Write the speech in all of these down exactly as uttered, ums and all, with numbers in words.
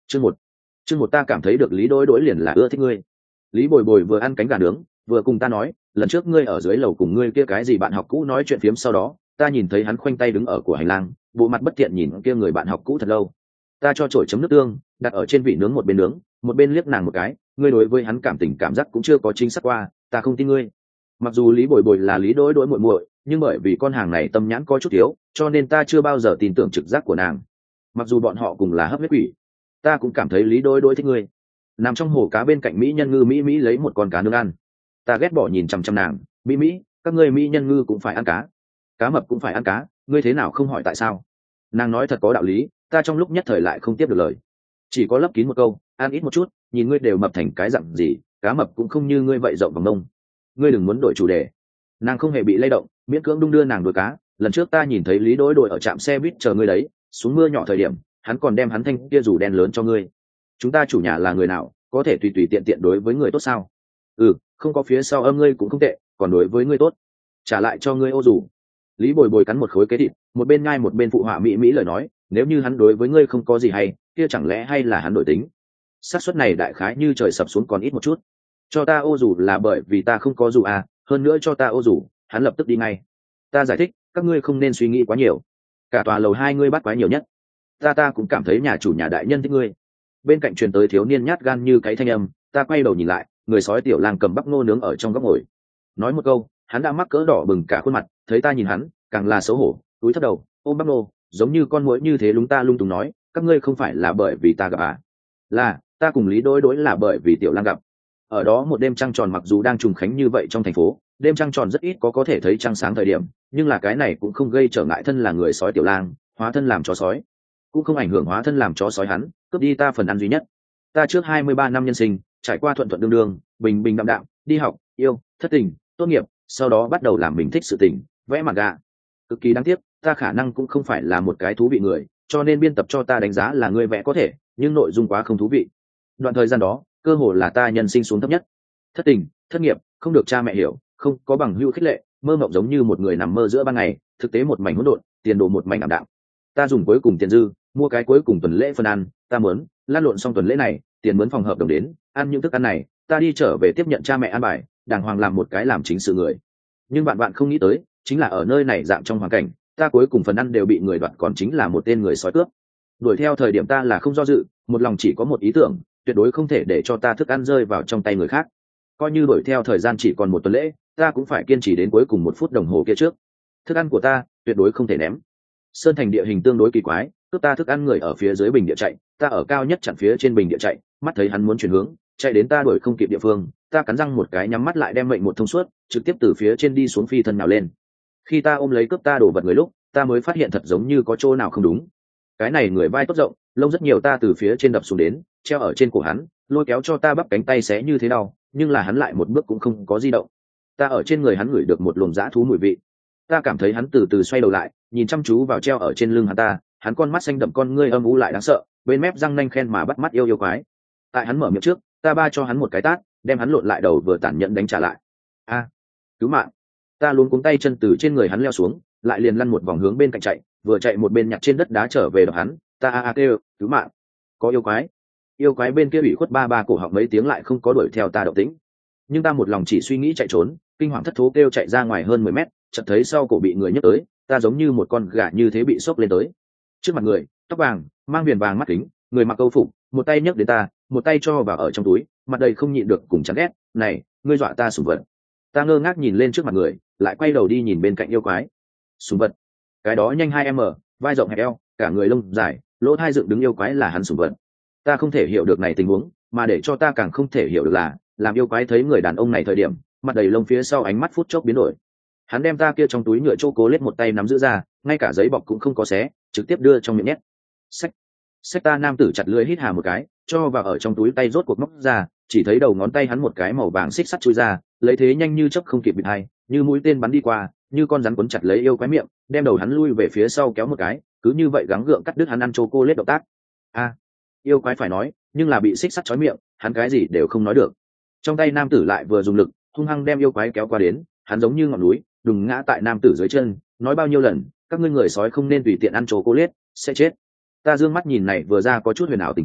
chương một chương một ta cảm thấy được lý đối đối liền là ưa thích ngươi. Lý bồi bồi vừa ăn cánh gà nướng vừa cùng ta nói, lần trước ngươi ở dưới lầu cùng ngươi kia cái gì bạn học cũ nói chuyện phiếm, sau đó ta nhìn thấy hắn khoanh tay đứng ở của hành lang, bộ mặt bất tiện nhìn kia người bạn học cũ thật lâu. Ta cho chổi chấm nước tương đặt ở trên vị nướng, một bên nướng một bên liếc nàng một cái. Ngươi đối với hắn cảm tình cảm giác cũng chưa có chính xác qua, ta không tin ngươi. Mặc dù Lý bồi bồi là Lý đối đối muội muội, nhưng bởi vì con hàng này tâm nhãn có chút thiếu, cho nên ta chưa bao giờ tin tưởng trực giác của nàng. Mặc dù bọn họ cùng là hấp huyết quỷ, ta cũng cảm thấy Lý đối đối thích ngươi. Nằm trong hồ cá bên cạnh mỹ nhân ngư mỹ mỹ lấy một con cá nướng ăn, ta ghét bỏ nhìn chằm chằm nàng. Mỹ mỹ, các ngươi mỹ nhân ngư cũng phải ăn cá, cá mập cũng phải ăn cá, ngươi thế nào không hỏi tại sao? Nàng nói thật có đạo lý, ta trong lúc nhất thời lại không tiếp được lời, chỉ có lấp kín một câu, ăn ít một chút, nhìn ngươi đều mập thành cái dặn gì, cá mập cũng không như ngươi vậy rộng vòng mông. Ngươi đừng muốn đổi chủ đề. Nàng không hề bị lay động, miễn cưỡng đung đưa nàng đuổi cá. Lần trước ta nhìn thấy Lý đối đội ở trạm xe buýt chờ ngươi đấy, xuống mưa nhỏ thời điểm hắn còn đem hắn thanh kia dù đen lớn cho ngươi. Chúng ta chủ nhà là người nào, có thể tùy tùy tiện tiện đối với người tốt sao? Ừ, không có phía sau âm ngươi cũng không tệ, còn đối với ngươi tốt, trả lại cho ngươi ô dù. Lý bồi bồi cắn một khối kế thịt, một bên ngai một bên phụ họa mỹ mỹ lời nói, nếu như hắn đối với ngươi không có gì hay, kia chẳng lẽ hay là hắn đổi tính? Xác suất này đại khái như trời sập xuống còn ít một chút. Cho ta ô dù là bởi vì ta không có dù à, hơn nữa cho ta ô dù, hắn lập tức đi ngay. Ta giải thích, các ngươi không nên suy nghĩ quá nhiều, cả tòa lầu hai ngươi bắt quái nhiều nhất, ta ta cũng cảm thấy nhà chủ nhà đại nhân thích ngươi. Bên cạnh truyền tới thiếu niên nhát gan như cái thanh âm, ta quay đầu nhìn lại, người sói tiểu lang cầm bắp ngô nướng ở trong góc ngồi. Nói một câu, hắn đã mắc cỡ đỏ bừng cả khuôn mặt, thấy ta nhìn hắn càng là xấu hổ, túi thấp đầu ôm bắp ngô, giống như con muỗi như thế lúng ta lung túng nói, các ngươi không phải là bởi vì ta gặp à? Là, ta cùng Lý đối đối là bởi vì tiểu lang gặp. Ở đó một đêm trăng tròn, mặc dù đang trùng khánh như vậy trong thành phố, đêm trăng tròn rất ít có có thể thấy trăng sáng thời điểm, nhưng là cái này cũng không gây trở ngại thân là người sói tiểu lang hóa thân làm chó sói, cũng không ảnh hưởng hóa thân làm chó sói hắn cướp đi ta phần ăn duy nhất. Ta trước hai mươi ba năm nhân sinh trải qua thuận thuận đương đương, bình bình đạm đạm, đi học, yêu, thất tình, tốt nghiệp, sau đó bắt đầu làm mình thích sự tình, vẽ mặt gà. Cực kỳ đáng tiếc, ta khả năng cũng không phải là một cái thú vị người, cho nên biên tập cho ta đánh giá là người vẽ có thể, nhưng nội dung quá không thú vị. Đoạn thời gian đó cơ hồ là ta nhân sinh xuống thấp nhất. Thất tình, thất nghiệp, không được cha mẹ hiểu, không có bằng hữu khích lệ, mơ mộng giống như một người nằm mơ giữa ban ngày, thực tế một mảnh hỗn độn, tiền đồ một mảnh ảm đạm. Ta dùng cuối cùng tiền dư mua cái cuối cùng tuần lễ phân ăn, ta muốn lan lộn xong tuần lễ này, tiền mướn phòng hợp đồng đến ăn những thức ăn này, ta đi trở về tiếp nhận cha mẹ ăn bài, đàng hoàng làm một cái làm chính sự người. Nhưng bạn bạn không nghĩ tới, chính là ở nơi này dạng trong hoàn cảnh, ta cuối cùng phần ăn đều bị người đoạt, còn chính là một tên người sói cướp. Đuổi theo thời điểm ta là không do dự, một lòng chỉ có một ý tưởng, tuyệt đối không thể để cho ta thức ăn rơi vào trong tay người khác. Coi như đuổi theo thời gian chỉ còn một tuần lễ, ta cũng phải kiên trì đến cuối cùng một phút đồng hồ kia trước. Thức ăn của ta tuyệt đối không thể ném. Sơn thành địa hình tương đối kỳ quái, cướp ta thức ăn người ở phía dưới bình địa chạy, ta ở cao nhất chặn phía trên bình địa chạy, mắt thấy hắn muốn chuyển hướng chạy đến ta đuổi không kịp địa phương, ta cắn răng một cái nhắm mắt lại đem mệnh một thông suốt, trực tiếp từ phía trên đi xuống phi thân nào lên. Khi ta ôm lấy cướp ta đổ vật người lúc, ta mới phát hiện thật giống như có chỗ nào không đúng. Cái này người vai tốt rộng, lông rất nhiều, ta từ phía trên đập xuống đến, treo ở trên cổ hắn, lôi kéo cho ta bắp cánh tay xé như thế nào, nhưng là hắn lại một bước cũng không có di động. Ta ở trên người hắn ngửi được một luồng dã thú mùi vị. Ta cảm thấy hắn từ từ xoay đầu lại, nhìn chăm chú vào treo ở trên lưng hắn ta, hắn con mắt xanh đậm, con ngươi âm u lại đáng sợ, bên mép răng nanh khen mà bắt mắt yêu yêu quái. Tại hắn mở miệng trước, ta ba cho hắn một cái tát, đem hắn lộn lại đầu vừa tàn nhẫn đánh trả lại. A, cứu mạng! Ta luống cuống tay chân từ trên người hắn leo xuống, lại liền lăn một vòng hướng bên cạnh chạy, vừa chạy một bên nhặt trên đất đá trở về đập hắn. Ta a a kêu cứu mạng! Có yêu quái! Yêu quái bên kia ủy khuất ba ba cổ họng mấy tiếng lại không có đuổi theo ta động tĩnh, nhưng ta một lòng chỉ suy nghĩ chạy trốn, kinh hoàng thất thố kêu chạy ra ngoài hơn mười mét, chợt thấy sau cổ bị người nhấc tới, ta giống như một con gà như thế bị xốc lên tới. Trước mặt người, tóc vàng, mang viền vàng mắt kính, người mặc câu phục, một tay nhấc đến ta, một tay cho vào ở trong túi, mặt đầy không nhịn được cùng chán ghét, "Này, ngươi dọa ta sủng vật." Ta ngơ ngác nhìn lên trước mặt người, lại quay đầu đi nhìn bên cạnh yêu quái. Sủng vật? Cái đó nhanh hai m, vai rộng hẹp eo, cả người lông dài, lỗ tai dựng đứng yêu quái là hắn sủng vật. Ta không thể hiểu được này tình huống, mà để cho ta càng không thể hiểu được là, làm yêu quái thấy người đàn ông này thời điểm, mặt đầy lông phía sau ánh mắt phút chốc biến đổi. Hắn đem ta kia trong túi nhựa chô cố lết một tay nắm giữ ra, ngay cả giấy bọc cũng không có xé, trực tiếp đưa trong miệng nhét. Xách, xách ta nam tử chặt lưỡi hít hà một cái, cho vào ở trong túi tay rốt cuộc móc ra, chỉ thấy đầu ngón tay hắn một cái màu vàng xích sắt chui ra, lấy thế nhanh như chớp không kịp bịt hai, như mũi tên bắn đi qua, như con rắn quấn chặt lấy yêu quái miệng, đem đầu hắn lui về phía sau kéo một cái, cứ như vậy gắng gượng cắt đứt hắn ăn chô cô lết động tác. A, yêu quái phải nói, nhưng là bị xích sắt trói miệng, hắn cái gì đều không nói được. Trong tay nam tử lại vừa dùng lực, hung hăng đem yêu quái kéo qua đến, hắn giống như ngọn núi, đùng ngã tại nam tử dưới chân, nói bao nhiêu lần, các ngươi người sói không nên tùy tiện ăn chô cô lết, sẽ chết. Ta dương mắt nhìn này vừa ra có chút huyền ảo tình cảnh,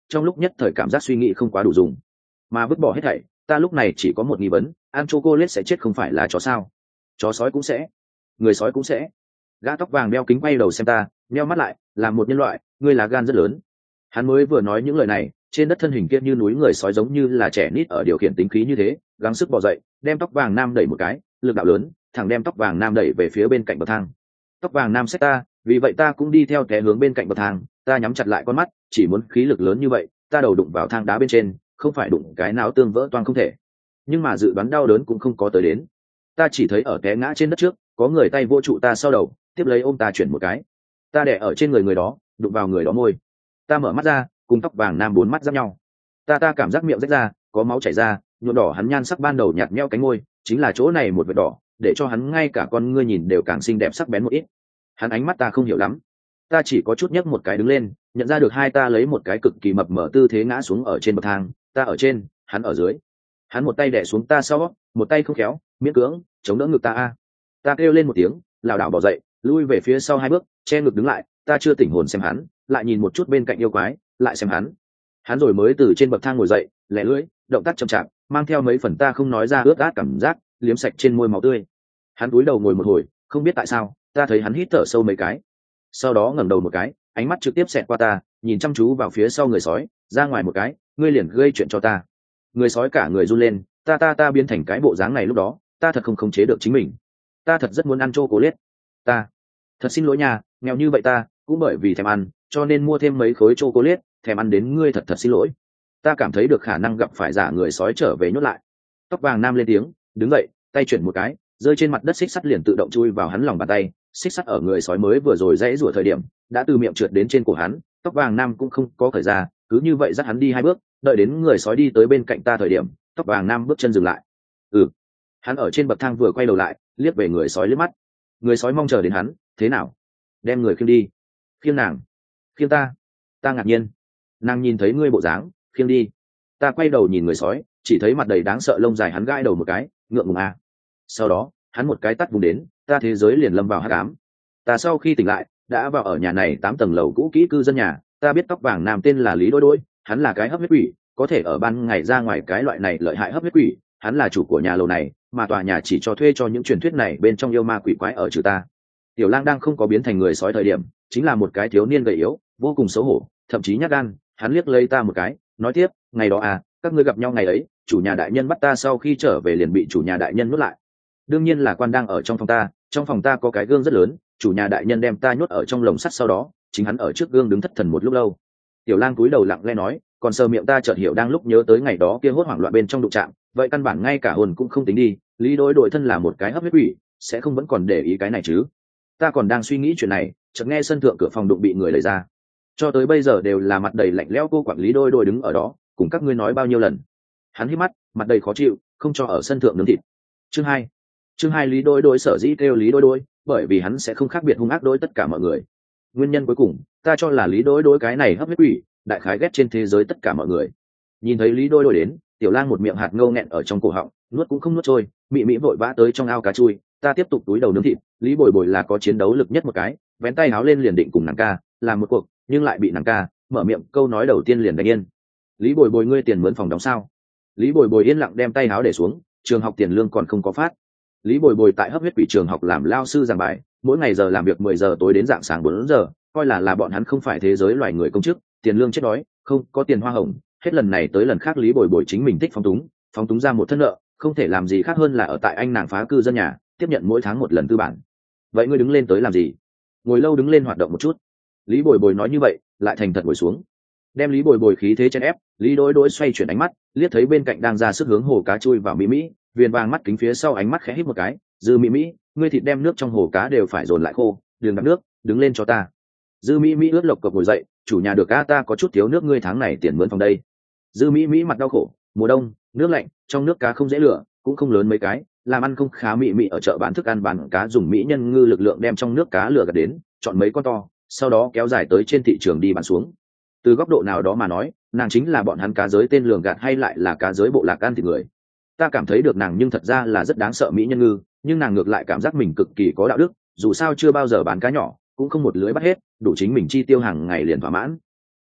trong lúc nhất thời cảm giác suy nghĩ không quá đủ dùng mà vứt bỏ hết thảy. Ta lúc này chỉ có một nghi vấn, ăn chocolate sẽ chết không phải là chó sao? Chó sói cũng sẽ, người sói cũng sẽ. Gã tóc vàng đeo kính quay đầu xem ta, nheo mắt lại, làm một nhân loại, ngươi là gan rất lớn. Hắn mới vừa nói những lời này, trên đất thân hình kia như núi người sói giống như là trẻ nít ở điều khiển tính khí như thế, gắng sức bò dậy, đem tóc vàng nam đẩy một cái, lực đạo lớn, thẳng đem tóc vàng nam đẩy về phía bên cạnh bậc thang. Tóc vàng nam xách ta, vì vậy ta cũng đi theo té hướng bên cạnh bậc thang, ta nhắm chặt lại con mắt, chỉ muốn khí lực lớn như vậy, ta đầu đụng vào thang đá bên trên, không phải đụng cái não tương vỡ toang không thể. Nhưng mà dự đoán đau đớn cũng không có tới đến. Ta chỉ thấy ở té ngã trên đất trước, có người tay vô trụ ta sau đầu, tiếp lấy ôm ta chuyển một cái. Ta đè ở trên người người đó, đụng vào người đó môi. Ta mở mắt ra, cùng tóc vàng nam bốn mắt giáp nhau. Ta ta cảm giác miệng rách ra, có máu chảy ra, nhuộm đỏ hắn nhan sắc ban đầu nhạt nhẽo cánh môi, chính là chỗ này một vệt đỏ, để cho hắn ngay cả con ngươi nhìn đều càng xinh đẹp sắc bén một ít. Hắn ánh mắt ta không hiểu lắm. Ta chỉ có chút nhấc một cái đứng lên, nhận ra được hai ta lấy một cái cực kỳ mập mờ tư thế ngã xuống ở trên bậc thang, ta ở trên, hắn ở dưới. Hắn một tay đè xuống ta sau, một tay không khéo, miễn cưỡng chống đỡ ngực ta a. Ta kêu lên một tiếng, lảo đảo bỏ dậy, lui về phía sau hai bước, che ngực đứng lại. Ta chưa tỉnh hồn xem hắn, lại nhìn một chút bên cạnh yêu quái, lại xem hắn. Hắn rồi mới từ trên bậc thang ngồi dậy, lẻ lưỡi, động tác chậm chạp, mang theo mấy phần ta không nói ra ướt át cảm giác, liếm sạch trên môi máu tươi. Hắn cúi đầu ngồi một hồi, không biết tại sao, ta thấy hắn hít thở sâu mấy cái, sau đó ngẩng đầu một cái, ánh mắt trực tiếp xẹt qua ta, nhìn chăm chú vào phía sau người sói, ra ngoài một cái, ngươi liền gây chuyện cho ta. Người sói cả người run lên, ta ta ta biến thành cái bộ dáng này lúc đó, ta thật không khống chế được chính mình. Ta thật rất muốn ăn chocolate. Ta thật xin lỗi nha, nghèo như vậy ta cũng bởi vì thèm ăn, cho nên mua thêm mấy khối chocolate, thèm ăn đến ngươi thật thật xin lỗi. Ta cảm thấy được khả năng gặp phải giả người sói trở về nhốt lại. Tóc vàng nam lên tiếng, đứng dậy, tay chuyển một cái, rơi trên mặt đất xích sắt liền tự động chui vào hắn lòng bàn tay. Xích sắt ở người sói mới vừa rồi dãy rủa thời điểm đã từ miệng trượt đến trên cổ hắn. Tóc vàng nam cũng không có khởi ra, cứ như vậy dắt hắn đi hai bước, đợi đến người sói đi tới bên cạnh ta thời điểm, tóc vàng nam bước chân dừng lại. Ừ. Hắn ở trên bậc thang vừa quay đầu lại, liếc về người sói liếc mắt. Người sói mong chờ đến hắn, thế nào? Đem người khiêng đi. Khiêng nàng? Khiêng ta? Ta ngạc nhiên. Nàng nhìn thấy ngươi bộ dáng, khiêng đi. Ta quay đầu nhìn người sói, chỉ thấy mặt đầy đáng sợ lông dài hắn gãi đầu một cái, ngượng ngùng à. Sau đó hắn một cái tắt vùng đến, ta thế giới liền lâm vào hắc ám. Ta sau khi tỉnh lại đã vào ở nhà này tám tầng lầu cũ kỹ cư dân nhà. Ta biết tóc vàng nam tên là Lý Đôi Đôi, hắn là cái hấp huyết quỷ, có thể ở ban ngày ra ngoài cái loại này lợi hại hấp huyết quỷ. Hắn là chủ của nhà lầu này, mà tòa nhà chỉ cho thuê cho những truyền thuyết này bên trong yêu ma quỷ quái ở trừ ta. Tiểu Lang đang không có biến thành người sói thời điểm, chính là một cái thiếu niên gầy yếu, vô cùng xấu hổ, thậm chí nhát gan. Hắn liếc lấy ta một cái, nói tiếp, ngày đó à, các ngươi gặp nhau ngày ấy, chủ nhà đại nhân bắt ta sau khi trở về liền bị chủ nhà đại nhân nuốt lại. Đương nhiên là quan đang ở trong phòng ta, trong phòng ta có cái gương rất lớn, chủ nhà đại nhân đem ta nhốt ở trong lồng sắt, sau đó chính hắn ở trước gương đứng thất thần một lúc lâu. Tiểu Lang cúi đầu lặng lẽ nói, còn sờ miệng. Ta chợt hiểu đang lúc nhớ tới ngày đó kia hốt hoảng loạn bên trong đụng chạm, vậy căn bản ngay cả hồn cũng không tính đi. Lý Đối Đội thân là một cái hấp huyết quỷ, sẽ không vẫn còn để ý cái này chứ? Ta còn đang suy nghĩ chuyện này, chợt nghe sân thượng cửa phòng đụng bị người đẩy ra. Cho tới bây giờ đều là mặt đầy lạnh lẽo cô quản lý Đôi Đôi đứng ở đó, cùng các ngươi nói bao nhiêu lần. Hắn hít mắt, mặt đầy khó chịu, không cho ở sân thượng nướng thịt. Chương hai. Chương hai Lý Đôi Đôi sở dĩ kêu Lý Đôi Đôi, bởi vì hắn sẽ không khác biệt hung ác đối tất cả mọi người. Nguyên nhân cuối cùng, ta cho là Lý Đôi Đôi cái này hấp huyết quỷ, đại khái ghét trên thế giới tất cả mọi người. Nhìn thấy Lý Đôi Đôi đến, Tiểu Lang một miệng hạt ngâu nghẹn ở trong cổ họng, nuốt cũng không nuốt trôi, mị mị vội vã tới trong ao cá chui. Ta tiếp tục túi đầu nướng thịt. Lý Bồi Bồi là có chiến đấu lực nhất một cái, vén tay háo lên liền định cùng nàng ca làm một cuộc, nhưng lại bị nàng ca mở miệng câu nói đầu tiên liền đánh yên. Lý Bồi Bồi, ngươi tiền mướn phòng đóng sao? Lý Bồi Bồi yên lặng đem tay háo để xuống, trường học tiền lương còn không có phát. Lý Bồi Bồi tại hấp huyết quỷ trường học làm lao sư giảng bài, mỗi ngày giờ làm việc mười giờ tối đến rạng sáng bốn giờ, coi là là bọn hắn không phải thế giới loài người công chức, tiền lương chết đói, không có tiền hoa hồng, hết lần này tới lần khác Lý Bồi Bồi chính mình thích phóng túng, phóng túng ra một thân nợ, không thể làm gì khác hơn là ở tại anh nàng phá cư dân nhà, tiếp nhận mỗi tháng một lần tư bản. Vậy ngươi đứng lên tới làm gì? Ngồi lâu đứng lên hoạt động một chút. Lý Bồi Bồi nói như vậy, lại thành thật ngồi xuống. Đem Lý Bồi Bồi khí thế chen ép, Lý Đối Đối xoay chuyển ánh mắt, liếc thấy bên cạnh đang ra sức hướng hồ cá chui vào Mỹ Mỹ, viền vàng mắt kính phía sau ánh mắt khẽ hít một cái, dư Mỹ Mỹ, ngươi thịt đem nước trong hồ cá đều phải dồn lại khô, đừng đắp nước, đứng lên cho ta. Dư Mỹ Mỹ ướt lộc cộc ngồi dậy, chủ nhà được a, ta có chút thiếu nước, ngươi tháng này tiền mướn phòng đây. Dư Mỹ Mỹ mặt đau khổ, mùa đông, nước lạnh, trong nước cá không dễ lựa, cũng không lớn mấy cái, làm ăn không khá. Mỹ Mỹ ở chợ bán thức ăn bán cá dùng mỹ nhân ngư lực lượng đem trong nước cá lừa gạt đến, chọn mấy con to, sau đó kéo dài tới trên thị trường đi bán xuống. Từ góc độ nào đó mà nói, nàng chính là bọn hắn cá giới tên lường gạt, hay lại là cá giới bộ lạc ăn thịt người. Ta cảm thấy được nàng nhưng thật ra là rất đáng sợ mỹ nhân ngư, nhưng nàng ngược lại cảm giác mình cực kỳ có đạo đức, dù sao chưa bao giờ bán cá nhỏ, cũng không một lưới bắt hết, đủ chính mình chi tiêu hàng ngày liền thỏa mãn.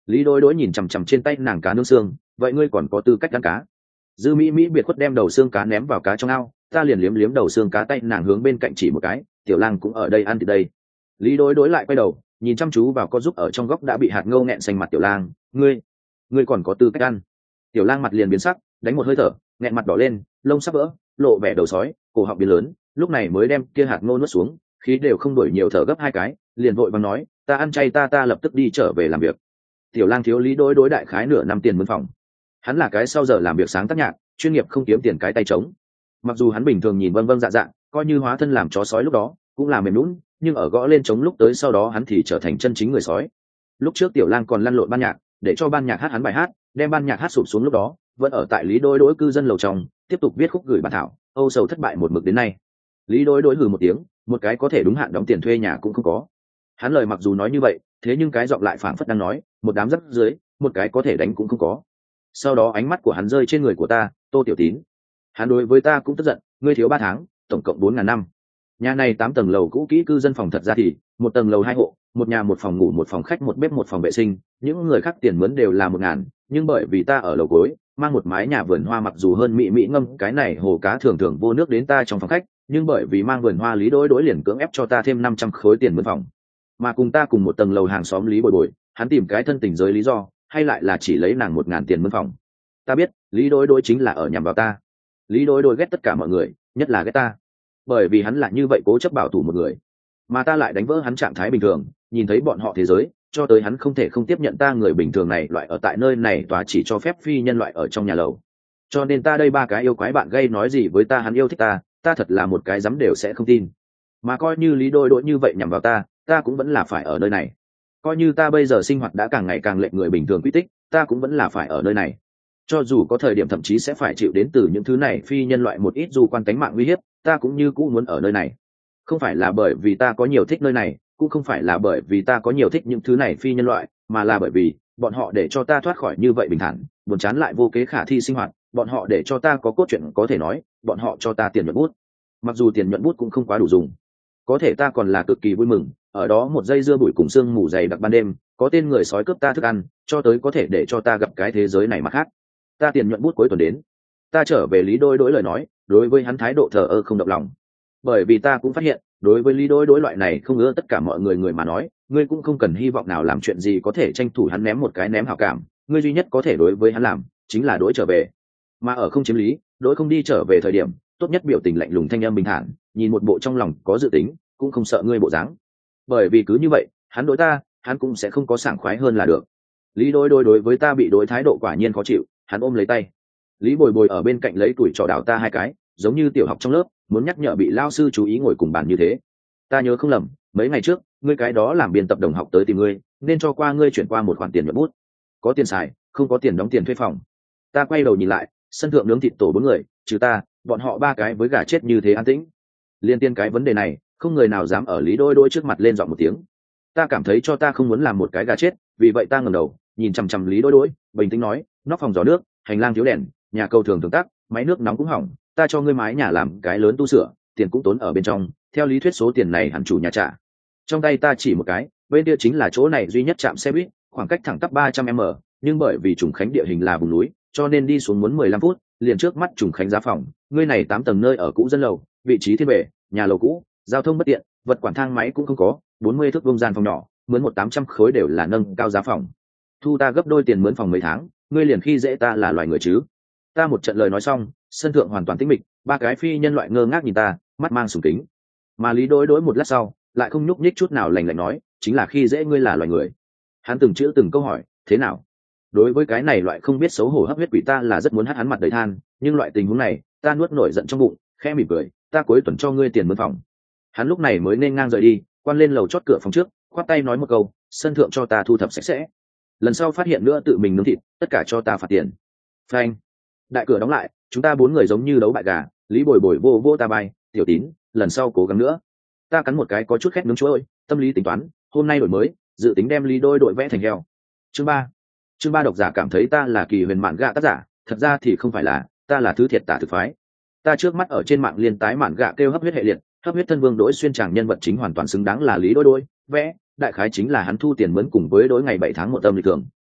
Lý Đôi Đôi nhìn chằm chằm trên tay nàng cá nướng xương, vậy ngươi còn có tư cách ăn cá? Dư Mỹ Mỹ biệt khuất đem đầu xương cá ném vào cá trong ao, ta liền liếm liếm đầu xương cá, tay nàng hướng bên cạnh chỉ một cái, tiểu lang cũng ở đây ăn thì đây. Lý Đôi Đôi lại quay đầu nhìn chăm chú vào có giúp ở trong góc đã bị hạt ngâu nghẹn xanh mặt tiểu lang, ngươi ngươi còn có tư cách ăn? Tiểu lang mặt liền biến sắc, đánh một hơi thở, nghẹn mặt đỏ lên, lông sắp vỡ, lộ vẻ đầu sói, cổ họng biến lớn, lúc này mới đem kia hạt ngô nuốt xuống, khí đều không đổi nhiều, thở gấp hai cái, liền vội vàng nói, ta ăn chay, ta ta lập tức đi trở về làm việc. Tiểu lang thiếu Lý Đôi Đôi đại khái nửa năm tiền mướn phòng. Hắn là cái sau giờ làm việc sáng tác nhạc, chuyên nghiệp không kiếm tiền cái tay trống. Mặc dù hắn bình thường nhìn vâng vâng dạ dạ, coi như hóa thân làm chó sói lúc đó cũng là mềm lún, nhưng ở gõ lên trống lúc tới sau đó hắn thì trở thành chân chính người sói. Lúc trước tiểu lang còn lăn lộn ban nhạc, để cho ban nhạc hát hắn bài hát, đem ban nhạc hát sụp xuống lúc đó vẫn ở tại Lý Đôi Đôi cư dân lầu trong tiếp tục viết khúc gửi bản thảo, âu sầu thất bại một mực đến nay. Lý Đôi Đôi hừ một tiếng, một cái có thể đúng hạn đóng tiền thuê nhà cũng không có. Hắn lời mặc dù nói như vậy, thế nhưng cái giọng lại phảng phất đang nói, một đám rắc dưới, một cái có thể đánh cũng không có. Sau đó ánh mắt của hắn rơi trên người của ta, Tô Tiểu Tín. Hắn đối với ta cũng tức giận, ngươi thiếu ba tháng, tổng cộng bốn ngàn năm. Nhà này tám tầng lầu cũ kỹ cư dân phòng, thật ra thì một tầng lầu hai hộ, một nhà một phòng ngủ, một phòng khách, một bếp, một phòng vệ sinh, những người khác tiền mướn đều là một ngàn, nhưng bởi vì ta ở lầu cuối, mang một mái nhà vườn hoa, mặc dù hơn mỹ mỹ ngâm cái này hồ cá thường thường vô nước đến ta trong phòng khách, nhưng bởi vì mang vườn hoa, Lý Đôi Đôi liền cưỡng ép cho ta thêm năm trăm khối tiền mướn phòng. Mà cùng ta cùng một tầng lầu hàng xóm Lý Bồi Bồi, hắn tìm cái thân tình giới lý do, hay lại là chỉ lấy nàng một ngàn tiền mướn phòng. Ta biết Lý Đôi Đôi chính là ở nhằm vào ta. Lý Đôi Đôi ghét tất cả mọi người, nhất là ghét ta, bởi vì hắn là như vậy cố chấp bảo thủ một người, mà ta lại đánh vỡ hắn trạng thái bình thường, nhìn thấy bọn họ thế giới, cho tới hắn không thể không tiếp nhận ta người bình thường này loại ở tại nơi này tòa chỉ cho phép phi nhân loại ở trong nhà lầu. Cho nên ta đây ba cái yêu quái bạn gây nói gì với ta hắn yêu thích ta, ta thật là một cái dám đều sẽ không tin. Mà coi như Lý Đôi Đôi như vậy nhằm vào ta, ta cũng vẫn là phải ở nơi này. Coi như ta bây giờ sinh hoạt đã càng ngày càng lệch người bình thường quy tích, ta cũng vẫn là phải ở nơi này. Cho dù có thời điểm thậm chí sẽ phải chịu đến từ những thứ này phi nhân loại một ít dù quan tánh mạng uy hiếp, ta cũng như cũ muốn ở nơi này. Không phải là bởi vì ta có nhiều thích nơi này, cũng không phải là bởi vì ta có nhiều thích những thứ này phi nhân loại, mà là bởi vì bọn họ để cho ta thoát khỏi như vậy bình thản, buồn chán lại vô kế khả thi sinh hoạt, bọn họ để cho ta có cốt truyện có thể nói, bọn họ cho ta tiền nhuận bút. Mặc dù tiền nhuận bút cũng không quá đủ dùng, có thể ta còn là cực kỳ vui mừng, ở đó một giây dưa bụi cùng sương mù dày đặc ban đêm, có tên người sói cướp ta thức ăn, cho tới có thể để cho ta gặp cái thế giới này mà khác. Ta tiền nhuận bút cuối tuần đến, ta trở về Lý Đôi Đôi lời nói, đối với hắn thái độ thờ ơ không động lòng. Bởi vì ta cũng phát hiện, đối với Lý Đôi Đôi loại này không ưa tất cả mọi người người mà nói, ngươi cũng không cần hy vọng nào làm chuyện gì có thể tranh thủ hắn ném một cái ném hảo cảm, ngươi duy nhất có thể đối với hắn làm chính là đối trở về. Mà ở không chiếm lý, đối không đi trở về thời điểm, tốt nhất biểu tình lạnh lùng thanh âm bình thản, nhìn một bộ trong lòng có dự tính, cũng không sợ ngươi bộ dáng. Bởi vì cứ như vậy, hắn đối ta, hắn cũng sẽ không có sảng khoái hơn là được. Lý Đôi Đôi đối với ta bị đối thái độ quả nhiên khó chịu, hắn ôm lấy tay. Lý Bồi Bồi ở bên cạnh lấy tuổi trò đảo ta hai cái, giống như tiểu học trong lớp, muốn nhắc nhở bị lao sư chú ý ngồi cùng bàn như thế. Ta nhớ không lầm, mấy ngày trước, ngươi cái đó làm biên tập đồng học tới tìm ngươi, nên cho qua ngươi chuyển qua một khoản tiền nhuận bút. Có tiền xài, không có tiền đóng tiền thuê phòng. Ta quay đầu nhìn lại, sân thượng nướng thịt tổ bốn người, trừ ta, bọn họ ba cái với gà chết như thế an tĩnh. Liên tiên cái vấn đề này, không người nào dám ở Lý Đôi Đôi trước mặt lên giọng một tiếng. Ta cảm thấy cho ta không muốn làm một cái gà chết, vì vậy ta ngẩng đầu, nhìn chằm chằm Lý Đôi Đôi, bình tĩnh nói, nóc phòng gió nước, hành lang thiếu đèn, nhà cầu thường thường tắc, máy nước nóng cũng hỏng, ta cho ngươi mái nhà làm cái lớn tu sửa, tiền cũng tốn ở bên trong, theo lý thuyết số tiền này hẳn chủ nhà trả. Trong tay ta chỉ một cái, bên kia chính là chỗ này duy nhất trạm xe buýt, khoảng cách thẳng tắp ba trăm mét, nhưng bởi vì Trùng Khánh địa hình là vùng núi, cho nên đi xuống muốn mười lăm phút, liền trước mắt Trùng Khánh giá phòng, ngươi này tám tầng nơi ở cũ dân lầu, vị trí thiên bể, nhà lầu cũ, giao thông bất tiện, vật quản thang máy cũng không có, bốn mươi thước vuông gian phòng nhỏ, mướn một tám trăm khối đều là nâng cao giá phòng. Thu ta gấp đôi tiền mướn phòng mấy tháng, ngươi liền khi dễ ta là loài người chứ? Ta một trận lời nói xong, sân thượng hoàn toàn tĩnh mịch, ba cái phi nhân loại ngơ ngác nhìn ta, mắt mang sùng kính. Mà Lý Đôi Đôi một lát sau, lại không nhúc nhích chút nào, lành lạnh nói, chính là khi dễ ngươi là loài người. Hắn từng chữ từng câu hỏi, thế nào? Đối với cái này loại không biết xấu hổ hấp huyết quỷ, ta là rất muốn hất hắn mặt đầy than, nhưng loại tình huống này, ta nuốt nổi giận trong bụng, khẽ mỉm cười, ta cuối tuần cho ngươi tiền mướn phòng. Hắn lúc này mới nên ngang rời đi, quan lên lầu chót cửa phòng trước, khoát tay nói một câu, sân thượng cho ta thu thập sạch sẽ. Lần sau phát hiện nữa tự mình nướng thịt, tất cả cho ta phạt tiền. Phanh. Đại cửa đóng lại, chúng ta bốn người giống như đấu bại gà. Lý Bồi Bồi vô vô ta bay, Tiểu Tín, lần sau cố gắng nữa. Ta cắn một cái có chút khét nướng chuối, tâm lý tính toán, hôm nay đổi mới, dự tính đem Lý Đôi đội vẽ thành heo. Chương ba. Chương ba độc giả cảm thấy ta là kỳ huyền mạn gạ tác giả, thật ra thì không phải là, ta là thứ thiệt tả thực phái. Ta trước mắt ở trên mạng liên tái mạn gạ kêu hấp huyết hệ liệt, hấp huyết thân vương đối xuyên chàng nhân vật chính hoàn toàn xứng đáng là Lý Đôi Đôi, vẽ, đại khái chính là hắn thu tiền mướn cùng với đối ngày bảy tháng một âm lịch thường.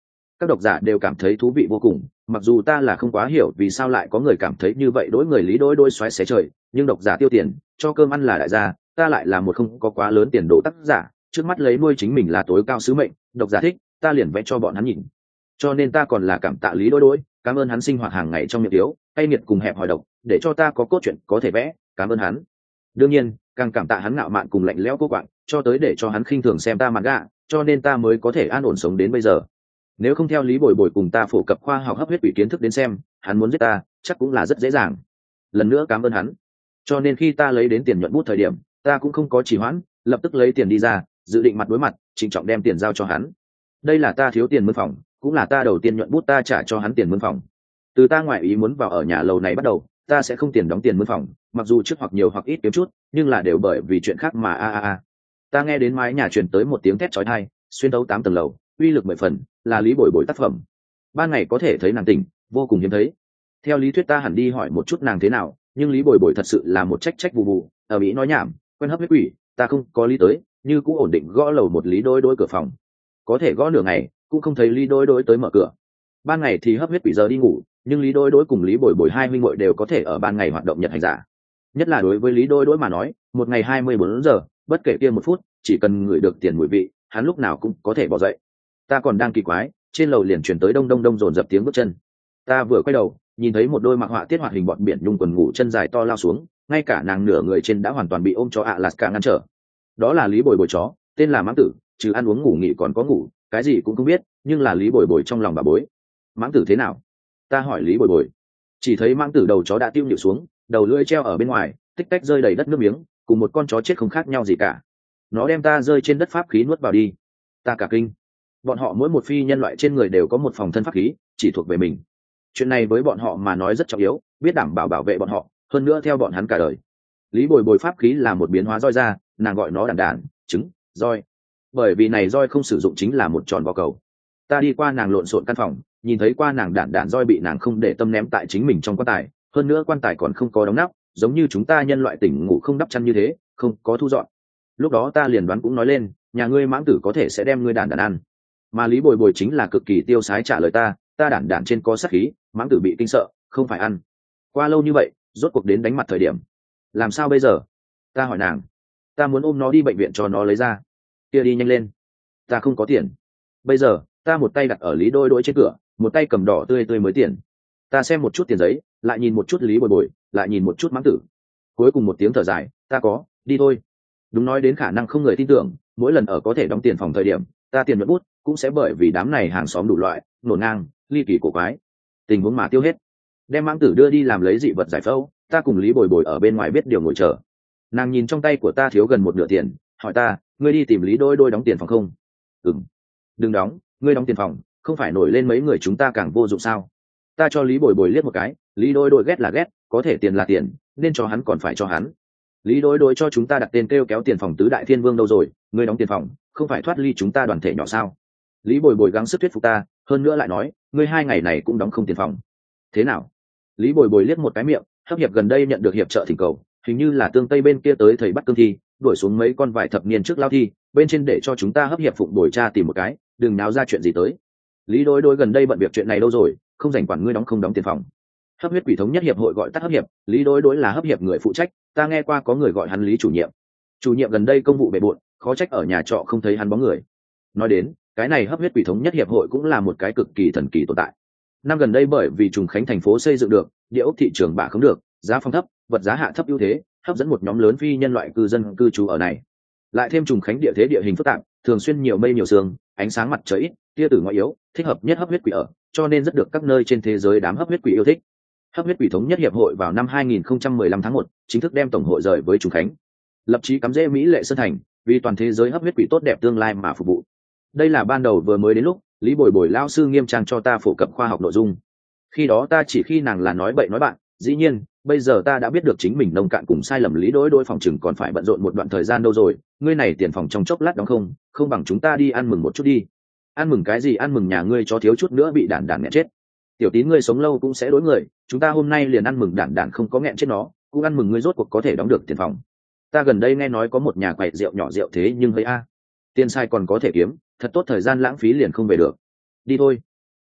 Các độc giả đều cảm thấy thú vị vô cùng, mặc dù ta là không quá hiểu vì sao lại có người cảm thấy như vậy đối người lý đối đối xoáy xé trời, nhưng độc giả tiêu tiền cho cơm ăn là đại gia, ta lại là một không có quá lớn tiền đồ tác giả, trước mắt lấy nuôi chính mình là tối cao sứ mệnh, độc giả thích ta liền vẽ cho bọn hắn nhìn. Cho nên ta còn là cảm tạ lý đối đối, cảm ơn hắn sinh hoạt hàng ngày trong miệng yếu hay nghiệt cùng hẹp hòi độc, để cho ta có cốt truyện có thể vẽ, cảm ơn hắn. Đương nhiên càng cảm tạ hắn ngạo mạn cùng lạnh lẽo cô quạng, cho tới để cho hắn khinh thường xem ta mặt gạ, cho nên ta mới có thể an ổn sống đến bây giờ. Nếu không theo lý bồi bồi cùng ta phổ cập khoa học hấp huyết quỷ kiến thức đến xem, hắn muốn giết ta chắc cũng là rất dễ dàng. Lần nữa cảm ơn hắn. Cho nên khi ta lấy đến tiền nhuận bút thời điểm, ta cũng không có trì hoãn, lập tức lấy tiền đi ra, dự định mặt đối mặt trịnh trọng đem tiền giao cho hắn. Đây là ta thiếu tiền mướn phòng, cũng là ta đầu tiên nhuận bút ta trả cho hắn tiền mướn phòng. Từ ta ngoại ý muốn vào ở nhà lầu này bắt đầu, ta sẽ không tiền đóng tiền mướn phòng, mặc dù trước hoặc nhiều hoặc ít kiếm chút, nhưng là đều bởi vì chuyện khác mà a a a. Ta nghe đến mái nhà truyền tới một tiếng thét chói tai, xuyên thấu tám tầng lầu, uy lực mười phần, là lý bồi bồi tác phẩm. Ban ngày có thể thấy nàng tỉnh, vô cùng hiếm thấy. Theo lý thuyết ta hẳn đi hỏi một chút nàng thế nào, nhưng lý bồi bồi thật sự là một trách trách bù bù, ở mỹ nói nhảm, quen hấp huyết quỷ, ta không có lý tới, như cũng ổn định gõ lầu một lý đối đối cửa phòng. Có thể gõ nửa ngày, cũng không thấy lý đối đối tới mở cửa. Ban ngày thì hấp huyết quỷ giờ đi ngủ, nhưng lý đối đối cùng lý bồi bồi hai huynh muội đều có thể ở ban ngày hoạt động nhật hành giả. Nhất là đối với lý đối đối mà nói, một ngày hai mươi bốn giờ, bất kể kia một phút, chỉ cần ngửi được tiền mùi vị, hắn lúc nào cũng có thể bỏ dậy. Ta còn đang kỳ quái, trên lầu liền chuyển tới đông đông đông dồn dập tiếng bước chân. Ta vừa quay đầu, nhìn thấy một đôi mặc họa tiết hoạt hình bọn biển nhung quần ngủ chân dài to lao xuống, ngay cả nàng nửa người trên đã hoàn toàn bị ôm cho ạ lạt cả ngăn trở. Đó là lý bồi bồi chó, tên là mãng tử, trừ ăn uống ngủ nghỉ còn có ngủ, cái gì cũng không biết, nhưng là lý bồi bồi trong lòng bà bối. Mãng tử thế nào? Ta hỏi lý bồi bồi. Chỉ thấy mãng tử đầu chó đã tiêu nhịu xuống, đầu lưỡi treo ở bên ngoài, tích tách rơi đầy đất nước miếng, cùng một con chó chết không khác nhau gì cả. Nó đem ta rơi trên đất pháp khí nuốt vào đi. Ta cả kinh. Bọn họ mỗi một phi nhân loại trên người đều có một phòng thân pháp khí, chỉ thuộc về mình. Chuyện này với bọn họ mà nói rất trọng yếu, biết đảm bảo bảo vệ bọn họ, hơn nữa theo bọn hắn cả đời. Lý bồi bồi pháp khí là một biến hóa roi ra, nàng gọi nó đàn đàn, trứng, roi. Bởi vì này roi không sử dụng chính là một tròn bò cầu. Ta đi qua nàng lộn xộn căn phòng, nhìn thấy qua nàng đạn đạn roi bị nàng không để tâm ném tại chính mình trong quan tài, hơn nữa quan tài còn không có đóng nắp, giống như chúng ta nhân loại tỉnh ngủ không đắp chăn như thế, không có thu dọn. Lúc đó ta liền đoán cũng nói lên, nhà ngươi mãng tử có thể sẽ đem ngươi đạn đạn ăn. Mà lý bồi bồi chính là cực kỳ tiêu sái trả lời ta, ta đạn đạn trên có sát khí, mãng tử bị kinh sợ, không phải ăn. Qua lâu như vậy, rốt cuộc đến đánh mặt thời điểm, làm sao bây giờ? Ta hỏi nàng. Ta muốn ôm nó đi bệnh viện cho nó lấy ra. Kia đi nhanh lên. Ta không có tiền. Bây giờ ta một tay đặt ở lý đôi đôi trên cửa, một tay cầm đỏ tươi tươi mới tiền. Ta xem một chút tiền giấy, lại nhìn một chút lý bồi bồi, lại nhìn một chút mãng tử. Cuối cùng một tiếng thở dài, ta có, đi thôi. Đúng nói đến khả năng không người tin tưởng, mỗi lần ở có thể đóng tiền phòng thời điểm, ta tiền nhuận bút cũng sẽ bởi vì đám này hàng xóm đủ loại, nổ ngang, ly kỳ cổ quái, tình huống mà tiêu hết. Đem mãng tử đưa đi làm lấy dị vật giải phẫu, ta cùng lý bồi bồi ở bên ngoài biết điều ngồi chờ. Nàng nhìn trong tay của ta thiếu gần một nửa tiền, hỏi ta, ngươi đi tìm lý đôi đôi đóng tiền phòng không? Ừm. Đừng đóng, ngươi đóng tiền phòng, không phải nổi lên mấy người chúng ta càng vô dụng sao? Ta cho lý bồi bồi liếc một cái, lý đôi đôi ghét là ghét, có thể tiền là tiền, nên cho hắn còn phải cho hắn. Lý đôi đôi cho chúng ta đặt tên kêu kéo tiền phòng tứ đại thiên vương đâu rồi, ngươi đóng tiền phòng, không phải thoát ly chúng ta đoàn thể nhỏ sao? Lý bồi bồi gắng sức thuyết phục ta, hơn nữa lại nói, ngươi hai ngày này cũng đóng không tiền phòng. Thế nào? Lý bồi bồi liếc một cái miệng, hấp hiệp gần đây nhận được hiệp trợ thỉnh cầu, hình như là tương tây bên kia tới thầy bắt cương thi, đuổi xuống mấy con vài thập niên trước lao thi, bên trên để cho chúng ta hấp hiệp phụng đổi tra tìm một cái, đừng náo ra chuyện gì tới. Lý đối đối gần đây bận việc chuyện này đâu rồi, không rảnh quản ngươi đóng không đóng tiền phòng. Hấp huyết quỷ thống nhất hiệp hội gọi tắt hấp hiệp, lý đối đối là hấp hiệp người phụ trách, ta nghe qua có người gọi hắn lý chủ nhiệm. Chủ nhiệm gần đây công vụ bề bộn, khó trách ở nhà trọ không thấy hắn bóng người. Nói đến, cái này hấp huyết quỷ thống nhất hiệp hội cũng là một cái cực kỳ thần kỳ tồn tại. Năm gần đây bởi vì trùng khánh thành phố xây dựng được, địa ốc thị trường bạ không được, giá phong thấp, vật giá hạ thấp ưu thế, hấp dẫn một nhóm lớn phi nhân loại cư dân cư trú ở này. Lại thêm trùng khánh địa thế địa hình phức tạp, thường xuyên nhiều mây nhiều sương, ánh sáng mặt trời ít, tia tử ngoại yếu, thích hợp nhất hấp huyết quỷ ở, cho nên rất được các nơi trên thế giới đám hấp huyết quỷ yêu thích. Hấp huyết quỷ thống nhất hiệp hội vào năm hai nghìn không trăm mười lăm tháng một chính thức đem tổng hội rời với trùng khánh, lập chí cắm rễ Mỹ Lệ Sơn Thành, vì toàn thế giới hấp huyết quỷ tốt đẹp tương lai mà phục vụ. Đây là ban đầu vừa mới đến lúc lý bồi bồi lao sư nghiêm trang cho ta phổ cập khoa học nội dung. Khi đó ta chỉ khi nàng là nói bậy nói bạn, dĩ nhiên bây giờ ta đã biết được chính mình nông cạn cùng sai lầm, lý đối đối phòng chừng còn phải bận rộn một đoạn thời gian đâu rồi. Ngươi này tiền phòng trong chốc lát đóng không, không bằng chúng ta đi ăn mừng một chút đi. Ăn mừng cái gì? Ăn mừng nhà ngươi cho thiếu chút nữa bị đản đản nghẹn chết. Tiểu Tín ngươi sống lâu cũng sẽ đối người, chúng ta hôm nay liền ăn mừng đản đản không có nghẹn chết nó, cũng ăn mừng ngươi rốt cuộc có thể đóng được tiền phòng. Ta gần đây nghe nói có một nhà quầy rượu nhỏ rượu thế nhưng hơi a, tiền sai còn có thể kiếm, thật tốt, thời gian lãng phí liền không về được. Đi thôi.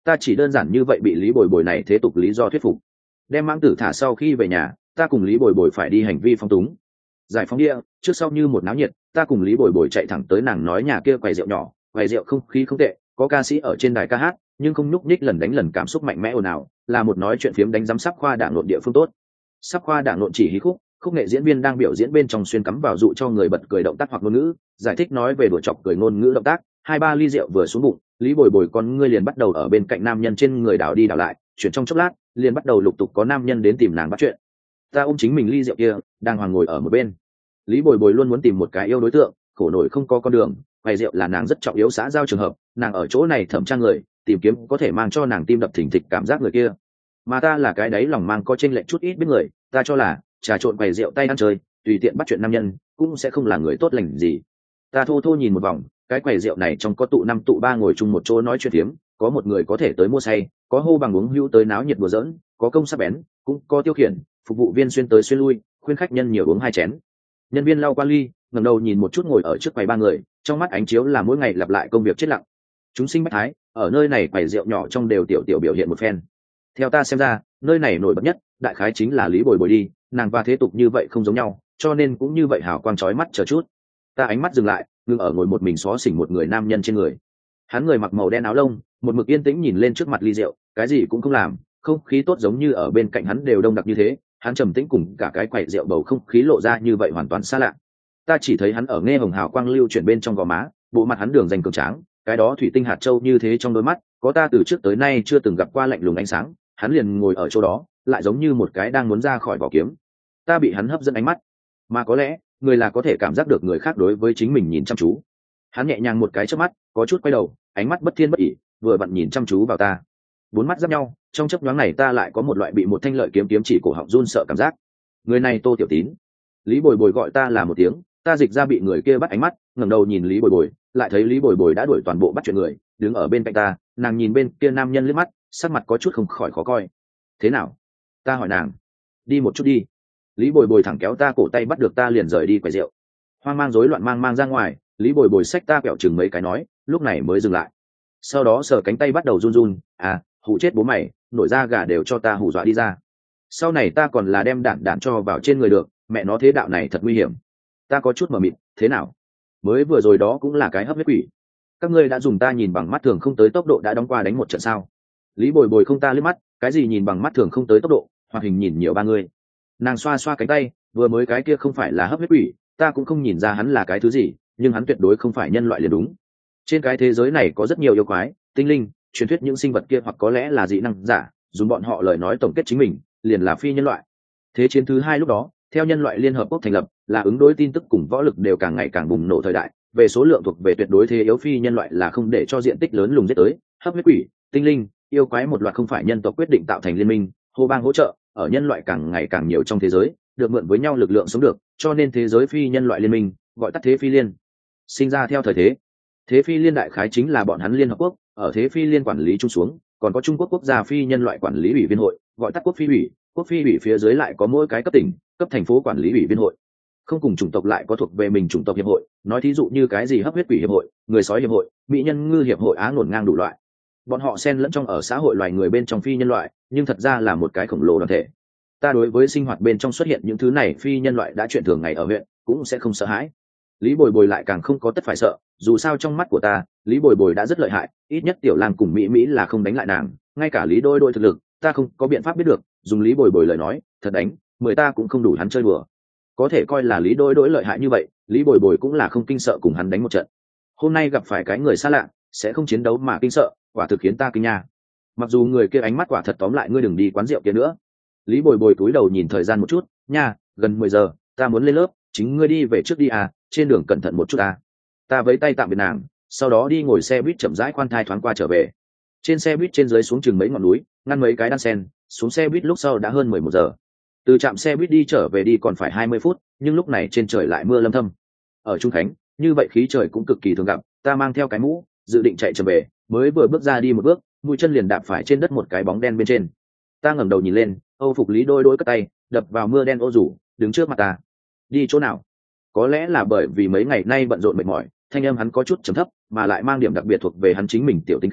Ta chỉ đơn giản như vậy bị lý bồi bồi này thế tục lý do thuyết phục. Đem mãng tử thả sau khi về nhà, ta cùng lý bồi bồi phải đi hành vi phong túng. Giải phóng địa, trước sau như một náo nhiệt, ta cùng lý bồi bồi chạy thẳng tới nàng nói nhà kia quầy rượu nhỏ, quầy rượu không khí không tệ, có ca sĩ ở trên đài ca hát, nhưng không nhúc nhích, lần đánh lần cảm xúc mạnh mẽ ồn ào, là một nói chuyện phiếm đánh giám sắp khoa đảng nội địa phương tốt. Sắp khoa đảng nội chỉ hí khúc, khúc nghệ diễn viên đang biểu diễn bên trong xuyên cắm vào dụ cho người bật cười động tác hoặc ngôn ngữ, giải thích nói về đùa chọc cười ngôn ngữ động tác, hai ba ly rượu vừa xuống bụng, lý bồi bồi con ngươi liền bắt đầu ở bên cạnh nam nhân trên người đảo đi đảo lại, chuyển trong chốc lát, liền bắt đầu lục tục có nam nhân đến tìm nàng bắt chuyện. Ta ôm chính mình ly rượu kia, đang hoàng ngồi ở một bên. Lý bồi bồi luôn muốn tìm một cái yêu đối tượng, khổ nổi không có con đường, quầy rượu là nàng rất trọng yếu xã giao trường hợp, nàng ở chỗ này thẩm tra người, tìm kiếm có thể mang cho nàng tim đập thình thịch cảm giác người kia. Mà ta là cái đấy lòng mang có chênh lệch chút ít biết người, ta cho là trà trộn quầy rượu tay ăn chơi, tùy tiện bắt chuyện nam nhân, cũng sẽ không là người tốt lành gì. Ta thô thô nhìn một vòng, cái quầy rượu này trong có tụ năm tụ ba ngồi chung một chỗ nói chuyện phiếm, có một người có thể tới mua say, có hô bằng uống hữu tới náo nhiệt đùa giỡn, có công sắc bén, cũng có tiêu khiển, phục vụ viên xuyên tới xuyên lui, khuyên khách nhân nhiều uống hai chén. Nhân viên lau qua ly, ngẩng đầu nhìn một chút ngồi ở trước quầy ba người, trong mắt ánh chiếu là mỗi ngày lặp lại công việc chết lặng. Chúng sinh bách thái, ở nơi này quầy rượu nhỏ trong đều tiểu tiểu biểu hiện một phen. Theo ta xem ra, nơi này nổi bật nhất, đại khái chính là Lý Bồi Bồi đi, nàng và thế tục như vậy không giống nhau, cho nên cũng như vậy hào quang chói mắt chờ chút. Ta ánh mắt dừng lại, ngưng ở ngồi một mình xó xỉnh một người nam nhân trên người. Hắn người mặc màu đen áo lông, một mực yên tĩnh nhìn lên trước mặt ly rượu, cái gì cũng không làm, không khí tốt giống như ở bên cạnh hắn đều đông đặc như thế, hắn trầm tĩnh cùng cả cái quầy rượu bầu không khí lộ ra như vậy hoàn toàn xa lạ. Ta chỉ thấy hắn ở nghe hồng hào quang lưu chuyển bên trong gò má, bộ mặt hắn đường dành cường tráng, cái đó thủy tinh hạt châu như thế trong đôi mắt, có ta từ trước tới nay chưa từng gặp qua lạnh lùng ánh sáng, hắn liền ngồi ở chỗ đó, lại giống như một cái đang muốn ra khỏi vỏ kiếm. Ta bị hắn hấp dẫn ánh mắt, mà có lẽ người là có thể cảm giác được người khác đối với chính mình nhìn chăm chú. Hắn nhẹ nhàng một cái chớp mắt, có chút quay đầu, ánh mắt bất thiên bất ỉ, vừa vặn nhìn chăm chú vào ta. Bốn mắt giáp nhau, trong chớp nhoáng này ta lại có một loại bị một thanh lợi kiếm kiếm chỉ cổ họng run sợ cảm giác. Người này Tô Tiểu Tín. Lý Bồi Bồi gọi ta là một tiếng, ta dịch ra bị người kia bắt ánh mắt, ngẩng đầu nhìn Lý Bồi Bồi, lại thấy Lý Bồi Bồi đã đuổi toàn bộ bắt chuyện người, đứng ở bên cạnh ta, nàng nhìn bên kia nam nhân liếc mắt, sắc mặt có chút không khỏi khó coi. Thế nào? Ta hỏi nàng. Đi một chút đi. Lý Bồi Bồi thẳng kéo ta cổ tay bắt được ta liền rời đi quầy rượu. Hoang mang rối loạn mang mang ra ngoài, Lý Bồi Bồi xách ta quẹo chừng mấy cái nói, lúc này mới dừng lại. Sau đó sờ cánh tay bắt đầu run run, à, hù chết bố mày, nổi da gà đều cho ta hù dọa đi ra. Sau này ta còn là đem đạn đạn cho vào trên người được, mẹ nó thế đạo này thật nguy hiểm. Ta có chút mờ mịt, thế nào? Mới vừa rồi đó cũng là cái hấp huyết quỷ. Các ngươi đã dùng ta nhìn bằng mắt thường không tới tốc độ đã đóng qua đánh một trận sao? Lý Bồi Bồi không ta liếc mắt, cái gì nhìn bằng mắt thường không tới tốc độ, hoạt hình nhìn nhiều ba người. Nàng xoa xoa cánh tay, vừa mới cái kia không phải là hấp huyết quỷ, ta cũng không nhìn ra hắn là cái thứ gì, nhưng hắn tuyệt đối không phải nhân loại liền đúng. Trên cái thế giới này có rất nhiều yêu quái, tinh linh, truyền thuyết những sinh vật kia hoặc có lẽ là dị năng giả, dùng bọn họ lời nói tổng kết chính mình, liền là phi nhân loại. Thế chiến thứ hai lúc đó, theo nhân loại liên hợp quốc thành lập, là ứng đối tin tức cùng võ lực đều càng ngày càng bùng nổ thời đại, về số lượng thuộc về tuyệt đối thế yếu phi nhân loại là không để cho diện tích lớn lùng giết tới, hấp huyết quỷ, tinh linh, yêu quái một loạt không phải nhân tộc quyết định tạo thành liên minh, hô bang hỗ trợ, ở nhân loại càng ngày càng nhiều trong thế giới, được mượn với nhau lực lượng sống được, cho nên thế giới phi nhân loại liên minh, gọi tắt thế phi liên. Sinh ra theo thời thế. Thế phi liên đại khái chính là bọn hắn liên hợp quốc, ở thế phi liên quản lý trung xuống, còn có Trung Quốc quốc gia phi nhân loại quản lý ủy viên hội, gọi tắt quốc phi ủy, quốc phi ủy phía dưới lại có mỗi cái cấp tỉnh, cấp thành phố quản lý ủy viên hội. Không cùng chủng tộc lại có thuộc về mình chủng tộc hiệp hội, nói thí dụ như cái gì hấp huyết quỷ hiệp hội, người sói hiệp hội, mỹ nhân ngư hiệp hội á ngổn ngang đủ loại. Bọn họ xen lẫn trong ở xã hội loài người bên trong phi nhân loại, nhưng thật ra là một cái khổng lồ đoàn thể. Ta đối với sinh hoạt bên trong xuất hiện những thứ này phi nhân loại đã chuyện thường ngày ở huyện, cũng sẽ không sợ hãi. Lý Bồi Bồi lại càng không có tất phải sợ, dù sao trong mắt của ta, Lý Bồi Bồi đã rất lợi hại, ít nhất Tiểu Lang cùng Mỹ Mỹ là không đánh lại nàng, ngay cả Lý Đôi Đôi thực lực, ta không có biện pháp biết được, dùng Lý Bồi Bồi lời nói, thật đánh, mười ta cũng không đủ hắn chơi đùa. Có thể coi là Lý Đôi Đôi lợi hại như vậy, Lý Bồi Bồi cũng là không kinh sợ cùng hắn đánh một trận. Hôm nay gặp phải cái người xa lạ, sẽ không chiến đấu mà kinh sợ, quả thực khiến ta kinh nha. Mặc dù người kia ánh mắt quả thật tóm lại ngươi đừng đi quán rượu kia nữa. Lý Bồi Bồi cúi đầu nhìn thời gian một chút, nha, gần mười giờ, ta muốn lên lớp, chính ngươi đi về trước đi à, trên đường cẩn thận một chút à. Ta vẫy tay tạm biệt nàng, sau đó đi ngồi xe buýt chậm rãi khoan thai thoáng qua trở về. Trên xe buýt trên dưới xuống chừng mấy ngọn núi, ngăn mấy cái đan sen, xuống xe buýt lúc sau đã hơn mười một giờ. Từ trạm xe buýt đi trở về đi còn phải hai mươi phút, nhưng lúc này trên trời lại mưa lâm thâm. Ở Trung Khánh, như vậy khí trời cũng cực kỳ thường gặp, ta mang theo cái mũ, dự định chạy trở về, mới vừa bước ra đi một bước, mũi chân liền đạp phải trên đất một cái bóng đen bên trên. Ta ngẩng đầu nhìn lên, Âu phục Lý Đôi Đôi cất tay, đập vào mưa đen ô rủ, đứng trước mặt ta. Đi chỗ nào? Có lẽ là bởi vì mấy ngày nay bận rộn mệt mỏi, thanh âm hắn có chút trầm thấp, mà lại mang điểm đặc biệt thuộc về hắn chính mình tiểu tinh khí,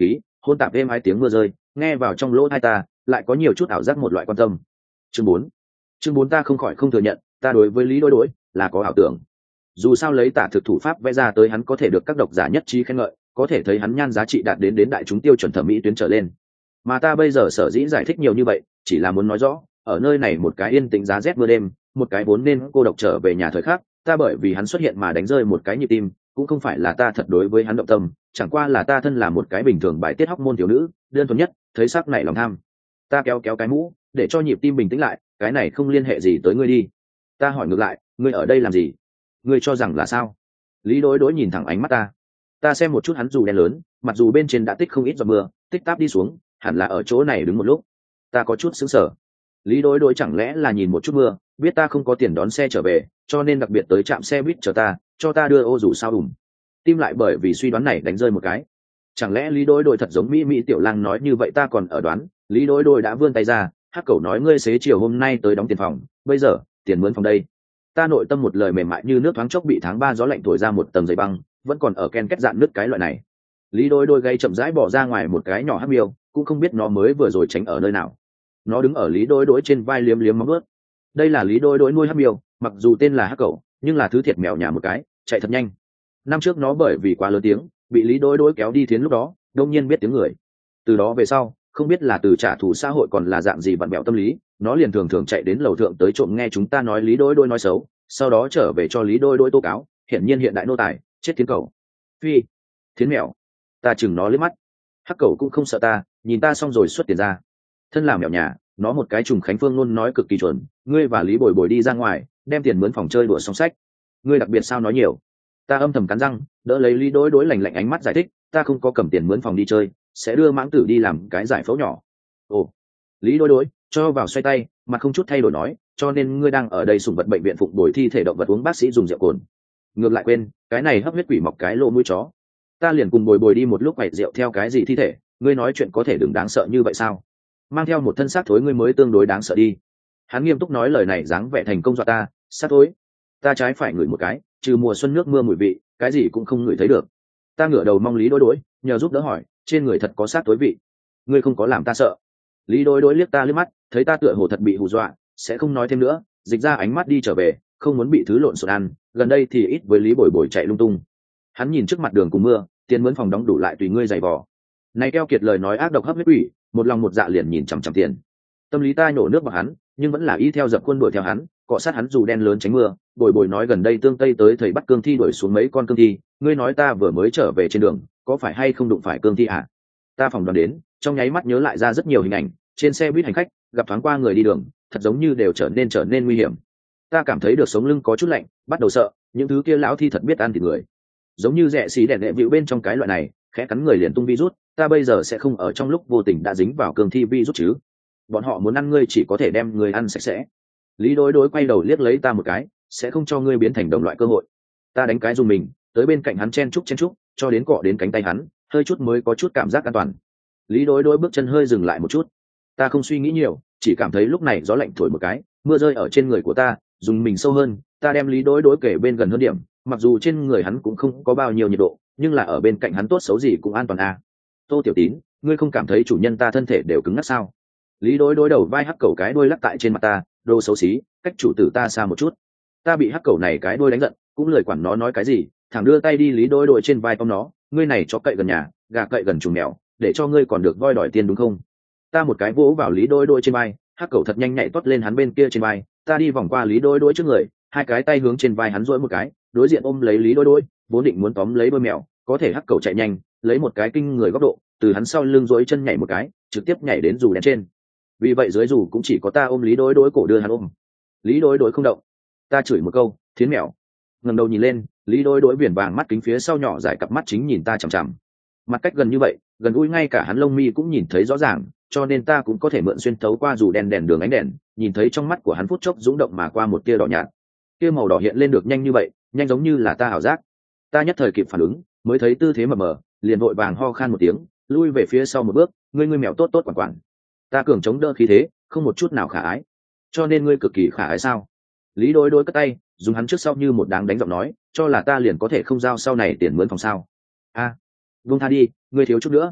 hôn tạp êm hai tiếng mưa rơi nghe vào trong lỗ tai ta, lại có nhiều chút ảo giác một loại quan tâm. Chương bốn. Chương bốn ta không khỏi không thừa nhận, ta đối với Lý Đối Đối là có ảo tưởng. Dù sao lấy tả thực thủ pháp vẽ ra tới hắn có thể được các độc giả nhất trí khen ngợi, có thể thấy hắn nhan giá trị đạt đến đến đại chúng tiêu chuẩn thẩm mỹ tuyến trở lên. Mà ta bây giờ sở dĩ giải thích nhiều như vậy, chỉ là muốn nói rõ, ở nơi này một cái yên tĩnh giá rét mưa đêm, một cái vốn nên cô độc trở về nhà thời khắc, ta bởi vì hắn xuất hiện mà đánh rơi một cái nhịp tim, cũng không phải là ta thật đối với hắn động tâm, chẳng qua là ta thân là một cái bình thường bài tiết hóc môn thiếu nữ, đơn thuần nhất, thấy sắc này lòng tham. Ta kéo kéo cái mũ, để cho nhịp tim bình tĩnh lại, cái này không liên hệ gì tới ngươi đi. Ta hỏi ngược lại, ngươi ở đây làm gì? Ngươi cho rằng là sao? Lý Đối Đối nhìn thẳng ánh mắt ta. Ta xem một chút hắn dù đen lớn, mặc dù bên trên đã tích không ít giọt mưa, tích táp đi xuống, hẳn là ở chỗ này đứng một lúc. Ta có chút sững sờ. Lý Đối Đối chẳng lẽ là nhìn một chút mưa, biết ta không có tiền đón xe trở về, cho nên đặc biệt tới trạm xe buýt chờ ta, cho ta đưa ô dù sao ủng. Tim lại bởi vì suy đoán này đánh rơi một cái. Chẳng lẽ Lý Đối Đối thật giống Mỹ Mỹ tiểu lang nói như vậy, ta còn ở đoán. Lý Đối Đối đã vươn tay ra, hắc cẩu nói ngươi xế chiều hôm nay tới đóng tiền phòng, bây giờ tiền mướn phòng đây. Ta nội tâm một lời mềm mại như nước thoáng chốc bị tháng ba gió lạnh thổi ra một tầng giấy băng, vẫn còn ở ken két dạn nứt cái loại này. Lý Đối Đôi gây chậm rãi bỏ ra ngoài một cái nhỏ hắc miêu, cũng không biết nó mới vừa rồi tránh ở nơi nào. Nó đứng ở Lý Đối Đối trên vai liếm liếm móng vuốt. Đây là Lý Đối Đối nuôi hắc miêu, mặc dù tên là hắc cẩu, nhưng là thứ thiệt mèo nhà một cái, chạy thật nhanh. Năm trước nó bởi vì quá lớn tiếng, bị Lý Đối Đối kéo đi thiến lúc đó, đông nhiên biết tiếng người. Từ đó về sau, không biết là từ trả thù xã hội còn là dạng gì vặn bẹo tâm lý, nó liền thường thường chạy đến lầu thượng tới trộm nghe chúng ta nói Lý Đối Đối nói xấu, sau đó trở về cho Lý Đối Đối tố cáo, hiển nhiên hiện đại nô tài, chết thiến cầu. Phi, thiến mèo. Ta chừng nó liếc mắt. Hắc cẩu cũng không sợ ta, nhìn ta xong rồi xuất tiền ra. Thân làm mèo nhà, nó một cái trùng Khánh Phương luôn nói cực kỳ chuẩn, ngươi và Lý Bồi Bồi đi ra ngoài, đem tiền mướn phòng chơi đùa xong sách. Ngươi đặc biệt sao nói nhiều. Ta âm thầm cắn răng, đỡ lấy Lý Đối Đối lạnh lạnh ánh mắt giải thích, ta không có cầm tiền mướn phòng đi chơi, sẽ đưa mãng tử đi làm cái giải phẫu nhỏ. Ồ. Lý Đối Đối cho vào xoay tay, mặt không chút thay đổi nói, cho nên ngươi đang ở đây sủng vật bệnh viện phụng đổi thi thể động vật uống bác sĩ dùng rượu cồn. Ngược lại quên, cái này hấp huyết quỷ mọc cái lỗ mũi chó. Ta liền cùng Bồi Bồi đi một lúc quậy rượu theo cái gì thi thể, ngươi nói chuyện có thể đừng đáng sợ như vậy sao? Mang theo một thân xác thối ngươi mới tương đối đáng sợ đi. Hắn nghiêm túc nói lời này dáng vẻ thành công dọa ta, xác thối. Ta trái phải ngửi một cái, trừ mùa xuân nước mưa mùi vị, cái gì cũng không ngửi thấy được. Ta ngửa đầu mong Lý Đối Đối, nhờ giúp đỡ hỏi, trên người thật có xác thối vị. Ngươi không có làm ta sợ. Lý Đối Đối liếc ta liếc mắt, thấy ta tựa hồ thật bị hù dọa, sẽ không nói thêm nữa, dịch ra ánh mắt đi trở về, không muốn bị thứ lộn xộn ăn, gần đây thì ít với Lý Bồi Bồi chạy lung tung. Hắn nhìn trước mặt đường cùng mưa, tiền mướn phòng đóng đủ lại tùy ngươi giày vò. Này keo kiệt lời nói ác độc hấp huyết quỷ, một lòng một dạ liền nhìn chằm chằm tiền. Tâm lý ta nhổ nước vào hắn, nhưng vẫn là y theo dập khuôn đuổi theo hắn, cọ sát hắn dù đen lớn tránh mưa. Bồi Bồi nói gần đây tương tây tới thầy bắt cương thi đuổi xuống mấy con cương thi, ngươi nói ta vừa mới trở về trên đường, có phải hay không đụng phải cương thi à? Ta phỏng đoán đến, trong nháy mắt nhớ lại ra rất nhiều hình ảnh, trên xe buýt hành khách, gặp thoáng qua người đi đường, thật giống như đều trở nên trở nên nguy hiểm. Ta cảm thấy được sống lưng có chút lạnh, bắt đầu sợ, những thứ kia lão thi thật biết ăn thịt người. Giống như rẻ xì đẻ đệ vịu bên trong cái loại này, khẽ cắn người liền tung virus, ta bây giờ sẽ không ở trong lúc vô tình đã dính vào cương thi virus chứ? Bọn họ muốn ăn ngươi chỉ có thể đem người ăn sạch sẽ. Lý Đối Đối quay đầu liếc lấy ta một cái, sẽ không cho ngươi biến thành đồng loại cơ hội. Ta đánh cái dùng mình, tới bên cạnh hắn chen chúc chen chúc, cho đến cọ đến cánh tay hắn, hơi chút mới có chút cảm giác an toàn. Lý Đối Đối bước chân hơi dừng lại một chút. Ta không suy nghĩ nhiều, chỉ cảm thấy lúc này gió lạnh thổi một cái, mưa rơi ở trên người của ta, dùng mình sâu hơn. Ta đem Lý Đối Đối kể bên gần hơn điểm, mặc dù trên người hắn cũng không có bao nhiêu nhiệt độ, nhưng là ở bên cạnh hắn tốt xấu gì cũng an toàn à. Tô Tiểu Tín, ngươi không cảm thấy chủ nhân ta thân thể đều cứng ngắc sao? Lý Đối Đối đầu vai hắc cẩu cái đuôi lắc tại trên mặt ta, đồ xấu xí, cách chủ tử ta xa một chút. Ta bị hắc cẩu này cái đuôi đánh giận, cũng lời quản nó nói cái gì, thẳng đưa tay đi Lý Đối Đối trên vai tóm nó, ngươi này chó cậy gần nhà, gà cậy gần chuồng mèo, để cho ngươi còn được voi đòi tiền đúng không? Ta một cái vỗ vào Lý Đối Đối trên vai, hắc cẩu thật nhanh nhạy toát lên hắn bên kia trên vai, ta đi vòng qua Lý Đối Đối trước người, hai cái tay hướng trên vai hắn duỗi một cái, đối diện ôm lấy Lý Đối Đối, vốn định muốn tóm lấy đôi mèo, có thể hắc cẩu chạy nhanh, lấy một cái kinh người góc độ, từ hắn sau lưng duỗi chân nhảy một cái, trực tiếp nhảy đến dù đen trên. Vì vậy dưới dù cũng chỉ có ta ôm Lý Đối Đối cổ đưa hắn ôm. Lý Đối Đối không động. Ta chửi một câu, thiến mèo. Ngẩng đầu nhìn lên, Lý Đối Đối viền vàng mắt kính phía sau nhỏ dài cặp mắt chính nhìn ta chằm chằm. Mặt cách gần như vậy, gần gũi ngay cả hắn lông mi cũng nhìn thấy rõ ràng, cho nên ta cũng có thể mượn xuyên thấu qua dù đen đèn đường ánh đèn, nhìn thấy trong mắt của hắn phút chốc dũng động mà qua một tia đỏ nhạt. Tia màu đỏ hiện lên được nhanh như vậy, nhanh giống như là ta ảo giác. Ta nhất thời kịp phản ứng, mới thấy tư thế mờ mờ, liền vội vàng ho khan một tiếng, lui về phía sau một bước, ngươi ngươi mèo tốt tốt quản quản. Ta cường chống đỡ khí thế, không một chút nào khả ái. Cho nên ngươi cực kỳ khả ái sao? Lý Đối Đối cất tay, dùng hắn trước sau như một đáng đánh giọng nói, cho là ta liền có thể không giao sau này tiền mướn phòng sao? A, à, vung tha đi, ngươi thiếu chút nữa.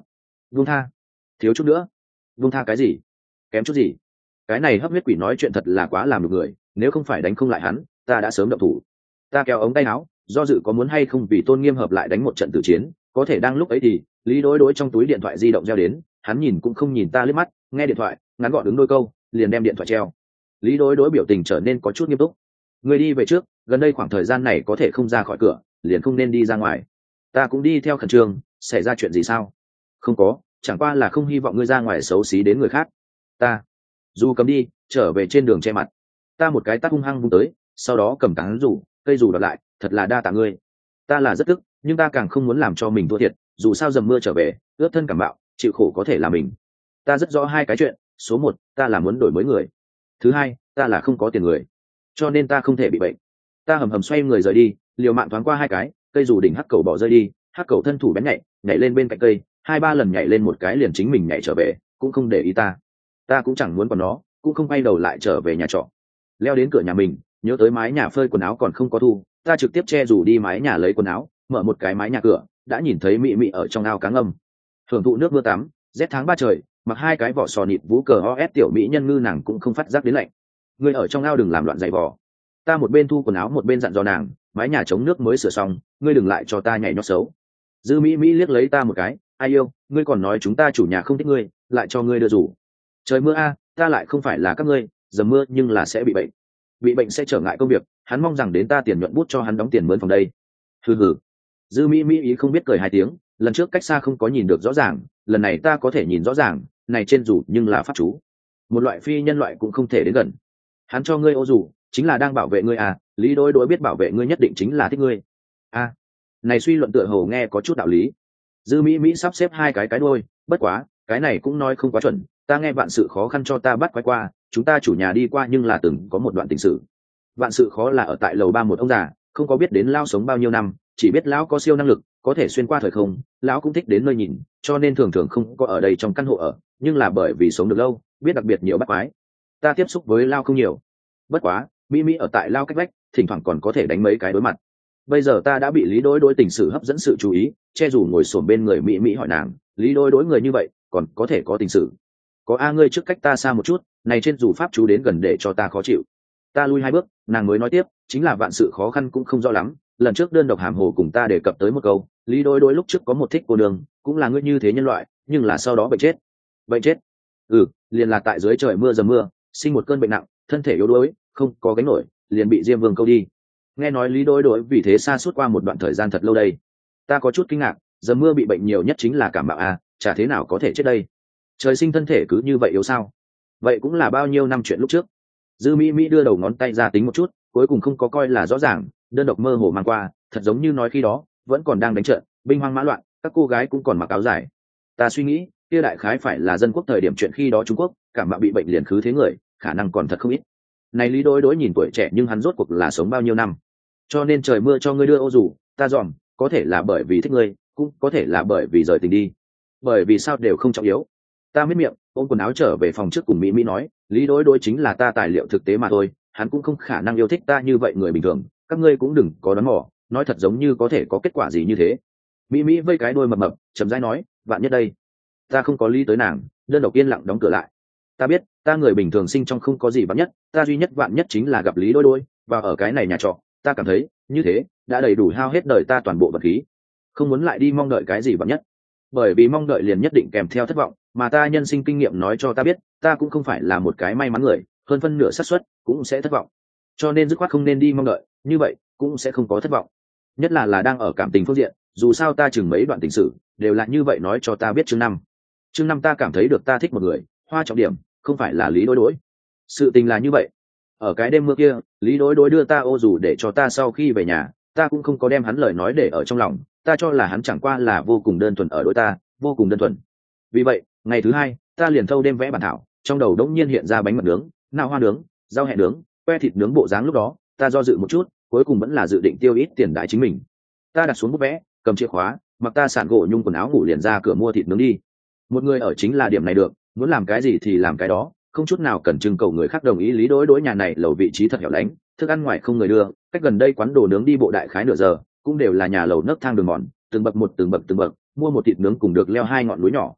Vung tha. Thiếu chút nữa. Vung tha cái gì? Kém chút gì? Cái này hấp huyết quỷ nói chuyện thật là quá làm được người, nếu không phải đánh không lại hắn, ta đã sớm động thủ. Ta kéo ống tay áo, do dự có muốn hay không vì tôn nghiêm hợp lại đánh một trận tử chiến, có thể đang lúc ấy thì lý đối đối trong túi điện thoại di động reo đến, hắn nhìn cũng không nhìn ta liếc mắt, nghe điện thoại ngắn gọn ứng đôi câu, liền đem điện thoại treo. Lý đối đối biểu tình trở nên có chút nghiêm túc. Người đi về trước, gần đây khoảng thời gian này có thể không ra khỏi cửa, liền không nên đi ra ngoài. Ta cũng đi theo khẩn trương, xảy ra chuyện gì sao? Không có, chẳng qua là không hy vọng ngươi ra ngoài xấu xí đến người khác. Ta dù cầm đi, trở về trên đường che mặt. Ta một cái tát hung hăng vung tới, sau đó cầm tán rủ cây rủ đập lại, thật là đa tạ ngươi. Ta là rất tức, nhưng ta càng không muốn làm cho mình thua thiệt, dù sao dầm mưa trở về, ướt thân cảm bạo, chịu khổ có thể là mình. Ta rất rõ hai cái chuyện, số một, ta là muốn đổi mới người. Thứ hai, ta là không có tiền người, cho nên ta không thể bị bệnh. Ta hầm hầm xoay người rời đi, liều mạng thoáng qua hai cái, cây rủ đỉnh hắc cầu bỏ rơi đi, hắc cầu thân thủ bén nhạy, nhảy lên bên cạnh cây, hai ba lần nhảy lên một cái liền chính mình nhảy trở về, cũng không để ý ta. Ta cũng chẳng muốn còn nó, cũng không quay đầu lại trở về nhà trọ. Leo đến cửa nhà mình, nhớ tới mái nhà phơi quần áo còn không có thu, ta trực tiếp che rủ đi mái nhà lấy quần áo, mở một cái mái nhà cửa, đã nhìn thấy mị mị ở trong ao cá ngâm, hưởng thụ nước mưa tắm. Rét tháng ba trời, mặc hai cái vỏ sò nịt vú cờ o ép tiểu mỹ nhân ngư nàng cũng không phát giác đến lạnh. Ngươi ở trong ao đừng làm loạn giày vò. Ta một bên thu quần áo một bên dặn dò nàng, mái nhà chống nước mới sửa xong, ngươi đừng lại cho ta nhảy nhót xấu. Dư mỹ mỹ liếc lấy ta một cái, ai yêu, ngươi còn nói chúng ta chủ nhà không thích ngươi, lại cho ngươi đưa rủ. Trời mưa a, ta lại không phải là các ngươi, dầm mưa nhưng là sẽ bị bệnh. Bị bệnh sẽ trở ngại công việc, hắn mong rằng đến ta tiền nhuận bút cho hắn đóng tiền mướn phòng đây. Hừ hừ. Dư mỹ mỹ ý không biết cười hai tiếng, lần trước cách xa không có nhìn được rõ ràng, lần này ta có thể nhìn rõ ràng, này trên rủ nhưng là pháp chú, một loại phi nhân loại cũng không thể đến gần. Hắn cho ngươi ô rủ, chính là đang bảo vệ ngươi à, lý đối đối biết bảo vệ ngươi nhất định chính là thích ngươi. A, à, này suy luận tựa hồ nghe có chút đạo lý. Dư mỹ mỹ sắp xếp hai cái cái đôi, bất quá cái này cũng nói không quá chuẩn, ta nghe vạn sự khó khăn cho ta bắt quay qua, chúng ta chủ nhà đi qua nhưng là từng có một đoạn tình sự. Vạn sự khó là ở tại lầu ba một ông già, không có biết đến lão sống bao nhiêu năm, chỉ biết lão có siêu năng lực, có thể xuyên qua thời không, lão cũng thích đến nơi nhìn, cho nên thường thường không có ở đây trong căn hộ ở, nhưng là bởi vì sống được lâu, biết đặc biệt nhiều bắt quái. Ta tiếp xúc với lão không nhiều, bất quá mỹ mỹ ở tại lão cách vách, thỉnh thoảng còn có thể đánh mấy cái đối mặt. Bây giờ ta đã bị lý đối đối tình sự hấp dẫn sự chú ý, che dù ngồi xổm bên người mỹ mỹ hỏi nàng, lý đối đối người như vậy còn có thể có tình sự? Có a, ngươi trước cách ta xa một chút, này trên dù pháp chú đến gần để cho ta khó chịu. Ta lui hai bước, nàng mới nói tiếp, chính là vạn sự khó khăn cũng không rõ lắm, lần trước đơn độc hàm hồ cùng ta đề cập tới một câu, lý đối đối lúc trước có một thích cô đường, cũng là ngươi như thế nhân loại, nhưng là sau đó bệnh chết. Bệnh chết? Ừ, liền là tại dưới trời mưa dầm mưa, sinh một cơn bệnh nặng, thân thể yếu đuối, không có gánh nổi, liền bị diêm vương câu đi. Nghe nói lý đối đối vì thế xa suốt qua một đoạn thời gian thật lâu đây. Ta có chút kinh ngạc, dầm mưa bị bệnh nhiều nhất chính là cảm mạo à, chả thế nào có thể chết đây. Trời sinh thân thể cứ như vậy yếu sao? Vậy cũng là bao nhiêu năm chuyện lúc trước. Dư mỹ mỹ đưa đầu ngón tay ra tính một chút, cuối cùng không có coi là rõ ràng, đơn độc mơ hồ mang qua, thật giống như nói khi đó vẫn còn đang đánh trận, binh hoang mã loạn, các cô gái cũng còn mặc áo dài. Ta suy nghĩ, kia đại khái phải là dân quốc thời điểm chuyện khi đó Trung Quốc cảm mạo bị bệnh liền khứ thế người, khả năng còn thật không ít. Này lý đối đối nhìn tuổi trẻ nhưng hắn rốt cuộc là sống bao nhiêu năm, cho nên trời mưa cho ngươi đưa ô dù, ta dòm, có thể là bởi vì thích ngươi, cũng có thể là bởi vì rời tình đi, bởi vì sao đều không trọng yếu. Ta miết miệng, ôm quần áo trở về phòng trước cùng mỹ mỹ nói, lý đối đối chính là ta tài liệu thực tế mà thôi, hắn cũng không khả năng yêu thích ta như vậy người bình thường, các ngươi cũng đừng có đoán mò, nói thật giống như có thể có kết quả gì như thế. Mỹ mỹ vây cái đôi mập mập, chậm rãi nói, vạn nhất đây. Ta không có lý tới nàng, đơn độc yên lặng đóng cửa lại. Ta biết, ta người bình thường sinh trong không có gì vạn nhất, ta duy nhất vạn nhất chính là gặp lý đối đối, và ở cái này nhà trọ, ta cảm thấy như thế đã đầy đủ hao hết đời ta toàn bộ vật khí, không muốn lại đi mong đợi cái gì vạn nhất, bởi vì mong đợi liền nhất định kèm theo thất vọng, mà ta nhân sinh kinh nghiệm nói cho ta biết, ta cũng không phải là một cái may mắn người, hơn phân nửa xác suất cũng sẽ thất vọng, cho nên dứt khoát không nên đi mong đợi, như vậy cũng sẽ không có thất vọng, nhất là là đang ở cảm tình phương diện, dù sao ta chừng mấy đoạn tình sử đều là như vậy nói cho ta biết. Chương năm chương năm ta cảm thấy được ta thích một người, hoa trọng điểm không phải là lý đối đối. Sự tình là như vậy, ở cái đêm mưa kia, lý đối đối đưa ta ô dù để cho ta sau khi về nhà, ta cũng không có đem hắn lời nói để ở trong lòng, ta cho là hắn chẳng qua là vô cùng đơn thuần ở đối ta, vô cùng đơn thuần. Vì vậy ngày thứ hai ta liền thâu đêm vẽ bản thảo, trong đầu đống nhiên hiện ra bánh mật nướng, nạo hoa nướng, rau hẹ nướng, que thịt nướng bộ dáng. Lúc đó ta do dự một chút, cuối cùng vẫn là dự định tiêu ít tiền đãi chính mình. Ta đặt xuống bút vẽ, cầm chìa khóa, mặc ta sản gỗ nhung quần áo ngủ liền ra cửa mua thịt nướng đi. Một người ở chính là điểm này được, muốn làm cái gì thì làm cái đó, không chút nào cần trưng cầu người khác đồng ý. Lý đối đối nhà này lầu vị trí thật hẻo lánh, thức ăn ngoài không người đưa, cách gần đây quán đồ nướng đi bộ đại khái nửa giờ, cũng đều là nhà lầu nấc thang đường mòn, từng bậc một từng bậc từng bậc, mua một thịt nướng cùng được leo hai ngọn núi nhỏ.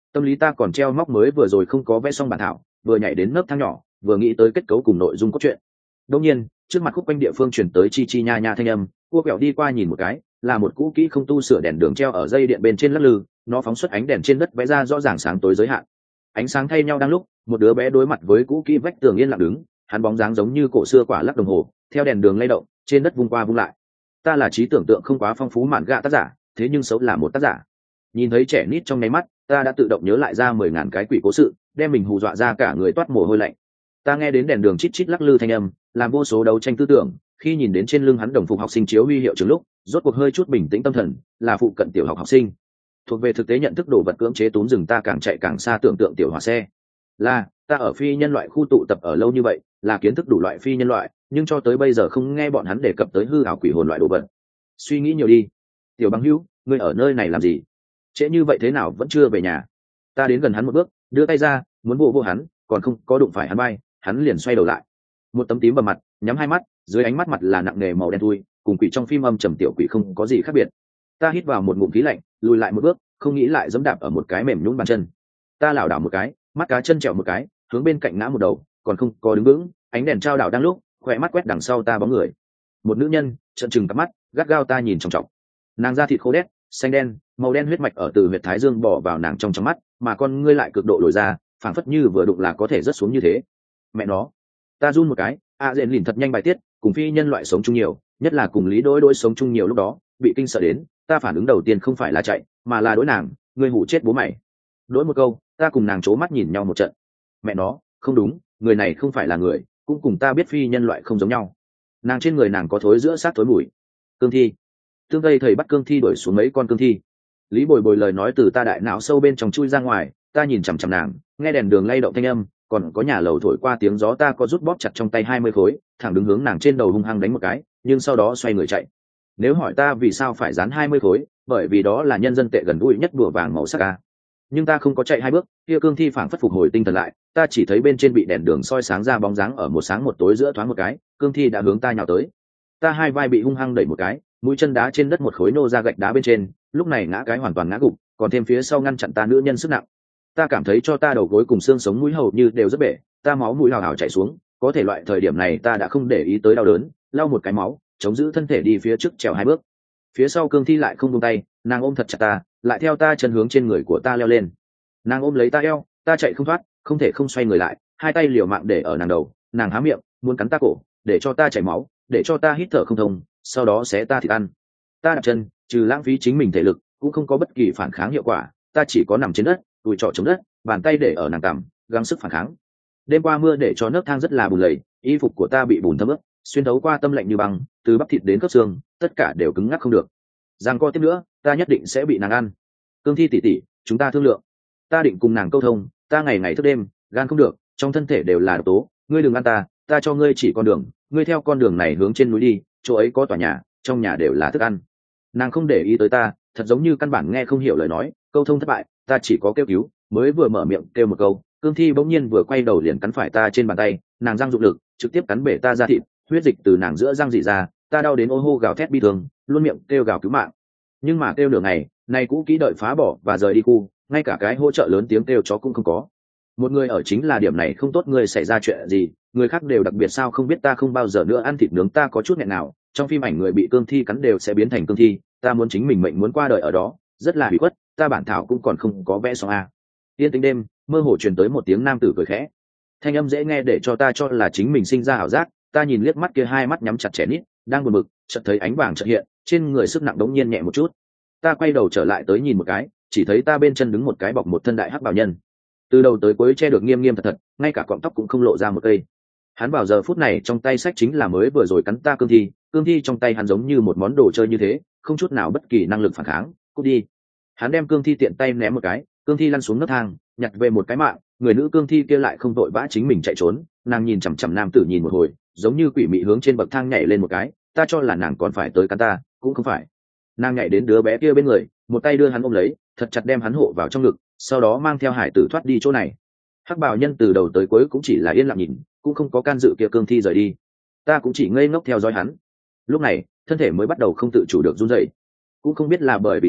Tâm lý ta còn treo móc mới vừa rồi không có vẽ xong bản thảo, vừa nhảy đến nấc thang nhỏ, vừa nghĩ tới kết cấu cùng nội dung cốt truyện. Đương nhiên, trước mặt khúc quanh địa phương chuyển tới chi chi nha nha thanh âm, cua quẹo đi qua nhìn một cái, là một cũ kỹ không tu sửa đèn đường treo ở dây điện bên trên lắc lư, nó phóng xuất ánh đèn trên đất vẽ ra rõ ràng sáng tối giới hạn. Ánh sáng thay nhau đang lúc, một đứa bé đối mặt với cũ kỹ vách tường yên lặng đứng, hắn bóng dáng giống như cổ xưa quả lắc đồng hồ, theo đèn đường lay động, trên đất vung qua vung lại. Ta là trí tưởng tượng không quá phong phú mạn gạ tác giả, thế nhưng xấu là một tác giả. Nhìn thấy trẻ nít trong nháy mắt, ta đã tự động nhớ lại ra mười ngàn cái quỷ cố sự, đem mình hù dọa ra cả người toát mồ hôi lạnh. Ta nghe đến đèn đường chít chít lắc lư thanh âm, làm vô số đấu tranh tư tưởng. Khi nhìn đến trên lưng hắn đồng phục học sinh chiếu huy hiệu trường lúc, rốt cuộc hơi chút bình tĩnh tâm thần, là phụ cận tiểu học học sinh. Thuộc về thực tế nhận thức đồ vật cưỡng chế túm rừng ta càng chạy càng xa tưởng tượng tiểu hỏa xe. Là ta ở phi nhân loại khu tụ tập ở lâu như vậy, là kiến thức đủ loại phi nhân loại, nhưng cho tới bây giờ không nghe bọn hắn đề cập tới hư ảo quỷ hồn loại đồ vật. Suy nghĩ nhiều đi. Tiểu Bằng Hữu, ngươi ở nơi này làm gì? Trễ như vậy thế nào vẫn chưa về nhà? Ta đến gần hắn một bước, đưa tay ra, muốn bộ vô hắn, còn không có đụng phải hắn bay, hắn liền xoay đầu lại. Một tấm tím vào mặt, nhắm hai mắt, dưới ánh mắt mặt là nặng nề màu đen thui, cùng quỷ trong phim âm trầm tiểu quỷ không có gì khác biệt. Ta hít vào một ngụm khí lạnh, lùi lại một bước, không nghĩ lại giẫm đạp ở một cái mềm nhũn bàn chân. Ta lảo đảo một cái, mắt cá chân trèo một cái, hướng bên cạnh ngã một đầu, còn không có đứng vững, ánh đèn trao đảo đang lúc, khỏe mắt quét đằng sau ta bóng người. Một nữ nhân, trợn trừng cặp mắt, gắt gao ta nhìn chòng chọc. Nàng da thịt khô đét, xanh đen, màu đen huyết mạch ở từ huyệt thái dương bỏ vào nàng trong trong mắt, mà con ngươi lại cực độ lồi ra, phảng phất như vừa đụng là có thể rớt xuống như thế. Mẹ nó, ta run một cái, a dện lìn thật nhanh bài tiết, cùng phi nhân loại sống chung nhiều, nhất là cùng lý đối đối sống chung nhiều lúc đó, bị kinh sợ đến, ta phản ứng đầu tiên không phải là chạy, mà là đối nàng, ngươi hủ chết bố mày. Đối một câu, ta cùng nàng c mắt nhìn nhau một trận. Mẹ nó, không đúng, người này không phải là người, cũng cùng ta biết phi nhân loại không giống nhau. Nàng trên người nàng có thối giữa sát thối mùi. Cương thi. Tương tây thầy bắt cương thi đuổi xuống mấy con cương thi. Lý bồi bồi lời nói từ ta đại não sâu bên trong chui ra ngoài, ta nhìn chằm chằm nàng, nghe đèn đường lay động thanh âm, còn có nhà lầu thổi qua tiếng gió, ta có rút bóp chặt trong tay hai mươi khối, thẳng đứng hướng nàng trên đầu hung hăng đánh một cái, nhưng sau đó xoay người chạy. Nếu hỏi ta vì sao phải dán hai mươi khối, bởi vì đó là nhân dân tệ gần gũi nhất đùa vàng màu sắc a. Nhưng ta không có chạy hai bước, kia cương thi phảng phất phục hồi tinh thần lại, ta chỉ thấy bên trên bị đèn đường soi sáng ra bóng dáng ở một sáng một tối giữa thoáng một cái, cương thi đã hướng ta nhào tới. Ta hai vai bị hung hăng đẩy một cái, mũi chân đá trên đất một khối nô ra gạch đá bên trên, lúc này ngã cái hoàn toàn ngã gục, còn thêm phía sau ngăn chặn ta nữ nhân sức nặng. Ta cảm thấy cho ta đầu gối cùng xương sống mũi hầu như đều rất bể, ta máu mũi hào hào chảy xuống, có thể loại thời điểm này ta đã không để ý tới đau đớn, lau một cái máu, chống giữ thân thể đi phía trước trèo hai bước. Phía sau cương thi lại không buông tay, nàng ôm thật chặt ta, lại theo ta chân hướng trên người của ta leo lên. Nàng ôm lấy ta eo, ta chạy không thoát, không thể không xoay người lại, hai tay liều mạng để ở nàng đầu, nàng há miệng, muốn cắn ta cổ, để cho ta chảy máu, để cho ta hít thở không thông, sau đó xé ta thịt ăn. Ta đặt chân, trừ lãng phí chính mình thể lực, cũng không có bất kỳ phản kháng hiệu quả, ta chỉ có nằm trên đất, đùi trọ chống đất, bàn tay để ở nàng cằm, gắng sức phản kháng. Đêm qua mưa để cho nấc thang rất là bùn lầy, y phục của ta bị bùn thấm ướt, xuyên thấu qua tâm lạnh như băng, từ bắp thịt đến khớp xương, tất cả đều cứng ngắc không được. Giang co tiếp nữa, ta nhất định sẽ bị nàng ăn. Cương thi tỷ tỷ, chúng ta thương lượng. Ta định cùng nàng câu thông, ta ngày ngày thức đêm, gan không được, trong thân thể đều là độc tố, ngươi đừng ăn ta, ta cho ngươi chỉ con đường, ngươi theo con đường này hướng trên núi đi, chỗ ấy có tòa nhà, trong nhà đều là thức ăn. Nàng không để ý tới ta, thật giống như căn bản nghe không hiểu lời nói, câu thông thất bại, ta chỉ có kêu cứu, mới vừa mở miệng kêu một câu, cương thi bỗng nhiên vừa quay đầu liền cắn phải ta trên bàn tay, nàng giang dụng lực, trực tiếp cắn bể ta ra thịt, huyết dịch từ nàng giữa răng rỉ ra, ta đau đến ô hô gào thét bi thương, luôn miệng kêu gào cứu mạng. Nhưng mà kêu nửa ngày, này cũ kỹ đợi phá bỏ và rời đi khu, ngay cả cái hỗ trợ lớn tiếng kêu chó cũng không có. Một người ở chính là điểm này không tốt, người xảy ra chuyện gì, người khác đều đặc biệt sao không biết, ta không bao giờ nữa ăn thịt nướng, ta có chút nghẹn nào, trong phim ảnh người bị cương thi cắn đều sẽ biến thành cương thi, ta muốn chính mình mệnh muốn qua đời ở đó, rất là hủy khuất, ta bản thảo cũng còn không có vẽ xong a. Yên tĩnh đêm, mơ hồ truyền tới một tiếng nam tử cười khẽ, thanh âm dễ nghe để cho ta cho là chính mình sinh ra ảo giác. Ta nhìn liếc mắt kia hai mắt nhắm chặt trẻ nít đang buồn bực, chợt thấy ánh vàng chợt hiện, trên người sức nặng đống nhiên nhẹ một chút. Ta quay đầu trở lại tới nhìn một cái, chỉ thấy ta bên chân đứng một cái bọc một thân đại hắc bào nhân, từ đầu tới cuối che được nghiêm nghiêm thật thật, ngay cả cọng tóc cũng không lộ ra một cây. Hắn vào giờ phút này trong tay sách chính là mới vừa rồi cắn ta cương thi, cương thi trong tay hắn giống như một món đồ chơi như thế, không chút nào bất kỳ năng lực phản kháng. Cút đi. Hắn đem cương thi tiện tay ném một cái, cương thi lăn xuống nấc thang, nhặt về một cái mạng, người nữ cương thi kia lại không vội vã chính mình chạy trốn, nàng nhìn chằm chằm nam tử nhìn một hồi, giống như quỷ mị hướng trên bậc thang nhảy lên một cái, ta cho là nàng còn phải tới cắn ta, cũng không phải. Nàng nhảy đến đứa bé kia bên người, một tay đưa hắn ôm lấy, thật chặt đem hắn hộ vào trong ngực, sau đó mang theo hải tử thoát đi chỗ này. Hắc bào nhân từ đầu tới cuối cũng chỉ là yên lặng nhìn, cũng không có can dự kia cương thi rời đi. Ta cũng chỉ ngây ngốc theo dõi hắn. Lúc này thân thể mới bắt đầu không tự chủ được run rẩy, cũng không biết là bởi vì sợ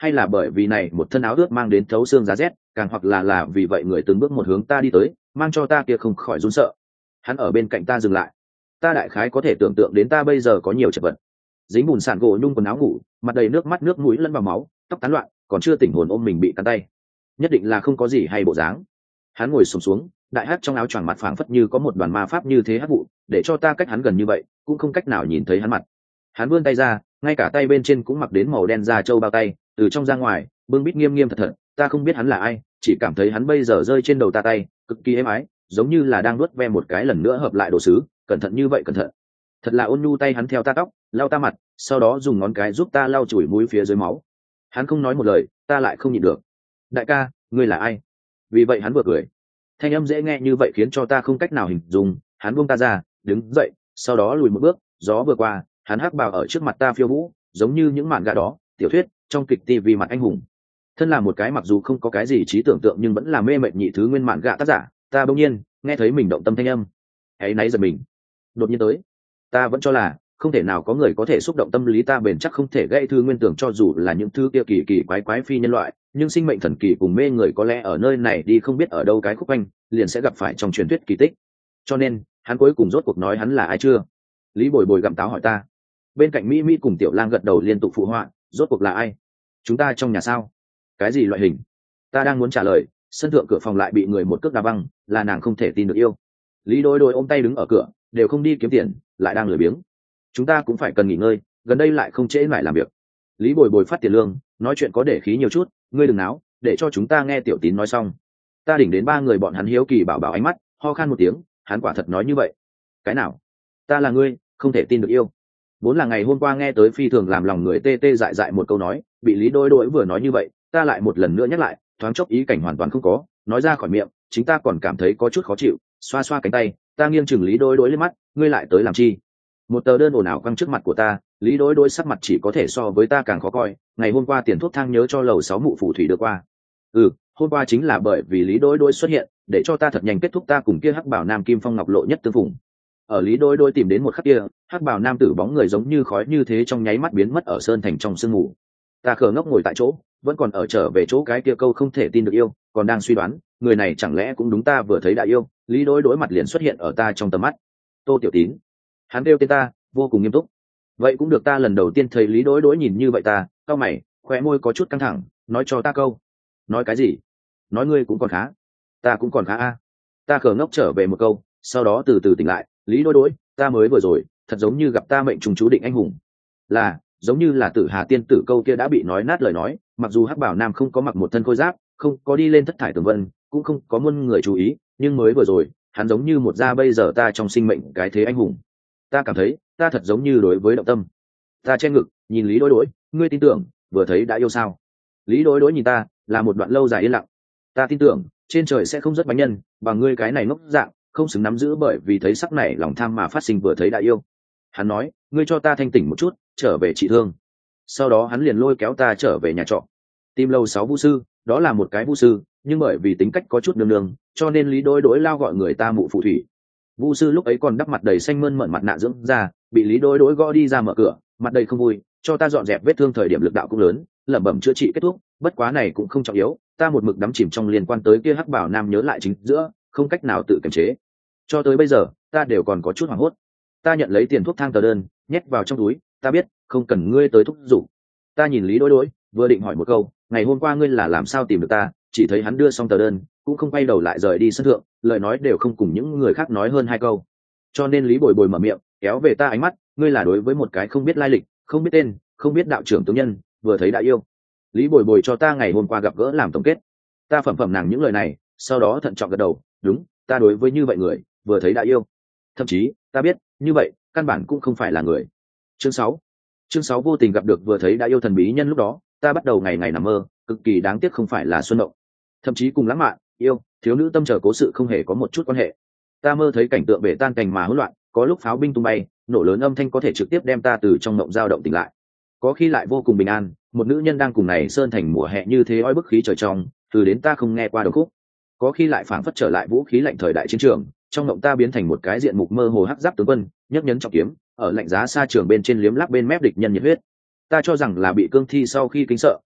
hay là bởi vì này một thân áo ướt mang đến thấu xương giá rét, càng hoặc là là vì vậy người từng bước một hướng ta đi tới, mang cho ta kia không khỏi run sợ. Hắn ở bên cạnh ta dừng lại, ta đại khái có thể tưởng tượng đến ta bây giờ có nhiều chật vật, dính bùn sàn gỗ nhung quần áo ngủ, mặt đầy nước mắt nước mũi lẫn vào máu, tóc tán loạn, còn chưa tỉnh hồn ôm mình bị cắn tay, nhất định là không có gì hay bộ dáng. Hắn ngồi xổm xuống, đại hắc trong áo choàng mặt phảng phất như có một đoàn ma pháp như thế hắc vụ, để cho ta cách hắn gần như vậy cũng không cách nào nhìn thấy hắn mặt. Hắn vươn tay ra, ngay cả tay bên trên cũng mặc đến màu đen da trâu bao tay, từ trong ra ngoài bưng bít nghiêm nghiêm thật thật. Ta không biết hắn là ai, chỉ cảm thấy hắn bây giờ rơi trên đầu ta tay cực kỳ êm ái, giống như là đang nuốt ve một cái lần nữa hợp lại đồ sứ. Cẩn thận như vậy cẩn thận, thật là ôn nhu tay hắn theo ta tóc, lau ta mặt, sau đó dùng ngón cái giúp ta lau chùi mũi phía dưới máu. Hắn không nói một lời, ta lại không nhịn được. Đại ca, ngươi là ai? Vì vậy hắn vừa cười, thanh âm dễ nghe như vậy khiến cho ta không cách nào hình dung. Hắn buông ta ra, đứng dậy, sau đó lùi một bước, gió vừa qua, hắn hắc bào ở trước mặt ta phiêu vũ, giống như những mạn gà đó, tiểu thuyết trong kịch tivi mặt anh hùng. Thân là một cái mặc dù không có cái gì trí tưởng tượng nhưng vẫn là mê mệt nhị thứ nguyên mạn gà tác giả, ta bỗng nhiên nghe thấy mình động tâm thanh âm, ấy náy giật mình. Đột nhiên tới, ta vẫn cho là không thể nào có người có thể xúc động tâm lý ta, bền chắc không thể gây thư nguyên tưởng cho dù là những thứ kia kỳ kỳ quái quái phi nhân loại, nhưng sinh mệnh thần kỳ cùng mê người có lẽ ở nơi này đi không biết ở đâu cái khúc anh liền sẽ gặp phải trong truyền thuyết kỳ tích. Cho nên hắn cuối cùng rốt cuộc nói hắn là ai chưa? Lý Bồi Bồi gặm táo hỏi ta. Bên cạnh Mỹ Mỹ cùng Tiểu Lang gật đầu liên tục phụ họa, rốt cuộc là ai? Chúng ta trong nhà sao? Cái gì loại hình? Ta đang muốn trả lời, sân thượng cửa phòng lại bị người một cước đá văng, là nàng không thể tin được yêu. Lý Đôi Đôi ôm tay đứng ở cửa, đều không đi kiếm tiền, lại đang lười biếng. Chúng ta cũng phải cần nghỉ ngơi, gần đây lại không trễ lại làm việc. Lý Bồi Bồi phát tiền lương, nói chuyện có để khí nhiều chút, ngươi đừng náo, để cho chúng ta nghe Tiểu Tín nói xong. Ta đỉnh đến ba người bọn hắn hiếu kỳ bảo bảo ánh mắt, ho khan một tiếng, hắn quả thật nói như vậy. Cái nào? Ta là ngươi, không thể tin được yêu. Vốn là ngày hôm qua nghe tới phi thường làm lòng người tê tê dại dại một câu nói, bị Lý Đôi Đôi vừa nói như vậy, ta lại một lần nữa nhắc lại, thoáng chốc ý cảnh hoàn toàn không có, nói ra khỏi miệng, chính ta còn cảm thấy có chút khó chịu, xoa xoa cánh tay, ta nghiêng chừng Lý Đôi Đôi lên mắt, ngươi lại tới làm chi? Một tờ đơn ồn ào quăng trước mặt của ta, Lý Đôi Đôi sắc mặt chỉ có thể so với ta càng khó coi. Ngày hôm qua tiền thuốc thang nhớ cho lầu sáu mụ phù thủy đưa qua. Ừ, hôm qua chính là bởi vì Lý Đôi Đôi xuất hiện, để cho ta thật nhanh kết thúc ta cùng kia hắc bảo nam Kim Phong Ngọc Lộ nhất tương phùng. Ở Lý Đôi Đôi tìm đến một khắc kia, hắc bảo nam tử bóng người giống như khói như thế trong nháy mắt biến mất ở sơn thành trong sương mù. Ta khờ ngốc ngồi tại chỗ, vẫn còn ở trở về chỗ cái kia câu không thể tin được yêu, còn đang suy đoán, người này chẳng lẽ cũng đúng ta vừa thấy đã yêu. Lý Đôi Đôi mặt liền xuất hiện ở ta trong tầm mắt. Tô Tiểu Tín. Hắn kêu tên ta, vô cùng nghiêm túc. Vậy cũng được, ta lần đầu tiên thấy Lý Đôi Đôi nhìn như vậy ta, cau mày, khóe môi có chút căng thẳng, nói cho ta câu. Nói cái gì? Nói ngươi cũng còn khá. Ta cũng còn khá a. Ta khờ ngốc trở về một câu, sau đó từ từ tỉnh lại. Lý Đôi Đôi, ta mới vừa rồi, thật giống như gặp ta mệnh trùng chú định anh hùng. Là, giống như là Tử Hà tiên tử câu kia đã bị nói nát lời nói, mặc dù hắc bảo nam không có mặc một thân khôi giáp, không có đi lên thất thải tường vân, cũng không có muôn người chú ý, nhưng mới vừa rồi, hắn giống như một gia bây giờ ta trong sinh mệnh cái thế anh hùng. Ta cảm thấy, ta thật giống như đối với động tâm. Ta che ngực, nhìn Lý Đôi Đôi, ngươi tin tưởng, vừa thấy đã yêu sao? Lý Đôi Đôi nhìn ta, là một đoạn lâu dài yên lặng. Ta tin tưởng, trên trời sẽ không rất bánh nhân, bằng ngươi cái này ngốc dạng, không xứng nắm giữ bởi vì thấy sắc này lòng tham mà phát sinh vừa thấy đã yêu. Hắn nói, ngươi cho ta thanh tỉnh một chút, trở về trị thương. Sau đó hắn liền lôi kéo ta trở về nhà trọ. Tìm lầu sáu vu sư, đó là một cái vu sư, nhưng bởi vì tính cách có chút nương nương, cho nên Lý Đôi Đôi lao gọi người ta mụ phù thủy. Vu sư lúc ấy còn đắp mặt đầy xanh mơn mởn mặt nạ dưỡng ra, bị Lý Đôi Đôi gõ đi ra mở cửa, mặt đầy không vui, cho ta dọn dẹp vết thương thời điểm lực đạo cũng lớn, lẩm bẩm chữa trị kết thúc, bất quá này cũng không trọng yếu, ta một mực đắm chìm trong liên quan tới kia hắc bảo nam nhớ lại chính giữa, không cách nào tự kiềm chế. Cho tới bây giờ, ta đều còn có chút hoảng hốt. Ta nhận lấy tiền thuốc thang tờ đơn, nhét vào trong túi, ta biết, không cần ngươi tới thúc giục. Ta nhìn Lý Đôi Đôi, vừa định hỏi một câu, ngày hôm qua ngươi là làm sao tìm được ta, chỉ thấy hắn đưa xong tờ đơn, cũng không quay đầu lại rời đi sân thượng, lời nói đều không cùng những người khác nói hơn hai câu. Cho nên Lý Bồi Bồi mở miệng, kéo về ta ánh mắt, ngươi là đối với một cái không biết lai lịch, không biết tên, không biết đạo trưởng tướng nhân, vừa thấy đã yêu. Lý Bồi Bồi cho ta ngày hôm qua gặp gỡ làm tổng kết. Ta phẩm phẩm nàng những lời này, sau đó thận trọng gật đầu, đúng, ta đối với như vậy người, vừa thấy đã yêu. Thậm chí, ta biết, như vậy, căn bản cũng không phải là người. Chương sáu. Chương sáu vô tình gặp được vừa thấy đã yêu thần bí nhân lúc đó, ta bắt đầu ngày ngày nằm mơ, cực kỳ đáng tiếc không phải là xuân động. Thậm chí cùng lãng mạn, yêu, thiếu nữ tâm trở cố sự không hề có một chút quan hệ. Ta mơ thấy cảnh tượng bể tan cành mà hỗn loạn, có lúc pháo binh tung bay, nổ lớn âm thanh có thể trực tiếp đem ta từ trong mộng dao động tỉnh lại. Có khi lại vô cùng bình an, một nữ nhân đang cùng này sơn thành mùa hè như thế oi bức khí trời trong, từ đến ta không nghe qua đồng khúc. Có khi lại phảng phất trở lại vũ khí lạnh thời đại chiến trường, trong mộng ta biến thành một cái diện mục mơ hồ hắc giáp tướng quân, nhấc nhấn trọng kiếm, ở lạnh giá xa trường bên trên liếm láp bên mép địch nhân nhiệt huyết. Ta cho rằng là bị cương thi sau khi kinh sợ,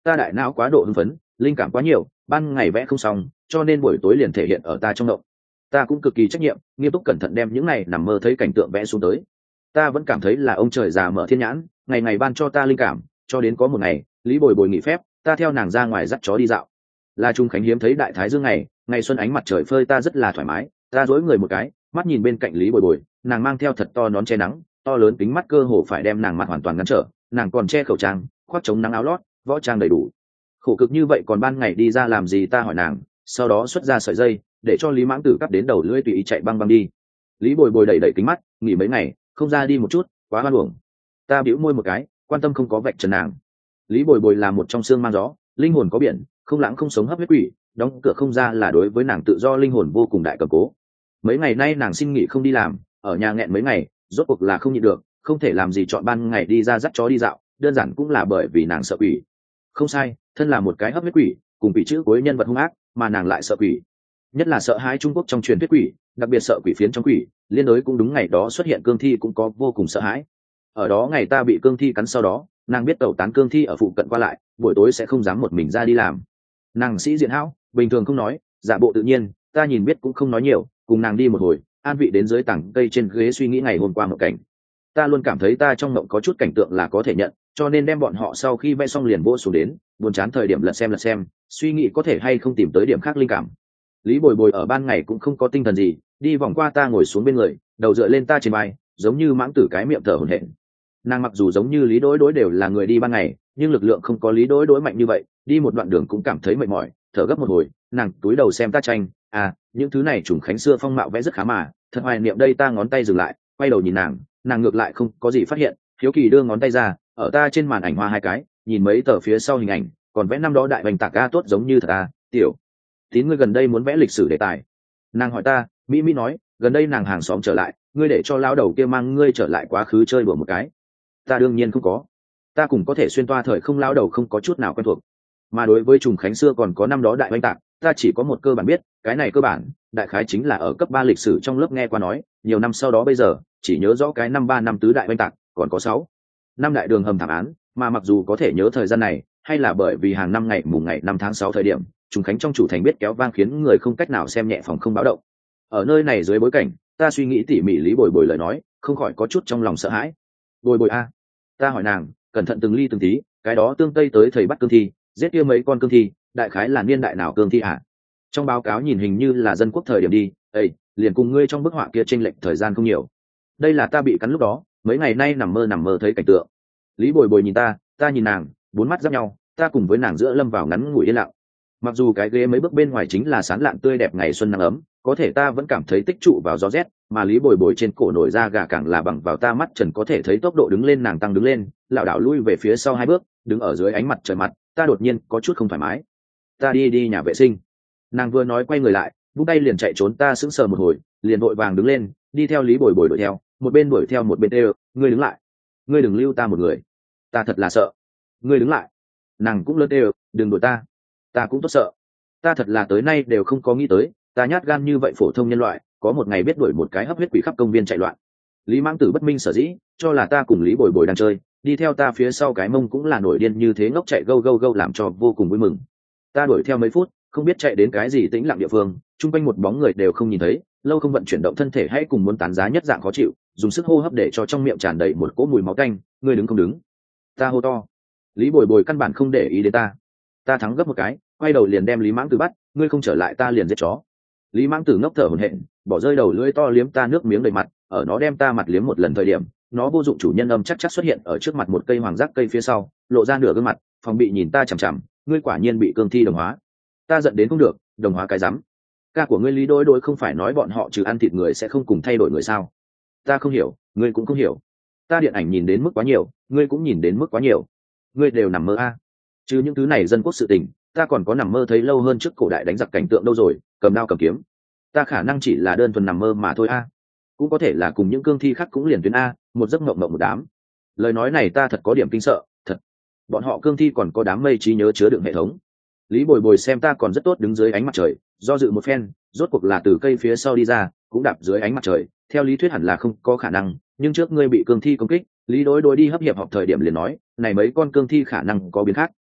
ta đại não quá độ hưng phấn, linh cảm quá nhiều, ban ngày vẽ không xong, cho nên buổi tối liền thể hiện ở ta trong động. Ta cũng cực kỳ trách nhiệm, nghiêm túc cẩn thận đem những này nằm mơ thấy cảnh tượng vẽ xuống tới. Ta vẫn cảm thấy là ông trời già mở thiên nhãn, ngày ngày ban cho ta linh cảm, cho đến có một ngày, Lý Bồi Bồi nghỉ phép, ta theo nàng ra ngoài dắt chó đi dạo. Là Trung Khánh hiếm thấy đại thái dương ngày, ngày xuân ánh mặt trời phơi ta rất là thoải mái, ta dối người một cái, mắt nhìn bên cạnh Lý Bồi Bồi, nàng mang theo thật to nón che nắng, to lớn kính mắt cơ hồ phải đem nàng mặt hoàn toàn ngăn trở, nàng còn che khẩu trang, khoác chống nắng áo lót, võ trang đầy đủ. Khổ cực như vậy còn ban ngày đi ra làm gì ta hỏi nàng, sau đó xuất ra sợi dây, để cho Lý Mãng Tử cắp đến đầu lưỡi tùy ý chạy băng băng đi. Lý Bồi Bồi đẩy đẩy kính mắt, nghỉ mấy ngày, không ra đi một chút, quá hoan uổng. Ta bĩu môi một cái, quan tâm không có vạch trần nàng. Lý Bồi Bồi là một trong xương mang gió, linh hồn có biển, không lãng không sống hấp huyết quỷ, đóng cửa không ra là đối với nàng tự do linh hồn vô cùng đại cầm cố. Mấy ngày nay nàng xin nghỉ không đi làm, ở nhà nghẹn mấy ngày, rốt cuộc là không nhịn được, không thể làm gì chọn ban ngày đi ra dắt chó đi dạo, đơn giản cũng là bởi vì nàng sợ quỷ. Không sai, thân là một cái hấp huyết quỷ, cùng quỷ chữ cuối nhân vật hung ác, mà nàng lại sợ quỷ. Nhất là sợ hãi Trung Quốc trong truyền thuyết quỷ, đặc biệt sợ quỷ phiến trong quỷ, liên đối cũng đúng ngày đó xuất hiện cương thi cũng có vô cùng sợ hãi. Ở đó ngày ta bị cương thi cắn sau đó, nàng biết tẩu tán cương thi ở phụ cận qua lại, buổi tối sẽ không dám một mình ra đi làm. Nàng sĩ diện hão, bình thường không nói, giả bộ tự nhiên, ta nhìn biết cũng không nói nhiều, cùng nàng đi một hồi, an vị đến dưới tảng cây trên ghế suy nghĩ ngày hôm qua một cảnh. Ta luôn cảm thấy ta trong mộng có chút cảnh tượng là có thể nhận, cho nên đem bọn họ sau khi vẽ xong liền vỗ xuống đến, buồn chán thời điểm lật xem lật xem, suy nghĩ có thể hay không tìm tới điểm khác linh cảm. Lý Bồi Bồi ở ban ngày cũng không có tinh thần gì, đi vòng qua ta ngồi xuống bên người, đầu dựa lên ta trên vai, giống như mãng tử cái miệng thở hổn hển. Nàng mặc dù giống như Lý Đối Đối đều là người đi ban ngày, nhưng lực lượng không có Lý Đối Đối mạnh như vậy, đi một đoạn đường cũng cảm thấy mệt mỏi, thở gấp một hồi, nàng túi đầu xem ta tranh, à, những thứ này Trùng Khánh xưa phong mạo vẽ rất khá mà, thật hoài niệm đây. Ta ngón tay dừng lại, quay đầu nhìn nàng, nàng ngược lại không có gì phát hiện, hiếu kỳ đưa ngón tay ra, ở ta trên màn ảnh hoa hai cái, nhìn mấy tờ phía sau hình ảnh, còn vẽ năm đó đại bành tạc a tốt giống như thật à, tiểu Tín ngươi gần đây muốn vẽ lịch sử đề tài. Nàng hỏi ta, Mỹ Mỹ nói, gần đây nàng hàng xóm trở lại, ngươi để cho lão đầu kia mang ngươi trở lại quá khứ chơi đùa một cái. Ta đương nhiên không có, ta cũng có thể xuyên toa thời không lão đầu không có chút nào quen thuộc. Mà đối với Trùng Khánh xưa còn có năm đó đại oanh tạc, ta chỉ có một cơ bản biết, cái này cơ bản, đại khái chính là ở cấp ba lịch sử trong lớp nghe qua nói, nhiều năm sau đó bây giờ, chỉ nhớ rõ cái năm ba năm tứ đại oanh tạc, còn có sáu năm đại đường hầm thảm án, mà mặc dù có thể nhớ thời gian này, hay là bởi vì hàng năm ngày mùng ngày năm tháng sáu thời điểm, Trùng Khánh trong chủ thành biết kéo vang khiến người không cách nào xem nhẹ phòng không báo động. Ở nơi này dưới bối cảnh, ta suy nghĩ tỉ mỉ Lý Bồi Bồi lời nói, không khỏi có chút trong lòng sợ hãi. Bồi Bồi a, ta hỏi nàng, cẩn thận từng ly từng tí, cái đó tương tây tới thầy bắt cương thi, giết kia mấy con cương thi, đại khái là niên đại nào cương thi à? Trong báo cáo nhìn hình như là dân quốc thời điểm đi, ây, liền cùng ngươi trong bức họa kia chênh lệch thời gian không nhiều. Đây là ta bị cắn lúc đó, mấy ngày nay nằm mơ nằm mơ thấy cảnh tượng. Lý Bồi Bồi nhìn ta, ta nhìn nàng, bốn mắt giáp nhau, ta cùng với nàng giữa lâm vào ngắn ngủi yên lặng. Mặc dù cái ghế mấy bước bên ngoài chính là sán lạn tươi đẹp ngày xuân nắng ấm, có thể ta vẫn cảm thấy tích trụ vào gió rét, mà Lý Bồi Bồi trên cổ nổi da gà càng là bằng vào ta mắt trần có thể thấy tốc độ đứng lên nàng tăng đứng lên, lảo đảo lui về phía sau hai bước, đứng ở dưới ánh mặt trời mặt, ta đột nhiên có chút không thoải mái. Ta đi đi nhà vệ sinh. Nàng vừa nói quay người lại, vung tay liền chạy trốn, ta sững sờ một hồi, liền vội vàng đứng lên, đi theo Lý Bồi Bồi đuổi theo, một bên đuổi theo một bên tê, ngươi đứng lại, ngươi đừng lưu ta một người, ta thật là sợ. Ngươi đứng lại. Nàng cũng lớn tê, đừng đuổi ta, ta cũng tốt sợ. Ta thật là tới nay đều không có nghĩ tới, ta nhát gan như vậy phổ thông nhân loại, có một ngày biết đuổi một cái hấp huyết quỷ khắp công viên chạy loạn. Lý Mãng Tử bất minh sở dĩ, cho là ta cùng Lý Bồi Bồi đang chơi, đi theo ta phía sau cái mông cũng là nổi điên như thế ngốc chạy gâu gâu gâu làm cho vô cùng vui mừng. Ta đuổi theo mấy phút, không biết chạy đến cái gì tĩnh lặng địa phương, chung quanh một bóng người đều không nhìn thấy, lâu không vận chuyển động thân thể hay cùng muốn tán giá nhất dạng khó chịu, dùng sức hô hấp để cho trong miệng tràn đầy một cỗ mùi máu tanh, ngươi đứng không đứng. Ta hô to. Lý Bồi Bồi căn bản không để ý đến ta. Ta thắng gấp một cái, quay đầu liền đem Lý Mãng Tử bắt, ngươi không trở lại ta liền giết chó. Lý Mãng Tử ngốc thở hổn hển, bỏ rơi đầu lưỡi to liếm ta nước miếng đầy mặt, ở nó đem ta mặt liếm một lần thời điểm, nó vô dụng chủ nhân âm chắc chắc xuất hiện ở trước mặt một cây hoàng giác cây phía sau, lộ ra nửa gương mặt, phòng bị nhìn ta chằm chằm, ngươi quả nhiên bị cương thi đồng hóa. Ta giận đến không được, đồng hóa cái rắm. Ca của ngươi Lý Đôi Đôi không phải nói bọn họ trừ ăn thịt người sẽ không cùng thay đổi người sao? Ta không hiểu, ngươi cũng không hiểu. Ta điện ảnh nhìn đến mức quá nhiều, ngươi cũng nhìn đến mức quá nhiều. Ngươi đều nằm mơ a. À. Chứ những thứ này dân quốc sự tình, ta còn có nằm mơ thấy lâu hơn trước cổ đại đánh giặc cảnh tượng đâu rồi, cầm đao cầm kiếm. Ta khả năng chỉ là đơn thuần nằm mơ mà thôi a. À. Cũng có thể là cùng những cương thi khác cũng liền tuyến a, một giấc mộng mộng một đám. Lời nói này ta thật có điểm kinh sợ, thật. Bọn họ cương thi còn có đám mây trí nhớ chứa đựng hệ thống. Lý Bồi Bồi xem ta còn rất tốt đứng dưới ánh mặt trời, do dự một phen, rốt cuộc là từ cây phía sau đi ra, cũng đạp dưới ánh mặt trời, theo lý thuyết hẳn là không có khả năng, nhưng trước ngươi bị cương thi công kích, Lý Đối Đối đi hấp hiệp học thời điểm liền nói, này mấy con cương thi khả năng có biến khác.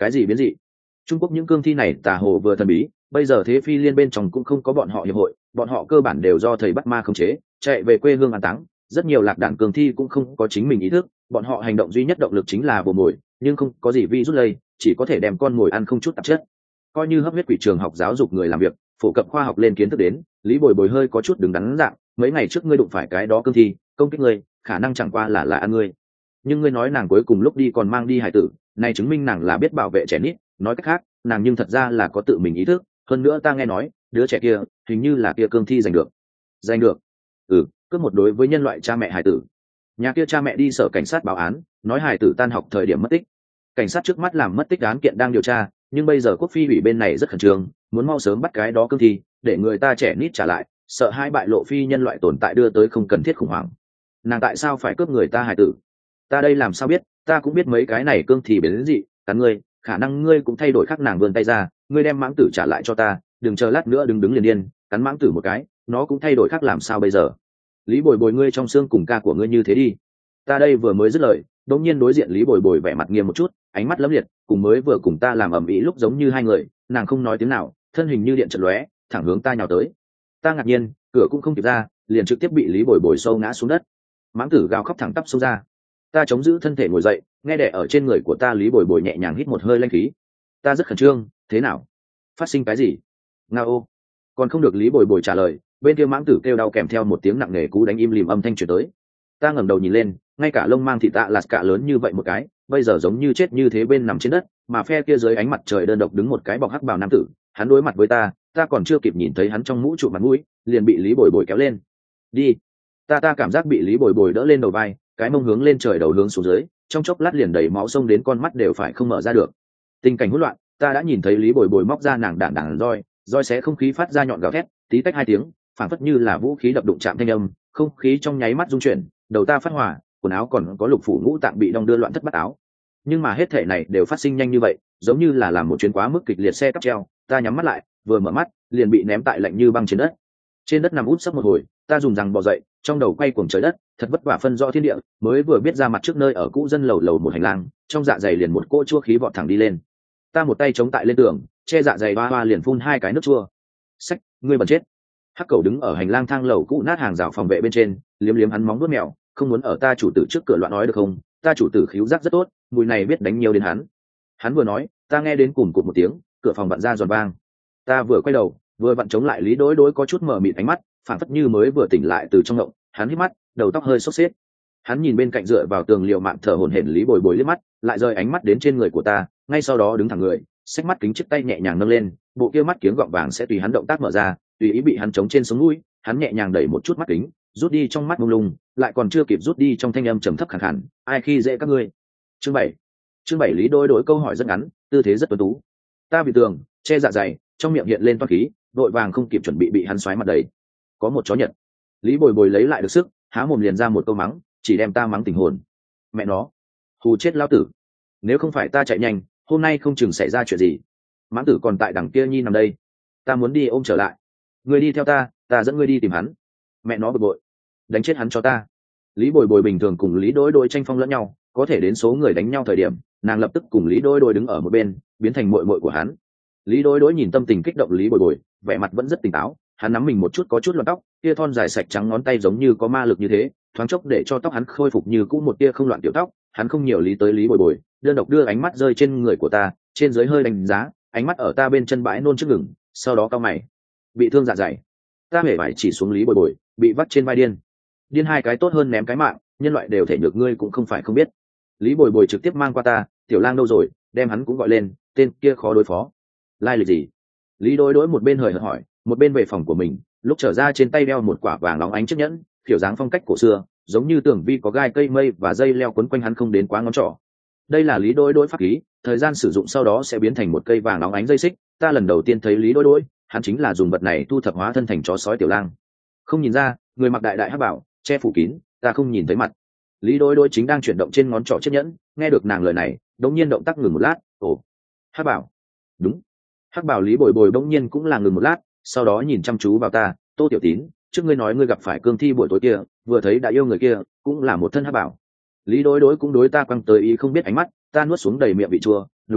Cái gì biến dị? Trung Quốc những cương thi này tà hồ vừa thần bí, bây giờ thế phi liên bên trong cũng không có bọn họ hiệp hội, bọn họ cơ bản đều do thầy bắt ma khống chế, chạy về quê hương an táng. Rất nhiều lạc đàn cương thi cũng không có chính mình ý thức, bọn họ hành động duy nhất động lực chính là bồ mồi, nhưng không có gì vi rút lây, chỉ có thể đem con mồi ăn không chút tạp chất. Coi như hấp huyết quỷ trường học giáo dục người làm việc, phổ cập khoa học lên kiến thức đến, Lý Bồi Bồi hơi có chút đứng đắn dạng, mấy ngày trước ngươi đụng phải cái đó cương thi, công kích ngươi, khả năng chẳng qua là là ăn ngươi. Nhưng ngươi nói nàng cuối cùng lúc đi còn mang đi hải tử, này chứng minh nàng là biết bảo vệ trẻ nít, nói cách khác, nàng nhưng thật ra là có tự mình ý thức, hơn nữa ta nghe nói, đứa trẻ kia, hình như là kia cương thi giành được. Giành được? Ừ, cướp một đối với nhân loại cha mẹ hải tử. Nhà kia cha mẹ đi sở cảnh sát báo án, nói hải tử tan học thời điểm mất tích. Cảnh sát trước mắt làm mất tích án kiện đang điều tra, nhưng bây giờ quốc phi ủy bên này rất khẩn trương, muốn mau sớm bắt cái đó cương thi, để người ta trẻ nít trả lại, sợ hai bại lộ phi nhân loại tồn tại đưa tới không cần thiết khủng hoảng. Nàng tại sao phải cướp người ta hải tử? Ta đây làm sao biết, ta cũng biết mấy cái này cương thi biến dị, cắn ngươi, khả năng ngươi cũng thay đổi khác. Nàng vươn tay ra, ngươi đem mãng tử trả lại cho ta, đừng chờ lát nữa đứng đứng liền điên, cắn mãng tử một cái, nó cũng thay đổi khác làm sao bây giờ? Lý Bồi Bồi, ngươi trong xương cùng ca của ngươi như thế đi. Ta đây vừa mới dứt lời, đột nhiên đối diện Lý Bồi Bồi vẻ mặt nghiêm một chút, ánh mắt lấm liệt, cùng mới vừa cùng ta làm ầm ĩ lúc giống như hai người. Nàng không nói tiếng nào, thân hình như điện chợt lóe, thẳng hướng ta nhào tới. Ta ngạc nhiên, cửa cũng không kịp ra, liền trực tiếp bị Lý Bồi Bồi sâu ngã xuống đất. Mãng tử gào khóc thẳng tắp xông ra. Ta chống giữ thân thể ngồi dậy, nghe đẻ ở trên người của ta. Lý Bồi Bồi nhẹ nhàng hít một hơi lanh khí. Ta rất khẩn trương, thế nào? Phát sinh cái gì? Nga ô. Còn không được Lý Bồi Bồi trả lời, bên kia mãng tử kêu đau kèm theo một tiếng nặng nề cú đánh im lìm âm thanh truyền tới. Ta ngẩng đầu nhìn lên, ngay cả lông mang thịt tạ lạt cả lớn như vậy một cái, bây giờ giống như chết như thế bên nằm trên đất, mà phe kia dưới ánh mặt trời đơn độc đứng một cái bọc hắc bào nam tử. Hắn đối mặt với ta, ta còn chưa kịp nhìn thấy hắn trong mũ trụ mặt mũi, liền bị Lý Bồi Bồi kéo lên. Đi. Ta ta cảm giác bị Lý Bồi Bồi đỡ lên đầu vai, cái mông hướng lên trời đầu hướng xuống dưới, trong chốc lát liền đầy máu sông đến con mắt đều phải không mở ra được. Tình cảnh hỗn loạn, ta đã nhìn thấy Lý Bồi Bồi móc ra nàng đản đản roi, roi xé không khí phát ra nhọn gào thét, tí tách hai tiếng, phảng phất như là vũ khí đập đụng chạm thanh âm, không khí trong nháy mắt rung chuyển, đầu ta phát hỏa, quần áo còn có lục phủ ngũ tạng bị đong đưa loạn thất bát áo. Nhưng mà hết thể này đều phát sinh nhanh như vậy, giống như là làm một chuyến quá mức kịch liệt xe cắp treo. Ta nhắm mắt lại, vừa mở mắt, liền bị ném tại lạnh như băng trên đất. Trên đất nằm út sấp một hồi, ta dùng rằng bò dậy, trong đầu quay cuồng trời đất, thật vất vả phân rõ thiên địa, mới vừa biết ra mặt trước nơi ở cũ dân lầu lầu một hành lang, trong dạ dày liền một cỗ chua khí vọt thẳng đi lên. Ta một tay chống tại lên tường, che dạ dày ba hoa liền phun hai cái nước chua. Sách, ngươi bẩn chết. Hắc Cẩu đứng ở hành lang thang lầu cũ nát hàng rào phòng vệ bên trên, liếm liếm hắn móng vuốt mèo, không muốn ở ta chủ tử trước cửa loạn nói được không? Ta chủ tử khíu giác rất tốt, mùi này biết đánh nhiều đến hắn. Hắn vừa nói, ta nghe đến cùn cụt một tiếng, cửa phòng vặn ra giòn vang. Ta vừa quay đầu, vừa vặn chống lại Lý Đối Đối có chút mờ mịt ánh mắt, phản phất như mới vừa tỉnh lại từ trong ngộng. Hắn hít mắt, đầu tóc hơi xốc xếp. Hắn nhìn bên cạnh dựa vào tường liều mạng thở hổn hển Lý Bồi Bồi liếc mắt, lại rơi ánh mắt đến trên người của ta, ngay sau đó đứng thẳng người, xách mắt kính chiếc tay nhẹ nhàng nâng lên, bộ kia mắt kiếng gọng vàng sẽ tùy hắn động tác mở ra, tùy ý bị hắn chống trên sống mũi. Hắn nhẹ nhàng đẩy một chút mắt kính, rút đi trong mắt mông lung, lại còn chưa kịp rút đi trong thanh âm trầm thấp khàn khàn, ai khi dễ các ngươi? Chương bảy. Chương bảy. Lý Đối Đối câu hỏi rất ngắn, tư thế rất tuấn tú. Ta bị tường che dạ dày, trong miệng hiện lên toan khí, vội vàng không kịp chuẩn bị bị hắn xoáy mặt đầy. Có một chó nhật. Lý Bồi Bồi lấy lại được sức, há mồm liền ra một câu mắng, chỉ đem ta mắng tỉnh hồn. Mẹ nó, hù chết lao tử. Nếu không phải ta chạy nhanh, hôm nay không chừng xảy ra chuyện gì. Mãng tử còn tại đằng kia nhi nằm đây, ta muốn đi ôm trở lại. Ngươi đi theo ta, ta dẫn ngươi đi tìm hắn. Mẹ nó bực bội, đánh chết hắn cho ta. Lý Bồi Bồi bình thường cùng Lý Đối Đối tranh phong lẫn nhau, có thể đến số người đánh nhau thời điểm, nàng lập tức cùng Lý Đối Đối đứng ở một bên, biến thành muội muội của hắn. Lý Đối Đối nhìn tâm tình kích động Lý Bồi Bồi, vẻ mặt vẫn rất tỉnh táo. Hắn nắm mình một chút có chút loạn tóc, kia thon dài sạch trắng ngón tay giống như có ma lực như thế, thoáng chốc để cho tóc hắn khôi phục như cũ một tia không loạn tiểu tóc. Hắn không nhiều lý tới Lý Bồi Bồi, đơn độc đưa ánh mắt rơi trên người của ta, trên dưới hơi đánh giá, ánh mắt ở ta bên chân bãi nôn trước ngừng, sau đó cau mày. Bị thương dạ dày. Ta hề phải chỉ xuống Lý Bồi Bồi, bị vắt trên vai điên. Điên hai cái tốt hơn ném cái mạng, nhân loại đều thể nhược ngươi cũng không phải không biết. Lý Bồi Bồi trực tiếp mang qua ta, tiểu lang đâu rồi, đem hắn cũng gọi lên, tên kia khó đối phó. Lai lịch gì? Lý Đối Đối một bên hời hợt hỏi, một bên về phòng của mình, lúc trở ra trên tay đeo một quả vàng óng ánh chiếc nhẫn, kiểu dáng phong cách cổ xưa, giống như tường vi có gai cây mây và dây leo quấn quanh hắn không đến quá ngón trỏ. Đây là Lý Đối Đối pháp khí, thời gian sử dụng sau đó sẽ biến thành một cây vàng óng ánh dây xích. Ta lần đầu tiên thấy Lý Đối Đối, hắn chính là dùng vật này thu thập hóa thân thành chó sói tiểu lang. Không nhìn ra, người mặc đại đại hắc bảo, che phủ kín, ta không nhìn thấy mặt. Lý Đối Đối chính đang chuyển động trên ngón trỏ chiếc nhẫn, nghe được nàng lời này, đống nhiên động tác ngừng một lát. Ồ, hắc bảo. Đúng. Hắc bảo. Lý Bồi Bồi đống nhiên cũng là ngừng một lát, sau đó nhìn chăm chú vào ta. Tô Tiểu Tín, trước ngươi nói ngươi gặp phải cương thi buổi tối kia, vừa thấy đã yêu người kia, cũng là một thân hắc bảo. Lý Đối Đối cũng đối ta quăng tới ý không biết ánh mắt, ta nuốt xuống đầy miệng vị chua. Đúng vậy,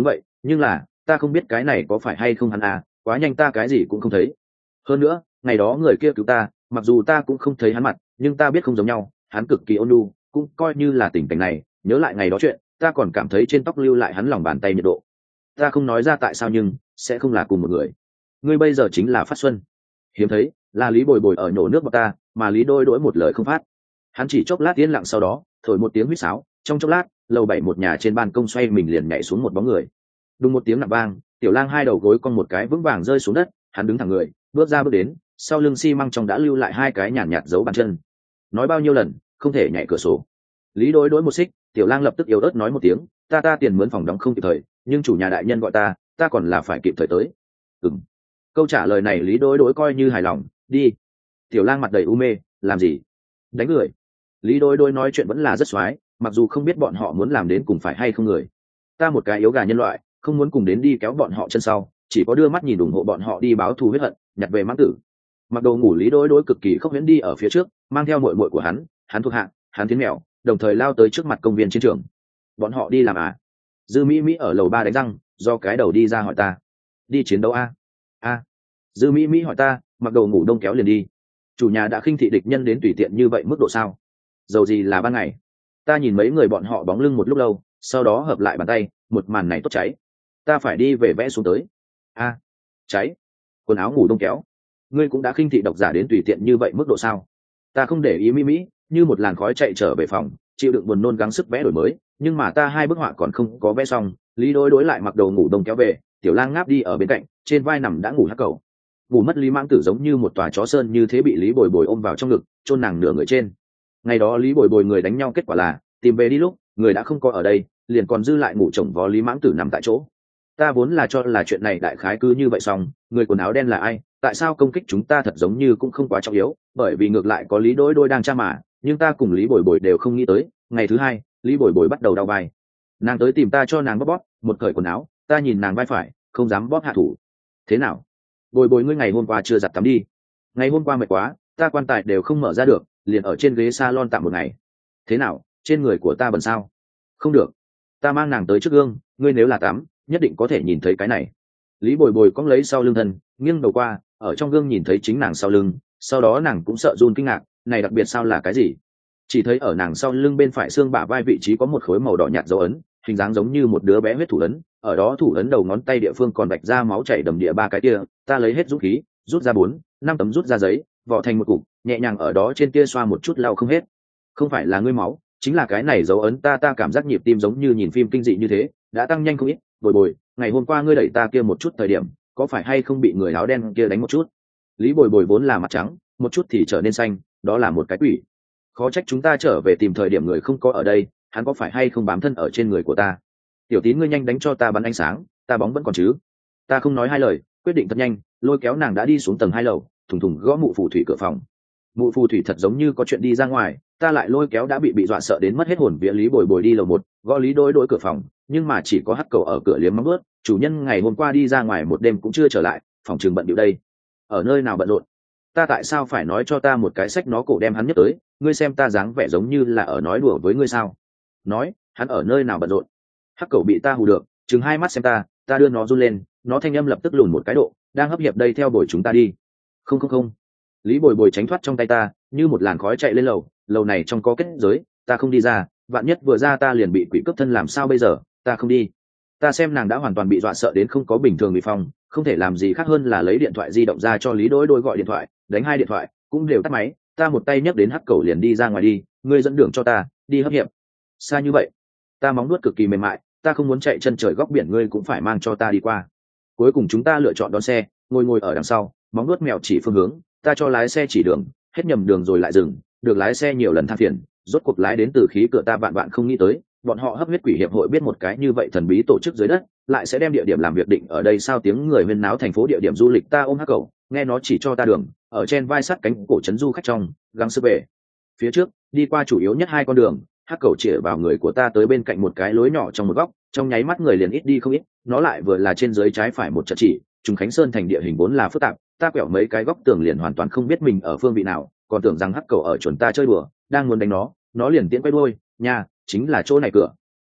nhưng là ta không biết cái này có phải hay không hắn à, quá nhanh ta cái gì cũng không thấy. Hơn nữa ngày đó người kia cứu ta, mặc dù ta cũng không thấy hắn mặt, nhưng ta biết không giống nhau, hắn cực kỳ ôn nhu, cũng coi như là tình cảnh này. Nhớ lại ngày đó chuyện, ta còn cảm thấy trên tóc lưu lại hắn lòng bàn tay nhiệt độ. Ta không nói ra tại sao nhưng sẽ không là cùng một người. Ngươi bây giờ chính là Phát Xuân. Hiếm thấy là Lý Bồi Bồi ở nhổ nước bọt ta, mà Lý Đôi Đỗi một lời không phát. Hắn chỉ chốc lát yên lặng, sau đó thổi một tiếng huýt sáo, trong chốc lát lầu bảy một nhà trên ban công xoay mình liền nhảy xuống một bóng người. Đùng một tiếng nặng vang, Tiểu Lang hai đầu gối con một cái vững vàng rơi xuống đất, hắn đứng thẳng người, bước ra bước đến, sau lưng xi măng trong đã lưu lại hai cái nhàn nhạt dấu bàn chân. Nói bao nhiêu lần không thể nhảy cửa sổ. Lý Đôi Đỗi một xích, Tiểu Lang lập tức yếu ớt nói một tiếng, ta ta tiền mướn phòng đóng không kịp thời, nhưng chủ nhà đại nhân gọi ta, ta còn là phải kịp thời tới. Ừm. Câu trả lời này Lý Đôi Đỗi coi như hài lòng. Đi. Tiểu Lang mặt đầy u mê, làm gì? Đánh người. Lý Đôi Đôi nói chuyện vẫn là rất xoái, mặc dù không biết bọn họ muốn làm đến cùng phải hay không người. Ta một cái yếu gà nhân loại, không muốn cùng đến đi kéo bọn họ chân sau, chỉ có đưa mắt nhìn ủng hộ bọn họ đi báo thù huyết hận, nhặt về mãng tử. Mặc đồ ngủ Lý Đôi Đôi cực kỳ khốc huyễn đi ở phía trước, mang theo muội muội của hắn, hắn thuộc hạ, hắn tiến mèo, đồng thời lao tới trước mặt công viên chiến trường. Bọn họ đi làm à? Dư Mỹ Mỹ ở lầu ba đánh răng, do cái đầu đi ra hỏi ta. Đi chiến đấu a? A. Dư Mỹ Mỹ hỏi ta, mặc đồ ngủ đông kéo liền đi. Chủ nhà đã khinh thị địch nhân đến tùy tiện như vậy mức độ sao? Dầu gì là ban ngày. Ta nhìn mấy người bọn họ bóng lưng một lúc lâu, sau đó hợp lại bàn tay, một màn này tốt cháy. Ta phải đi về vẽ xuống tới. A. Cháy. Quần áo ngủ đông kéo. Ngươi cũng đã khinh thị độc giả đến tùy tiện như vậy mức độ sao? Ta không để ý Mỹ Mỹ, như một làn khói chạy trở về phòng, chịu đựng buồn nôn gắng sức vẽ đổi mới, nhưng mà ta hai bức họa còn không có vẽ xong. Lý Đối Đối lại mặc đồ ngủ đông kéo về, Tiểu Lang ngáp đi ở bên cạnh, trên vai nằm đã ngủ hắc cầu. Ngủ mất Lý Mãng Tử giống như một tòa chó sơn như thế bị Lý Bồi Bồi ôm vào trong ngực, chôn nàng nửa người trên. Ngày đó Lý Bồi Bồi người đánh nhau, kết quả là tìm về đi lúc người đã không có ở đây, liền còn dư lại ngủ chồng vó Lý Mãng Tử nằm tại chỗ. Ta vốn là cho là chuyện này đại khái cứ như vậy xong, người quần áo đen là ai, tại sao công kích chúng ta thật giống như cũng không quá trọng yếu, bởi vì ngược lại có Lý Đối Đôi đang tra mà, nhưng ta cùng Lý Bồi Bồi đều không nghĩ tới. Ngày thứ hai, Lý Bồi Bồi bắt đầu đau vai, nàng tới tìm ta cho nàng bóp bóp, một cởi quần áo, ta nhìn nàng vai phải, không dám bóp hạ thủ. Thế nào? Bồi Bồi ngươi ngày hôm qua chưa giặt tắm đi? Ngày hôm qua mệt quá, ta quan tài đều không mở ra được, liền ở trên ghế salon tạm một ngày. Thế nào, trên người của ta bẩn sao? Không được. Ta mang nàng tới trước gương, ngươi nếu là tắm, nhất định có thể nhìn thấy cái này. Lý Bồi Bồi cong lấy sau lưng thân, nghiêng đầu qua, ở trong gương nhìn thấy chính nàng sau lưng, sau đó nàng cũng sợ run kinh ngạc, này đặc biệt sao là cái gì? Chỉ thấy ở nàng sau lưng bên phải xương bả vai vị trí có một khối màu đỏ nhạt dấu ấn, hình dáng giống như một đứa bé huyết thủ ấn, ở đó thủ ấn đầu ngón tay địa phương còn vạch ra máu chảy đầm địa ba cái kia. Ta lấy hết dũng khí, rút ra bốn, năm tấm rút ra giấy, vỏ thành một cục, nhẹ nhàng ở đó trên kia xoa một chút lau không hết. Không phải là ngươi máu, chính là cái này dấu ấn. Ta ta cảm giác nhịp tim giống như nhìn phim kinh dị như thế, đã tăng nhanh không ít. Bồi Bồi, ngày hôm qua ngươi đẩy ta kia một chút thời điểm, có phải hay không bị người áo đen kia đánh một chút? Lý Bồi Bồi vốn là mặt trắng, một chút thì trở nên xanh, đó là một cái quỷ. Khó trách chúng ta trở về tìm thời điểm người không có ở đây, hắn có phải hay không bám thân ở trên người của ta? Tiểu Tín ngươi nhanh đánh cho ta bắn ánh sáng, ta bóng vẫn còn chứ? Ta không nói hai lời, quyết định thật nhanh, lôi kéo nàng đã đi xuống tầng hai lầu, thùng thùng gõ mụ phù thủy cửa phòng. Mụ phù thủy thật giống như có chuyện đi ra ngoài, ta lại lôi kéo đã bị bị dọa sợ đến mất hết hồn vía Lý Bồi Bồi đi lầu một, gõ Lý Đối Đối cửa phòng, nhưng mà chỉ có hắt cầu ở cửa liếm móng ướt. Chủ nhân ngày hôm qua đi ra ngoài một đêm cũng chưa trở lại, phòng trường bận điệu đây. Ở nơi nào bận rộn? Ta tại sao phải nói cho ta một cái sách nó cổ đem hắn nhất tới? Ngươi xem ta dáng vẻ giống như là ở nói đùa với ngươi sao? Nói, hắn ở nơi nào bận rộn? Hắc cầu bị ta hù được, chừng hai mắt xem ta, ta đưa nó run lên, nó thanh âm lập tức lùn một cái độ, đang hấp hiệp đây theo đuổi chúng ta đi. Không không không. Lý Bồi Bồi tránh thoát trong tay ta, như một làn khói chạy lên lầu, lầu này trong có kết giới, ta không đi ra, vạn nhất vừa ra ta liền bị quỷ cướp thân làm sao bây giờ, ta không đi. Ta xem nàng đã hoàn toàn bị dọa sợ đến không có bình thường bị phong, không thể làm gì khác hơn là lấy điện thoại di động ra cho Lý Đối Đối gọi điện thoại, đánh hai điện thoại, cũng đều tắt máy, ta một tay nhấc đến hắc cầu liền đi ra ngoài đi, ngươi dẫn đường cho ta, đi hấp hiệp. Xa như vậy, ta móng nuốt cực kỳ mềm mại, ta không muốn chạy chân trời góc biển, ngươi cũng phải mang cho ta đi qua. Cuối cùng chúng ta lựa chọn đón xe, ngồi ngồi ở đằng sau, móng nuốt mèo chỉ phương hướng, ta cho lái xe chỉ đường, hết nhầm đường rồi lại dừng, được lái xe nhiều lần than phiền, rốt cuộc lái đến từ khí cửa ta vạn vạn không nghĩ tới, bọn họ hấp huyết quỷ hiệp hội biết một cái như vậy thần bí tổ chức dưới đất, lại sẽ đem địa điểm làm việc định ở đây sao? Tiếng người huyên náo thành phố địa điểm du lịch, ta ôm hắc cầu, nghe nó chỉ cho ta đường, ở trên vai sắt cánh cổ trấn du khách trong, gắng sức về phía trước, đi qua chủ yếu nhất hai con đường, hắc cầu chĩa vào người của ta tới bên cạnh một cái lối nhỏ trong một góc, trong nháy mắt người liền ít đi không ít, nó lại vừa là trên dưới trái phải một trận chỉ, trùng Khánh Sơn thành địa hình vốn là phức tạp, ta quẹo mấy cái góc tường liền hoàn toàn không biết mình ở phương vị nào, còn tưởng rằng hắc cầu ở chuẩn ta chơi đùa, đang muốn đánh nó, nó liền tiễn quay đuôi, nha, chính là chỗ này cửa.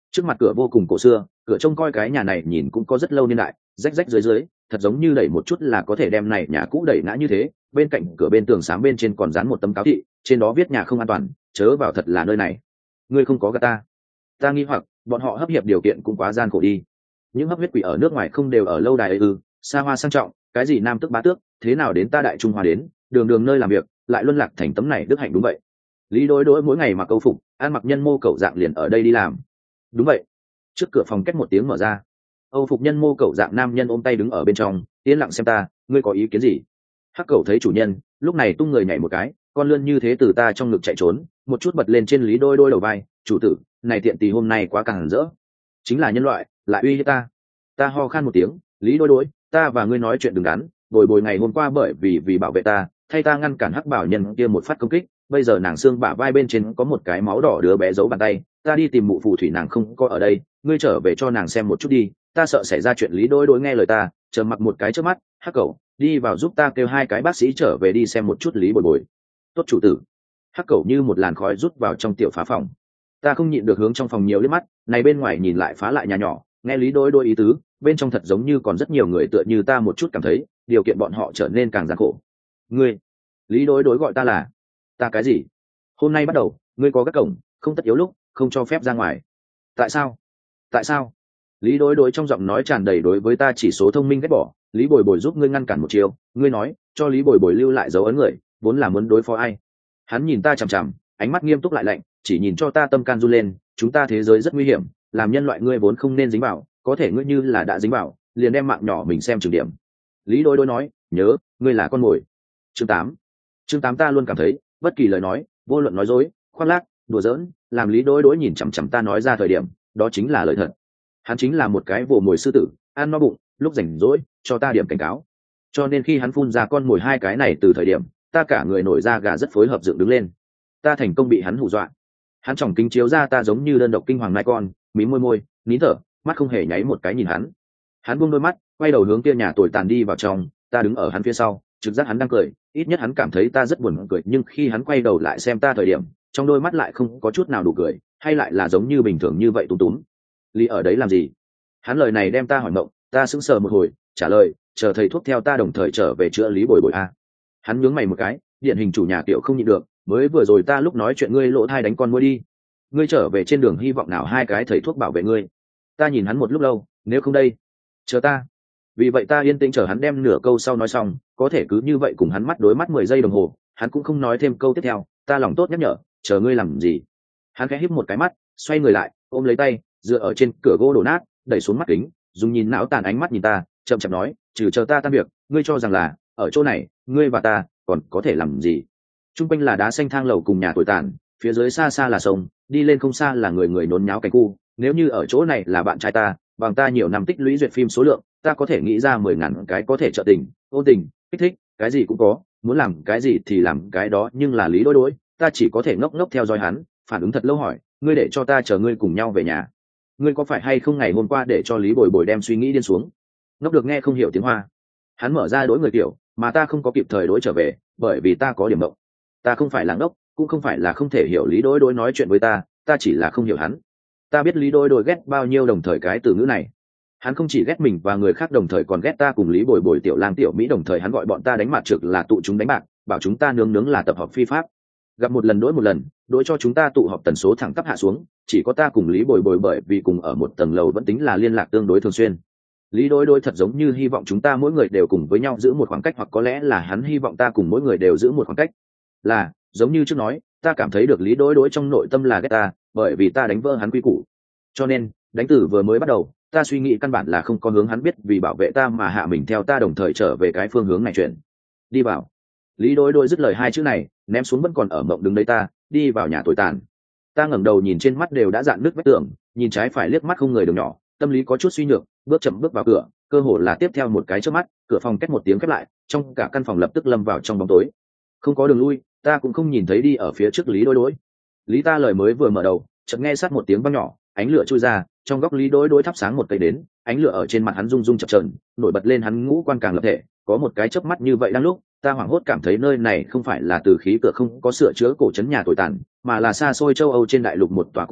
Trước mặt cửa vô cùng cổ xưa, cửa trông coi cái nhà này nhìn cũng có rất lâu niên đại, rách rách dưới dưới, thật giống như đẩy một chút là có thể đem này nhà cũ đẩy ngã như thế. Bên cạnh cửa bên tường xám bên trên còn dán một tấm cáo thị, trên đó viết nhà không an toàn, chớ vào thật là nơi này. Ngươi không có gạt ta. Ta nghi hoặc, bọn họ hấp hiệp điều kiện cũng quá gian khổ đi. Những hấp huyết quỷ ở nước ngoài không đều ở lâu đài ấy ư? Xa hoa sang trọng, cái gì nam tước bá tước, thế nào đến ta đại trung hoa đến, đường đường nơi làm việc, lại luân lạc thành tấm này đức hạnh đúng vậy. Lý Đối Đối mỗi ngày mặc câu phục, ăn mặc nhân mô cẩu dạng liền ở đây đi làm. Đúng vậy. Trước cửa phòng cách một tiếng mở ra, âu phục nhân mô cẩu dạng nam nhân ôm tay đứng ở bên trong, yên lặng xem ta. Ngươi có ý kiến gì? Hắc cẩu thấy chủ nhân, lúc này tung người nhảy một cái, con lươn như thế từ ta trong ngực chạy trốn, một chút bật lên trên Lý Đôi Đôi đầu vai. Chủ tử, này tiện tỳ hôm nay quá càng rỡ, chính là nhân loại lại uy hiếp ta. Ta ho khan một tiếng. Lý Đôi Đôi, ta và ngươi nói chuyện đừng đắn. Bồi bồi ngày hôm qua bởi vì vì bảo vệ ta, thay ta ngăn cản hắc bảo nhân kia một phát công kích, bây giờ nàng xương bả vai bên trên có một cái máu đỏ đứa bé giấu bàn tay, ta đi tìm mụ phù thủy nàng không có ở đây, ngươi trở về cho nàng xem một chút đi. Ta sợ xảy ra chuyện. Lý Đôi Đôi nghe lời ta, chờ mặc một cái trước mắt. Hắc cẩu, đi vào giúp ta kêu hai cái bác sĩ trở về đi xem một chút Lý bồi bồi. Tốt chủ tử. Hắc cẩu như một làn khói rút vào trong tiểu phá phòng. Ta không nhịn được hướng trong phòng nhiều liếc mắt, này bên ngoài nhìn lại phá lại nhà nhỏ, nghe Lý Đôi Đôi ý tứ, bên trong thật giống như còn rất nhiều người tựa như ta một chút cảm thấy điều kiện bọn họ trở nên càng gian khổ. Ngươi? Lý Đôi Đôi gọi ta là ta cái gì? Hôm nay bắt đầu ngươi có các cổng, không tất yếu lúc không cho phép ra ngoài. Tại sao? Tại sao? Lý Đôi Đôi trong giọng nói tràn đầy đối với ta chỉ số thông minh ghét bỏ. Lý bồi bồi giúp ngươi ngăn cản một chiều, ngươi nói cho Lý bồi bồi lưu lại dấu ấn người, vốn là muốn đối phó ai. Hắn nhìn ta chằm chằm, ánh mắt nghiêm túc lại lạnh, chỉ nhìn cho ta tâm can run lên. Chúng ta thế giới rất nguy hiểm, làm nhân loại ngươi vốn không nên dính vào, có thể ngươi như là đã dính vào, liền đem mạng nhỏ mình xem trường điểm. Lý Đôi Đôi nói, nhớ ngươi là con mồi. Chương tám. Chương tám ta luôn cảm thấy bất kỳ lời nói, vô luận nói dối, khoác lác, đùa giỡn, làm Lý Đôi Đôi nhìn chằm chằm ta nói ra thời điểm, đó chính là lời thật. Hắn chính là một cái vồ mồi sư tử, ăn no bụng, lúc rảnh rỗi cho ta điểm cảnh cáo. Cho nên khi hắn phun ra con mồi hai cái này từ thời điểm, ta cả người nổi da gà rất phối hợp dựng đứng lên. Ta thành công bị hắn hù dọa. Hắn tròng kính chiếu ra ta giống như đơn độc kinh hoàng nai con, mím môi môi, nín thở, mắt không hề nháy một cái nhìn hắn. Hắn buông đôi mắt, quay đầu hướng kia nhà tồi tàn đi vào trong. Ta đứng ở hắn phía sau, trực giác hắn đang cười, ít nhất hắn cảm thấy ta rất buồn cười, nhưng khi hắn quay đầu lại xem ta thời điểm, trong đôi mắt lại không có chút nào đủ cười, hay lại là giống như bình thường như vậy túm túm. Lý ở đấy làm gì? Hắn lời này đem ta hỏi mộng, ta sững sờ một hồi, trả lời, chờ thầy thuốc theo ta đồng thời trở về chữa Lý bồi bồi a. Hắn nhướng mày một cái, điển hình chủ nhà tiểu không nhịn được, mới vừa rồi ta lúc nói chuyện ngươi lỗ thai đánh con muỗi đi. Ngươi trở về trên đường hy vọng nào hai cái thầy thuốc bảo vệ ngươi. Ta nhìn hắn một lúc lâu, nếu không đây, chờ ta. Vì vậy ta yên tĩnh chờ hắn đem nửa câu sau nói xong, có thể cứ như vậy cùng hắn mắt đối mắt mười giây đồng hồ, hắn cũng không nói thêm câu tiếp theo. Ta lòng tốt nhắc nhở, chờ ngươi làm gì? Hắn khẽ híp một cái mắt, xoay người lại, ôm lấy tay, dựa ở trên cửa gỗ đổ nát, đẩy xuống mắt kính, dùng nhìn não tàn ánh mắt nhìn ta, chậm chậm nói, trừ chờ ta tan việc, ngươi cho rằng là ở chỗ này ngươi và ta còn có thể làm gì? Trung quanh là đá xanh thang lầu cùng nhà tồi tàn, phía dưới xa xa là sông, đi lên không xa là người người nôn nháo cảnh khu. Nếu như ở chỗ này là bạn trai ta, bằng ta nhiều năm tích lũy duyệt phim số lượng, ta có thể nghĩ ra mười ngàn cái có thể trợ tình, ôn tình, kích thích, cái gì cũng có, muốn làm cái gì thì làm cái đó. Nhưng là Lý Đối Đối, ta chỉ có thể ngốc ngốc theo dõi hắn, phản ứng thật lâu hỏi, ngươi để cho ta chờ ngươi cùng nhau về nhà, ngươi có phải hay không ngày hôm qua để cho Lý bồi bồi đem suy nghĩ điên xuống? Ngốc được nghe không hiểu tiếng Hoa. Hắn mở ra đối người kiểu, mà ta không có kịp thời đối trở về, bởi vì ta có điểm mộng. Ta không phải là ngốc, cũng không phải là không thể hiểu Lý Đối Đối nói chuyện với ta, ta chỉ là không hiểu hắn. Ta biết Lý Đối Đối ghét bao nhiêu đồng thời cái từ ngữ này. Hắn không chỉ ghét mình và người khác, đồng thời còn ghét ta cùng Lý bồi bồi tiểu lang tiểu Mỹ, đồng thời hắn gọi bọn ta đánh mặt trực là tụ chúng đánh bạc, bảo chúng ta nướng nướng là tập hợp phi pháp. Gặp một lần đối một lần, đối cho chúng ta tụ họp tần số thẳng tắp hạ xuống, chỉ có ta cùng Lý bồi bồi bởi vì cùng ở một tầng lầu vẫn tính là liên lạc tương đối thường xuyên. Lý Đối Đối thật giống như hy vọng chúng ta mỗi người đều cùng với nhau giữ một khoảng cách, hoặc có lẽ là hắn hy vọng ta cùng mỗi người đều giữ một khoảng cách. Là, giống như trước nói, ta cảm thấy được Lý Đối Đối trong nội tâm là ghét ta, bởi vì ta đánh vỡ hắn quy củ. Cho nên, đánh từ vừa mới bắt đầu, ta suy nghĩ căn bản là không có hướng hắn biết vì bảo vệ ta mà hạ mình theo ta đồng thời trở về cái phương hướng này chuyển. Đi vào. Lý Đối Đối dứt lời hai chữ này, ném xuống vẫn còn ở mộng đứng đấy ta, đi vào nhà tồi tàn. Ta ngẩng đầu nhìn trên mắt đều đã dạn nước vách tường, nhìn trái phải liếc mắt không người đường nhỏ, tâm lý có chút suy nhược, bước chậm bước vào cửa, cơ hồ là tiếp theo một cái chớp mắt, cửa phòng két một tiếng khép lại, trong cả căn phòng lập tức lâm vào trong bóng tối. Không có đường lui, ta cũng không nhìn thấy đi ở phía trước Lý Đối Đối. Lý ta lời mới vừa mở đầu, chợt nghe sát một tiếng vang nhỏ, ánh lửa chui ra, trong góc Lý Đối Đối thắp sáng một cây đến, ánh lửa ở trên mặt hắn rung rung chập chờn, nổi bật lên hắn ngũ quan càng lập thể. Có một cái chớp mắt như vậy đang lúc, ta hoảng hốt cảm thấy nơi này không phải là từ khí cửa không có sửa chữa cổ trấn nhà tồi tàn, mà là xa xôi châu Âu trên đại lục một tòa cổ bảo,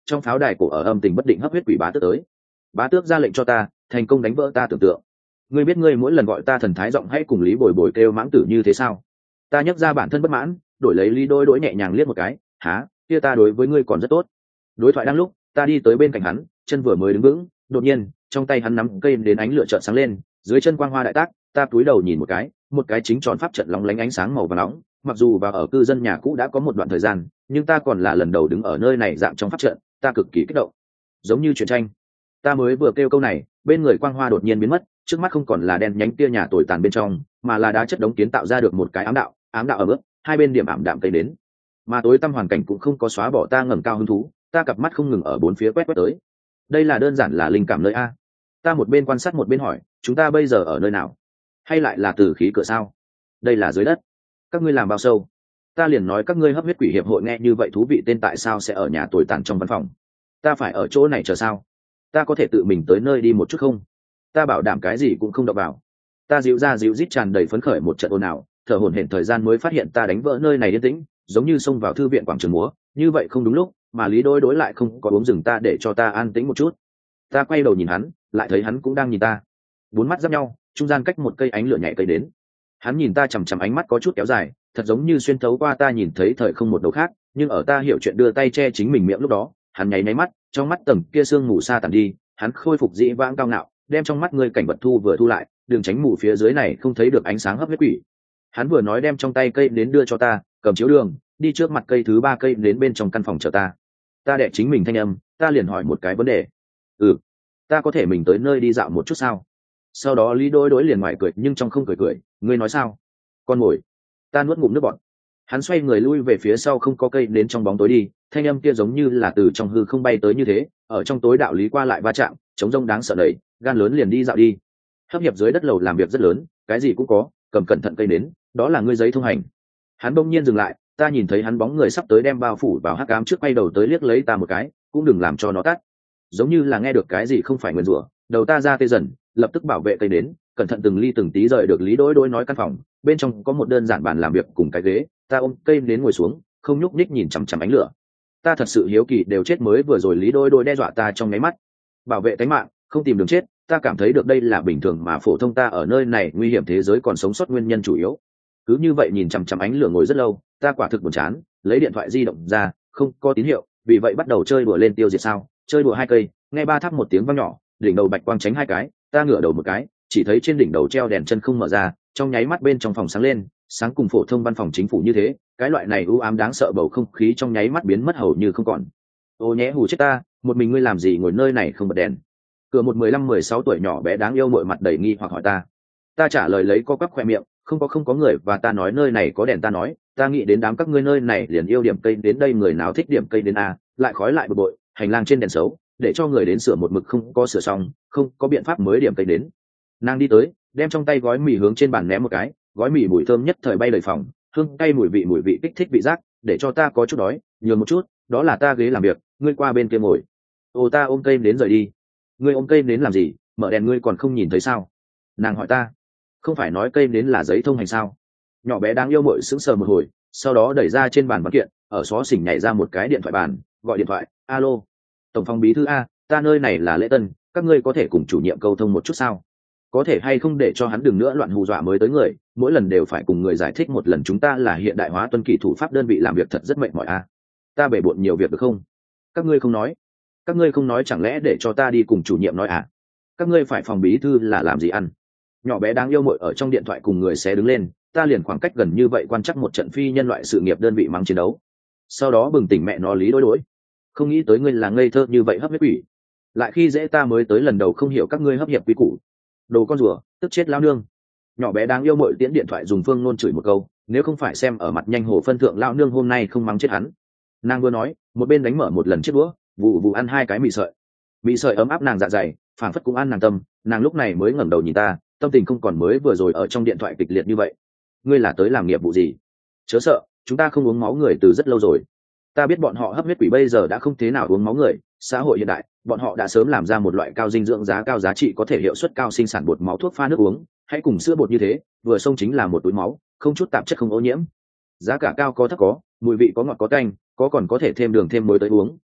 trong pháo đài cổ ở âm tình bất định hấp huyết quỷ bá tước tới. Bá tước ra lệnh cho ta thành công đánh vỡ ta tưởng tượng. Ngươi biết ngươi mỗi lần gọi ta thần thái giọng hãy cùng Lý Bồi Bồi kêu mãng tử như thế sao? Ta nhắc ra bản thân bất mãn, đổi lấy Lý Đôi Đỗi nhẹ nhàng liếc một cái, há, kia ta đối với ngươi còn rất tốt. Đối thoại đang lúc, ta đi tới bên cạnh hắn, chân vừa mới đứng vững, đột nhiên trong tay hắn nắm cây đến ánh lửa chợt sáng lên, dưới chân quang hoa đại tác, ta cúi đầu nhìn một cái, một cái chính tròn pháp trận lóng lánh ánh sáng màu vàng nóng. Mặc dù vào ở cư dân nhà cũ đã có một đoạn thời gian, nhưng ta còn là lần đầu đứng ở nơi này dạng trong pháp trận, ta cực kỳ kích động, giống như truyện tranh. Ta mới vừa kêu câu này, bên người quang hoa đột nhiên biến mất, trước mắt không còn là đen nhánh kia nhà tồi tàn bên trong, mà là đá chất đống kiến tạo ra được một cái ám đạo, ám đạo ở bước, hai bên điểm ảm đạm cây đến. Mà tối tăm hoàn cảnh cũng không có xóa bỏ ta ngẩng cao hứng thú, ta cặp mắt không ngừng ở bốn phía quét quét tới. Đây là đơn giản là linh cảm nơi a. Ta một bên quan sát một bên hỏi, chúng ta bây giờ ở nơi nào? Hay lại là từ khí cửa sao? Đây là dưới đất. Các ngươi làm bao sâu? Ta liền nói các ngươi hấp huyết quỷ hiệp hội nghe như vậy thú vị tên tại sao sẽ ở nhà tồi tàn trong văn phòng? Ta phải ở chỗ này chờ sao? Ta có thể tự mình tới nơi đi một chút không? Ta bảo đảm cái gì cũng không đọc vào. Ta dịu ra dịu rít tràn đầy phấn khởi một trận ồn ào, thở hổn hển thời gian mới phát hiện ta đánh vỡ nơi này yên tĩnh, giống như xông vào thư viện quảng trường múa, như vậy không đúng lúc, mà Lý Đối Đối lại không có uống dừng ta để cho ta an tĩnh một chút. Ta quay đầu nhìn hắn, lại thấy hắn cũng đang nhìn ta. Bốn mắt giáp nhau, trung gian cách một cây ánh lửa nhảy cây đến. Hắn nhìn ta chằm chằm ánh mắt có chút kéo dài, thật giống như xuyên thấu qua ta nhìn thấy thời không một đầu khác, nhưng ở ta hiểu chuyện đưa tay che chính mình miệng lúc đó, hắn nháy nháy mắt, trong mắt tầng kia sương mù sa tàn đi, hắn khôi phục dĩ vãng cao ngạo, đem trong mắt ngươi cảnh vật thu vừa thu lại, đường tránh mù phía dưới này không thấy được ánh sáng hấp huyết quỷ. Hắn vừa nói đem trong tay cây đến đưa cho ta, cầm chiếu đường, đi trước mặt cây thứ ba cây đến bên trong căn phòng chờ ta. Ta đệ chính mình thanh âm, ta liền hỏi một cái vấn đề. Ừ, ta có thể mình tới nơi đi dạo một chút sao? Sau đó Lý Đối Đối liền ngoài cười nhưng trong không cười cười, ngươi nói sao? Con ngồi. Ta nuốt ngụm nước bọt. Hắn xoay người lui về phía sau không có cây đến trong bóng tối đi, thanh âm kia giống như là từ trong hư không bay tới như thế, ở trong tối đạo lý qua lại va chạm, chống rông đáng sợ đấy, gan lớn liền đi dạo đi. Hấp hiệp dưới đất lầu làm việc rất lớn, cái gì cũng có, cầm cẩn thận cây đến, đó là ngươi giấy thông hành. Hắn bỗng nhiên dừng lại, ta nhìn thấy hắn bóng người sắp tới đem bao phủ vào hắc ám trước quay đầu tới liếc lấy ta một cái, cũng đừng làm cho nó tắt. Giống như là nghe được cái gì không phải nguyên rủa, đầu ta ra tê dần, lập tức bảo vệ cây đến, cẩn thận từng ly từng tí rời được Lý Đối Đối nói căn phòng, bên trong có một đơn giản bàn làm việc cùng cái ghế, ta ôm cây đến ngồi xuống, không nhúc nhích nhìn chằm chằm ánh lửa. Ta thật sự hiếu kỳ đều chết mới vừa rồi Lý Đối Đối đe dọa ta trong nháy mắt, bảo vệ tính mạng, không tìm đường chết, ta cảm thấy được đây là bình thường mà phổ thông ta ở nơi này nguy hiểm thế giới còn sống sót nguyên nhân chủ yếu. Cứ như vậy nhìn chằm chằm ánh lửa ngồi rất lâu, ta quả thực buồn chán, lấy điện thoại di động ra, không có tín hiệu, vì vậy bắt đầu chơi đùa lên tiêu diệt sao, chơi đùa hai cây, nghe ba tháp một tiếng vang nhỏ, đỉnh đầu bạch quang tránh hai cái, ta ngửa đầu một cái, chỉ thấy trên đỉnh đầu treo đèn chân không mở ra, trong nháy mắt bên trong phòng sáng lên, sáng cùng phổ thông văn phòng chính phủ như thế, cái loại này u ám đáng sợ bầu không khí trong nháy mắt biến mất hầu như không còn. Ô nhé hù chết ta, một mình ngươi làm gì ngồi nơi này không bật đèn? Cửa một mười lăm mười sáu tuổi nhỏ bé đáng yêu mội mặt đầy nghi hoặc hỏi ta. Ta trả lời lấy co quắp khoe miệng, không có không có người và ta nói nơi này có đèn ta nói, ta nghĩ đến đám các ngươi nơi này liền yêu điểm cây đến đây người nào thích điểm cây đến a, lại khói lại bực bội, hành lang trên đèn xấu, để cho người đến sửa một mực không có sửa xong, không có biện pháp mới điểm cây đến. Nàng đi tới, đem trong tay gói mì hướng trên bàn ném một cái, gói mì mùi thơm nhất thời bay đầy phòng, hương cay mùi vị mùi vị kích thích vị giác, để cho ta có chút đói, nhường một chút, đó là ta ghế làm việc, ngươi qua bên kia ngồi. Ô ta ôm cây đến rời đi. Ngươi ôm cây đến làm gì, mở đèn ngươi còn không nhìn thấy sao? Nàng hỏi ta. Không phải nói cây đến là giấy thông hành sao? Nhỏ bé đáng yêu mội sững sờ một hồi, sau đó đẩy ra trên bàn văn kiện, ở xó xỉnh nhảy ra một cái điện thoại bàn, gọi điện thoại. Alo, tổng phòng bí thư a, ta nơi này là Lễ Tân, các ngươi có thể cùng chủ nhiệm câu thông một chút sao? Có thể hay không để cho hắn đừng nữa loạn hù dọa mới tới người, mỗi lần đều phải cùng người giải thích một lần chúng ta là hiện đại hóa tuân kỷ thủ pháp đơn vị làm việc thật rất mệt mỏi a. Ta bể bộn nhiều việc được không? Các ngươi không nói. Các ngươi không nói chẳng lẽ để cho ta đi cùng chủ nhiệm nói à? Các ngươi phải phòng bí thư là làm gì ăn? Nhỏ bé đáng yêu mội ở trong điện thoại cùng người sẽ đứng lên, ta liền khoảng cách gần như vậy quan chắc một trận phi nhân loại sự nghiệp đơn vị mắng chiến đấu. Sau đó bừng tỉnh mẹ nó Lý Đối Đối. Không nghĩ tới ngươi là ngây thơ như vậy hấp huyết quỷ. Lại khi dễ ta mới tới lần đầu không hiểu các ngươi hấp hiệp quy củ. Đồ con rùa, tức chết lao nương. Nhỏ bé đáng yêu mội tiễn điện thoại dùng phương nôn chửi một câu, nếu không phải xem ở mặt nhanh hồ phân thượng lao nương hôm nay không mắng chết hắn. Nàng vừa nói, một bên đánh mở một lần chiếc đũa, vụ vụ ăn hai cái mì sợi. Mì sợi ấm áp nàng dạ dày, phảng phất cũng ăn nàng tâm, nàng lúc này mới ngẩng đầu nhìn ta, tâm tình không còn mới vừa rồi ở trong điện thoại kịch liệt như vậy. Ngươi là tới làm nghiệp vụ gì? Chớ sợ, chúng ta không uống máu người từ rất lâu rồi. Ta biết bọn họ hấp huyết quỷ bây giờ đã không thế nào uống máu người, xã hội hiện đại, bọn họ đã sớm làm ra một loại cao dinh dưỡng giá cao giá trị có thể hiệu suất cao sinh sản bột máu thuốc pha nước uống, hãy cùng sữa bột như thế, vừa xông chính là một túi máu, không chút tạp chất không ô nhiễm. Giá cả cao có thấp có, mùi vị có ngọt có tanh, có còn có thể thêm đường thêm muối tới uống,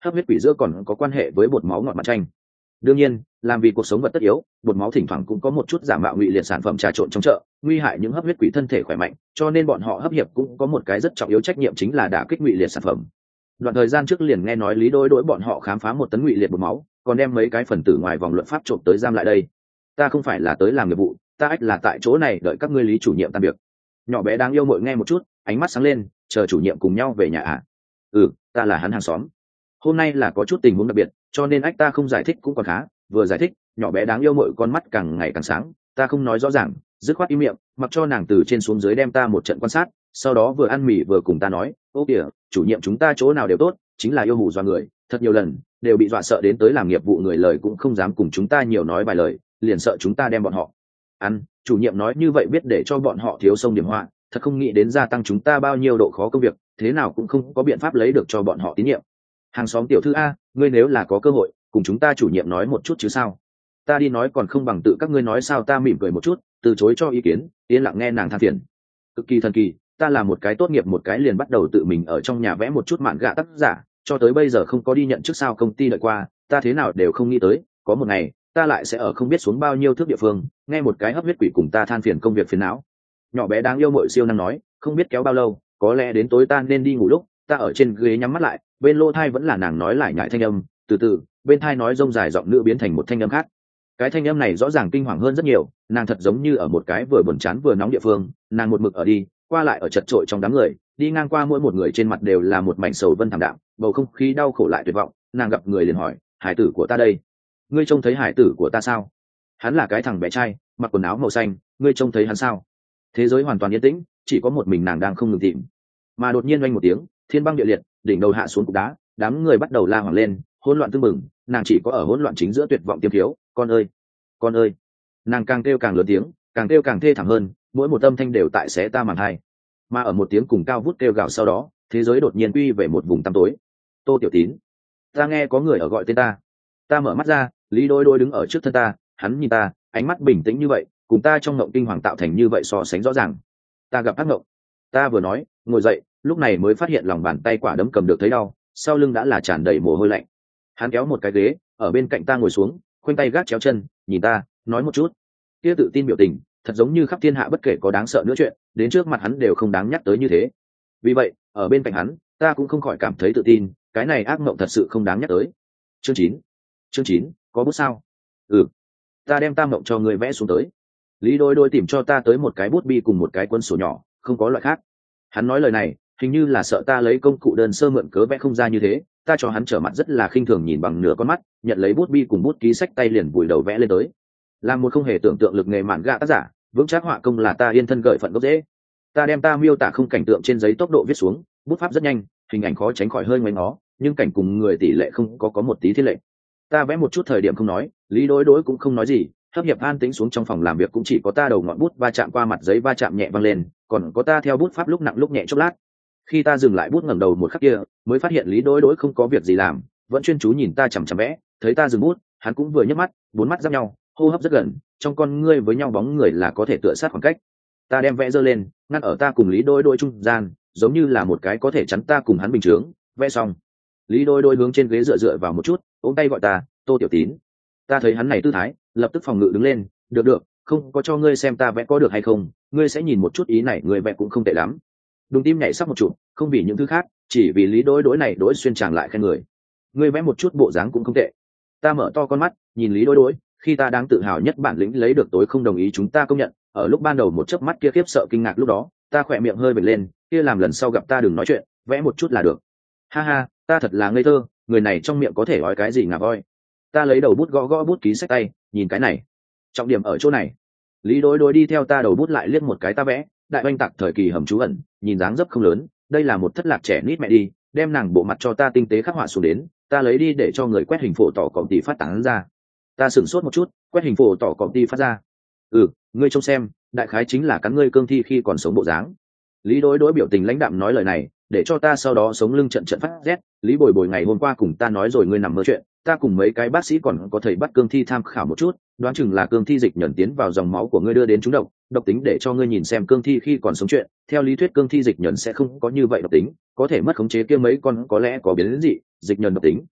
hấp huyết quỷ giữa còn có quan hệ với bột máu ngọt mặt chanh. Đương nhiên, làm vì cuộc sống vật tất yếu, bột máu thỉnh thoảng cũng có một chút giả mạo ngụy liệt sản phẩm trà trộn trong chợ, nguy hại những hấp huyết quỷ thân thể khỏe mạnh, cho nên bọn họ hấp hiệp cũng có một cái rất trọng yếu trách nhiệm chính là đả kích ngụy liệt sản phẩm. Đoạn thời gian trước liền nghe nói Lý Đôi Đôi bọn họ khám phá một tấn ngụy liệt bột máu, còn đem mấy cái phần tử ngoài vòng luật pháp trộm tới giam lại đây. Ta không phải là tới làm nghiệp vụ, ta ách là tại chỗ này đợi các ngươi Lý chủ nhiệm tan việc. Nhỏ bé đáng yêu mội nghe một chút, ánh mắt sáng lên, chờ chủ nhiệm cùng nhau về nhà à? Ừ, ta là hắn hàng xóm. Hôm nay là có chút tình huống đặc biệt, cho nên ách ta không giải thích cũng còn khá. Vừa giải thích, nhỏ bé đáng yêu mội con mắt càng ngày càng sáng, ta không nói rõ ràng, dứt khoát im miệng, mặc cho nàng từ trên xuống dưới đem ta một trận quan sát, sau đó vừa ăn mì vừa cùng ta nói, ô kìa, chủ nhiệm chúng ta chỗ nào đều tốt, chính là yêu hù dọa người, thật nhiều lần đều bị dọa sợ đến tới làm nghiệp vụ người lời cũng không dám cùng chúng ta nhiều nói vài lời, liền sợ chúng ta đem bọn họ ăn. Chủ nhiệm nói như vậy biết để cho bọn họ thiếu sông điểm họa, thật không nghĩ đến gia tăng chúng ta bao nhiêu độ khó công việc, thế nào cũng không có biện pháp lấy được cho bọn họ tín nhiệm. Hàng xóm tiểu thư a, ngươi nếu là có cơ hội cùng chúng ta chủ nhiệm nói một chút chứ sao? Ta đi nói còn không bằng tự các ngươi nói sao? Ta mỉm cười một chút, từ chối cho ý kiến, yên lặng nghe nàng than phiền. Cực kỳ thần kỳ, ta là một cái tốt nghiệp một cái liền bắt đầu tự mình ở trong nhà vẽ một chút mạn gạ tác giả, cho tới bây giờ không có đi nhận chức sao công ty đợi qua, ta thế nào đều không nghĩ tới, có một ngày ta lại sẽ ở không biết xuống bao nhiêu thước địa phương, nghe một cái hấp huyết quỷ cùng ta than phiền công việc phiền não. Nhỏ bé đáng yêu mội siêu năng nói, không biết kéo bao lâu, có lẽ đến tối ta nên đi ngủ lúc, ta ở trên ghế nhắm mắt lại, bên lô thai vẫn là nàng nói lại nhại thanh âm, từ từ, bên thai nói rông dài giọng nữ biến thành một thanh âm khác. Cái thanh âm này rõ ràng kinh hoàng hơn rất nhiều, nàng thật giống như ở một cái vừa buồn chán vừa nóng địa phương, nàng một mực ở đi, qua lại ở chật trội trong đám người, đi ngang qua mỗi một người trên mặt đều là một mảnh sầu vân thảm đạm, bầu không khí đau khổ lại tuyệt vọng, nàng gặp người liền hỏi, hải tử của ta đây? Ngươi trông thấy hải tử của ta sao? Hắn là cái thằng bé trai, mặc quần áo màu xanh, ngươi trông thấy hắn sao? Thế giới hoàn toàn yên tĩnh, chỉ có một mình nàng đang không ngừng tìm. Mà đột nhiên oanh một tiếng, thiên băng địa liệt, đỉnh đầu hạ xuống cục đá, đám người bắt đầu la hoảng lên, hỗn loạn tưng bừng, nàng chỉ có ở hỗn loạn chính giữa tuyệt vọng tiêm thiếu, con ơi, con ơi. Nàng càng kêu càng lớn tiếng, càng kêu càng thê thảm hơn, mỗi một âm thanh đều tại xé ta màng hai. Mà ở một tiếng cùng cao vút kêu gào sau đó, thế giới đột nhiên quy về một vùng tăm tối. Tô Tiểu Tín, ta nghe có người ở gọi tên ta. Ta mở mắt ra, Lý Đôi Đôi đứng ở trước thân ta, hắn nhìn ta, ánh mắt bình tĩnh như vậy, cùng ta trong ngộng kinh hoàng tạo thành như vậy so sánh rõ ràng. Ta gặp ác ngộng. Ta vừa nói, ngồi dậy, lúc này mới phát hiện lòng bàn tay quả đấm cầm được thấy đau, sau lưng đã là tràn đầy mồ hôi lạnh. Hắn kéo một cái ghế, ở bên cạnh ta ngồi xuống, khoanh tay gác chéo chân, nhìn ta, nói một chút. Kia tự tin biểu tình, thật giống như khắp thiên hạ bất kể có đáng sợ nữa chuyện, đến trước mặt hắn đều không đáng nhắc tới như thế. Vì vậy, ở bên cạnh hắn, ta cũng không khỏi cảm thấy tự tin, cái này ác mộng thật sự không đáng nhắc tới. Chương chín, chương chín, có bút sao? Ừ. Ta đem tam mộng cho người vẽ xuống tới. Lý Đôi Đôi tìm cho ta tới một cái bút bi cùng một cái cuốn sổ nhỏ, không có loại khác. Hắn nói lời này, hình như là sợ ta lấy công cụ đơn sơ mượn cớ vẽ không ra như thế, ta cho hắn trở mặt rất là khinh thường nhìn bằng nửa con mắt, nhận lấy bút bi cùng bút ký sách tay liền vùi đầu vẽ lên tới. Làm một không hề tưởng tượng lực nghề mạn gạ tác giả, vững chắc họa công là ta yên thân gợi phận gốc dễ. Ta đem ta miêu tả không cảnh tượng trên giấy tốc độ viết xuống, bút pháp rất nhanh, hình ảnh khó tránh khỏi hơi ngoáy ngó, nhưng cảnh cùng người tỷ lệ không có có một tí thiết lệ. Ta vẽ một chút thời điểm không nói, Lý Đối Đối cũng không nói gì, hấp hiệp an tĩnh xuống trong phòng làm việc cũng chỉ có ta đầu ngọn bút va chạm qua mặt giấy va chạm nhẹ văng lên, còn có ta theo bút pháp lúc nặng lúc nhẹ chốc lát. Khi ta dừng lại bút ngẩng đầu một khắc kia, mới phát hiện Lý Đối Đối không có việc gì làm, vẫn chuyên chú nhìn ta chằm chằm vẽ, thấy ta dừng bút, hắn cũng vừa nhấc mắt, bốn mắt giáp nhau, hô hấp rất gần, trong con ngươi với nhau bóng người là có thể tựa sát khoảng cách. Ta đem vẽ giơ lên, ngăn ở ta cùng Lý Đối Đối trung gian, giống như là một cái có thể chắn ta cùng hắn bình chướng. Vẽ xong, Lý Đối Đối hướng trên ghế dựa dựa vào một chút, ôm tay gọi ta, Tô Tiểu Tín. Ta thấy hắn này tư thái, lập tức phòng ngự đứng lên, được được, không có cho ngươi xem ta vẽ có được hay không, ngươi sẽ nhìn một chút ý này, người vẽ cũng không tệ lắm. Đùng tim nhảy sắp một chút, không vì những thứ khác, chỉ vì Lý Đối Đối này đối xuyên tràng lại khen người. Ngươi vẽ một chút bộ dáng cũng không tệ. Ta mở to con mắt, nhìn Lý Đối Đối, khi ta đang tự hào nhất bản lĩnh lấy được tối không đồng ý chúng ta công nhận, ở lúc ban đầu một chớp mắt kia khiếp sợ kinh ngạc lúc đó, ta khỏe miệng hơi vểnh lên, kia làm lần sau gặp ta đừng nói chuyện, vẽ một chút là được. Ha ha, ta thật là ngây thơ, người này trong miệng có thể nói cái gì ngà voi. Ta lấy đầu bút gõ gõ bút ký sách tay, nhìn cái này, trọng điểm ở chỗ này. Lý Đối Đối đi theo ta đầu bút lại liếc một cái ta vẽ, đại oanh tạc thời kỳ hầm trú ẩn, nhìn dáng dấp không lớn, đây là một thất lạc trẻ nít mẹ đi, đem nàng bộ mặt cho ta tinh tế khắc họa xuống đến, ta lấy đi để cho người quét hình phổ tỏ cọp tỷ phát tán ra. Ta sửng sốt một chút, quét hình phổ tỏ cọp tỷ phát ra. Ừ, ngươi trông xem, đại khái chính là cắn ngươi cương thi khi còn sống bộ dáng. Lý Đối Đối biểu tình lãnh đạm nói lời này, để cho ta sau đó sống lưng trận trận phát rét. Lý Bồi Bồi ngày hôm qua cùng ta nói rồi ngươi nằm mơ chuyện, ta cùng mấy cái bác sĩ còn có thầy bắt cương thi tham khảo một chút, đoán chừng là cương thi dịch nhẫn tiến vào dòng máu của ngươi đưa đến trúng độc, độc tính để cho ngươi nhìn xem cương thi khi còn sống chuyện. Theo lý thuyết cương thi dịch nhẫn sẽ không có như vậy độc tính, có thể mất khống chế kia mấy con có lẽ có biến dị, dịch nhẫn độc tính,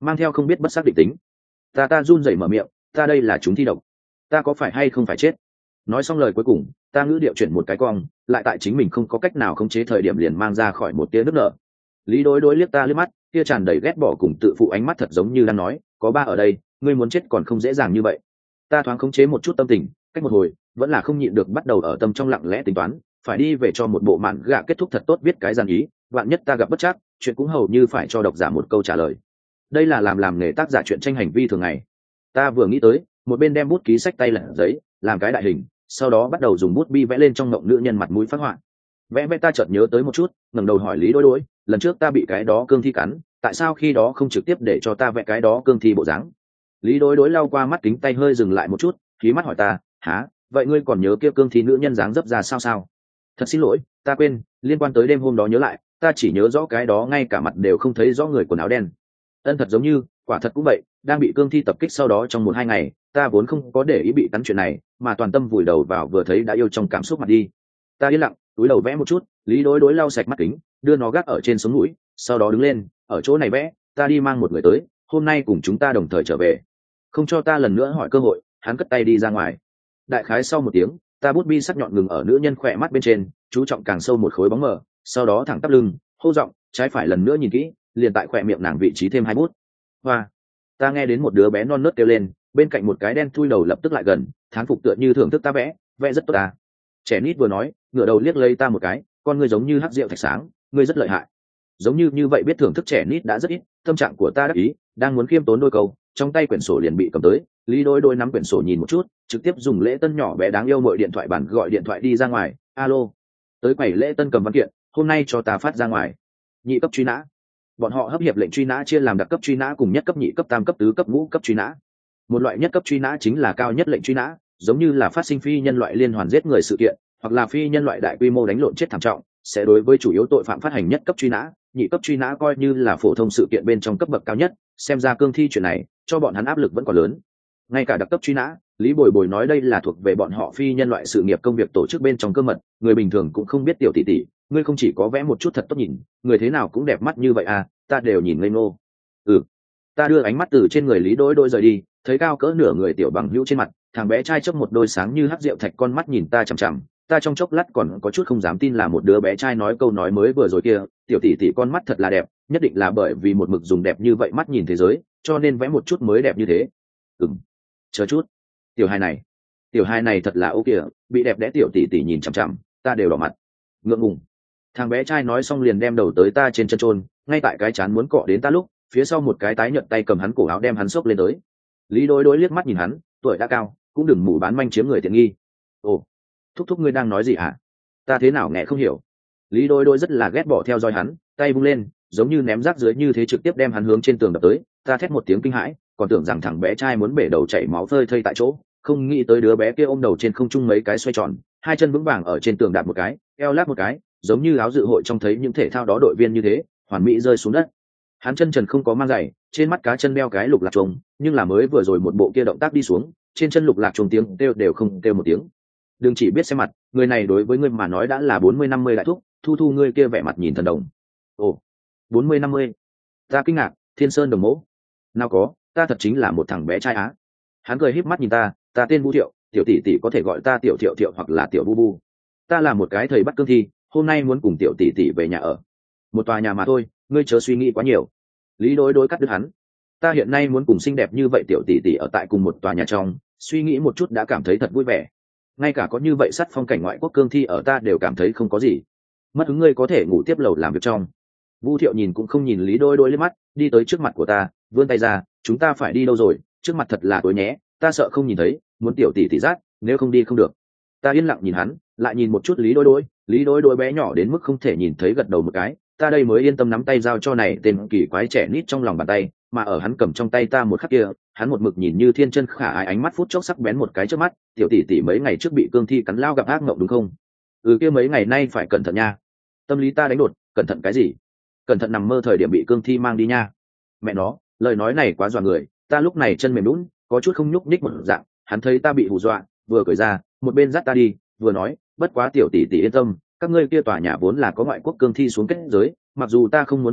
mang theo không biết bất xác định tính. Ta ta run rẩy mở miệng, ta đây là chúng thi độc, ta có phải hay không phải chết? Nói xong lời cuối cùng, ta ngữ điệu chuyển một cái cong, lại tại chính mình không có cách nào khống chế thời điểm liền mang ra khỏi một tia nước nở. Lý đối đối liếc ta liếc mắt, kia tràn đầy ghét bỏ cùng tự phụ ánh mắt thật giống như đang nói, có ba ở đây, ngươi muốn chết còn không dễ dàng như vậy. Ta thoáng khống chế một chút tâm tình, cách một hồi vẫn là không nhịn được bắt đầu ở tâm trong lặng lẽ tính toán, phải đi về cho một bộ mạn gạ kết thúc thật tốt, viết cái gian ý, vạn nhất ta gặp bất trắc, chuyện cũng hầu như phải cho độc giả một câu trả lời. Đây là làm làm nghề tác giả chuyện tranh hành vi thường ngày. Ta vừa nghĩ tới, một bên đem bút ký sách tay lật giấy, làm cái đại hình, sau đó bắt đầu dùng bút bi vẽ lên trong mộng nữ nhân mặt mũi phát họa. Vẽ vẽ ta chợt nhớ tới một chút, ngẩng đầu hỏi Lý đối đối, lần trước ta bị cái đó cương thi cắn, tại sao khi đó không trực tiếp để cho ta vẽ cái đó cương thi bộ dáng? Lý đối đối lau qua mắt kính tay hơi dừng lại một chút, khí mắt hỏi ta, hả, vậy ngươi còn nhớ kia cương thi nữ nhân dáng dấp ra sao sao? Thật xin lỗi, ta quên, liên quan tới đêm hôm đó nhớ lại, ta chỉ nhớ rõ cái đó ngay cả mặt đều không thấy rõ người quần áo đen. Ân, thật giống như, quả thật cũng vậy, đang bị cương thi tập kích sau đó trong một hai ngày, ta vốn không có để ý bị cắn chuyện này, mà toàn tâm vùi đầu vào vừa thấy đã yêu trong cảm xúc mặt đi. Ta yên lặng, túi đầu vẽ một chút, Lý đối đối lau sạch mắt kính, đưa nó gác ở trên sống mũi, sau đó đứng lên, ở chỗ này vẽ, ta đi mang một người tới, hôm nay cùng chúng ta đồng thời trở về. Không cho ta lần nữa hỏi cơ hội, hắn cất tay đi ra ngoài. Đại khái sau một tiếng, ta bút bi sắc nhọn ngừng ở nữ nhân khỏe mắt bên trên, chú trọng càng sâu một khối bóng mờ, sau đó thẳng tắp lưng, hô giọng, trái phải lần nữa nhìn kỹ, liền tại khỏe miệng nàng vị trí thêm hai bút. Hoa! Ta nghe đến một đứa bé non nớt kêu lên, bên cạnh một cái đen thui đầu lập tức lại gần, thán phục tựa như thưởng thức ta vẽ, vẽ rất tốt ta. Trẻ nít vừa nói, ngửa đầu liếc lấy ta một cái, con ngươi giống như hắc rượu thạch sáng, ngươi rất lợi hại. Giống như như vậy biết thưởng thức trẻ nít đã rất ít, tâm trạng của ta đắc ý, đang muốn khiêm tốn đôi câu, trong tay quyển sổ liền bị cầm tới, Lý đôi đôi nắm quyển sổ nhìn một chút, trực tiếp dùng Lễ Tân nhỏ bé đáng yêu mọi điện thoại bản gọi điện thoại đi ra ngoài, alo, tới quầy Lễ Tân cầm văn kiện, hôm nay cho ta phát ra ngoài. Nhị cấp truy nã. Bọn họ hấp hiệp lệnh truy nã chia làm đặc cấp truy nã cùng nhất cấp, nhị cấp, tam cấp, tứ cấp, ngũ cấp truy nã. Một loại nhất cấp truy nã chính là cao nhất lệnh truy nã, giống như là phát sinh phi nhân loại liên hoàn giết người sự kiện, hoặc là phi nhân loại đại quy mô đánh lộn chết thảm trọng, sẽ đối với chủ yếu tội phạm phát hành nhất cấp truy nã. Nhị cấp truy nã coi như là phổ thông sự kiện bên trong cấp bậc cao nhất, xem ra cương thi chuyện này cho bọn hắn áp lực vẫn còn lớn. Ngay cả đặc cấp truy nã, Lý Bồi Bồi nói đây là thuộc về bọn họ phi nhân loại sự nghiệp công việc tổ chức bên trong cơ mật, người bình thường cũng không biết. Tiểu tỷ tỷ, ngươi không chỉ có vẽ một chút thật tốt nhìn, người thế nào cũng đẹp mắt như vậy à, ta đều nhìn ngây ngô. Ừ. Ta đưa ánh mắt từ trên người Lý Đôi Đôi rời đi, thấy cao cỡ nửa người tiểu bằng hữu trên mặt, thằng bé trai chớp một đôi sáng như hắc rượu thạch con mắt nhìn ta chằm chằm, ta trong chốc lát còn có chút không dám tin là một đứa bé trai nói câu nói mới vừa rồi kia, tiểu tỷ tỷ con mắt thật là đẹp, nhất định là bởi vì một mực dùng đẹp như vậy mắt nhìn thế giới, cho nên vẽ một chút mới đẹp như thế. Ừm. Chờ chút. Tiểu hài này, tiểu hài này thật là ô kìa, bị đẹp đẽ tiểu tỷ tỷ nhìn chằm chằm, ta đều đỏ mặt. Ngượng ngùng. Thằng bé trai nói xong liền đem đầu tới ta trên chân trôn, ngay tại cái chán muốn cọ đến ta lúc, phía sau một cái tái nhợt tay cầm hắn cổ áo đem hắn xốc lên tới. Lý Đối Đối liếc mắt nhìn hắn, tuổi đã cao, cũng đừng mù bán manh chiếm người tiện nghi. Ồ, thúc thúc ngươi đang nói gì hả? Ta thế nào nghe không hiểu. Lý Đối Đối rất là ghét bỏ theo dõi hắn, tay vung lên, giống như ném rác dưới như thế trực tiếp đem hắn hướng trên tường đập tới. Ta thét một tiếng kinh hãi, còn tưởng rằng thằng bé trai muốn bể đầu chảy máu phơi thây tại chỗ, không nghĩ tới đứa bé kia ôm đầu trên không trung mấy cái xoay tròn, hai chân vững vàng ở trên tường đạp một cái, eo lắc một cái, giống như áo dự hội trong thấy những thể thao đó đội viên như thế, hoàn mỹ rơi xuống đất. Hắn chân trần không có mang giày, trên mắt cá chân đeo cái lục lạc trùng, nhưng là mới vừa rồi một bộ kia động tác đi xuống, trên chân lục lạc trùng tiếng kêu đều không kêu một tiếng. Đừng chỉ biết xem mặt, người này đối với ngươi mà nói đã là bốn mươi năm mươi đại thúc, thu thu ngươi kia vẻ mặt nhìn thần đồng. Ồ, bốn mươi năm mươi. Ta kinh ngạc, Thiên Sơn Đồng Mẫu. Nào có, ta thật chính là một thằng bé trai á. Hắn cười híp mắt nhìn ta, ta tên Vũ Thiệu, tiểu tỷ tỷ có thể gọi ta tiểu Thiệu Thiệu hoặc là tiểu Bu Bu. Ta là một cái thầy bắt cương thi, hôm nay muốn cùng tiểu tỷ tỷ về nhà ở. Một tòa nhà mà thôi, ngươi chớ suy nghĩ quá nhiều. Lý Đối Đối cắt đứt hắn. Ta hiện nay muốn cùng xinh đẹp như vậy tiểu tỷ tỷ ở tại cùng một tòa nhà trong, suy nghĩ một chút đã cảm thấy thật vui vẻ. Ngay cả có như vậy sắt phong cảnh ngoại quốc cương thi ở ta đều cảm thấy không có gì. Mất hứng ngươi có thể ngủ tiếp lầu làm việc trong. Vu Thiệu nhìn cũng không nhìn Lý Đối Đối lên mắt, đi tới trước mặt của ta, vươn tay ra, chúng ta phải đi đâu rồi, trước mặt thật là tối nhé, ta sợ không nhìn thấy, muốn tiểu tỷ tỷ giác, nếu không đi không được. Ta yên lặng nhìn hắn, lại nhìn một chút Lý Đối Đối, Lý Đối Đối bé nhỏ đến mức không thể nhìn thấy gật đầu một cái, ta đây mới yên tâm nắm tay giao cho này tên kỳ quái trẻ nít trong lòng bàn tay, mà ở hắn cầm trong tay ta một khắc kia, hắn một mực nhìn như thiên chân khả ái, ánh mắt phút chốc sắc bén một cái trước mắt, tiểu tỷ tỷ mấy ngày trước bị cương thi cắn lao gặp ác mộng đúng không? Ừ, kia mấy ngày nay phải cẩn thận nha. Tâm lý ta đánh đột, cẩn thận cái gì? Cẩn thận nằm mơ thời điểm bị cương thi mang đi nha. Mẹ nó, lời nói này quá dọa người, ta lúc này chân mềm lún, có chút không nhúc nhích một dạng, hắn thấy ta bị hù dọa, vừa cởi ra, một bên dắt ta đi, vừa nói, bất quá tiểu tỷ tỷ yên tâm, các ngươi kia tòa nhà vốn là có ngoại quốc cương thi xuống kết giới, mặc dù ta không muốn thừa nhận,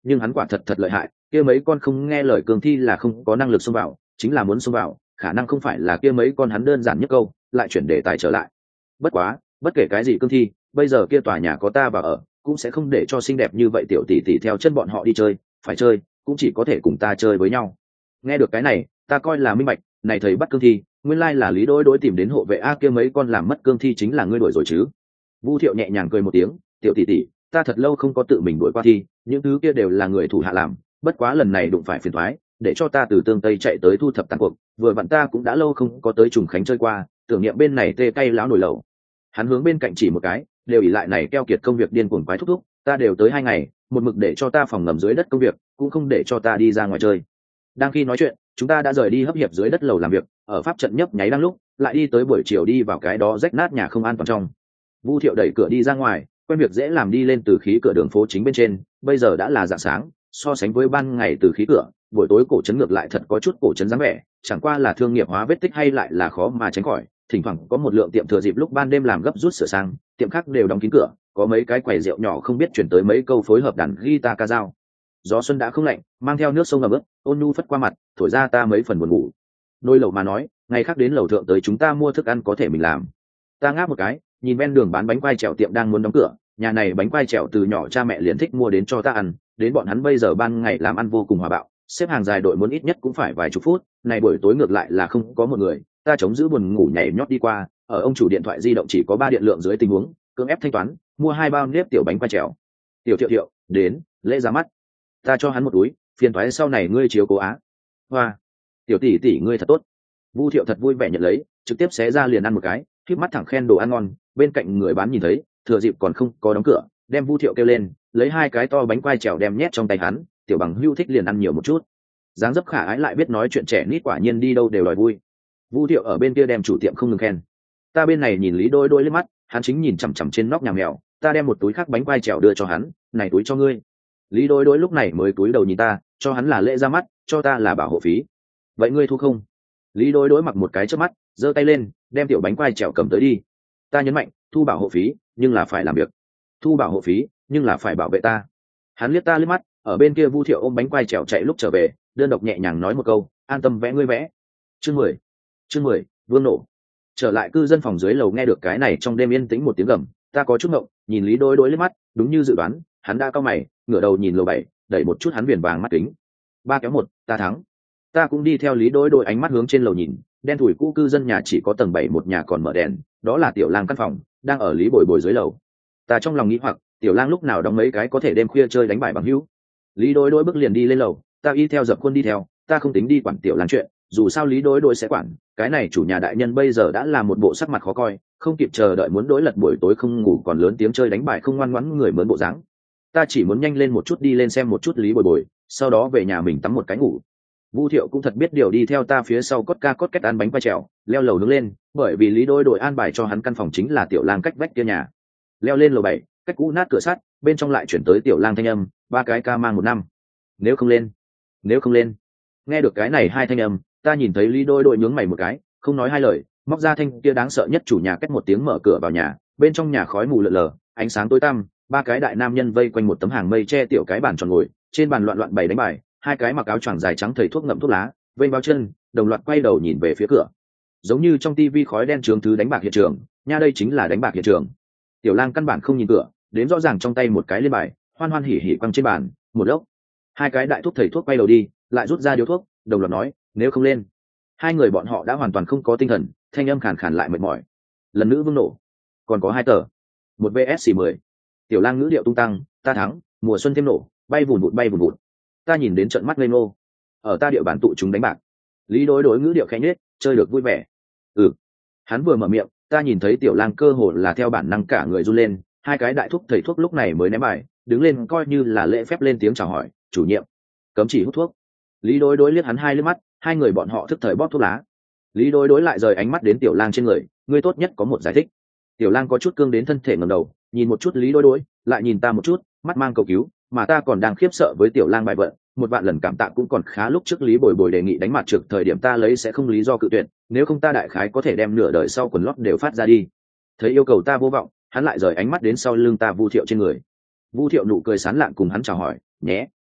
nhưng hắn quả thật thật lợi hại, kia mấy con không nghe lời cương thi là không có năng lực xông vào, chính là muốn xông vào khả năng không phải là kia mấy con hắn đơn giản nhất câu lại chuyển đề tài trở lại. Bất quá bất kể cái gì cương thi, bây giờ kia tòa nhà có ta vào ở, cũng sẽ không để cho xinh đẹp như vậy tiểu tỷ tỷ theo chân bọn họ đi chơi, phải chơi cũng chỉ có thể cùng ta chơi với nhau. Nghe được cái này ta coi là minh bạch, này thầy bắt cương thi nguyên lai là Lý Đôi Đôi tìm đến hộ vệ a, kia mấy con làm mất cương thi chính là ngươi đuổi rồi chứ? Vu Thiệu nhẹ nhàng cười một tiếng, tiểu tỷ tỷ, ta thật lâu không có tự mình đuổi qua thi, những thứ kia đều là người thủ hạ làm, bất quá lần này đụng phải phiền toái, để cho ta từ tương tây chạy tới thu thập tàn cuộc, vừa vặn ta cũng đã lâu không có tới Trùng Khánh chơi qua, tưởng niệm bên này tê cay lão nồi lẩu. Hắn hướng bên cạnh chỉ một cái, đều ỉ lại này keo kiệt công việc điên cuồng quái thúc thúc, ta đều tới hai ngày, một mực để cho ta phòng ngầm dưới đất công việc, cũng không để cho ta đi ra ngoài chơi. Đang khi nói chuyện, chúng ta đã rời đi hấp hiệp dưới đất lầu làm việc, ở pháp trận nhấp nháy đang lúc, lại đi tới buổi chiều đi vào cái đó rách nát nhà không an toàn trong. Vu Thiệu đẩy cửa đi ra ngoài, quen việc dễ làm đi lên từ khí cửa đường phố chính bên trên, bây giờ đã là rạng sáng, so sánh với ban ngày từ khí cửa, buổi tối cổ trấn ngược lại thật có chút cổ trấn dáng vẻ, chẳng qua là thương nghiệp hóa vết tích hay lại là khó mà tránh khỏi, thỉnh thoảng có một lượng tiệm thừa dịp lúc ban đêm làm gấp rút sửa sang, tiệm khác đều đóng kín cửa, có mấy cái quầy rượu nhỏ không biết chuyển tới mấy câu phối hợp đàn guitar ca dao. Gió xuân đã không lạnh, mang theo nước sông ngầm ướt, ôn nhu phất qua mặt, thổi ra ta mấy phần buồn ngủ. Nôi lẩu mà nói, ngày khác đến lầu thượng tới chúng ta mua thức ăn có thể mình làm. Ta ngáp một cái, nhìn ven đường bán bánh quai trèo tiệm đang muốn đóng cửa, nhà này bánh quai trèo từ nhỏ cha mẹ liền thích mua đến cho ta ăn, đến bọn hắn bây giờ ban ngày làm ăn vô cùng hòa bạo, xếp hàng dài đội muốn ít nhất cũng phải vài chục phút, này buổi tối ngược lại là không có một người, ta chống giữ buồn ngủ nhảy nhót đi qua, ở ông chủ điện thoại di động chỉ có ba điện lượng dưới tình huống, cưỡng ép thanh toán, mua hai bao nếp tiểu bánh quai trèo. Tiểu Thiệu Thiệu, đến, lễ ra mắt. Ta cho hắn một túi, phiền toái sau này ngươi chiếu cố á. Hoa, tiểu tỷ tỷ ngươi thật tốt. Vu Thiệu thật vui vẻ nhận lấy, trực tiếp xé ra liền ăn một cái, khép mắt thẳng khen đồ ăn ngon, bên cạnh người bán nhìn thấy, thừa dịp còn không có đóng cửa, đem Vu Thiệu kêu lên, lấy hai cái to bánh quai trèo đem nhét trong tay hắn, tiểu bằng hưu thích liền ăn nhiều một chút. Dáng dấp khả ái lại biết nói chuyện trẻ nít quả nhiên đi đâu đều đòi vui. Vu Thiệu ở bên kia đem chủ tiệm không ngừng khen. Ta bên này nhìn Lý Đôi Đôi lên mắt, hắn chính nhìn chằm chằm trên nóc nhà mèo, ta đem một túi khác bánh quai trèo đưa cho hắn, này túi cho ngươi. Lý Đôi Đôi lúc này mới túi đầu nhìn ta, cho hắn là lễ ra mắt, cho ta là bảo hộ phí. Vậy ngươi thu không? Lý Đôi Đôi mặc một cái chớp mắt, giơ tay lên, đem tiểu bánh quai trèo cầm tới đi. Ta nhấn mạnh, thu bảo hộ phí, nhưng là phải làm việc. Thu bảo hộ phí, nhưng là phải bảo vệ ta. Hắn liếc ta liếc mắt, ở bên kia Vu Thiệu ôm bánh quai trèo chạy lúc trở về, đơn độc nhẹ nhàng nói một câu, an tâm vẽ ngươi vẽ. Chương mười, chương mười, vương nổ. Trở lại cư dân phòng dưới lầu nghe được cái này trong đêm yên tĩnh một tiếng gầm, ta có chút ngộng, nhìn Lý Đôi Đôi liếc mắt, đúng như dự đoán, hắn đã cau mày, ngửa đầu nhìn lầu bảy, đẩy một chút hắn viền vàng mắt kính. Ba kéo một, ta thắng. Ta cũng đi theo Lý Đôi Đôi ánh mắt hướng trên lầu nhìn, đen thủi cũ cư dân nhà chỉ có tầng bảy một nhà còn mở đèn, đó là Tiểu Lang căn phòng, đang ở Lý Bồi Bồi dưới lầu. Ta trong lòng nghĩ hoặc, Tiểu Lang lúc nào đóng mấy cái có thể đêm khuya chơi đánh bài bằng hữu. Lý Đôi Đôi bước liền đi lên lầu, ta y theo dập khuôn đi theo, ta không tính đi quản Tiểu Lang chuyện, dù sao Lý Đôi Đôi sẽ quản, cái này chủ nhà đại nhân bây giờ đã là một bộ sắc mặt khó coi, không kịp chờ đợi muốn đối lật buổi tối không ngủ còn lớn tiếng chơi đánh bài không ngoan ngoãn người mướn bộ dáng. Ta chỉ muốn nhanh lên một chút đi lên xem một chút Lý Bồi Bồi, sau đó về nhà mình tắm một cái ngủ. Vu Thiệu cũng thật biết điều đi theo ta phía sau cốt ca cốt kết ăn bánh quai trèo, leo lầu hướng lên, bởi vì Lý Đôi Đôi an bài cho hắn căn phòng chính là Tiểu Lang cách vách kia nhà. Leo lên lầu bảy, cách cũ nát cửa sắt, bên trong lại chuyển tới Tiểu Lang thanh âm, ba cái ca mang một năm. Nếu không lên, nếu không lên. Nghe được cái này hai thanh âm, ta nhìn thấy Lý Đôi Đôi nhướng mày một cái, không nói hai lời, móc ra thanh kia đáng sợ nhất chủ nhà cách một tiếng mở cửa vào nhà, bên trong nhà khói mù lờ lờ, ánh sáng tối tăm, ba cái đại nam nhân vây quanh một tấm hàng mây che tiểu cái bàn tròn ngồi, trên bàn loạn loạn bày đánh bài, hai cái mặc áo choàng dài trắng thầy thuốc ngậm thuốc lá, vây bao chân, đồng loạt quay đầu nhìn về phía cửa. Giống như trong tivi khói đen trướng thứ đánh bạc hiện trường, nha đây chính là đánh bạc hiện trường. Tiểu Lang căn bản không nhìn cửa, đến rõ ràng trong tay một cái lên bài, hoan hoan hỉ hỉ quăng trên bàn, một lốc. Hai cái đại thuốc thầy thuốc quay đầu đi, lại rút ra điếu thuốc, đồng loạt nói, nếu không lên. Hai người bọn họ đã hoàn toàn không có tinh thần, thanh âm khàn khàn lại mệt mỏi. Lần nữa vương nổ. Còn có hai tờ. Một vs mười. Tiểu Lang ngữ điệu tung tăng, ta thắng, mùa xuân thêm nổ, bay vùn vụt bay vùn vụt. Ta nhìn đến trận mắt ngây ngô. Ở ta địa bàn tụ chúng đánh bạc. Lý Đối Đối ngữ điệu khẽ nhếch, chơi được vui vẻ. Ừ. Hắn vừa mở miệng, ta nhìn thấy Tiểu Lang cơ hồ là theo bản năng cả người run lên, hai cái đại thuốc thầy thuốc lúc này mới ném bài, đứng lên coi như là lễ phép lên tiếng chào hỏi, chủ nhiệm, cấm chỉ hút thuốc. Lý Đối Đối liếc hắn hai liếc mắt, hai người bọn họ thức thời bóp thuốc lá. Lý Đối Đối lại rời ánh mắt đến Tiểu Lang trên người, ngươi tốt nhất có một giải thích. Tiểu Lang có chút cương đến thân thể ngẩng đầu, nhìn một chút Lý Đối Đối, lại nhìn ta một chút, mắt mang cầu cứu, mà ta còn đang khiếp sợ với Tiểu Lang bài vận, một vạn lần cảm tạ cũng còn khá, lúc trước Lý Bồi Bồi đề nghị đánh mặt trực thời điểm ta lấy sẽ không lý do cự tuyệt, nếu không ta đại khái có thể đem nửa đời sau quần lót đều phát ra đi. Thấy yêu cầu ta vô vọng, hắn lại rời ánh mắt đến sau lưng ta Vu Thiệu trên người. Vu Thiệu nụ cười sán lạn cùng hắn chào hỏi, nhé,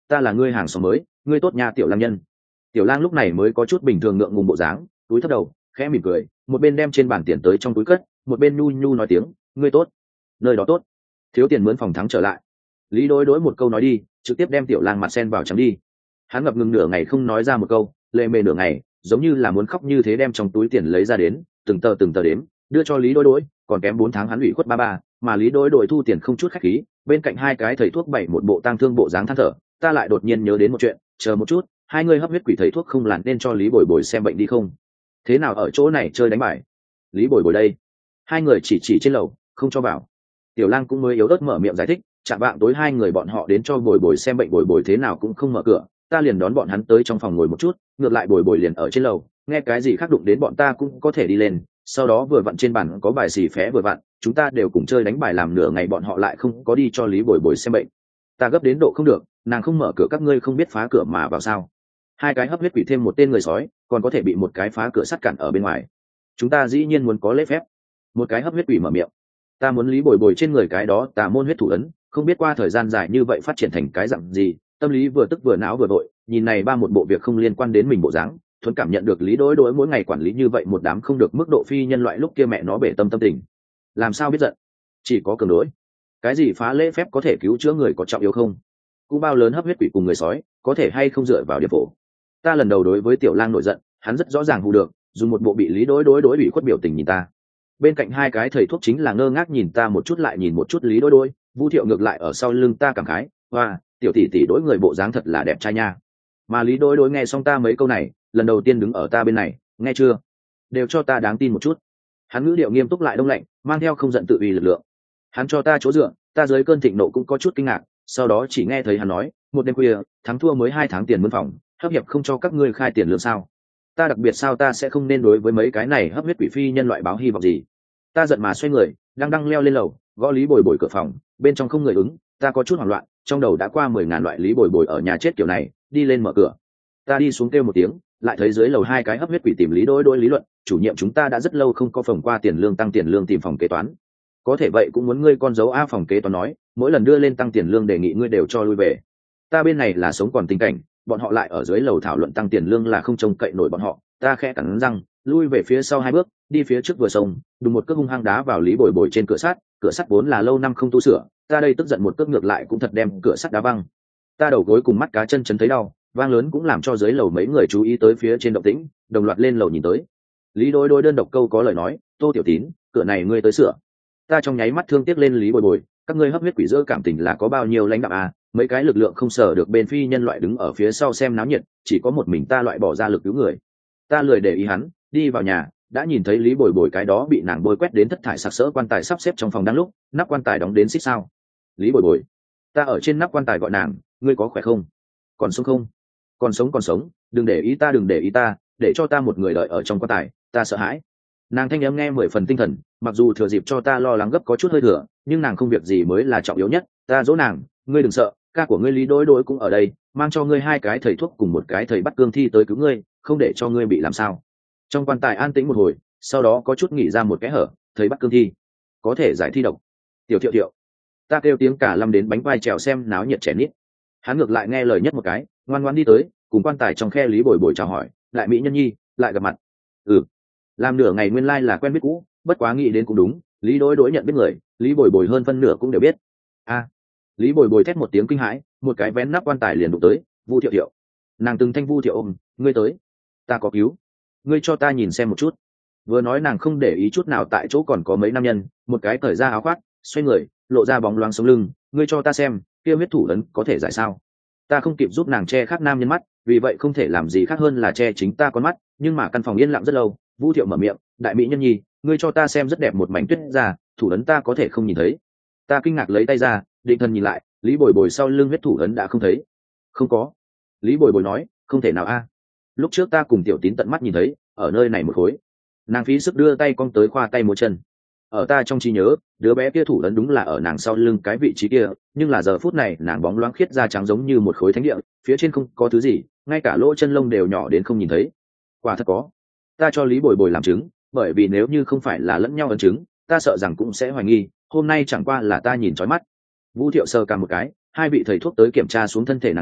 ta là ngươi hàng xóm mới, ngươi tốt nha tiểu lang nhân. Tiểu lang lúc này mới có chút bình thường ngượng ngùng bộ dáng, túi thấp đầu khẽ mỉm cười, một bên đem trên bàn tiền tới trong túi cất, một bên nhu nhu nói tiếng ngươi tốt. Nơi đó tốt, thiếu tiền mướn phòng thắng trở lại. Lý đối đối một câu nói đi, trực tiếp đem tiểu lang mặt sen vào trắng đi. Hắn ngập ngừng nửa ngày không nói ra một câu, lệ mề nửa ngày, giống như là muốn khóc như thế, đem trong túi tiền lấy ra đến, từng tờ từng tờ đếm, đưa cho Lý đối đối. Còn kém bốn tháng hắn ủy khuất ba ba, mà Lý đối đối thu tiền không chút khách khí, bên cạnh hai cái thầy thuốc bảy một bộ tang thương bộ dáng than thở. Ta lại đột nhiên nhớ đến một chuyện, chờ một chút, hai người hấp huyết quỷ thầy thuốc không làm nên cho Lý bồi bồi xem bệnh đi không? Thế nào ở chỗ này chơi đánh bài? Lý bồi bồi đây. Hai người chỉ chỉ trên lầu, không cho vào. Tiểu lang cũng mới yếu ớt mở miệng giải thích, chạm vạng tối hai người bọn họ đến cho bồi bồi xem bệnh, bồi bồi thế nào cũng không mở cửa, ta liền đón bọn hắn tới trong phòng ngồi một chút, ngược lại bồi bồi liền ở trên lầu, nghe cái gì khác đụng đến bọn ta cũng có thể đi lên, sau đó vừa vặn trên bàn có bài xì phé vừa vặn, chúng ta đều cùng chơi đánh bài làm nửa ngày, bọn họ lại không có đi cho Lý bồi bồi xem bệnh. Ta gấp đến độ không được, nàng không mở cửa các ngươi không biết phá cửa mà vào sao? Hai cái hấp huyết quỷ thêm một tên người sói, còn có thể bị một cái phá cửa sắt cản ở bên ngoài. Chúng ta dĩ nhiên muốn có lễ phép. Một cái hấp huyết quỷ mở miệng. Ta muốn Lý bồi bồi trên người cái đó tà môn huyết thủ ấn, không biết qua thời gian dài như vậy phát triển thành cái dạng gì. Tâm lý vừa tức vừa não vừa vội, nhìn này ba một bộ việc không liên quan đến mình bộ dáng, thuần cảm nhận được Lý đối đối mỗi ngày quản lý như vậy một đám không được mức độ phi nhân loại, lúc kia mẹ nó bể tâm tâm tình. Làm sao biết giận? Chỉ có cường đối. Cái gì phá lễ phép có thể cứu chữa người có trọng yếu không? Cú bao lớn hấp huyết quỷ cùng người sói, có thể hay không dựa vào địa phổ. Ta lần đầu đối với tiểu lang nổi giận, hắn rất rõ ràng hù được, dùng một bộ bị Lý đối đối đối bị khuất biểu tình nhìn ta. Bên cạnh hai cái thầy thuốc chính là ngơ ngác nhìn ta một chút lại nhìn một chút Lý đối đối, Vu Thiệu ngược lại ở sau lưng ta cảm khái, hoa, tiểu tỷ tỷ đối người bộ dáng thật là đẹp trai nha. Mà Lý đối đối nghe xong ta mấy câu này, lần đầu tiên đứng ở ta bên này, nghe chưa? Đều cho ta đáng tin một chút. Hắn ngữ điệu nghiêm túc lại đông lạnh, mang theo không giận tự uy lực lượng. Hắn cho ta chỗ dựa, ta dưới cơn thịnh nộ cũng có chút kinh ngạc, sau đó chỉ nghe thấy hắn nói, một đêm khuya, thắng thua mới hai tháng tiền mướn phòng, hấp hiệp không cho các ngươi khai tiền lương sao? Ta đặc biệt sao ta sẽ không nên đối với mấy cái này hấp huyết quỷ phi nhân loại báo hy vọng gì? Ta giận mà xoay người, đang đang leo lên lầu, gõ Lý bồi bồi cửa phòng, bên trong không người ứng, ta có chút hoảng loạn, trong đầu đã qua mười ngàn loại Lý bồi bồi ở nhà chết kiểu này, đi lên mở cửa. Ta đi xuống kêu một tiếng, lại thấy dưới lầu hai cái hấp huyết quỷ tìm Lý đối đối lý luận, chủ nhiệm chúng ta đã rất lâu không có phòng qua tiền lương tăng tiền lương tìm phòng kế toán. Có thể vậy cũng muốn ngươi con dấu a, phòng kế toán nói, mỗi lần đưa lên tăng tiền lương đề nghị ngươi đều cho lui về. Ta bên này là sống còn tình cảnh, bọn họ lại ở dưới lầu thảo luận tăng tiền lương là không trông cậy nổi bọn họ, ta khẽ cắn răng, lui về phía sau hai bước, đi phía trước vừa sông, đùng một cước hung hăng đá vào Lý bồi bồi trên cửa sắt, cửa sắt vốn là lâu năm không tu sửa, ta đây tức giận một cước ngược lại cũng thật đem cửa sắt đá văng. Ta đầu gối cùng mắt cá chân chấn thấy đau, vang lớn cũng làm cho dưới lầu mấy người chú ý tới phía trên động tĩnh, đồng loạt lên lầu nhìn tới. Lý đối đối đơn độc câu có lời nói, Tô Tiểu Tín, cửa này ngươi tới sửa. Ta trong nháy mắt thương tiếc lên Lý bồi bồi, các ngươi hấp huyết quỷ dơ cảm tình là có bao nhiêu lãnh đạo à, mấy cái lực lượng không sở được bên phi nhân loại đứng ở phía sau xem náo nhiệt, chỉ có một mình ta loại bỏ ra lực cứu người. Ta lười để ý hắn, đi vào nhà, đã nhìn thấy Lý bồi bồi cái đó bị nàng bôi quét đến thất thải sặc sỡ quan tài sắp xếp trong phòng đang lúc, nắp quan tài đóng đến xích sao. Lý bồi bồi, ta ở trên nắp quan tài gọi nàng, ngươi có khỏe không? Còn sống không? Còn sống còn sống, đừng để ý ta đừng để ý ta, để cho ta một người đợi ở trong quan tài, ta sợ hãi. Nàng thanh âm nghe mười phần tinh thần, mặc dù thừa dịp cho ta lo lắng gấp có chút hơi thừa, nhưng nàng không việc gì mới là trọng yếu nhất. Ta dỗ nàng, ngươi đừng sợ, ca của ngươi Lý đối đối cũng ở đây, mang cho ngươi hai cái thầy thuốc cùng một cái thầy bắt cương thi tới cứu ngươi, không để cho ngươi bị làm sao. Trong quan tài an tĩnh một hồi, sau đó có chút nghỉ ra một cái hở, thầy bắt cương thi có thể giải thi độc. Tiểu Thiệu Thiệu, ta kêu tiếng cả lâm đến bánh vai trèo xem náo nhiệt trẻ nít. Hắn ngược lại nghe lời nhất một cái, ngoan ngoãn đi tới, cùng quan tài trong khe Lý bồi bồi chào hỏi, lại mỹ nhân nhi, lại gặp mặt. Ừ, làm nửa ngày nguyên lai là quen biết cũ, bất quá nghĩ đến cũng đúng, Lý đối đối nhận biết người, Lý bồi bồi hơn phân nửa cũng đều biết. A, Lý bồi bồi thét một tiếng kinh hãi, một cái vén nắp quan tài liền đụng tới, Vu Thiệu Thiệu. Nàng từng thanh Vu Thiệu ôm, ngươi tới, ta có cứu, ngươi cho ta nhìn xem một chút. Vừa nói nàng không để ý chút nào tại chỗ còn có mấy nam nhân, một cái cởi ra áo khoác, xoay người, lộ ra bóng loáng sống lưng, ngươi cho ta xem, kia huyết thủ ấn có thể giải sao? Ta không kịp giúp nàng che khác nam nhân mắt, vì vậy không thể làm gì khác hơn là che chính ta con mắt, nhưng mà căn phòng yên lặng rất lâu, Vu Thiệu mở miệng, đại mỹ nhân nhi, ngươi cho ta xem rất đẹp một mảnh tuyết ra, thủ ấn ta có thể không nhìn thấy. Ta kinh ngạc lấy tay ra, định thần nhìn lại, Lý bồi bồi sau lưng huyết thủ ấn đã không thấy. Không có. Lý bồi bồi nói, không thể nào a. Lúc trước ta cùng Tiểu Tín tận mắt nhìn thấy, ở nơi này một khối. Nàng phí sức đưa tay cong tới khoa tay múa chân. Ở ta trong trí nhớ, đứa bé kia thủ ấn đúng là ở nàng sau lưng cái vị trí kia, nhưng là giờ phút này nàng bóng loáng khiết da trắng giống như một khối thánh địa, phía trên không có thứ gì, ngay cả lỗ chân lông đều nhỏ đến không nhìn thấy. Quả thật có. Ta cho Lý bồi bồi làm chứng, bởi vì nếu như không phải là lẫn nhau ấn chứng, ta sợ rằng cũng sẽ hoài nghi, hôm nay chẳng qua là ta nhìn chói mắt. Vu Thiệu sờ cả một cái, hai vị thầy thuốc tới kiểm tra xuống thân thể nàng đi,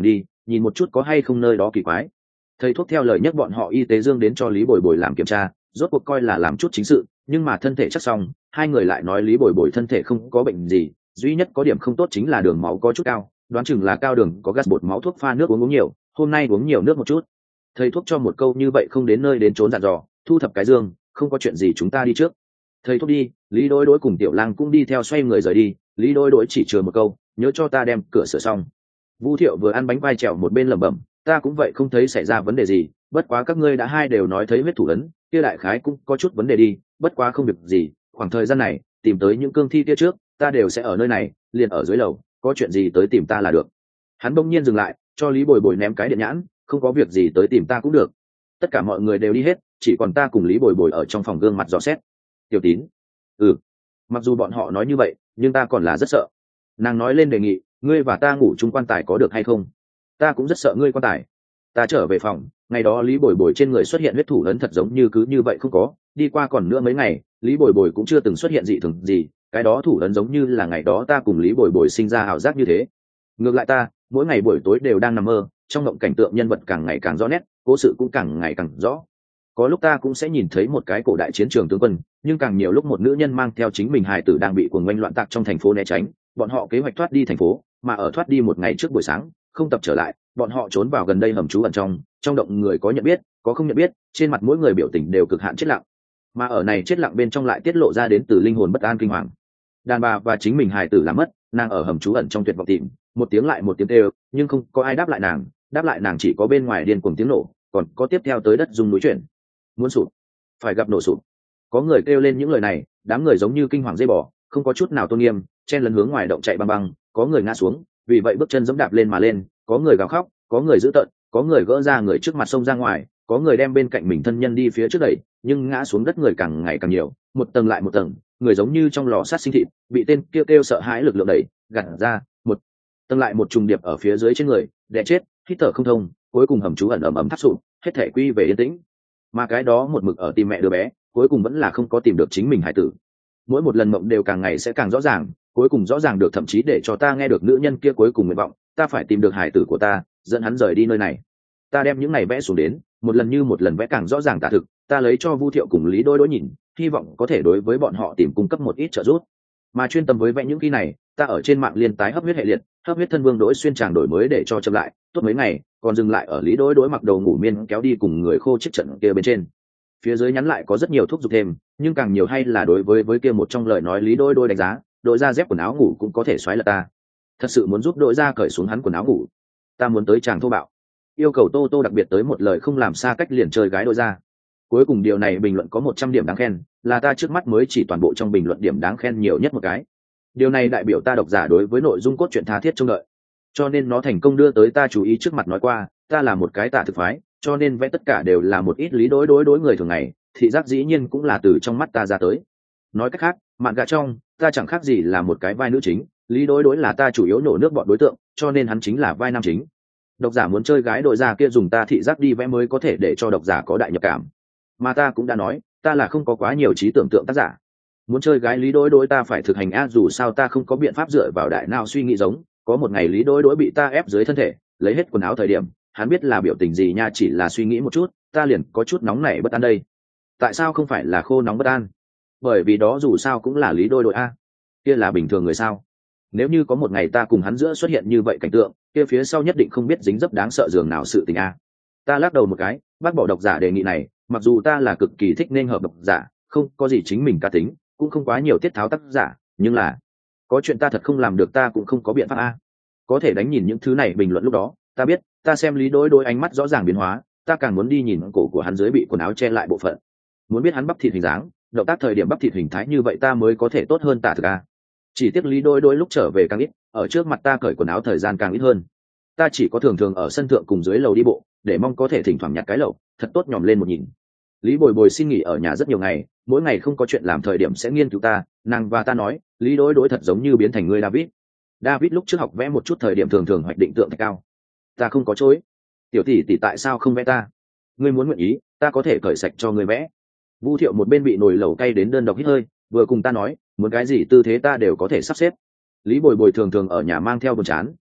nhìn một chút có hay không nơi đó kỳ quái. Thầy thuốc theo lời nhắc bọn họ y tế dương đến cho Lý Bồi Bồi làm kiểm tra, rốt cuộc coi là làm chút chính sự, nhưng mà thân thể chắc xong, hai người lại nói Lý Bồi Bồi thân thể không có bệnh gì, duy nhất có điểm không tốt chính là đường máu có chút cao, đoán chừng là cao đường có gas bột máu, thuốc pha nước uống uống nhiều, hôm nay uống nhiều nước một chút. Thầy thuốc cho một câu như vậy không đến nơi đến trốn dặn dò, thu thập cái dương, không có chuyện gì chúng ta đi trước. Thầy thuốc đi, Lý Đối Đối cùng Tiểu Lang cũng đi theo xoay người rời đi, Lý Đối Đối chỉ chừa một câu, nhớ cho ta đem cửa sửa xong. Vu Thiệu vừa ăn bánh vai trèo một bên lẩm bẩm, ta cũng vậy không thấy xảy ra vấn đề gì, bất quá các ngươi đã hai đều nói thấy huyết thủ ấn, kia đại khái cũng có chút vấn đề đi, bất quá không việc gì, khoảng thời gian này tìm tới những cương thi kia trước, ta đều sẽ ở nơi này, liền ở dưới lầu, có chuyện gì tới tìm ta là được. Hắn bỗng nhiên dừng lại, cho Lý Bồi Bồi ném cái điện nhãn, không có việc gì tới tìm ta cũng được. Tất cả mọi người đều đi hết, chỉ còn ta cùng Lý Bồi Bồi ở trong phòng gương mặt dò xét. Tiểu Tín, ừ, mặc dù bọn họ nói như vậy, nhưng ta còn là rất sợ. Nàng nói lên đề nghị, ngươi và ta ngủ chung quan tài có được hay không? Ta cũng rất sợ ngươi quan tài. Ta trở về phòng, ngày đó Lý Bồi Bồi trên người xuất hiện huyết thủ ấn thật giống như cứ như vậy không có, đi qua còn nữa mấy ngày, Lý Bồi Bồi cũng chưa từng xuất hiện dị thường gì, cái đó thủ ấn giống như là ngày đó ta cùng Lý Bồi Bồi sinh ra ảo giác như thế. Ngược lại ta, mỗi ngày buổi tối đều đang nằm mơ, trong mộng cảnh tượng nhân vật càng ngày càng rõ nét, cố sự cũng càng ngày càng rõ. Có lúc ta cũng sẽ nhìn thấy một cái cổ đại chiến trường tướng quân, nhưng càng nhiều lúc một nữ nhân mang theo chính mình hài tử đang bị cuồng oanh loạn tạc trong thành phố né tránh, bọn họ kế hoạch thoát đi thành phố, mà ở thoát đi một ngày trước buổi sáng, không tập trở lại, bọn họ trốn vào gần đây hầm trú ẩn trong, trong động người có nhận biết, có không nhận biết, trên mặt mỗi người biểu tình đều cực hạn chết lặng. Mà ở này chết lặng bên trong lại tiết lộ ra đến từ linh hồn bất an kinh hoàng. Đàn bà và chính mình hài tử làm mất, nàng ở hầm trú ẩn trong tuyệt vọng tìm, một tiếng lại một tiếng kêu, nhưng không có ai đáp lại nàng, đáp lại nàng chỉ có bên ngoài điên cuồng tiếng nổ, còn có tiếp theo tới đất rung núi chuyển. Muốn sụp, phải gặp nổ sụp. Có người kêu lên những lời này, đám người giống như kinh hoàng dây bò, không có chút nào tôn nghiêm, chen lấn hướng ngoài động chạy băng băng, có người ngã xuống, vì vậy bước chân giẫm đạp lên mà lên, có người gào khóc, có người dữ tợn, có người gỡ ra người trước mặt sông ra ngoài, có người đem bên cạnh mình thân nhân đi phía trước đẩy, nhưng ngã xuống đất người càng ngày càng nhiều, một tầng lại một tầng, người giống như trong lò sát sinh thịt, bị tên kêu kêu sợ hãi lực lượng đẩy, gạt ra, một tầng lại một trùng điệp ở phía dưới trên người, đè chết, hít thở không thông, cuối cùng hầm trú ẩn ẩm ẩm tháp sụp, hết thể quy về yên tĩnh. Mà cái đó một mực ở tìm mẹ đứa bé, cuối cùng vẫn là không có tìm được chính mình hải tử. Mỗi một lần mộng đều càng ngày sẽ càng rõ ràng, cuối cùng rõ ràng được, thậm chí để cho ta nghe được nữ nhân kia cuối cùng nguyện vọng, ta phải tìm được hải tử của ta, dẫn hắn rời đi nơi này. Ta đem những này vẽ xuống đến, một lần như một lần vẽ càng rõ ràng tả thực, ta lấy cho Vu Thiệu cùng Lý Đôi Đôi nhìn, hy vọng có thể đối với bọn họ tìm cung cấp một ít trợ giúp. Mà chuyên tâm với vẽ những khi này, ta ở trên mạng liên tái hấp huyết hệ liệt, hấp huyết thân vương Đỗi Xuyên tràng đổi mới để cho chậm lại, tốt mấy ngày, còn dừng lại ở Lý Đôi Đôi mặc đầu ngủ miên kéo đi cùng người khô chết trận kia bên trên. Phía dưới nhắn lại có rất nhiều thúc giục thêm, nhưng càng nhiều hay là đối với với kia một trong lời nói Lý Đôi Đôi đánh giá, đội ra dép quần áo ngủ cũng có thể xoáy là ta. Thật sự muốn giúp đội ra cởi xuống hắn quần áo ngủ. Ta muốn tới chàng thô bạo, yêu cầu Tô Tô đặc biệt tới một lời không làm xa cách liền chơi gái đội ra. Cuối cùng điều này bình luận có một trăm điểm đáng khen, là ta trước mắt mới chỉ toàn bộ trong bình luận điểm đáng khen nhiều nhất một cái. Điều này đại biểu ta độc giả đối với nội dung cốt truyện tha thiết trông đợi, cho nên nó thành công đưa tới ta chú ý. Trước mặt nói qua, ta là một cái tả thực phái, cho nên vẽ tất cả đều là một ít lý đối đối đối người thường ngày, thị giác dĩ nhiên cũng là từ trong mắt ta ra tới. Nói cách khác, mạn gạ trong, ta chẳng khác gì là một cái vai nữ chính, lý đối đối là ta chủ yếu nổ nước bọn đối tượng, cho nên hắn chính là vai nam chính. Độc giả muốn chơi gái đội ra kia dùng ta thị giác đi vẽ mới có thể để cho độc giả có đại nhập cảm. Mà ta cũng đã nói, ta là không có quá nhiều trí tưởng tượng tác giả. Muốn chơi gái lý đối đối ta phải thực hành a, dù sao ta không có biện pháp dựa vào đại nào suy nghĩ giống. Có một ngày lý đối đối bị ta ép dưới thân thể, lấy hết quần áo thời điểm, hắn biết là biểu tình gì nha, chỉ là suy nghĩ một chút, ta liền có chút nóng nảy bất an đây. Tại sao không phải là khô nóng bất an? Bởi vì đó dù sao cũng là lý đôi đội a, kia là bình thường người sao? Nếu như có một ngày ta cùng hắn giữa xuất hiện như vậy cảnh tượng, kia phía sau nhất định không biết dính dấp đáng sợ dường nào sự tình a. Ta lắc đầu một cái, bác bỏ độc giả đề nghị này, mặc dù ta là cực kỳ thích nên hợp độc giả, không có gì chính mình cá tính, cũng không quá nhiều tiết tháo tác giả, nhưng là có chuyện ta thật không làm được, ta cũng không có biện pháp a. Có thể đánh nhìn những thứ này bình luận lúc đó, ta biết, ta xem lý đối đối ánh mắt rõ ràng biến hóa, ta càng muốn đi nhìn cổ của hắn dưới bị quần áo che lại bộ phận, muốn biết hắn bắp thịt hình dáng, động tác thời điểm bắp thịt hình thái như vậy ta mới có thể tốt hơn tả thực a. Chỉ tiếc lý đối đối lúc trở về càng ít, ở trước mặt ta cởi quần áo thời gian càng ít hơn. Ta chỉ có thường thường ở sân thượng cùng dưới lầu đi bộ, để mong có thể thỉnh thoảng nhặt cái lẩu, thật tốt nhòm lên một nhìn. Lý Bồi Bồi xin nghỉ ở nhà rất nhiều ngày, mỗi ngày không có chuyện làm thời điểm sẽ nghiên cứu ta, nàng và ta nói, lý đối đối thật giống như biến thành người David. David lúc trước học vẽ một chút thời điểm thường thường hoạch định tượng thạch cao. Ta không có chối. Tiểu tỷ tỷ tại sao không vẽ ta? Ngươi muốn nguyện ý, ta có thể cởi sạch cho ngươi vẽ. Vu Thiệu một bên bị nồi lẩu cay đến đơn độc hít hơi, vừa cùng ta nói, muốn cái gì tư thế ta đều có thể sắp xếp. Lý Bồi Bồi thường thường ở nhà mang theo buồn chán,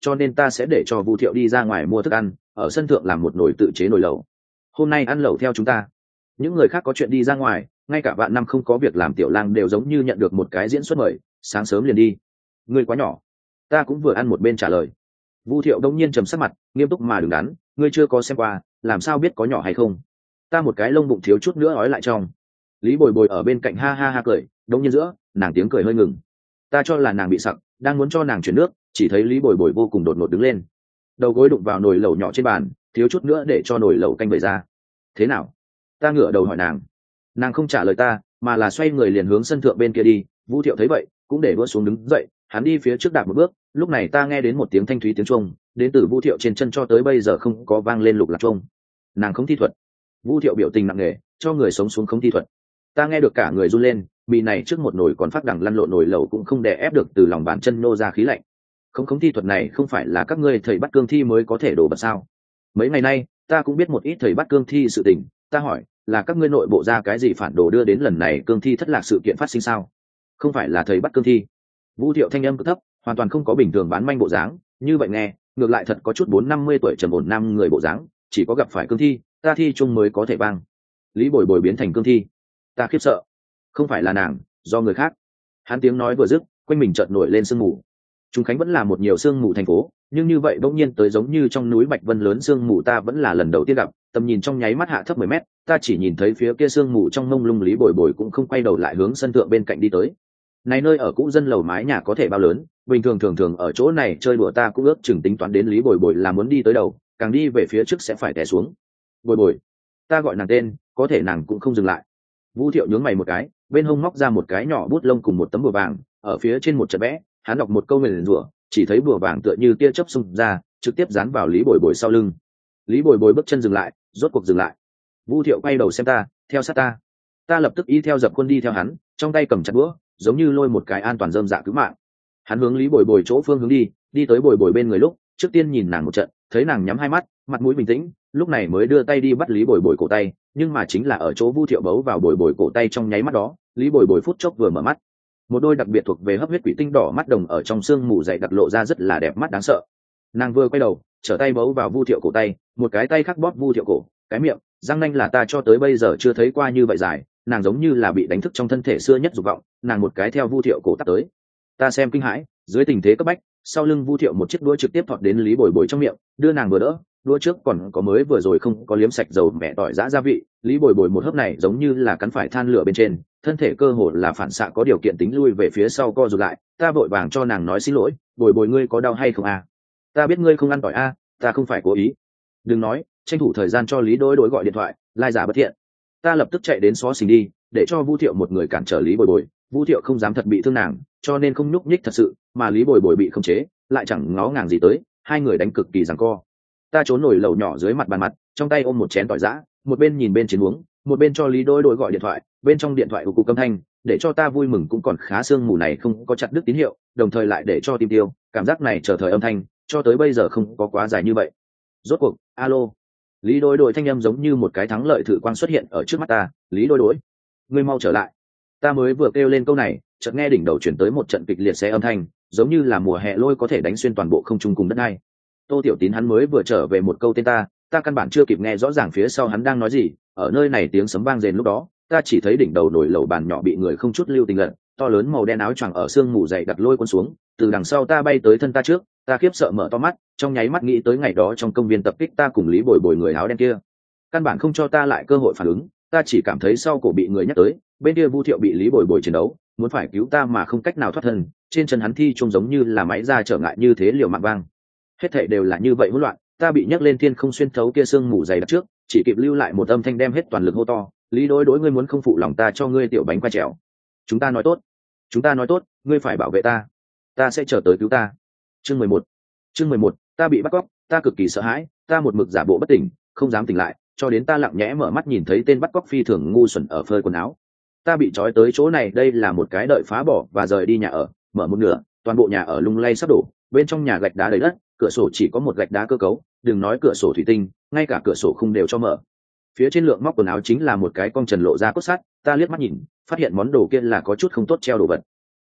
cho nên ta sẽ để cho Vu Thiệu đi ra ngoài mua thức ăn, ở sân thượng làm một nồi tự chế nồi lẩu. Hôm nay ăn lẩu theo chúng ta. Những người khác có chuyện đi ra ngoài, ngay cả vạn năm không có việc làm tiểu lang đều giống như nhận được một cái diễn xuất mời, sáng sớm liền đi. Ngươi quá nhỏ. Ta cũng vừa ăn một bên trả lời. Vu Thiệu đông nhiên trầm sắc mặt, nghiêm túc mà đứng đắn, ngươi chưa có xem qua, làm sao biết có nhỏ hay không? Ta một cái lông bụng thiếu chút nữa ói lại trong. Lý Bồi Bồi ở bên cạnh ha ha ha cười, đông nhiên giữa, nàng tiếng cười hơi ngừng. Ta cho là nàng bị sặc, đang muốn cho nàng chuyển nước, chỉ thấy Lý Bồi Bồi vô cùng đột ngột đứng lên, đầu gối đụng vào nồi lẩu nhỏ trên bàn, thiếu chút nữa để cho nồi lẩu canh bể ra. Thế nào? Ta ngửa đầu hỏi nàng. Nàng không trả lời ta, mà là xoay người liền hướng sân thượng bên kia đi. Vu Thiệu thấy vậy, cũng để đũa xuống đứng dậy, hắn đi phía trước đạp một bước. Lúc này ta nghe đến một tiếng thanh thúy tiếng chuông, đến từ Vu Thiệu trên chân cho tới bây giờ không có vang lên lục lạc chuông. Nàng không thi thuật. Vu Thiệu biểu tình nặng nề, cho người sống xuống không thi thuật. Ta nghe được cả người run lên, bị này trước một nồi còn phát đằng lăn lộn nồi lẩu cũng không đè ép được từ lòng bàn chân nô ra khí lạnh. Không không thi thuật này không phải là các ngươi thầy bắt cương thi mới có thể đổ bật sao? Mấy ngày nay ta cũng biết một ít thầy bắt cương thi sự tình. Ta hỏi, là các ngươi nội bộ ra cái gì phản đồ đưa đến lần này cương thi thất lạc sự kiện phát sinh sao? Không phải là thầy bắt cương thi. Vu Thiệu thanh âm cực thấp, hoàn toàn không có bình thường bán manh bộ dáng, như vậy nghe ngược lại thật có chút bốn năm mươi tuổi trầm ổn nam người bộ dáng. Chỉ có gặp phải cương thi, ta thi chung mới có thể vang. Lý Bồi Bồi biến thành cương thi, ta khiếp sợ. Không phải là nàng, do người khác. Hắn tiếng nói vừa dứt, quanh mình chợt nổi lên sương mù. Trung Khánh vẫn là một nhiều sương mù thành phố, nhưng như vậy bỗng nhiên tới giống như trong núi Bạch Vân lớn sương mù ta vẫn là lần đầu tiên gặp. Tầm nhìn trong nháy mắt hạ thấp mười mét, ta chỉ nhìn thấy phía kia sương mù trong mông lung. Lý Bồi Bồi cũng không quay đầu lại hướng sân thượng bên cạnh đi tới. Này nơi ở cũ dân lầu mái nhà có thể bao lớn, bình thường thường thường ở chỗ này chơi đùa ta cũng ước chừng tính toán đến Lý Bồi Bồi là muốn đi tới đầu, càng đi về phía trước sẽ phải té xuống. Bồi Bồi, ta gọi nàng tên, có thể nàng cũng không dừng lại. Vu Thiệu nhướng mày một cái, bên hông móc ra một cái nhỏ bút lông cùng một tấm bùa vàng, ở phía trên một trận vẽ, hắn đọc một câu nguyền rủa, chỉ thấy bùa vàng tựa như tia chớp xung ra, trực tiếp dán vào Lý Bồi Bồi sau lưng. Lý Bồi Bồi bước chân dừng lại, rốt cuộc dừng lại. Vu Thiệu quay đầu xem ta, theo sát ta. Ta lập tức y theo dập khuôn đi theo hắn, trong tay cầm chặt búa, giống như lôi một cái an toàn rơm dạ cứu mạng. Hắn hướng Lý Bồi Bồi chỗ phương hướng đi, đi tới Bồi Bồi bên người lúc, trước tiên nhìn nàng một trận, thấy nàng nhắm hai mắt, mặt mũi bình tĩnh, lúc này mới đưa tay đi bắt Lý Bồi Bồi cổ tay, nhưng mà chính là ở chỗ Vu Thiệu bấu vào Bồi Bồi cổ tay trong nháy mắt đó, Lý Bồi Bồi phút chốc vừa mở mắt. Một đôi đặc biệt thuộc về hấp huyết quỷ tinh đỏ mắt đồng ở trong sương mù dày đặc lộ ra rất là đẹp mắt đáng sợ. Nàng vừa quay đầu, trở tay bấu vào Vu Thiệu cổ tay, một cái tay khác bóp Vu Thiệu cổ, cái miệng, răng nanh là ta cho tới bây giờ chưa thấy qua như vậy dài, nàng giống như là bị đánh thức trong thân thể xưa nhất dục vọng, nàng một cái theo Vu Thiệu cổ tắt tới. Ta xem kinh hãi, dưới tình thế cấp bách, sau lưng Vu Thiệu một chiếc đũa trực tiếp thọt đến Lý Bồi Bồi trong miệng, đưa nàng vừa đỡ, đũa trước còn có mới vừa rồi không có liếm sạch dầu mẹ tỏi giã gia vị, Lý Bồi Bồi một hớp này giống như là cắn phải than lửa bên trên, thân thể cơ hồ là phản xạ có điều kiện tính lui về phía sau co rụt lại. Ta vội vàng cho nàng nói xin lỗi, Bồi Bồi ngươi có đau hay không à? Ta biết ngươi không ăn tỏi a, ta không phải cố ý. Đừng nói, tranh thủ thời gian cho Lý Đối Đối gọi điện thoại, lai giả bất thiện. Ta lập tức chạy đến xó xỉnh đi, để cho Vu Thiệu một người cản trở Lý Bồi Bồi. Vu Thiệu không dám thật bị thương nàng, cho nên không nhúc nhích thật sự, mà Lý Bồi Bồi bị khống chế, lại chẳng ngó ngàng gì tới, hai người đánh cực kỳ giằng co. Ta trốn nổi lẩu nhỏ dưới mặt bàn mặt, trong tay ôm một chén tỏi giã, một bên nhìn bên chiến uống, một bên cho Lý Đối Đối gọi điện thoại, bên trong điện thoại của cụ âm thanh, để cho ta vui mừng cũng còn khá, sương mù này không có chặt đứt tín hiệu, đồng thời lại để cho tim tiêu, cảm giác này chờ thời âm thanh, cho tới bây giờ không có quá dài như vậy. Rốt cuộc, alo. Lý Đối Đối thanh âm giống như một cái thắng lợi thử quang xuất hiện ở trước mắt ta. Lý Đối Đối, ngươi mau trở lại. Ta mới vừa kêu lên câu này, chợt nghe đỉnh đầu chuyển tới một trận kịch liệt xé âm thanh, giống như là mùa hè lôi có thể đánh xuyên toàn bộ không trung cùng đất này. Tô Tiểu Tín hắn mới vừa trở về một câu tên ta, ta căn bản chưa kịp nghe rõ ràng phía sau hắn đang nói gì. Ở nơi này tiếng sấm vang rền lúc đó, ta chỉ thấy đỉnh đầu nổi lẩu bàn nhỏ bị người không chút lưu tình lật, to lớn màu đen áo choàng ở sương mù dày đặt lôi cuốn xuống, từ đằng sau ta bay tới thân ta trước, ta khiếp sợ mở to mắt, trong nháy mắt nghĩ tới ngày đó trong công viên tập kích ta cùng Lý Bồi Bồi người áo đen kia. Căn bản không cho ta lại cơ hội phản ứng, ta chỉ cảm thấy sau cổ bị người nhắc tới, bên kia Vu Thiệu bị Lý Bồi Bồi chiến đấu, muốn phải cứu ta mà không cách nào thoát thân, trên chân hắn thi trông giống như là máy ra trở ngại như thế liều mạng vang. Hết thảy đều là như vậy hỗn loạn, ta bị nhấc lên thiên không xuyên thấu kia sương mù dày đặc trước, chỉ kịp lưu lại một âm thanh đem hết toàn lực hô to, Lý Đối Đối ngươi muốn không phụ lòng ta cho ngươi tiểu bánh quay trèo. Chúng ta nói tốt, chúng ta nói tốt, ngươi phải bảo vệ ta, ta sẽ chờ tới cứu ta. Chương mười một, chương mười một, ta bị bắt cóc, ta cực kỳ sợ hãi, ta một mực giả bộ bất tỉnh, không dám tỉnh lại, cho đến ta lặng nhẽ mở mắt nhìn thấy tên bắt cóc phi thường ngu xuẩn ở phơi quần áo. Ta bị trói tới chỗ này, đây là một cái đợi phá bỏ và rời đi nhà ở, mở một nửa, toàn bộ nhà ở lung lay sắp đổ, bên trong nhà gạch đá đầy đất, cửa sổ chỉ có một gạch đá cơ cấu, đừng nói cửa sổ thủy tinh, ngay cả cửa sổ khung đều cho mở. Phía trên lượng móc quần áo chính là một cái cong trần lộ ra cốt sắt, ta liếc mắt nhìn, phát hiện món đồ kia là có chút không tốt treo đồ vật.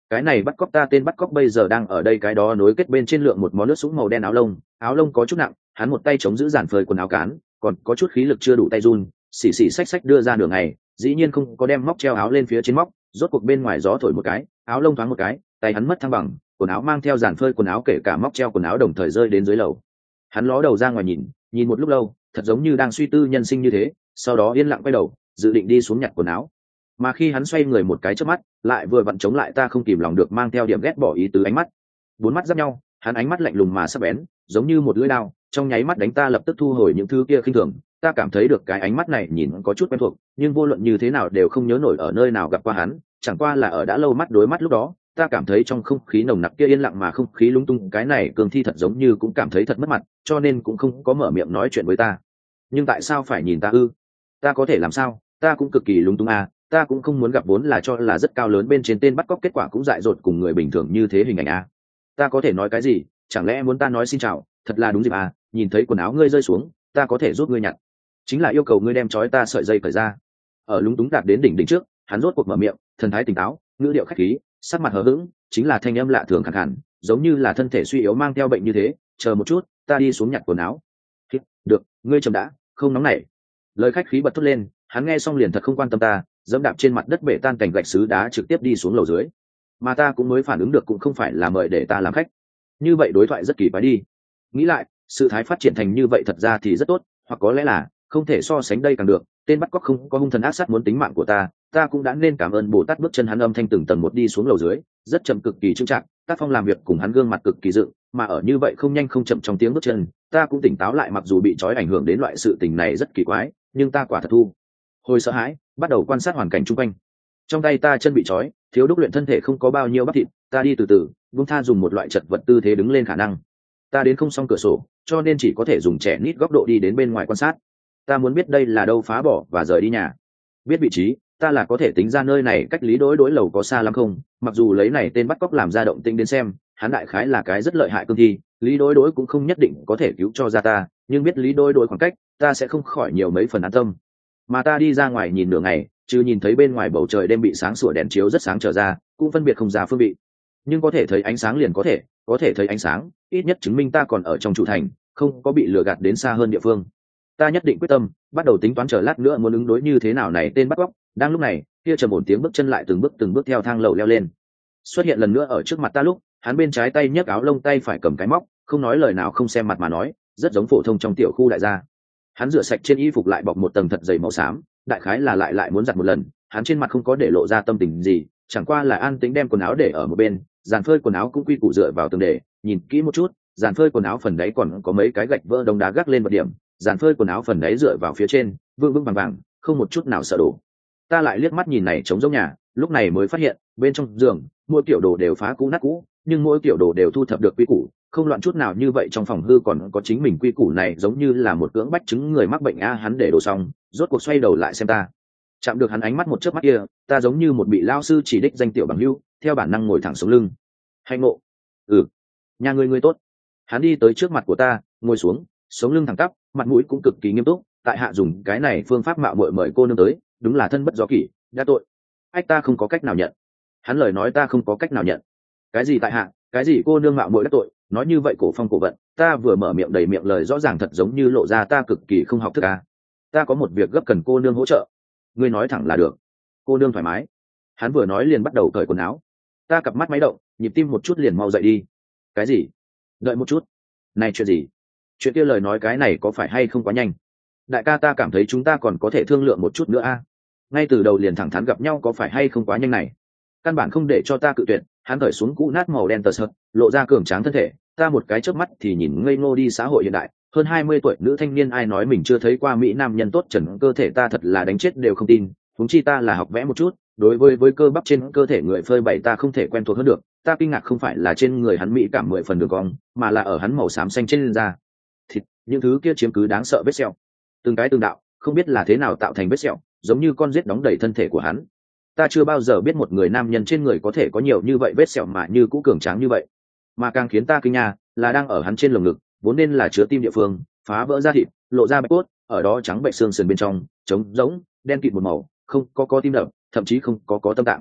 cái này bắt cóc ta tên bắt cóc bây giờ đang ở đây cái đó nối kết bên trên lượng một món nước súng màu đen áo lông, áo lông có chút nặng, hắn một tay chống giữ giản phơi quần áo cán, còn có chút khí lực chưa đủ tay run, xì xì xách xách đưa ra đường này, dĩ nhiên không có đem móc treo áo lên phía trên móc, rốt cuộc bên ngoài gió thổi một cái, áo lông thoáng một cái, tay hắn mất thăng bằng, quần áo mang theo giản phơi quần áo kể cả móc treo quần áo đồng thời rơi đến dưới lầu. Hắn ló đầu ra ngoài nhìn, nhìn một lúc lâu, thật giống như đang suy tư nhân sinh như thế, sau đó yên lặng quay đầu, dự định đi xuống nhặt quần áo. Mà khi hắn xoay người một cái chớp mắt, lại vừa vặn chống lại ta không kìm lòng được mang theo điểm ghét bỏ ý tứ ánh mắt. Bốn mắt giáp nhau, hắn ánh mắt lạnh lùng mà sắc bén, giống như một lưỡi dao, trong nháy mắt đánh ta lập tức thu hồi những thứ kia khinh thường. Ta cảm thấy được cái ánh mắt này nhìn có chút quen thuộc, nhưng vô luận như thế nào đều không nhớ nổi ở nơi nào gặp qua hắn, chẳng qua là ở đã lâu mắt đối mắt lúc đó, ta cảm thấy trong không khí nồng nặc kia yên lặng mà không khí lung tung, cái này cường thi thật giống như cũng cảm thấy thật mất mặt, cho nên cũng không có mở miệng nói chuyện với ta. Nhưng tại sao phải nhìn ta ư? Ta có thể làm sao? Ta cũng cực kỳ lung tung à, ta cũng không muốn gặp vốn là cho là rất cao lớn bên trên tên bắt cóc kết quả cũng dại dột cùng người bình thường như thế hình ảnh à. Ta có thể nói cái gì? Chẳng lẽ muốn ta nói xin chào? Thật là đúng dịp à, nhìn thấy quần áo ngươi rơi xuống, ta có thể giúp ngươi nhặt. Chính là yêu cầu ngươi đem trói ta sợi dây cởi ra. Ở lúng túng đạt đến đỉnh đỉnh trước, hắn rốt cuộc mở miệng, thần thái tỉnh táo, ngữ điệu khách khí, sắc mặt hờ hững, chính là thanh âm lạ thường khàn khàn, giống như là thân thể suy yếu mang theo bệnh như thế. Chờ một chút, ta đi xuống nhặt quần áo. Được, ngươi chậm đã, không nóng nảy. Lời khách khí bật thốt lên, hắn nghe xong liền thật không quan tâm ta, dẫm đạp trên mặt đất bể tan cảnh gạch sứ đá trực tiếp đi xuống lầu dưới. Mà ta cũng mới phản ứng được cũng không phải là mời để ta làm khách. Như vậy đối thoại rất kỳ quái đi. Nghĩ lại, sự thái phát triển thành như vậy thật ra thì rất tốt, hoặc có lẽ là không thể so sánh đây càng được. Tên bắt cóc không có hung thần ác sát muốn tính mạng của ta, ta cũng đã nên cảm ơn Bồ Tát. Bước chân hắn âm thanh từng tầng một đi xuống lầu dưới, rất chậm cực kỳ trưng trạng, tác phong làm việc cùng hắn gương mặt cực kỳ dựng, mà ở như vậy không nhanh không chậm trong tiếng bước chân, ta cũng tỉnh táo lại, mặc dù bị trói ảnh hưởng đến loại sự tình này rất kỳ quái, nhưng ta quả thật thu hồi sợ hãi, bắt đầu quan sát hoàn cảnh chung quanh. Trong tay ta chân bị trói, thiếu đúc luyện thân thể không có bao nhiêu bắp thịt, ta đi từ từ, buông tha dùng một loại chật vật tư thế đứng lên khả năng. Ta đến không xong cửa sổ, cho nên chỉ có thể dùng trẻ nít góc độ đi đến bên ngoài quan sát. Ta muốn biết đây là đâu, phá bỏ và rời đi nhà. Biết vị trí, ta là có thể tính ra nơi này cách Lý Đối Đối lầu có xa lắm không. Mặc dù lấy này tên bắt cóc làm ra động tĩnh đến xem, hắn đại khái là cái rất lợi hại cương thi, Lý Đối Đối cũng không nhất định có thể cứu cho ra ta, nhưng biết Lý Đối Đối khoảng cách, ta sẽ không khỏi nhiều mấy phần an tâm. Mà ta đi ra ngoài nhìn nửa ngày, chứ nhìn thấy bên ngoài bầu trời đêm bị sáng sủa đèn chiếu rất sáng trở ra, cũng phân biệt không ra phương vị. Nhưng có thể thấy ánh sáng liền có thể, có thể thấy ánh sáng, ít nhất chứng minh ta còn ở trong chủ thành, không có bị lừa gạt đến xa hơn địa phương. Ta nhất định quyết tâm, bắt đầu tính toán chờ lát nữa muốn ứng đối như thế nào này tên bắt cóc. Đang lúc này, kia trầm ổn tiếng bước chân lại từng bước từng bước theo thang lầu leo lên, xuất hiện lần nữa ở trước mặt ta. Lúc hắn bên trái tay nhấc áo lông, tay phải cầm cái móc, không nói lời nào, không xem mặt mà nói, rất giống phổ thông trong tiểu khu đại gia. Hắn rửa sạch trên y phục lại bọc một tầng thật dày màu xám, đại khái là lại lại muốn giặt một lần. Hắn trên mặt không có để lộ ra tâm tình gì, chẳng qua là an tĩnh đem quần áo để ở một bên, dàn phơi quần áo cũng quy củ dựa vào tường để. Nhìn kỹ một chút, dàn phơi quần áo phần đáy còn có mấy cái gạch vỡ đống đá gác lên một điểm, dàn phơi quần áo phần đáy dựa vào phía trên, vương vương vàng vàng, không một chút nào sợ đổ. Ta lại liếc mắt nhìn này trống rỗng nhà, lúc này mới phát hiện bên trong giường mỗi kiểu đồ đều phá cũ nát cũ, nhưng mỗi kiểu đồ đều thu thập được quy củ, không loạn chút nào. Như vậy trong phòng hư còn có chính mình quy củ này, giống như là một cưỡng bách chứng người mắc bệnh a. Hắn để đồ xong, rốt cuộc xoay đầu lại xem ta, chạm được hắn ánh mắt một chớp mắt kia, ta giống như một bị lao sư chỉ đích danh tiểu bằng hưu, theo bản năng ngồi thẳng xuống lưng. Hay ngộ. Ừ, nhà ngươi ngươi tốt. Hắn đi tới trước mặt của ta, ngồi xuống, sống lưng thẳng tắp, mặt mũi cũng cực kỳ nghiêm túc. Tại hạ dùng cái này phương pháp mạo muội mời cô nương tới, đúng là thân bất do kỷ, đã tội. Ách, ta không có cách nào nhận. Hắn lời nói ta không có cách nào nhận. Cái gì tại hạ, cái gì cô nương mạo muội đã tội, nói như vậy cổ phong cổ vận. Ta vừa mở miệng đầy miệng lời rõ ràng, thật giống như lộ ra ta cực kỳ không học thức à. Ta có một việc gấp cần cô nương hỗ trợ. Ngươi nói thẳng là được. Cô nương thoải mái. Hắn vừa nói liền bắt đầu cởi quần áo. Ta cặp mắt máy động, nhịp tim một chút liền mau dậy đi. Cái gì? Đợi một chút. Này chuyện gì? Chuyện kia lời nói cái này có phải hay không quá nhanh? Đại ca, ta cảm thấy chúng ta còn có thể thương lượng một chút nữa a. Ngay từ đầu liền thẳng thắn gặp nhau có phải hay không quá nhanh này? Căn bản không để cho ta cự tuyệt. Hắn cởi xuống cũ nát màu đen tờ sợt, lộ ra cường tráng thân thể. Ta một cái chớp mắt thì nhìn ngây ngô đi. Xã hội hiện đại, hơn hai mươi tuổi nữ thanh niên ai nói mình chưa thấy qua mỹ nam nhân tốt trần cơ thể, ta thật là đánh chết đều không tin. Huống chi ta là học vẽ một chút, đối với với cơ bắp trên cơ thể người phơi bày ta không thể quen thuộc hơn được. Ta kinh ngạc không phải là trên người hắn mỹ cảm mười phần đường cong, mà là ở hắn màu xám xanh trên da thịt, những thứ kia chiếm cứ đáng sợ vết sẹo, từng cái từng đạo, không biết là thế nào tạo thành vết sẹo, giống như con rết đóng đầy thân thể của hắn. Ta chưa bao giờ biết một người nam nhân trên người có thể có nhiều như vậy vết sẹo mà như cũ cường tráng như vậy. Mà càng khiến ta kinh ngạc là đang ở hắn trên lồng ngực, vốn nên là chứa tim địa phương, phá vỡ ra thịt, lộ ra bạch cốt, ở đó trắng bệnh xương sườn bên trong trống rỗng đen kịt một màu, không có có tim đập, thậm chí không có có tâm tạng.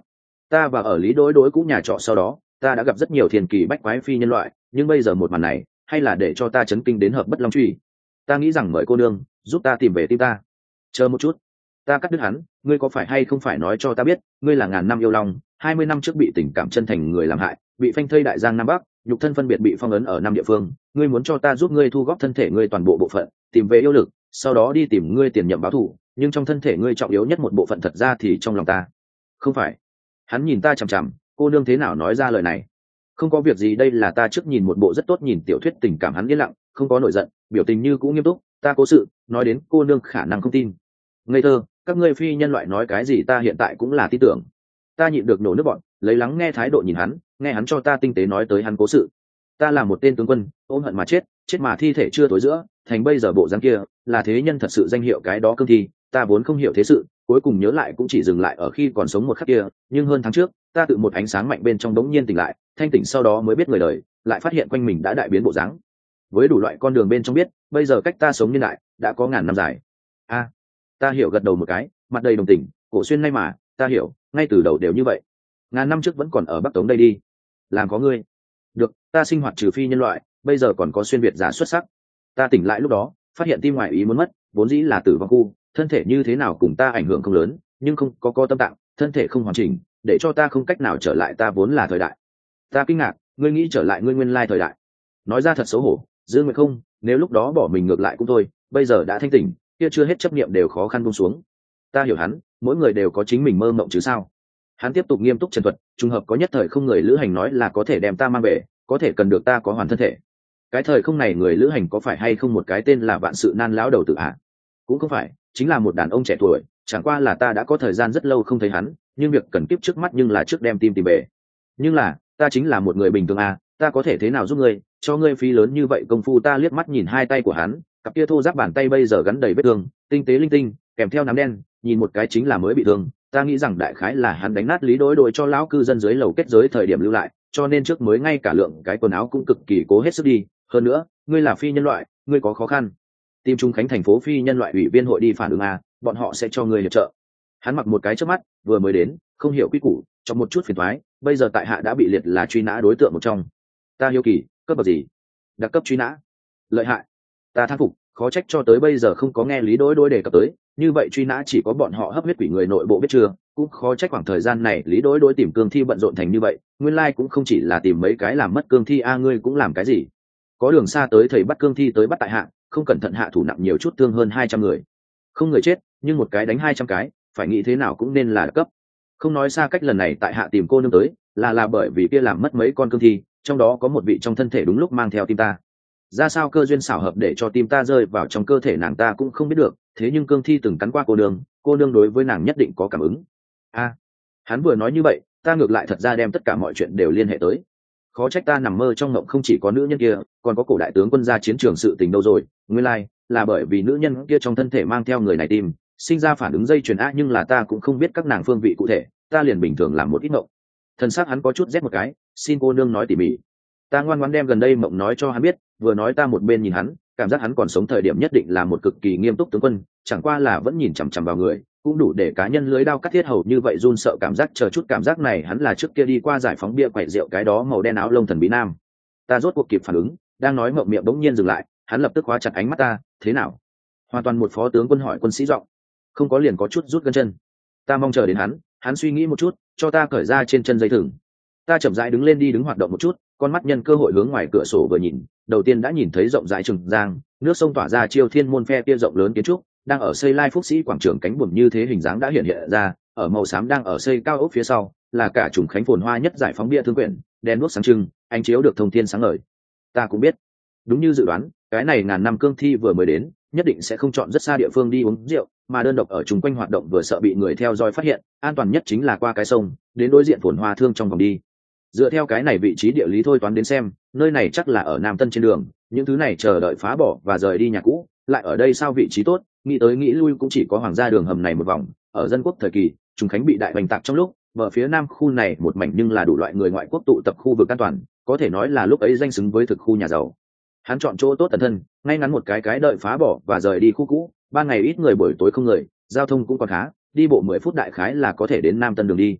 Ta và ở lý đối đối cũng nhà trọ sau đó, ta đã gặp rất nhiều thiên kỳ bách quái phi nhân loại, nhưng bây giờ một màn này hay là để cho ta chấn kinh đến hợp bất long truy. Ta nghĩ rằng mời cô nương giúp ta tìm về tim ta. Chờ một chút, ta cắt đứt hắn. Ngươi có phải hay không phải nói cho ta biết, ngươi là ngàn năm yêu long, hai mươi năm trước bị tình cảm chân thành người làm hại, bị phanh thây đại giang nam bắc, nhục thân phân biệt bị phong ấn ở năm địa phương. Ngươi muốn cho ta giúp ngươi thu góp thân thể ngươi toàn bộ bộ phận, tìm về yêu lực, sau đó đi tìm ngươi tiền nhậm báo thù. Nhưng trong thân thể ngươi trọng yếu nhất một bộ phận thật ra thì trong lòng ta. Không phải. Hắn nhìn ta chằm chằm, cô nương thế nào nói ra lời này? Không có việc gì, đây là ta trước nhìn một bộ rất tốt nhìn tiểu thuyết tình cảm. Hắn yên lặng, không có nổi giận, biểu tình như cũng nghiêm túc. Ta cố sự nói đến cô nương khả năng không tin. Ngây thơ, các ngươi phi nhân loại nói cái gì ta hiện tại cũng là tin tưởng. Ta nhịn được nổ nước bọn, lấy lắng nghe thái độ nhìn hắn, nghe hắn cho ta tinh tế nói tới hắn cố sự. Ta là một tên tướng quân, ôm hận mà chết, chết mà thi thể chưa tối giữa, thành bây giờ bộ dáng kia, là thế nhân thật sự danh hiệu cái đó cương thi. Ta vốn không hiểu thế sự, cuối cùng nhớ lại cũng chỉ dừng lại ở khi còn sống một khắc kia. Nhưng hơn tháng trước, ta tự một ánh sáng mạnh bên trong đống nhiên tỉnh lại, thanh tỉnh sau đó mới biết người đời, lại phát hiện quanh mình đã đại biến bộ dáng. Với đủ loại con đường bên trong biết, bây giờ cách ta sống niên đại đã có ngàn năm dài. A, ta hiểu, gật đầu một cái, mặt đầy đồng tình. Cổ xuyên nay mà, ta hiểu, ngay từ đầu đều như vậy. Ngàn năm trước vẫn còn ở Bắc Tống đây đi. Làm có ngươi. Được, ta sinh hoạt trừ phi nhân loại, bây giờ còn có xuyên việt giả xuất sắc. Ta tỉnh lại lúc đó, phát hiện tim ngoại ý muốn mất, vốn dĩ là tử vong khu, thân thể như thế nào cùng ta ảnh hưởng không lớn, nhưng không có co tâm tạng, thân thể không hoàn chỉnh, để cho ta không cách nào trở lại ta vốn là thời đại. Ta kinh ngạc, ngươi nghĩ trở lại ngươi nguyên lai thời đại? Nói ra thật xấu hổ, Dương Nguyệt không, nếu lúc đó bỏ mình ngược lại cũng thôi, bây giờ đã thanh tỉnh, kia chưa hết chấp niệm đều khó khăn buông xuống. Ta hiểu hắn, mỗi người đều có chính mình mơ mộng chứ sao. Hắn tiếp tục nghiêm túc trần thuật, trùng hợp có nhất thời không người lữ hành nói là có thể đem ta mang về, có thể cần được ta có hoàn thân thể. Cái thời không này người lữ hành có phải hay không một cái tên là vạn sự nan lão đầu tự hạ? Cũng không phải, chính là một đàn ông trẻ tuổi, chẳng qua là ta đã có thời gian rất lâu không thấy hắn, nhưng việc cần kiếp trước mắt nhưng là trước đem tim tìm về. Nhưng là, ta chính là một người bình thường à, ta có thể thế nào giúp ngươi, cho ngươi phí lớn như vậy công phu. Ta liếc mắt nhìn hai tay của hắn, cặp kia thô ráp bàn tay bây giờ gắn đầy vết thương, tinh tế linh tinh, kèm theo nám đen, nhìn một cái chính là mới bị thương. Ta nghĩ rằng đại khái là hắn đánh nát lý đối đội cho lão cư dân dưới lầu kết giới thời điểm lưu lại, cho nên trước mới ngay cả lượng cái quần áo cũng cực kỳ cố hết sức đi. Hơn nữa, ngươi là phi nhân loại, ngươi có khó khăn, tìm Trung Khánh thành phố phi nhân loại ủy viên hội đi phản ứng à, bọn họ sẽ cho ngươi hiệp trợ. Hắn mặc một cái trước mắt, vừa mới đến, không hiểu quy củ, trong một chút phiền toái, bây giờ tại hạ đã bị liệt là truy nã đối tượng một trong. Ta hiếu kỳ, cấp bậc gì? Đặc cấp truy nã. Lợi hại. Ta thán phục, khó trách cho tới bây giờ không có nghe lý đối đối đề cập tới, như vậy truy nã chỉ có bọn họ hấp huyết quỷ người nội bộ biết chưa, cũng khó trách khoảng thời gian này lý đối đối tìm cương thi bận rộn thành như vậy, nguyên lai like cũng không chỉ là tìm mấy cái làm mất cương thi. A à, ngươi cũng làm cái gì? Có đường xa tới thầy bắt cương thi tới bắt tại hạ, không cẩn thận hạ thủ nặng nhiều chút thương hơn hai trăm người. Không người chết, nhưng một cái đánh hai trăm cái, phải nghĩ thế nào cũng nên là đặc cấp. Không nói xa cách lần này tại hạ tìm cô nương tới, là là bởi vì kia làm mất mấy con cương thi, trong đó có một vị trong thân thể đúng lúc mang theo tim ta. Ra sao cơ duyên xảo hợp để cho tim ta rơi vào trong cơ thể nàng ta cũng không biết được, thế nhưng cương thi từng cắn qua cô nương, cô nương đối với nàng nhất định có cảm ứng. A, à, hắn vừa nói như vậy, ta ngược lại thật ra đem tất cả mọi chuyện đều liên hệ tới. Khó trách ta nằm mơ trong mộng không chỉ có nữ nhân kia, còn có cổ đại tướng quân ra chiến trường sự tình đâu rồi. Nguyên lai like, là bởi vì nữ nhân kia trong thân thể mang theo người này tim, sinh ra phản ứng dây chuyền á, nhưng là ta cũng không biết các nàng phương vị cụ thể, ta liền bình thường làm một ít mộng. Thân xác hắn có chút rét một cái, xin cô nương nói tỉ mỉ. Ta ngoan ngoãn đem gần đây mộng nói cho hắn biết, vừa nói ta một bên nhìn hắn, cảm giác hắn còn sống thời điểm nhất định là một cực kỳ nghiêm túc tướng quân, chẳng qua là vẫn nhìn chằm chằm vào người, cũng đủ để cá nhân lưới đao cắt thiết hầu như vậy run sợ cảm giác. Chờ chút, cảm giác này hắn là trước kia đi qua giải phóng bia quậy rượu cái đó màu đen áo lông thần bí nam. Ta rốt cuộc kịp phản ứng, đang nói mộng miệng bỗng nhiên dừng lại, hắn lập tức khóa chặt ánh mắt ta. Thế nào? Hoàn toàn một phó tướng quân hỏi quân sĩ giọng. Không có liền có chút rút gân chân. Ta mong chờ đến hắn, hắn suy nghĩ một chút, cho ta cởi ra trên chân dây thừng. Ta chậm rãi đứng lên đi đứng hoạt động một chút, con mắt nhân cơ hội hướng ngoài cửa sổ vừa nhìn, đầu tiên đã nhìn thấy rộng rãi Trường Giang, nước sông tỏa ra chiêu thiên môn phe kia rộng lớn kiến trúc, đang ở xây lai phúc sĩ quảng trường cánh buồm như thế hình dáng đã hiện hiện ra, ở màu xám đang ở xây cao ốc phía sau, là cả Trùng Khánh phồn hoa nhất giải phóng bia thương quyển, đèn đuốc sáng trưng, ánh chiếu được thông thiên sáng ngời. Ta cũng biết, đúng như dự đoán, cái này ngàn năm cương thi vừa mới đến, nhất định sẽ không chọn rất xa địa phương đi uống rượu, mà đơn độc ở chung quanh hoạt động vừa sợ bị người theo dõi phát hiện, an toàn nhất chính là qua cái sông, đến đối diện phồn hoa thương trong vòng đi. Dựa theo cái này vị trí địa lý thôi toán đến xem, nơi này chắc là ở Nam Tân trên đường, những thứ này chờ đợi phá bỏ và rời đi nhà cũ, lại ở đây sao vị trí tốt, nghĩ tới nghĩ lui cũng chỉ có hoàng gia đường hầm này một vòng. Ở dân quốc thời kỳ, Trùng Khánh bị đại hoành tạc trong lúc, ở phía nam khu này một mảnh nhưng là đủ loại người ngoại quốc tụ tập khu vực an toàn, có thể nói là lúc ấy danh xứng với thực khu nhà giàu. Hắn chọn chỗ tốt tận thân, ngay ngắn một cái cái đợi phá bỏ và rời đi khu cũ, ban ngày ít người buổi tối không người, giao thông cũng còn khá, đi bộ mười phút đại khái là có thể đến Nam Tân đường đi.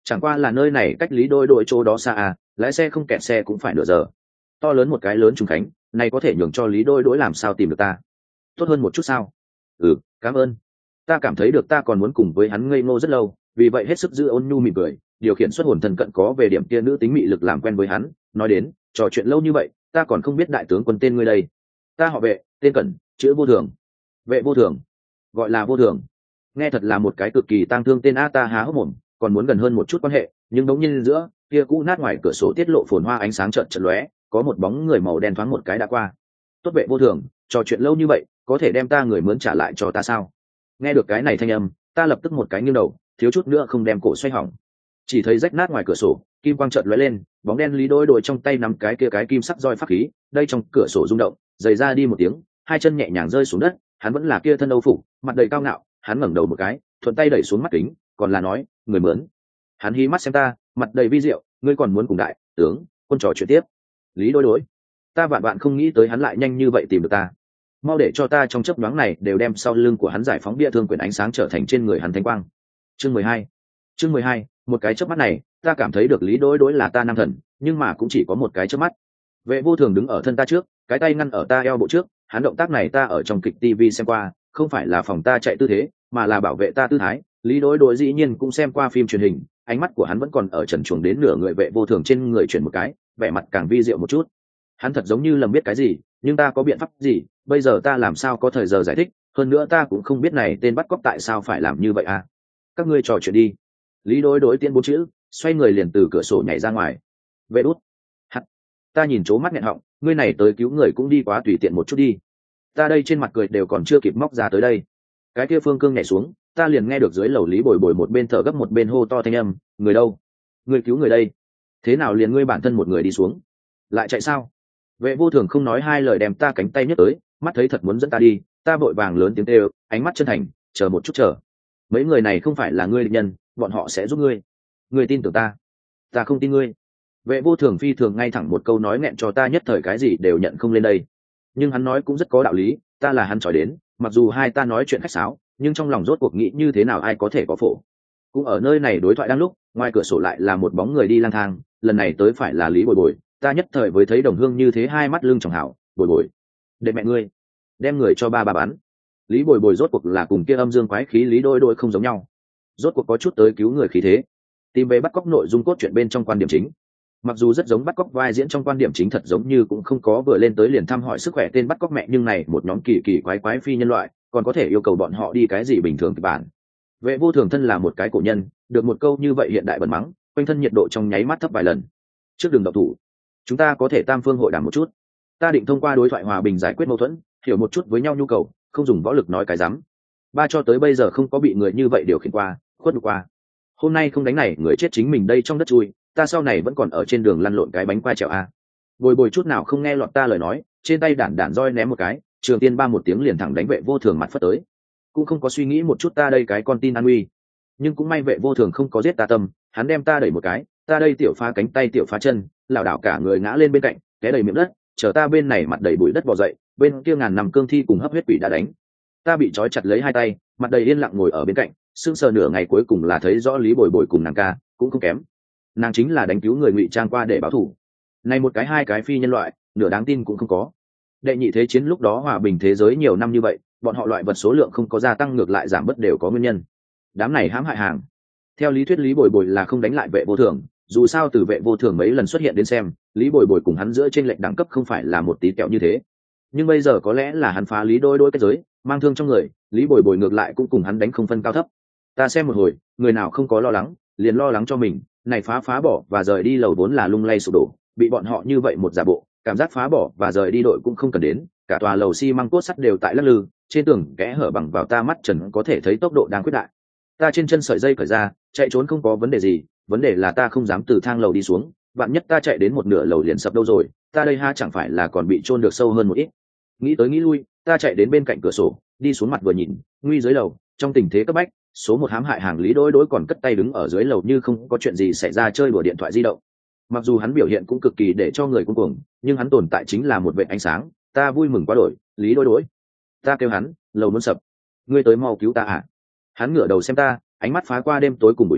Chẳng qua là nơi này cách lý đôi đội chỗ đó xa à, lái xe không kẹt xe cũng phải nửa giờ. To lớn một cái lớn trùng khánh này có thể nhường cho lý đôi đỗi làm sao tìm được ta. Tốt hơn một chút sao? Ừ, cảm ơn. Ta cảm thấy được ta còn muốn cùng với hắn ngây ngô rất lâu, vì vậy hết sức giữ ôn nhu mỉm cười, điều khiển xuất hồn thần cận có về điểm kia nữ tính mị lực làm quen với hắn, nói đến trò chuyện lâu như vậy ta còn không biết đại tướng quân tên ngươi đây. Ta họ Vệ, tên Cẩn, chữ Vô Thường. Vệ Vô Thường, gọi là Vô Thường. Nghe thật là một cái cực kỳ tang thương tên. A ta há hốc mồm, còn muốn gần hơn một chút quan hệ, nhưng đống nhiên giữa kia cũ nát ngoài cửa sổ tiết lộ phồn hoa ánh sáng trợn trợn lóe, có một bóng người màu đen thoáng một cái đã qua. Tốt Vệ Vô Thường, trò chuyện lâu như vậy có thể đem ta người mướn trả lại cho ta sao? Nghe được cái này thanh âm, ta lập tức một cái nghiêng đầu, thiếu chút nữa không đem cổ xoay hỏng. Chỉ thấy rách nát ngoài cửa sổ kim quang trợn lóe lên, bóng đen lý đôi đội trong tay nắm cái kia cái kim sắc roi pháp khí, đây trong cửa sổ rung động, giày ra đi một tiếng, hai chân nhẹ nhàng rơi xuống đất. Hắn vẫn là kia thân âu phục, mặt đầy cao ngạo, hắn ngẩng đầu một cái, thuận tay đẩy xuống mắt kính, còn là nói, người mướn. Hắn hí mắt xem ta, mặt đầy vi diệu, ngươi còn muốn cùng đại tướng quân trò chuyện tiếp? Lý đối đối, ta vạn vạn không nghĩ tới hắn lại nhanh như vậy tìm được ta. Mau để cho ta trong chớp nhoáng này đều đem sau lưng của hắn giải phóng bia thương quyền ánh sáng trở thành trên người hắn thánh quang. Chương mười hai, chương mười hai, một cái chớp mắt này, ta cảm thấy được Lý đối đối là ta nam thần, nhưng mà cũng chỉ có một cái chớp mắt. Vệ Vô Thường đứng ở thân ta trước, cái tay ngăn ở ta eo bộ trước, hắn động tác này ta ở trong kịch ti vi xem qua, không phải là phòng ta chạy tư thế, mà là bảo vệ ta tư thái. Lý đối đối dĩ nhiên cũng xem qua phim truyền hình, ánh mắt của hắn vẫn còn ở trần chuồng đến nửa người Vệ Vô Thường trên người chuyển một cái, vẻ mặt càng vi diệu một chút. Hắn thật giống như lầm biết cái gì, nhưng ta có biện pháp gì, bây giờ ta làm sao có thời giờ giải thích, hơn nữa ta cũng không biết này tên bắt cóc tại sao phải làm như vậy à. Các ngươi trò chuyện đi. Lý đối đối tiên bốn chữ, xoay người liền từ cửa sổ nhảy ra ngoài. Vệ đút. Hắt. Ta nhìn trố mắt nghẹn họng, ngươi này tới cứu người cũng đi quá tùy tiện một chút đi. Ta đây trên mặt cười đều còn chưa kịp móc ra tới đây. Cái kia Phương Cương nhảy xuống, ta liền nghe được dưới lầu Lý bồi bồi một bên thở gấp một bên hô to thanh âm, người đâu? Người cứu người đây. Thế nào liền ngươi bản thân một người đi xuống? Lại chạy sao? Vệ Vô Thường không nói hai lời đem ta cánh tay nhấc tới, mắt thấy thật muốn dẫn ta đi, ta vội vàng lớn tiếng kêu, ánh mắt chân thành, chờ một chút chờ. Mấy người này không phải là ngươi địch nhân, bọn họ sẽ giúp ngươi. Ngươi tin tưởng ta? Ta không tin ngươi. Vệ Vô Thường phi thường ngay thẳng một câu nói nghẹn cho ta nhất thời cái gì đều nhận không lên đây. Nhưng hắn nói cũng rất có đạo lý, ta là hắn chói đến, mặc dù hai ta nói chuyện khách sáo, nhưng trong lòng rốt cuộc nghĩ như thế nào ai có thể có phổ. Cũng ở nơi này đối thoại đang lúc, ngoài cửa sổ lại là một bóng người đi lang thang, lần này tới phải là Lý Bồi Bồi, ta nhất thời với thấy đồng hương như thế hai mắt lưng tròng hảo, Bồi Bồi, để mẹ ngươi đem người cho ba ba bắn. Lý Bồi Bồi rốt cuộc là cùng kia âm dương quái khí Lý đôi đôi không giống nhau, rốt cuộc có chút tới cứu người khí thế, tìm về bắt cóc nội dung cốt truyện bên trong quan điểm chính. Mặc dù rất giống bắt cóc vai diễn trong quan điểm chính thật giống như cũng không có vừa lên tới liền thăm hỏi sức khỏe tên bắt cóc mẹ, nhưng này một nhóm kỳ kỳ quái quái phi nhân loại còn có thể yêu cầu bọn họ đi cái gì bình thường kịch bản. Vệ Vô Thường thân là một cái cổ nhân, được một câu như vậy hiện đại bẩn mắng, quanh thân nhiệt độ trong nháy mắt thấp vài lần. Trước đường độc thủ, chúng ta có thể tam phương hội đàm một chút. Ta định thông qua đối thoại hòa bình giải quyết mâu thuẫn, hiểu một chút với nhau nhu cầu, không dùng võ lực nói cái rắm. Ba cho tới bây giờ không có bị người như vậy điều khiển qua, khuất nhục qua. Hôm nay không đánh này người chết chính mình đây trong đất chui, ta sau này vẫn còn ở trên đường lăn lộn cái bánh quai trèo a. Bồi Bồi chút nào không nghe lọt ta lời nói, trên tay đản đản roi ném một cái, Trường Tiên ba một tiếng liền thẳng đánh Vệ Vô Thường mặt phất tới. Cũng không có suy nghĩ một chút ta đây cái con tin an nguy, nhưng cũng may Vệ Vô Thường không có giết ta tâm, hắn đem ta đẩy một cái, ta đây tiểu phá cánh tay tiểu phá chân, lảo đảo cả người ngã lên bên cạnh, té đầy miệng đất, chờ ta bên này mặt đầy bụi đất bò dậy, bên kia ngàn nằm cương thi cùng hấp huyết quỷ đã đánh. Ta bị trói chặt lấy hai tay, mặt đầy yên lặng ngồi ở bên cạnh, sững sờ nửa ngày cuối cùng là thấy rõ Lý Bồi Bồi cùng nàng ca, cũng không kém. Nàng chính là đánh cứu người ngụy trang qua để báo thù. Này một cái hai cái phi nhân loại, nửa đáng tin cũng không có. Đệ nhị thế chiến lúc đó hòa bình thế giới nhiều năm như vậy, bọn họ loại vật số lượng không có gia tăng ngược lại giảm bớt đều có nguyên nhân. Đám này hãm hại hàng. Theo lý thuyết Lý Bồi Bồi là không đánh lại Vệ Vô Thường, dù sao từ Vệ Vô Thường mấy lần xuất hiện đến xem, Lý Bồi Bồi cùng hắn giữa trên lệnh đẳng cấp không phải là một tí kẹo như thế. Nhưng bây giờ có lẽ là hắn phá Lý đôi đôi cái giới, mang thương trong người, Lý Bồi Bồi ngược lại cũng cùng hắn đánh không phân cao thấp. Ta xem một hồi, người nào không có lo lắng, liền lo lắng cho mình, này phá phá bỏ và rời đi lầu vốn là lung lay sụp đổ, bị bọn họ như vậy một giả bộ, cảm giác phá bỏ và rời đi đội cũng không cần đến, cả tòa lầu xi măng cốt sắt đều tại lắc lư, trên tường kẽ hở bằng vào ta mắt trần có thể thấy tốc độ đang quyết đại. Ta trên chân sợi dây cởi ra, chạy trốn không có vấn đề gì, vấn đề là ta không dám từ thang lầu đi xuống, vạn nhất ta chạy đến một nửa lầu liền sập đâu rồi, ta đây ha chẳng phải là còn bị chôn được sâu hơn một ít. Nghĩ tới nghĩ lui, ta chạy đến bên cạnh cửa sổ, đi xuống mặt vừa nhìn, nguy dưới lầu, trong tình thế cấp bách, số một hãm hại hàng Lý đối đối còn cất tay đứng ở dưới lầu như không có chuyện gì xảy ra chơi đùa điện thoại di động. Mặc dù hắn biểu hiện cũng cực kỳ để cho người cuống cuồng, nhưng hắn tồn tại chính là một vệt ánh sáng, ta vui mừng quá đổi. Lý đối đối, ta kêu hắn, lầu muốn sập, ngươi tới mau cứu ta à. Hắn ngửa đầu xem ta, ánh mắt phá qua đêm tối cùng bụi trần,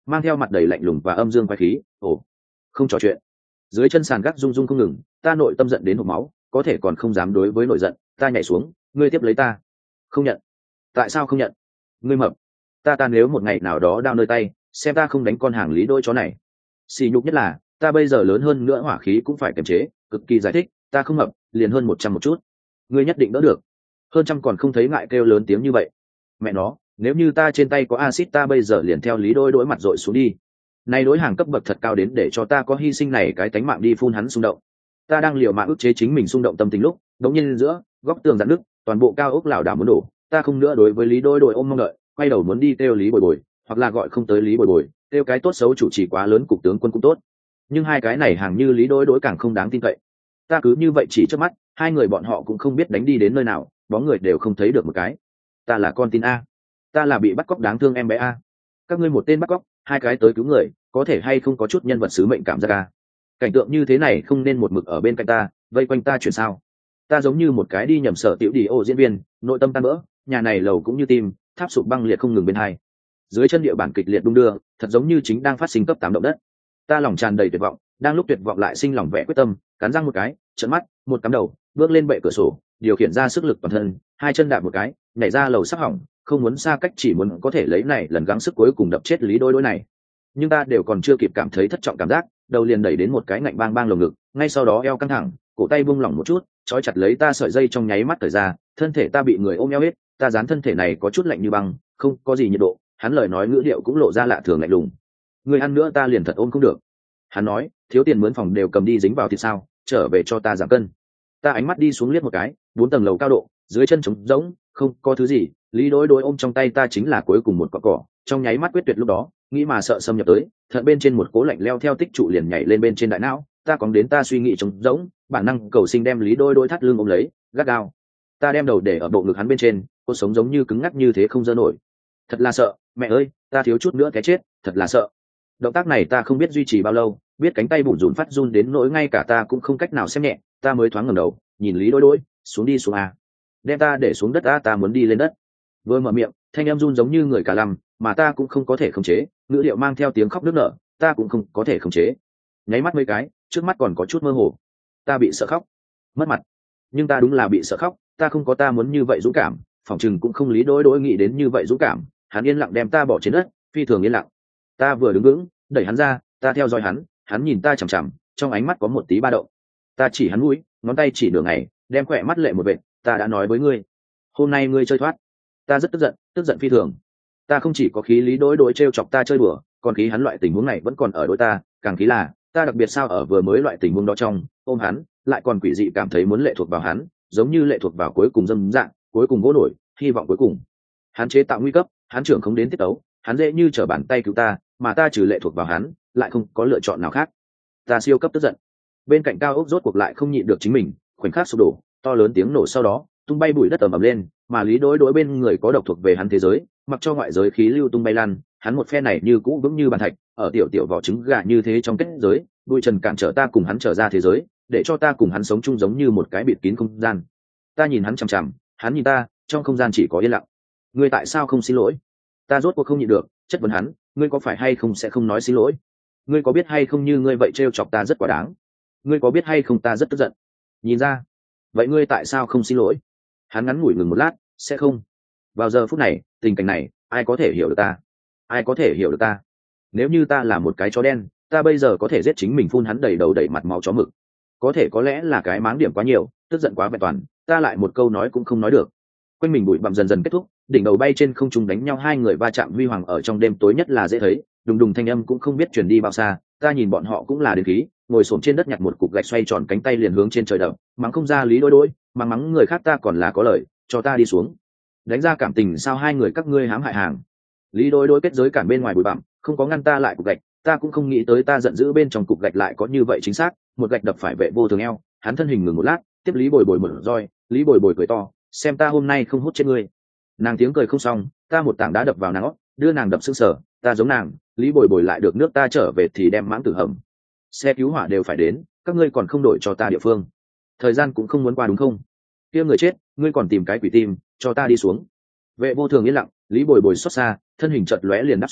mang theo mặt đầy lạnh lùng và âm dương quái khí. Ồ, không trò chuyện. Dưới chân sàn gác rung rung không ngừng, ta nội tâm giận đến hộc máu, có thể còn không dám đối với nội giận, ta nhảy xuống, ngươi tiếp lấy ta. Không nhận. Tại sao không nhận? Ngươi mập. Ta ta nếu một ngày nào đó đau nơi tay, xem ta không đánh con hàng lý đôi chó này. Xì nhục nhất là, ta bây giờ lớn hơn nữa hỏa khí cũng phải kiềm chế, cực kỳ giải thích, ta không mập, liền hơn một trăm một chút. Ngươi nhất định đỡ được. Hơn trăm còn không thấy ngại kêu lớn tiếng như vậy. Mẹ nó, nếu như ta trên tay có axit ta bây giờ liền theo lý đôi đỗi mặt dội xuống đi. Nay đối hàng cấp bậc thật cao đến để cho ta có hy sinh này cái tánh mạng đi phun hắn xung động. Ta đang liều mạng ức chế chính mình xung động tâm tình lúc, đống nhiên giữa, góc tường dạn nước, toàn bộ cao ốc lảo đảo muốn đổ. Ta không nữa đối với lý đôi đôi ôm mong đợi, quay đầu muốn đi kêu lý bồi bồi, hoặc là gọi không tới lý bồi bồi, kêu cái tốt xấu chủ trì quá lớn cục tướng quân cũng tốt. Nhưng hai cái này hàng như lý đôi đôi càng không đáng tin cậy. Ta cứ như vậy chỉ trước mắt, hai người bọn họ cũng không biết đánh đi đến nơi nào, bóng người đều không thấy được một cái. Ta là con tin a, ta là bị bắt cóc đáng thương em bé a. Các ngươi một tên bắt cóc, hai cái tới cứu người, có thể hay không có chút nhân vật sứ mệnh cảm giác a. Cảnh tượng như thế này không nên một mực ở bên cạnh ta, vây quanh ta chuyển sao. Ta giống như một cái đi nhầm sở tiểu đi ô diễn viên, nội tâm tan vỡ, nhà này lầu cũng như tim, tháp sụp băng liệt không ngừng bên hai. Dưới chân địa bản kịch liệt đung đưa, thật giống như chính đang phát sinh cấp tám động đất. Ta lòng tràn đầy tuyệt vọng, đang lúc tuyệt vọng lại sinh lòng vẻ quyết tâm, cắn răng một cái, trợn mắt, một cắm đầu, bước lên bệ cửa sổ, điều khiển ra sức lực toàn thân, hai chân đạp một cái, nhảy ra lầu sắp hỏng, không muốn xa cách chỉ muốn có thể lấy này lần gắng sức cuối cùng đập chết lý đôi đôi này. Nhưng ta đều còn chưa kịp cảm thấy thất trọng cảm giác, đầu liền đẩy đến một cái ngạnh bang bang lồng ngực, ngay sau đó eo căng thẳng, cổ tay buông lỏng một chút, trói chặt lấy ta sợi dây trong nháy mắt thời ra, thân thể ta bị người ôm eo hết, ta dán thân thể này có chút lạnh như băng, không có gì nhiệt độ. Hắn lời nói ngữ điệu cũng lộ ra lạ thường lạnh lùng. Người ăn nữa ta liền thật ôm không được. Hắn nói, thiếu tiền mướn phòng đều cầm đi dính vào thì sao, trở về cho ta giảm cân. Ta ánh mắt đi xuống liếc một cái, bốn tầng lầu cao độ, dưới chân trống rỗng, không có thứ gì. Lý đối đối ôm trong tay ta chính là cuối cùng một cọ cỏ, trong nháy mắt quyết tuyệt lúc đó, nghĩ mà sợ xâm nhập tới, thật bên trên một cố lạnh leo theo tích trụ liền nhảy lên bên trên đại não. Ta cóng đến ta suy nghĩ trống rỗng, bản năng cầu sinh đem lý đôi đôi thắt lưng ôm lấy, gắt gao. Ta đem đầu để ở bộ ngực hắn bên trên, cô sống giống như cứng ngắc như thế không dơ nổi. Thật là sợ, mẹ ơi, ta thiếu chút nữa té chết, thật là sợ. Động tác này ta không biết duy trì bao lâu, biết cánh tay bủn rủn phát run đến nỗi ngay cả ta cũng không cách nào xem nhẹ. Ta mới thoáng ngẩng đầu, nhìn lý đôi đôi, xuống đi xuống à. Đem ta để xuống đất, ta ta muốn đi lên đất. Vừa mở miệng, thanh em run giống như người cả lăm, mà ta cũng không có thể khống chế, ngữ điệu mang theo tiếng khóc nức nở, ta cũng không có thể khống chế. Nháy mắt mấy cái, trước mắt còn có chút mơ hồ. Ta bị sợ khóc, mất mặt. Nhưng ta đúng là bị sợ khóc, ta không có ta muốn như vậy dũng cảm, phỏng chừng cũng không lý đối đối nghĩ đến như vậy dũng cảm. Hắn yên lặng đem ta bỏ trên đất, phi thường yên lặng. Ta vừa đứng vững, đẩy hắn ra, ta theo dõi hắn, hắn nhìn ta chằm chằm, trong ánh mắt có một tí ba động. Ta chỉ hắn mũi, ngón tay chỉ nửa ngày, đem khỏe mắt lệ một vệt, ta đã nói với ngươi, hôm nay ngươi chơi thoát. Ta rất tức giận, tức giận phi thường. Ta không chỉ có khí lý đối đối trêu chọc ta chơi đùa, còn khí hắn loại tình huống này vẫn còn ở đối ta, càng khí là ta đặc biệt sao ở vừa mới loại tình huống đó trong ôm hắn, lại còn quỷ dị cảm thấy muốn lệ thuộc vào hắn, giống như lệ thuộc vào cuối cùng dâm dạng, cuối cùng gỗ nổi, hy vọng cuối cùng. Hắn chế tạo nguy cấp, hắn trưởng không đến tiết tấu, hắn dễ như trở bàn tay cứu ta, mà ta trừ lệ thuộc vào hắn, lại không có lựa chọn nào khác. Ta siêu cấp tức giận. Bên cạnh cao ốc rốt cuộc lại không nhịn được chính mình, khoảnh khắc sụp đổ, to lớn tiếng nổ sau đó, tung bay bụi đất ầm ầm lên, mà lý đối đối bên người có độc thuộc về hắn thế giới, mặc cho ngoại giới khí lưu tung bay lăn, hắn một phe này như cũ vững như bàn thạch, ở tiểu tiểu vỏ trứng gà như thế trong kết giới, bụi trần cản trở ta cùng hắn trở ra thế giới, để cho ta cùng hắn sống chung giống như một cái bịt kín không gian. Ta nhìn hắn chằm chằm, hắn nhìn ta, trong không gian chỉ có yên lặng. Ngươi tại sao không xin lỗi? Ta rốt cuộc không nhịn được, chất vấn hắn, ngươi có phải hay không sẽ không nói xin lỗi? Ngươi có biết hay không như ngươi vậy trêu chọc ta rất quá đáng? Ngươi có biết hay không ta rất tức giận? Nhìn ra. Vậy ngươi tại sao không xin lỗi? Hắn ngắn ngủi ngừng một lát, sẽ không. Vào giờ phút này, tình cảnh này, ai có thể hiểu được ta? Ai có thể hiểu được ta? Nếu như ta là một cái chó đen, ta bây giờ có thể giết chính mình, phun hắn đầy đầu đầy mặt máu chó mực. Có thể có lẽ là cái máng điểm quá nhiều, tức giận quá vẹn toàn, ta lại một câu nói cũng không nói được. Quanh mình bụi bặm dần dần kết thúc, đỉnh đầu bay trên không trung đánh nhau, hai người va chạm huy hoàng ở trong đêm tối nhất là dễ thấy, đùng đùng thanh âm cũng không biết truyền đi bao xa. Ta nhìn bọn họ cũng là đến khí, ngồi xổm trên đất nhặt một cục gạch xoay tròn cánh tay liền hướng trên trời đập, mắng không ra lý đối đối, mà mắng người khác ta còn là có lời, cho ta đi xuống. Đánh ra cảm tình sao hai người các ngươi hãm hại hàng. Lý đối đối kết giới cản bên ngoài bụi bặm, không có ngăn ta lại cục gạch, ta cũng không nghĩ tới ta giận dữ bên trong cục gạch lại có như vậy chính xác, một gạch đập phải vệ vô thường eo, hắn thân hình ngừng một lát, tiếp lý bồi bồi một roi, lý bồi bồi cười to, xem ta hôm nay không hút chết ngươi. Nàng tiếng cười không xong, ta một tảng đá đập vào nàng óc, đưa nàng đập sưng sờ, ta giống nàng, lý bồi bồi lại được nước ta trở về thì đem mãng tử hầm. Xe cứu hỏa đều phải đến, các ngươi còn không đổi cho ta địa phương, thời gian cũng không muốn qua đúng không? Kia người chết, ngươi còn tìm cái quỷ tim, cho ta đi xuống. Vệ vô thường yên lặng, lý bồi bồi xót xa, thân hình chợt lóe liền đáp xuống,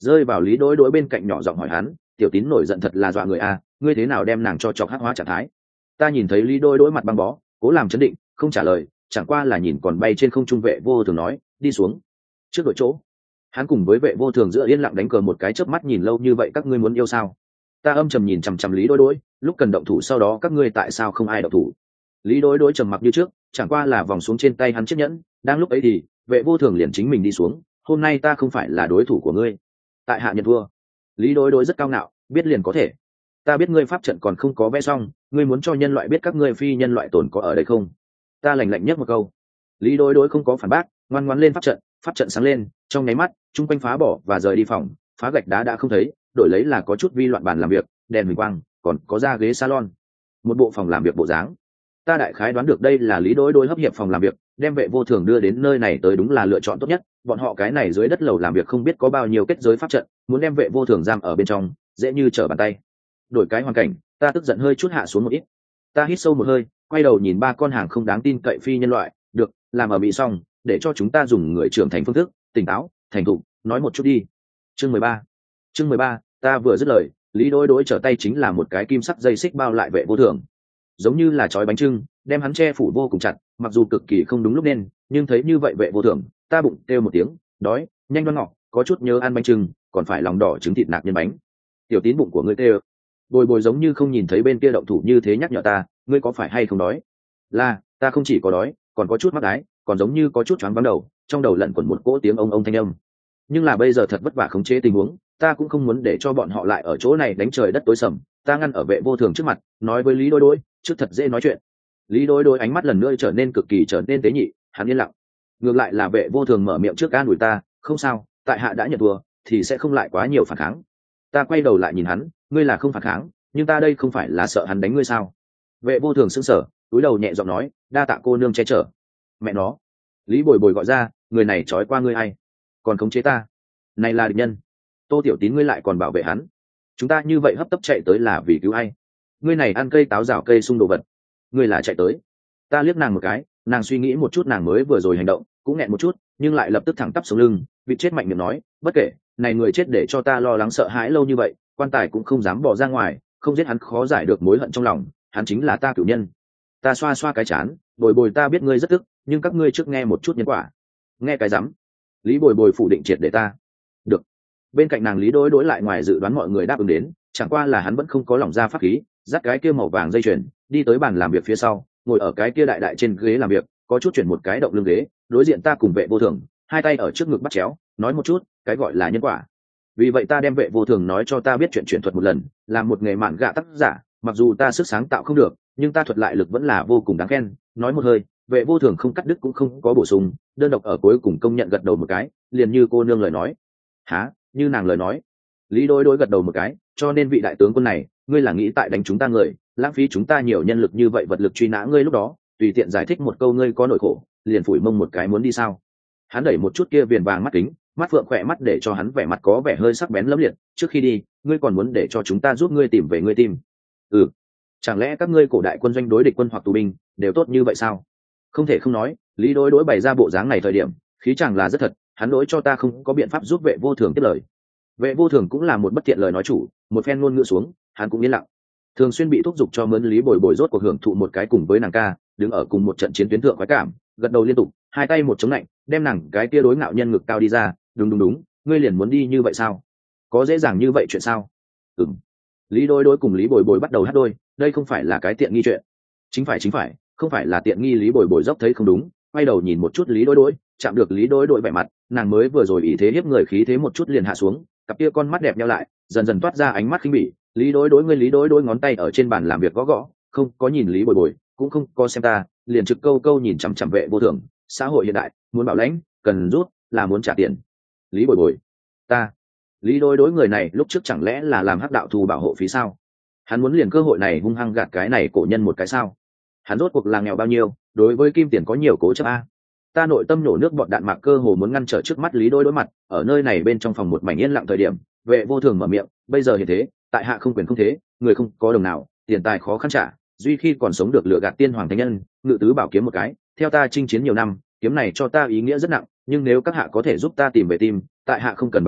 rơi vào lý đối đối bên cạnh nhỏ giọng hỏi hắn, tiểu tín nổi giận thật là dọa người a, ngươi thế nào đem nàng cho chọc hắc hóa trạng thái? Ta nhìn thấy lý đối đối mặt băng bó, cố làm chấn định, không trả lời, chẳng qua là nhìn còn bay trên không trung vệ vô thường nói, đi xuống trước đội chỗ. Hắn cùng với vệ vô thường giữa yên lặng đánh cờ một cái chớp mắt, nhìn lâu như vậy các ngươi muốn yêu sao? Ta âm trầm nhìn chằm chằm lý đối đối, lúc cần động thủ sau đó các ngươi tại sao không ai động thủ? Lý đối đối trầm mặc như trước, chẳng qua là vòng xuống trên tay hắn chiếc nhẫn. Đang lúc ấy thì vệ vô thường liền chính mình đi xuống, hôm nay ta không phải là đối thủ của ngươi, tại hạ nhận thua. Lý đối đối rất cao ngạo, biết liền có thể. Ta biết ngươi pháp trận còn không có vẽ xong, ngươi muốn cho nhân loại biết các ngươi phi nhân loại tồn có ở đây không? Ta lạnh lạnh nhất một câu. Lý đối đối không có phản bác, ngoan ngoãn lên pháp trận. Pháp trận sáng lên, trong nháy mắt chung quanh phá bỏ và rời đi phòng. Phá gạch đá đã không thấy, đổi lấy là có chút vi loạn bàn làm việc, đèn huỳnh quang, còn có ra ghế salon, một bộ phòng làm việc bộ dáng. Ta đại khái đoán được đây là lý đối đối hấp hiệp phòng làm việc, đem vệ vô thường đưa đến nơi này tới đúng là lựa chọn tốt nhất. Bọn họ cái này dưới đất lầu làm việc không biết có bao nhiêu kết giới pháp trận, muốn đem vệ vô thường giam ở bên trong dễ như trở bàn tay. Đổi cái hoàn cảnh, ta tức giận hơi chút hạ xuống một ít. Ta hít sâu một hơi, quay đầu nhìn ba con hàng không đáng tin cậy phi nhân loại. Được, làm ở bị xong, để cho chúng ta dùng người trưởng thành phương thức, tỉnh táo, thành thục, nói một chút đi. Chương mười ba. Chương mười ba, ta vừa dứt lời, lý đối đối trở tay chính là một cái kim sắc dây xích bao lại vệ vô thường, giống như là trói bánh trưng, đem hắn che phủ vô cùng chặt. Mặc dù cực kỳ không đúng lúc nên, nhưng thấy như vậy vệ vô thường, ta bụng kêu một tiếng, đói, nhanh đoan ngọ, có chút nhớ ăn bánh trưng, còn phải lòng đỏ trứng thịt nạc nhân bánh. Tiểu tín bụng của ngươi kêu. Bồi bồi giống như không nhìn thấy bên kia động thủ như thế nhắc nhở ta, ngươi có phải hay không đói? Là, ta không chỉ có đói, còn có chút mắc đái, còn giống như có chút choáng váng đầu, trong đầu lẩn quẩn một cỗ tiếng ông ông thanh âm. Nhưng là bây giờ thật vất vả khống chế tình huống, ta cũng không muốn để cho bọn họ lại ở chỗ này đánh trời đất tối sầm. Ta ngăn ở vệ vô thường trước mặt, nói với lý đối đối, trước thật dễ nói chuyện. Lý đối đối ánh mắt lần nữa trở nên cực kỳ trở nên tế nhị, hắn yên lặng. Ngược lại là vệ vô thường mở miệng trước an ủi ta, không sao, tại hạ đã nhận thua thì sẽ không lại quá nhiều phản kháng. Ta quay đầu lại nhìn hắn, ngươi là không phản kháng, nhưng ta đây không phải là sợ hắn đánh ngươi sao? Vệ vô thường sững sờ, cúi đầu nhẹ giọng nói, đa tạ cô nương che chở. Mẹ nó. Lý bồi bồi gọi ra, người này trói qua ngươi hay còn khống chế ta? Này là địch nhân. Tô tiểu tín ngươi lại còn bảo vệ hắn, chúng ta như vậy hấp tấp chạy tới là vì cứu ai? Ngươi này ăn cây táo rào cây sung đồ vật, ngươi là chạy tới. Ta liếc nàng một cái, nàng suy nghĩ một chút, nàng mới vừa rồi hành động cũng nghẹn một chút, nhưng lại lập tức thẳng tắp sống lưng, vị chết mạnh miệng nói, bất kể, này người chết để cho ta lo lắng sợ hãi lâu như vậy, quan tài cũng không dám bỏ ra ngoài, không giết hắn khó giải được mối hận trong lòng, hắn chính là ta cửu nhân. Ta xoa xoa cái chán, bồi bồi ta biết ngươi rất tức, nhưng các ngươi trước nghe một chút nhân quả. Nghe cái rắm. Lý bồi bồi phủ định triệt để ta. Được. Bên cạnh nàng lý đối đối lại ngoài dự đoán mọi người đáp ứng đến, chẳng qua là hắn vẫn không có lòng ra pháp khí, dắt cái kia màu vàng dây chuyền, đi tới bàn làm việc phía sau, ngồi ở cái kia đại đại trên ghế làm việc, có chút chuyển một cái động lưng ghế, đối diện ta cùng vệ vô thường, hai tay ở trước ngực bắt chéo, nói một chút cái gọi là nhân quả. Vì vậy ta đem vệ vô thường nói cho ta biết chuyện chuyển thuật một lần, là một nghề mạn gạ tác giả, mặc dù ta sức sáng tạo không được, nhưng ta thuật lại lực vẫn là vô cùng đáng khen. Nói một hơi, vệ vô thường không cắt đứt cũng không có bổ sung, đơn độc ở cuối cùng công nhận gật đầu một cái, liền như cô nương lời nói. Hả? Như nàng lời nói? Lý đối đối gật đầu một cái, cho nên vị đại tướng quân này, ngươi là nghĩ tại đánh chúng ta người, lãng phí chúng ta nhiều nhân lực như vậy vật lực truy nã ngươi, lúc đó tùy tiện giải thích một câu ngươi có nỗi khổ, liền phủi mông một cái muốn đi sao? Hắn đẩy một chút kia viền vàng mắt kính, mắt phượng khỏe mắt để cho hắn vẻ mặt có vẻ hơi sắc bén lẫm liệt. Trước khi đi, ngươi còn muốn để cho chúng ta giúp ngươi tìm về ngươi tim? Ừ, chẳng lẽ các ngươi cổ đại quân doanh đối địch quân hoặc tù binh đều tốt như vậy sao? Không thể không nói, Lý đối đối bày ra bộ dáng này thời điểm khí chẳng là rất thật, hắn đối cho ta không có biện pháp giúp vệ vô thường tiếp lời. Vệ vô thường cũng là một bất tiện lời nói chủ, một phen ngôn ngữ xuống, hắn cũng yên lặng. Thường xuyên bị thúc giục cho mướn Lý bồi bồi rốt cuộc hưởng thụ một cái cùng với nàng ca, đứng ở cùng một trận chiến tuyến thượng khoái cảm, gật đầu liên tục, hai tay một chống lạnh, đem nàng cái kia đối ngạo nhân ngực cao đi ra. Đúng đúng đúng, ngươi liền muốn đi như vậy sao? Có dễ dàng như vậy chuyện sao? Ừm. Lý đối đối cùng Lý bồi bồi bắt đầu hát đôi, đây không phải là cái tiện nghi chuyện. Chính phải chính phải, không phải là tiện nghi. Lý bồi bồi dốc thấy không đúng, quay đầu nhìn một chút Lý đối đối, chạm được Lý đối đối vẻ mặt, nàng mới vừa rồi ý thế hiếp người khí thế một chút liền hạ xuống, cặp kia con mắt đẹp nhau lại, dần dần toát ra ánh mắt khinh bỉ. Lý đối đối ngươi Lý đối đối ngón tay ở trên bàn làm việc gõ gõ, không có nhìn Lý bồi bồi, cũng không có xem ta, liền trực câu câu nhìn chằm chằm vệ vô thường. Xã hội hiện đại, muốn bảo lãnh, cần rút, là muốn trả tiền. Lý bồi bồi, ta, Lý đối đối người này lúc trước chẳng lẽ là làm hắc đạo thu bảo hộ phí sao? Hắn muốn liền cơ hội này hung hăng gạt cái này cổ nhân một cái sao? Hắn rốt cuộc là nghèo bao nhiêu, đối với kim tiền có nhiều cố chấp a. Ta nội tâm nổ nước bọt đạn mạc, cơ hồ muốn ngăn trở trước mắt Lý đối đối mặt. Ở nơi này bên trong phòng một mảnh yên lặng thời điểm, vệ vô thường mở miệng, bây giờ hiện thế, tại hạ không quyền không thế, người không có đồng nào, tiền tài khó khăn trả, duy khi còn sống được lựa gạt tiên hoàng thánh nhân, ngự tứ bảo kiếm một cái, theo ta chinh chiến nhiều năm, kiếm này cho ta ý nghĩa rất nặng, nhưng nếu các hạ có thể giúp ta tìm về tim, tại hạ không cần báo đáp,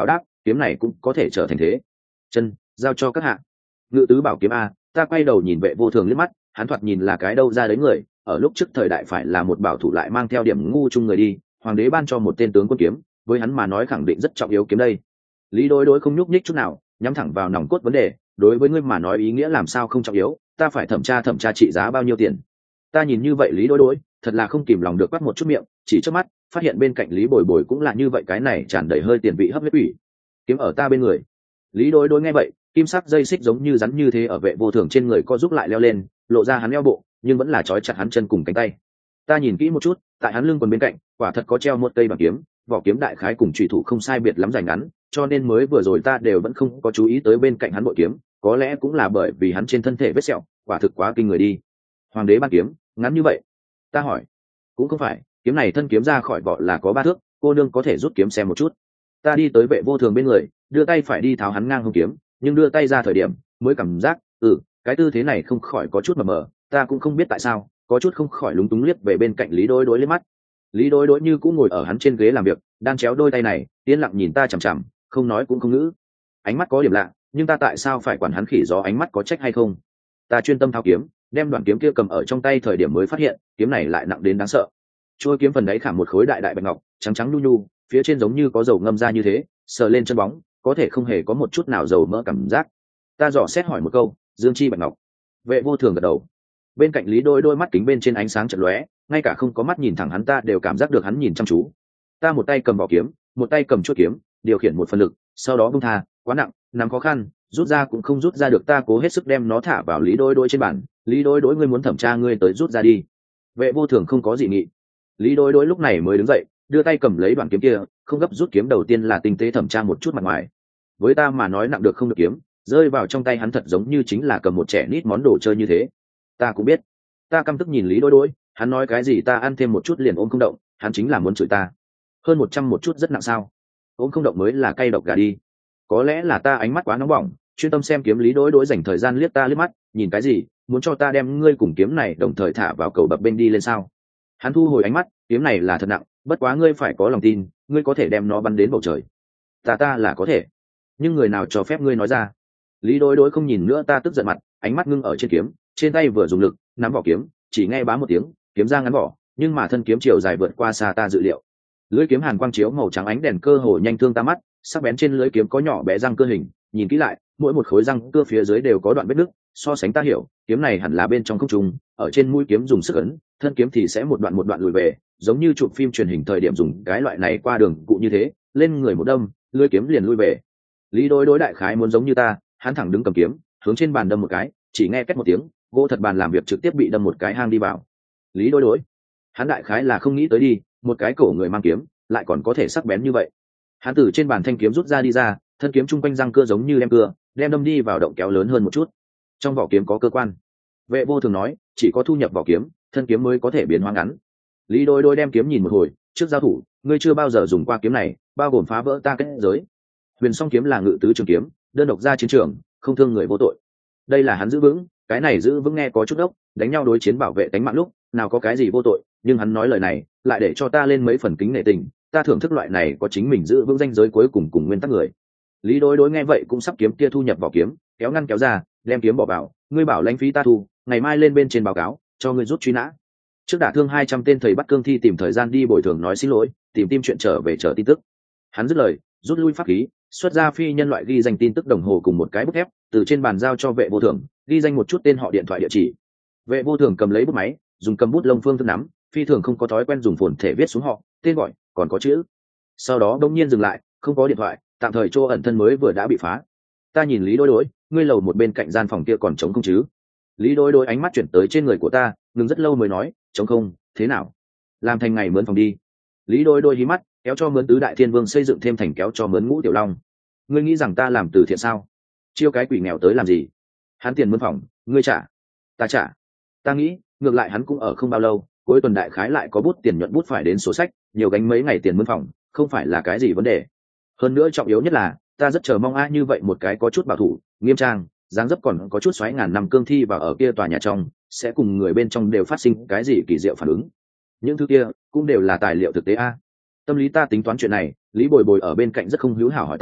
kiếm này cũng có thể trở thành thế. Chân, giao cho các hạ. Ngự tứ bảo kiếm a. Ta quay đầu nhìn Vệ Vô Thường liếc mắt, hắn thoạt nhìn là cái đâu ra đấy người, ở lúc trước thời đại phải là một bảo thủ lại mang theo điểm ngu chung người đi, hoàng đế ban cho một tên tướng quân kiếm, với hắn mà nói khẳng định rất trọng yếu kiếm đây. Lý Đối Đối không nhúc nhích chút nào, nhắm thẳng vào nòng cốt vấn đề, đối với ngươi mà nói ý nghĩa làm sao không trọng yếu, ta phải thẩm tra thẩm tra trị giá bao nhiêu tiền. Ta nhìn như vậy Lý Đối Đối, thật là không kìm lòng được quát một chút miệng, chỉ trước mắt, phát hiện bên cạnh Lý Bồi Bồi cũng là như vậy, cái này tràn đầy hơi tiền vị hấp huyết ủy. Kiếm ở ta bên người. Lý Đối Đối nghe vậy, kim sắc dây xích giống như rắn như thế ở Vệ Vô Thường trên người co giúp lại leo lên, lộ ra hắn eo bộ, nhưng vẫn là trói chặt hắn chân cùng cánh tay. Ta nhìn kỹ một chút, tại hắn lưng quần bên cạnh, quả thật có treo một cây bằng kiếm, vỏ kiếm đại khái cùng chủy thủ không sai biệt lắm dài ngắn, cho nên mới vừa rồi ta đều vẫn không có chú ý tới bên cạnh hắn bội kiếm, có lẽ cũng là bởi vì hắn trên thân thể vết sẹo, quả thực quá kinh người đi. Hoàng đế ban kiếm, ngắn như vậy. Ta hỏi. Cũng không phải, kiếm này thân kiếm ra khỏi vỏ là có ba thước, cô nương có thể rút kiếm xem một chút. Ta đi tới Vệ Vô Thường bên người, đưa tay phải đi tháo hắn ngang hông kiếm, nhưng đưa tay ra thời điểm, mới cảm giác, ừ, cái tư thế này không khỏi có chút mờ mờ, ta cũng không biết tại sao, có chút không khỏi lúng túng liếc về bên cạnh Lý Đối Đối liếc mắt. Lý Đối Đối như cũng ngồi ở hắn trên ghế làm việc, đang chéo đôi tay này, yên lặng nhìn ta chằm chằm, không nói cũng không ngữ. Ánh mắt có điểm lạ, nhưng ta tại sao phải quản hắn khỉ gió ánh mắt có trách hay không? Ta chuyên tâm thao kiếm, đem đoạn kiếm kia cầm ở trong tay thời điểm mới phát hiện, kiếm này lại nặng đến đáng sợ. Chuôi kiếm phần đáy khảm một khối đại đại bạch ngọc, trắng trắng nhu nhu, phía trên giống như có dầu ngâm ra như thế, sờ lên chân bóng, có thể không hề có một chút nào dầu mỡ cảm giác. Ta dò xét hỏi một câu, Dương chi bạch ngọc. Vệ Vô Thường gật đầu. Bên cạnh Lý Đôi đôi mắt kính bên trên ánh sáng chợt lóe, ngay cả không có mắt nhìn thẳng hắn ta đều cảm giác được hắn nhìn chăm chú. Ta một tay cầm vỏ kiếm, một tay cầm chuôi kiếm, điều khiển một phần lực, sau đó buông tha, quá nặng, nắm khó khăn, rút ra cũng không rút ra được, ta cố hết sức đem nó thả vào Lý Đôi đôi trên bàn. Lý Đôi đôi, ngươi muốn thẩm tra ngươi tới rút ra đi. Vệ Vô Thường không có dị nghị. Lý Đôi đôi lúc này mới đứng dậy, đưa tay cầm lấy đoạn kiếm kia, không gấp rút kiếm đầu tiên là tinh tế thẩm tra một chút mặt ngoài. Với ta mà nói nặng được không được kiếm, rơi vào trong tay hắn thật giống như chính là cầm một trẻ nít món đồ chơi như thế. Ta cũng biết. Ta căm tức nhìn Lý Đôi đôi, hắn nói cái gì ta ăn thêm một chút liền ôm không động, hắn chính là muốn chửi ta. Hơn một trăm một chút rất nặng sao? Ôm không động mới là cay độc gà đi. Có lẽ là ta ánh mắt quá nóng bỏng, chuyên tâm xem kiếm. Lý Đôi đôi dành thời gian liếc ta liếc mắt, nhìn cái gì, muốn cho ta đem ngươi cùng kiếm này đồng thời thả vào cầu bập bên đi lên sao? Hắn thu hồi ánh mắt, kiếm này là thật nặng, bất quá ngươi phải có lòng tin, ngươi có thể đem nó bắn đến bầu trời. Ta ta là có thể, nhưng người nào cho phép ngươi nói ra? Lý Đôi đôi không nhìn nữa ta tức giận mặt, ánh mắt ngưng ở trên kiếm, trên tay vừa dùng lực nắm vỏ kiếm, chỉ nghe bá một tiếng, kiếm ra ngắn vỏ, nhưng mà thân kiếm chiều dài vượt qua xa ta dự liệu. Lưỡi kiếm hàn quang chiếu màu trắng ánh đèn cơ hồ nhanh thương ta mắt, sắc bén trên lưỡi kiếm có nhỏ bé răng cưa hình, nhìn kỹ lại, mỗi một khối răng cưa phía dưới đều có đoạn vết nứt, so sánh ta hiểu, kiếm này hẳn là bên trong không trung, ở trên mũi kiếm dùng sức ấn, thân kiếm thì sẽ một đoạn một đoạn lùi về, giống như chụp phim truyền hình thời điểm dùng cái loại này qua đường cụ như thế, lên người một đâm, lưỡi kiếm liền lui về. Lý Đôi đối đại khái muốn giống như ta, hắn thẳng đứng cầm kiếm, hướng trên bàn đâm một cái, chỉ nghe két một tiếng, gỗ thật bàn làm việc trực tiếp bị đâm một cái hang đi vào. Lý Đôi đối, hắn đại khái là không nghĩ tới đi, một cái cổ người mang kiếm, lại còn có thể sắc bén như vậy. Hắn từ trên bàn thanh kiếm rút ra đi ra, thân kiếm trung quanh răng cưa giống như đem cưa, đem đâm đi vào động kéo lớn hơn một chút. Trong vỏ kiếm có cơ quan. Vệ Vô thường nói, chỉ có thu nhập vỏ kiếm, thân kiếm mới có thể biến hóa ngắn. Lý Đôi đôi đem kiếm nhìn một hồi, trước giao thủ, ngươi chưa bao giờ dùng qua kiếm này, bao gồm phá vỡ ta kết giới. Huyền Song kiếm là ngự tứ trường kiếm, đơn độc ra chiến trường, không thương người vô tội. Đây là hắn giữ vững, cái này giữ vững nghe có chút ốc, đánh nhau đối chiến bảo vệ tính mạng lúc, nào có cái gì vô tội, nhưng hắn nói lời này, lại để cho ta lên mấy phần kính nể tình, ta thưởng thức loại này có chính mình giữ vững danh giới cuối cùng cùng nguyên tắc người. Lý Đối đối nghe vậy cũng sắp kiếm kia thu nhập vào kiếm, kéo ngăn kéo ra, đem kiếm bỏ vào, ngươi bảo lãnh phí ta thu, ngày mai lên bên trên báo cáo, cho ngươi rút truy nã. Trước đả thương hai trăm tên thầy bắt cương thi tìm thời gian đi bồi thường nói xin lỗi, tìm tim chuyện trở về chờ tin tức. Hắn dứt lời, rút lui pháp khí, xuất ra phi nhân loại ghi danh tin tức đồng hồ cùng một cái bút thép, từ trên bàn giao cho Vệ Vô thường, ghi danh một chút tên họ điện thoại địa chỉ. Vệ Vô thường cầm lấy bút máy, dùng cầm bút lông phương thức nắm, phi thường không có thói quen dùng phồn thể viết xuống họ, tên gọi, còn có chữ. Sau đó đống nhiên dừng lại, không có điện thoại, tạm thời chỗ ẩn thân mới vừa đã bị phá. Ta nhìn Lý Đối đối, ngươi lầu một bên cạnh gian phòng kia còn trống không chứ? Lý Đối đối ánh mắt chuyển tới trên người của ta, ngừng rất lâu mới nói, trống không, thế nào? Làm thành ngày mướn phòng đi. Lý Đối đôi hí mắt, kéo cho mướn tứ đại thiên vương xây dựng thêm thành kéo cho mướn ngũ tiểu long. Ngươi nghĩ rằng ta làm từ thiện sao? Chiêu cái quỷ nghèo tới làm gì? Hắn tiền mướn phòng, ngươi trả, ta trả. Ta nghĩ, ngược lại hắn cũng ở không bao lâu, cuối tuần đại khái lại có bút tiền nhuận bút phải đến số sách, nhiều gánh mấy ngày tiền mướn phòng, không phải là cái gì vấn đề. Hơn nữa trọng yếu nhất là, ta rất chờ mong a như vậy một cái có chút bảo thủ, nghiêm trang, dáng dấp còn có chút xoáy ngàn năm cương thi và ở kia tòa nhà trong, sẽ cùng người bên trong đều phát sinh cái gì kỳ diệu phản ứng. Những thứ kia cũng đều là tài liệu thực tế a. Tâm lý ta tính toán chuyện này, Lý Bồi Bồi ở bên cạnh rất không hữu hảo hỏi ta,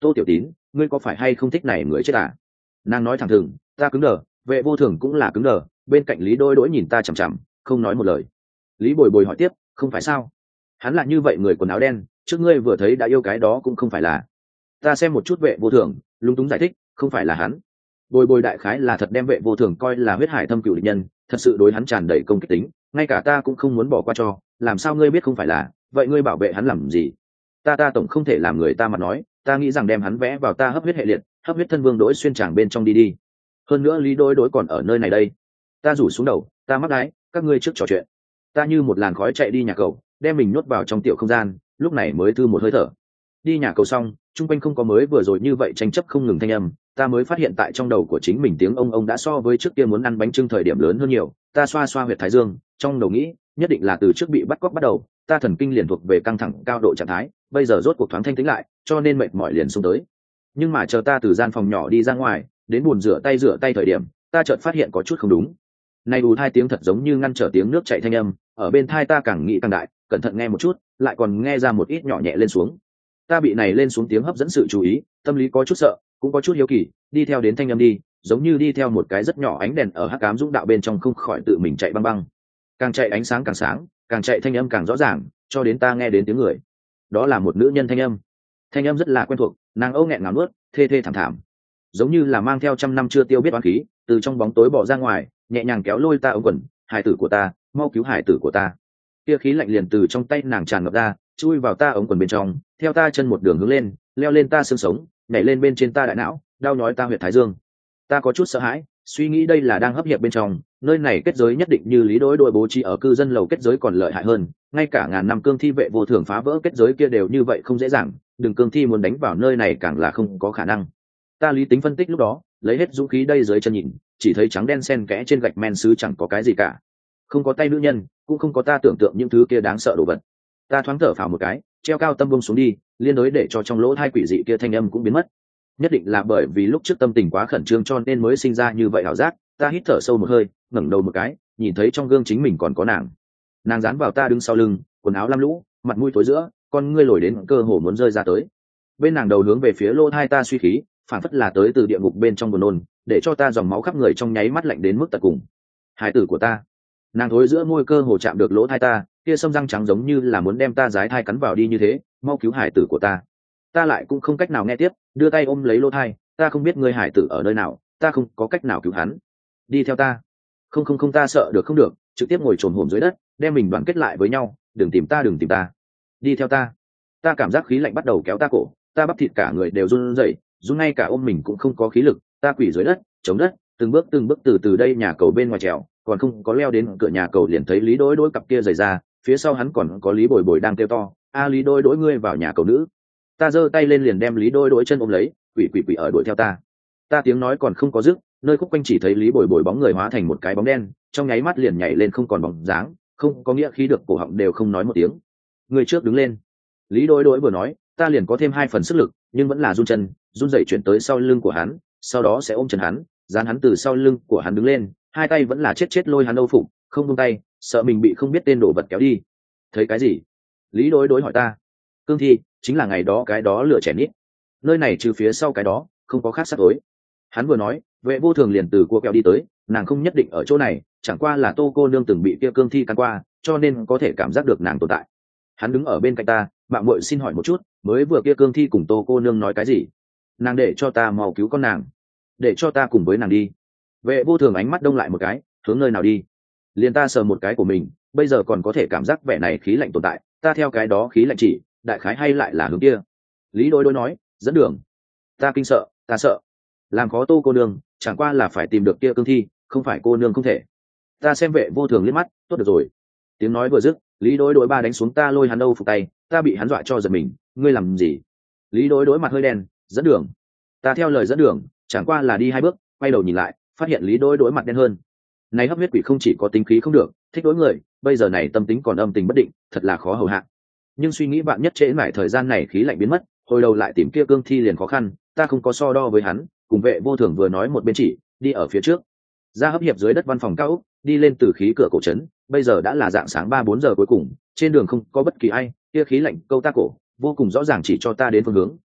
Tô Tiểu Tín, ngươi có phải hay không thích này người chết à? Nàng nói thẳng thừng. Ta cứng đờ, vệ vô thường cũng là cứng đờ, bên cạnh Lý Đôi Đỗi nhìn ta chằm chằm, không nói một lời. Lý Bồi Bồi hỏi tiếp, không phải sao? Hắn là như vậy người quần áo đen, trước ngươi vừa thấy đã yêu cái đó cũng không phải là. Ta xem một chút vệ vô thường, lúng túng giải thích, không phải là hắn. Bồi Bồi đại khái là thật đem vệ vô thường coi là huyết hải thâm cửu địch nhân, thật sự đối hắn tràn đầy công kích tính, ngay cả ta cũng không muốn bỏ qua cho, làm sao ngươi biết không phải là, vậy ngươi bảo vệ hắn làm gì? Ta ta tổng không thể làm người ta mà nói, ta nghĩ rằng đem hắn vẽ vào ta hấp huyết hệ liệt, hấp huyết thân vương Đỗi xuyên tràng bên trong đi đi. Hơn nữa Lý Đôi Đỗi còn ở nơi này đây. Ta rủ xuống đầu, ta mắc đái, các ngươi trước trò chuyện. Ta như một làn khói chạy đi nhà cầu, đem mình nhốt vào trong tiểu không gian, lúc này mới thư một hơi thở. Đi nhà cầu xong, chung quanh không có mới vừa rồi như vậy tranh chấp không ngừng thanh âm, ta mới phát hiện tại trong đầu của chính mình tiếng ông ông đã so với trước kia muốn ăn bánh trưng thời điểm lớn hơn nhiều. Ta xoa xoa huyệt thái dương, trong đầu nghĩ, nhất định là từ trước bị bắt cóc bắt đầu, ta thần kinh liền thuộc về căng thẳng cao độ trạng thái, bây giờ rốt cuộc thoáng thanh tĩnh lại, cho nên mệt mỏi liền xuống tới. Nhưng mà chờ ta từ gian phòng nhỏ đi ra ngoài, đến bồn rửa tay rửa tay thời điểm, ta chợt phát hiện có chút không đúng. Này ù hai tiếng thật giống như ngăn trở tiếng nước chảy thanh âm, ở bên tai ta càng nghĩ càng đại, cẩn thận nghe một chút, lại còn nghe ra một ít nhỏ nhẹ lên xuống. Ta bị này lên xuống tiếng hấp dẫn sự chú ý, tâm lý có chút sợ, cũng có chút hiếu kỳ, đi theo đến thanh âm đi, giống như đi theo một cái rất nhỏ ánh đèn ở hắc ám dũng đạo bên trong không khỏi tự mình chạy băng băng. Càng chạy ánh sáng càng sáng, càng chạy thanh âm càng rõ ràng, cho đến ta nghe đến tiếng người. Đó là một nữ nhân thanh âm. Thanh âm rất là quen thuộc, nàng âu nghẹn ngào nuốt, thê thê thảm thảm, giống như là mang theo trăm năm chưa tiêu biết oán khí, từ trong bóng tối bỏ ra ngoài, nhẹ nhàng kéo lôi ta ống quần, hải tử của ta, mau cứu hải tử của ta. Kia khí lạnh liền từ trong tay nàng tràn ngập ra, chui vào ta ống quần bên trong, theo ta chân một đường hướng lên, leo lên ta xương sống, nhảy lên bên trên ta đại não, đau nhói ta huyệt thái dương. Ta có chút sợ hãi, suy nghĩ đây là đang hấp hiệp bên trong, nơi này kết giới nhất định như Lý Đôi Đỗi bố trí ở cư dân lầu kết giới còn lợi hại hơn, ngay cả ngàn năm cương thi vệ vô thường phá vỡ kết giới kia đều như vậy không dễ dàng, đừng cương thi muốn đánh vào nơi này càng là không có khả năng. Ta lý tính phân tích lúc đó, lấy hết dũng khí đây dưới chân nhìn, chỉ thấy trắng đen xen kẽ trên gạch men sứ chẳng có cái gì cả, không có tay nữ nhân, cũng không có ta tưởng tượng những thứ kia đáng sợ đồ vật. Ta thoáng thở phào một cái, treo cao tâm bông xuống đi, liên đối để cho trong lỗ thai quỷ dị kia thanh âm cũng biến mất. Nhất định là bởi vì lúc trước tâm tình quá khẩn trương cho nên mới sinh ra như vậy ảo giác. Ta hít thở sâu một hơi, ngẩng đầu một cái, nhìn thấy trong gương chính mình còn có nàng. Nàng dán vào ta đứng sau lưng, quần áo lam lũ, mặt mũi tối giữa, con ngươi lồi đến cơ hồ muốn rơi ra tới. Bên nàng đầu hướng về phía lỗ thai ta suy khí, phản phất là tới từ địa ngục bên trong buồn nôn, để cho ta dòng máu khắp người trong nháy mắt lạnh đến mức tận cùng. Hải tử của ta. Nàng thối giữa môi cơ hồ chạm được lỗ thai ta, kia sâm răng trắng giống như là muốn đem ta giái thai cắn vào đi như thế, mau cứu hải tử của ta. Ta lại cũng không cách nào nghe tiếp, đưa tay ôm lấy lỗ thai, ta không biết ngươi hải tử ở nơi nào, ta không có cách nào cứu hắn. Đi theo ta. Không không không, ta sợ được không được, trực tiếp ngồi trồm hổm dưới đất, đem mình đoàn kết lại với nhau, đừng tìm ta đừng tìm ta. Đi theo ta. Ta cảm giác khí lạnh bắt đầu kéo ta cổ, ta bắp thịt cả người đều run rẩy, run ngay cả ôm mình cũng không có khí lực, ta quỳ dưới đất, chống đất, từng bước từng bước từ từ đây nhà cầu bên ngoài trèo, còn không có leo đến cửa nhà cầu liền thấy Lý Đôi Đỗi cặp kia rời ra, phía sau hắn còn có Lý Bồi Bồi đang kêu to, a Lý Đôi Đỗi ngươi vào nhà cầu nữ. Ta giơ tay lên liền đem Lý Đôi Đỗi chân ôm lấy, quỷ quỷ quỷ ở đuổi theo ta. Ta tiếng nói còn không có dứt, nơi khúc quanh chỉ thấy Lý Bồi Bồi bóng người hóa thành một cái bóng đen, trong nháy mắt liền nhảy lên không còn bóng dáng, không có nghĩa khí được cổ họng đều không nói một tiếng. Người trước đứng lên. Lý Đôi Đỗi vừa nói, ta liền có thêm hai phần sức lực, nhưng vẫn là run chân, run dậy chuyển tới sau lưng của hắn, sau đó sẽ ôm chân hắn, dán hắn từ sau lưng của hắn đứng lên, hai tay vẫn là chết chết lôi hắn âu phục, không buông tay, sợ mình bị không biết tên đồ vật kéo đi. Thấy cái gì? Lý Đôi Đỗi hỏi ta. Cương thi, chính là ngày đó cái đó lửa trẻ nít. Nơi này trừ phía sau cái đó, không có khác sắc tối. Hắn vừa nói, vệ vô thường liền từ cua kẹo đi tới, nàng không nhất định ở chỗ này, chẳng qua là Tô cô nương từng bị kia cương thi cắn qua, cho nên có thể cảm giác được nàng tồn tại. Hắn đứng ở bên cạnh ta, mạng muội xin hỏi một chút, mới vừa kia cương thi cùng Tô cô nương nói cái gì? Nàng để cho ta mau cứu con nàng, để cho ta cùng với nàng đi. Vệ vô thường ánh mắt đông lại một cái, hướng nơi nào đi? Liền ta sờ một cái của mình, bây giờ còn có thể cảm giác vẻ này khí lạnh tồn tại, ta theo cái đó khí lạnh chỉ, đại khái hay lại là hướng kia. Lý Đôi Đôi nói, dẫn đường. Ta kinh sợ, ta sợ. Làm khó Tô cô nương, chẳng qua là phải tìm được kia cương thi, không phải cô nương không thể. Ta xem vệ vô thường liếc mắt, tốt được rồi. Tiếng nói vừa dứt, Lý Đôi Đôi ba đánh xuống ta lôi hắn đâu phục tay, ta bị hắn dọa cho giật mình, ngươi làm gì? Lý Đôi Đôi mặt hơi đen, dẫn đường. Ta theo lời dẫn đường, chẳng qua là đi hai bước, quay đầu nhìn lại, phát hiện Lý Đôi Đôi mặt đen hơn. Này hấp huyết quỷ không chỉ có tính khí không được, thích đối người, bây giờ này tâm tính còn âm tình bất định, thật là khó hầu hạ. Nhưng suy nghĩ bạn nhất trễ mãi thời gian này khí lạnh biến mất, hồi đầu lại tìm kia cương thi liền khó khăn, ta không có so đo với hắn, cùng vệ vô thường vừa nói một bên chỉ, đi ở phía trước. Ra hấp hiệp dưới đất văn phòng cao ốc, đi lên từ khí cửa cổ trấn, bây giờ đã là dạng sáng ba bốn giờ cuối cùng, trên đường không có bất kỳ ai, kia khí lạnh câu ta cổ, vô cùng rõ ràng chỉ cho ta đến phương hướng,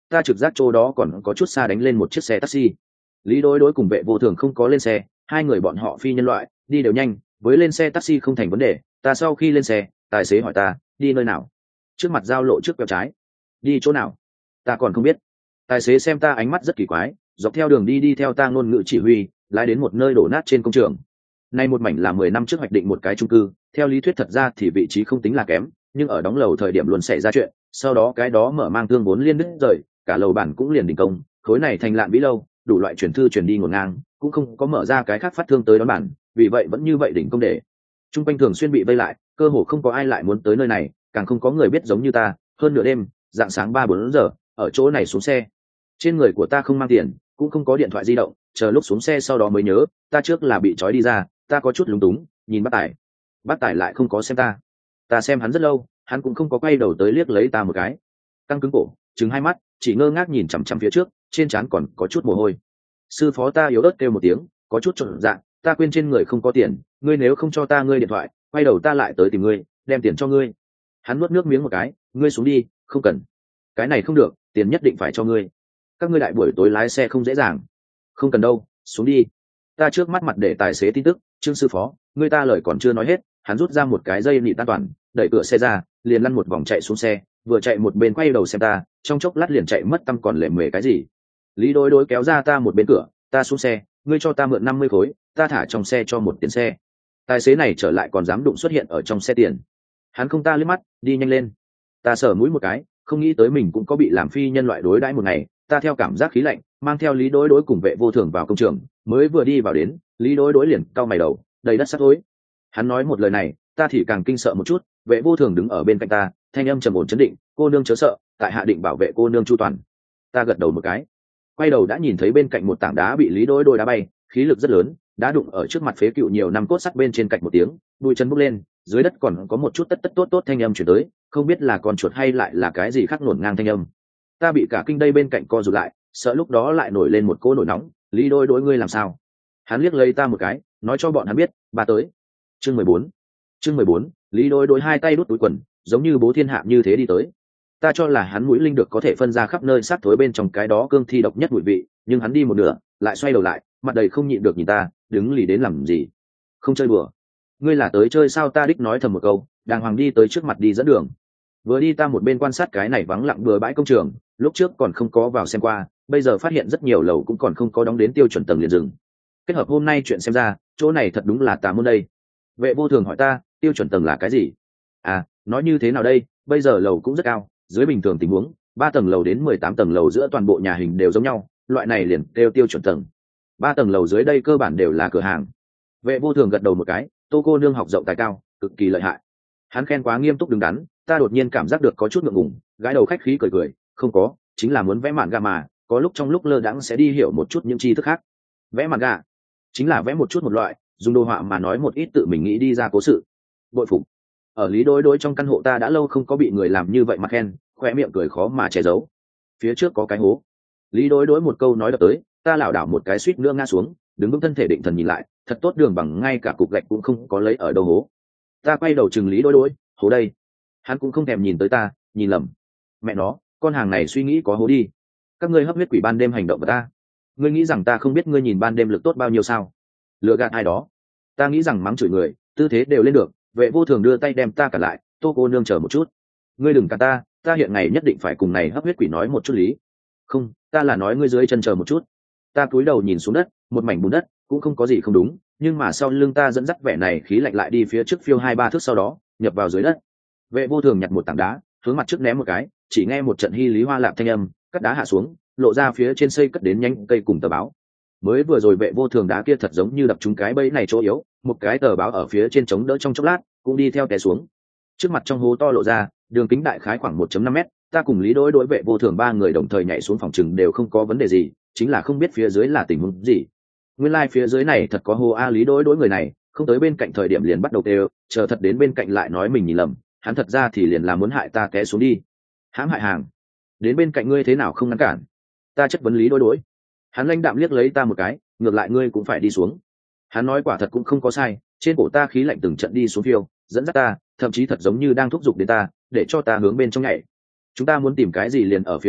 ta trực giác chỗ đó còn có chút xa đánh lên một chiếc xe taxi. Lý đối đối cùng Vệ Vô Thường không có lên xe, hai người bọn họ phi nhân loại đi đều nhanh, với lên xe taxi không thành vấn đề. Ta sau khi lên xe, tài xế hỏi ta đi nơi nào, trước mặt giao lộ trước quẹo trái. Đi chỗ nào? Ta còn không biết. Tài xế xem ta ánh mắt rất kỳ quái, dọc theo đường đi đi theo ta ngôn ngữ chỉ huy, lái đến một nơi đổ nát trên công trường. Nay một mảnh là mười năm trước hoạch định một cái chung cư, theo lý thuyết thật ra thì vị trí không tính là kém, nhưng ở đóng lầu thời điểm luôn xảy ra chuyện, sau đó cái đó mở mang tương vốn liên đứt rời, cả lầu bản cũng liền đình công, khối này thành lạn vĩ lâu, đủ loại chuyển thư chuyển đi ngổn ngang, cũng không có mở ra cái khác phát thương tới đón bản, vì vậy vẫn như vậy đỉnh công để. Trung quanh thường xuyên bị vây lại, cơ hồ không có ai lại muốn tới nơi này, càng không có người biết giống như ta, hơn nửa đêm, dạng sáng ba bốn giờ, ở chỗ này xuống xe. Trên người của ta không mang tiền, cũng không có điện thoại di động, chờ lúc xuống xe sau đó mới nhớ, ta trước là bị trói đi ra, ta có chút lúng túng, nhìn bác Tài. Bác Tài lại không có xem ta. Ta xem hắn rất lâu, hắn cũng không có quay đầu tới liếc lấy ta một cái. Căng cứng cổ, trừng hai mắt, chỉ ngơ ngác nhìn chằm chằm phía trước, trên trán còn có chút mồ hôi. Sư phó ta yếu ớt kêu một tiếng, có chút trộn dạng, ta quên trên người không có tiền, ngươi nếu không cho ta ngươi điện thoại, quay đầu ta lại tới tìm ngươi, đem tiền cho ngươi. Hắn nuốt nước miếng một cái, ngươi xuống đi, không cần. Cái này không được, tiền nhất định phải cho ngươi. Các ngươi đại buổi tối lái xe không dễ dàng. Không cần đâu, xuống đi. Ta trước mắt mặt để tài xế tin tức, Trương sư phó, ngươi ta lời còn chưa nói hết, hắn rút ra một cái dây nịt an toàn, đẩy cửa xe ra, liền lăn một vòng chạy xuống xe, vừa chạy một bên quay đầu xem ta, trong chốc lát liền chạy mất tăm còn lệ mề cái gì. Lý đối đối kéo ra ta một bên cửa, ta xuống xe, ngươi cho ta mượn năm mươi khối, ta thả trong xe cho một tiền xe. Tài xế này trở lại còn dám đụng xuất hiện ở trong xe tiền. Hắn không ta liếc mắt, đi nhanh lên. Ta sờ mũi một cái, không nghĩ tới mình cũng có bị làm phi nhân loại đối đãi một ngày. Ta theo cảm giác khí lạnh, mang theo Lý đối đối cùng Vệ Vô Thường vào công trường, mới vừa đi vào đến, Lý đối đối liền cau mày đầu, đầy đất sắt thối. Hắn nói một lời này, ta thì càng kinh sợ một chút. Vệ Vô Thường đứng ở bên cạnh ta, thanh âm trầm ổn chấn định, cô nương chớ sợ, tại hạ định bảo vệ cô nương chu toàn. Ta gật đầu một cái, quay đầu đã nhìn thấy bên cạnh một tảng đá bị Lý đối đối đá bay, khí lực rất lớn, đá đụng ở trước mặt phế cựu nhiều năm cốt sắt bên trên cạnh một tiếng, bụi chân bốc lên, dưới đất còn có một chút tất tất tốt tốt thanh âm chuyển tới, không biết là con chuột hay lại là cái gì khác nổn ngang thanh âm. Ta bị cả kinh đây bên cạnh co rụt lại, sợ lúc đó lại nổi lên một cỗ nổi nóng. Lý đối đối ngươi làm sao? Hắn liếc lấy ta một cái, nói cho bọn hắn biết, bà tới. Chương mười bốn. Chương mười bốn, Lý đối đối hai tay đút túi quần, giống như bố thiên hạ như thế đi tới. Ta cho là hắn mũi linh được có thể phân ra khắp nơi sát thối bên trong cái đó cương thi độc nhất mùi vị, nhưng hắn đi một nửa, lại xoay đầu lại, mặt đầy không nhịn được nhìn ta, đứng lì đến làm gì? Không chơi đùa. Ngươi là tới chơi sao? Ta đích nói thầm một câu, đàng hoàng đi tới trước mặt đi dẫn đường. Vừa đi ta một bên quan sát cái này vắng lặng bừa bãi công trường, lúc trước còn không có vào xem qua, bây giờ phát hiện rất nhiều lầu cũng còn không có đóng đến tiêu chuẩn tầng liền dừng. Kết hợp hôm nay chuyện xem ra, chỗ này thật đúng là tà môn đây. Vệ Vô Thường hỏi ta, tiêu chuẩn tầng là cái gì? À, nói như thế nào đây, bây giờ lầu cũng rất cao, dưới bình thường tình huống, ba tầng lầu đến mười tám tầng lầu giữa toàn bộ nhà hình đều giống nhau, loại này liền đều tiêu chuẩn tầng. Ba tầng lầu dưới đây cơ bản đều là cửa hàng. Vệ Vô Thường gật đầu một cái, tô cô nương học rộng tài cao, cực kỳ lợi hại. Hắn khen quá nghiêm túc đứng đắn, ta đột nhiên cảm giác được có chút ngượng ngùng, gái đầu khách khí cười cười, không có, chính là muốn vẽ mạn gà mà, có lúc trong lúc lơ đãng sẽ đi hiểu một chút những tri thức khác. Vẽ mạn gà chính là vẽ một chút một loại, dùng đồ họa mà nói một ít tự mình nghĩ đi ra cố sự. Bội phục. Ở Lý đối đối trong căn hộ ta đã lâu không có bị người làm như vậy mà khen, khoe miệng cười khó mà che giấu. Phía trước có cái hố. Lý đối đối một câu nói đập tới, ta lảo đảo một cái suýt nữa ngã xuống, đứng vững thân thể định thần nhìn lại, thật tốt đường bằng ngay cả cục gạch cũng không có lấy ở đâu hố. Ta quay đầu chừng Lý đối đối, hố đây. Hắn cũng không thèm nhìn tới ta, nhìn lầm. Mẹ nó, con hàng này suy nghĩ có hố đi. Các ngươi hấp huyết quỷ ban đêm hành động với ta. Ngươi nghĩ rằng ta không biết ngươi nhìn ban đêm lực tốt bao nhiêu sao? Lừa gạt ai đó? Ta nghĩ rằng mắng chửi người, tư thế đều lên được. Vệ Vô Thường đưa tay đem ta cả lại, tô cô nương chờ một chút. Ngươi đừng cả ta, ta hiện ngày nhất định phải cùng này hấp huyết quỷ nói một chút lý. Không, ta là nói ngươi dưới chân chờ một chút. Ta cúi đầu nhìn xuống đất, một mảnh bùn đất, cũng không có gì không đúng, nhưng mà sau lưng ta dẫn dắt vẻ này khí lạnh lại đi phía trước phiêu hai ba thước sau đó, nhập vào dưới đất. Vệ Vô Thường nhặt một tảng đá, hướng mặt trước ném một cái, chỉ nghe một trận hy lý hoa lạp thanh âm, cắt đá hạ xuống, lộ ra phía trên xây cất đến nhanh cây cùng tờ báo. Mới vừa rồi Vệ Vô Thường đá kia thật giống như đập trúng cái bẫy này chỗ yếu, một cái tờ báo ở phía trên chống đỡ trong chốc lát, cũng đi theo té xuống. Trước mặt trong hố to lộ ra, đường kính đại khái khoảng một phẩy năm mét, ta cùng Lý đối đối Vệ Vô Thường ba người đồng thời nhảy xuống phòng chừng đều không có vấn đề gì, chính là không biết phía dưới là tình huống gì. Nguyên lai like phía dưới này thật có hố a. Lý đối đối người này, không tới bên cạnh thời điểm liền bắt đầu kêu, chờ thật đến bên cạnh lại nói mình nhìn lầm, hắn thật ra thì liền là muốn hại ta té xuống đi. Hãm hại hàng. Đến bên cạnh ngươi thế nào không ngăn cản? Ta chất vấn Lý đối đối. Hắn lãnh đạm liếc lấy ta một cái, ngược lại ngươi cũng phải đi xuống. Hắn nói quả thật cũng không có sai, trên cổ ta khí lạnh từng trận đi xuống phiêu, dẫn dắt ta, thậm chí thật giống như đang thúc giục đến ta, để cho ta hướng bên trong nhảy. Chúng ta muốn tìm cái gì liền ở phía dưới,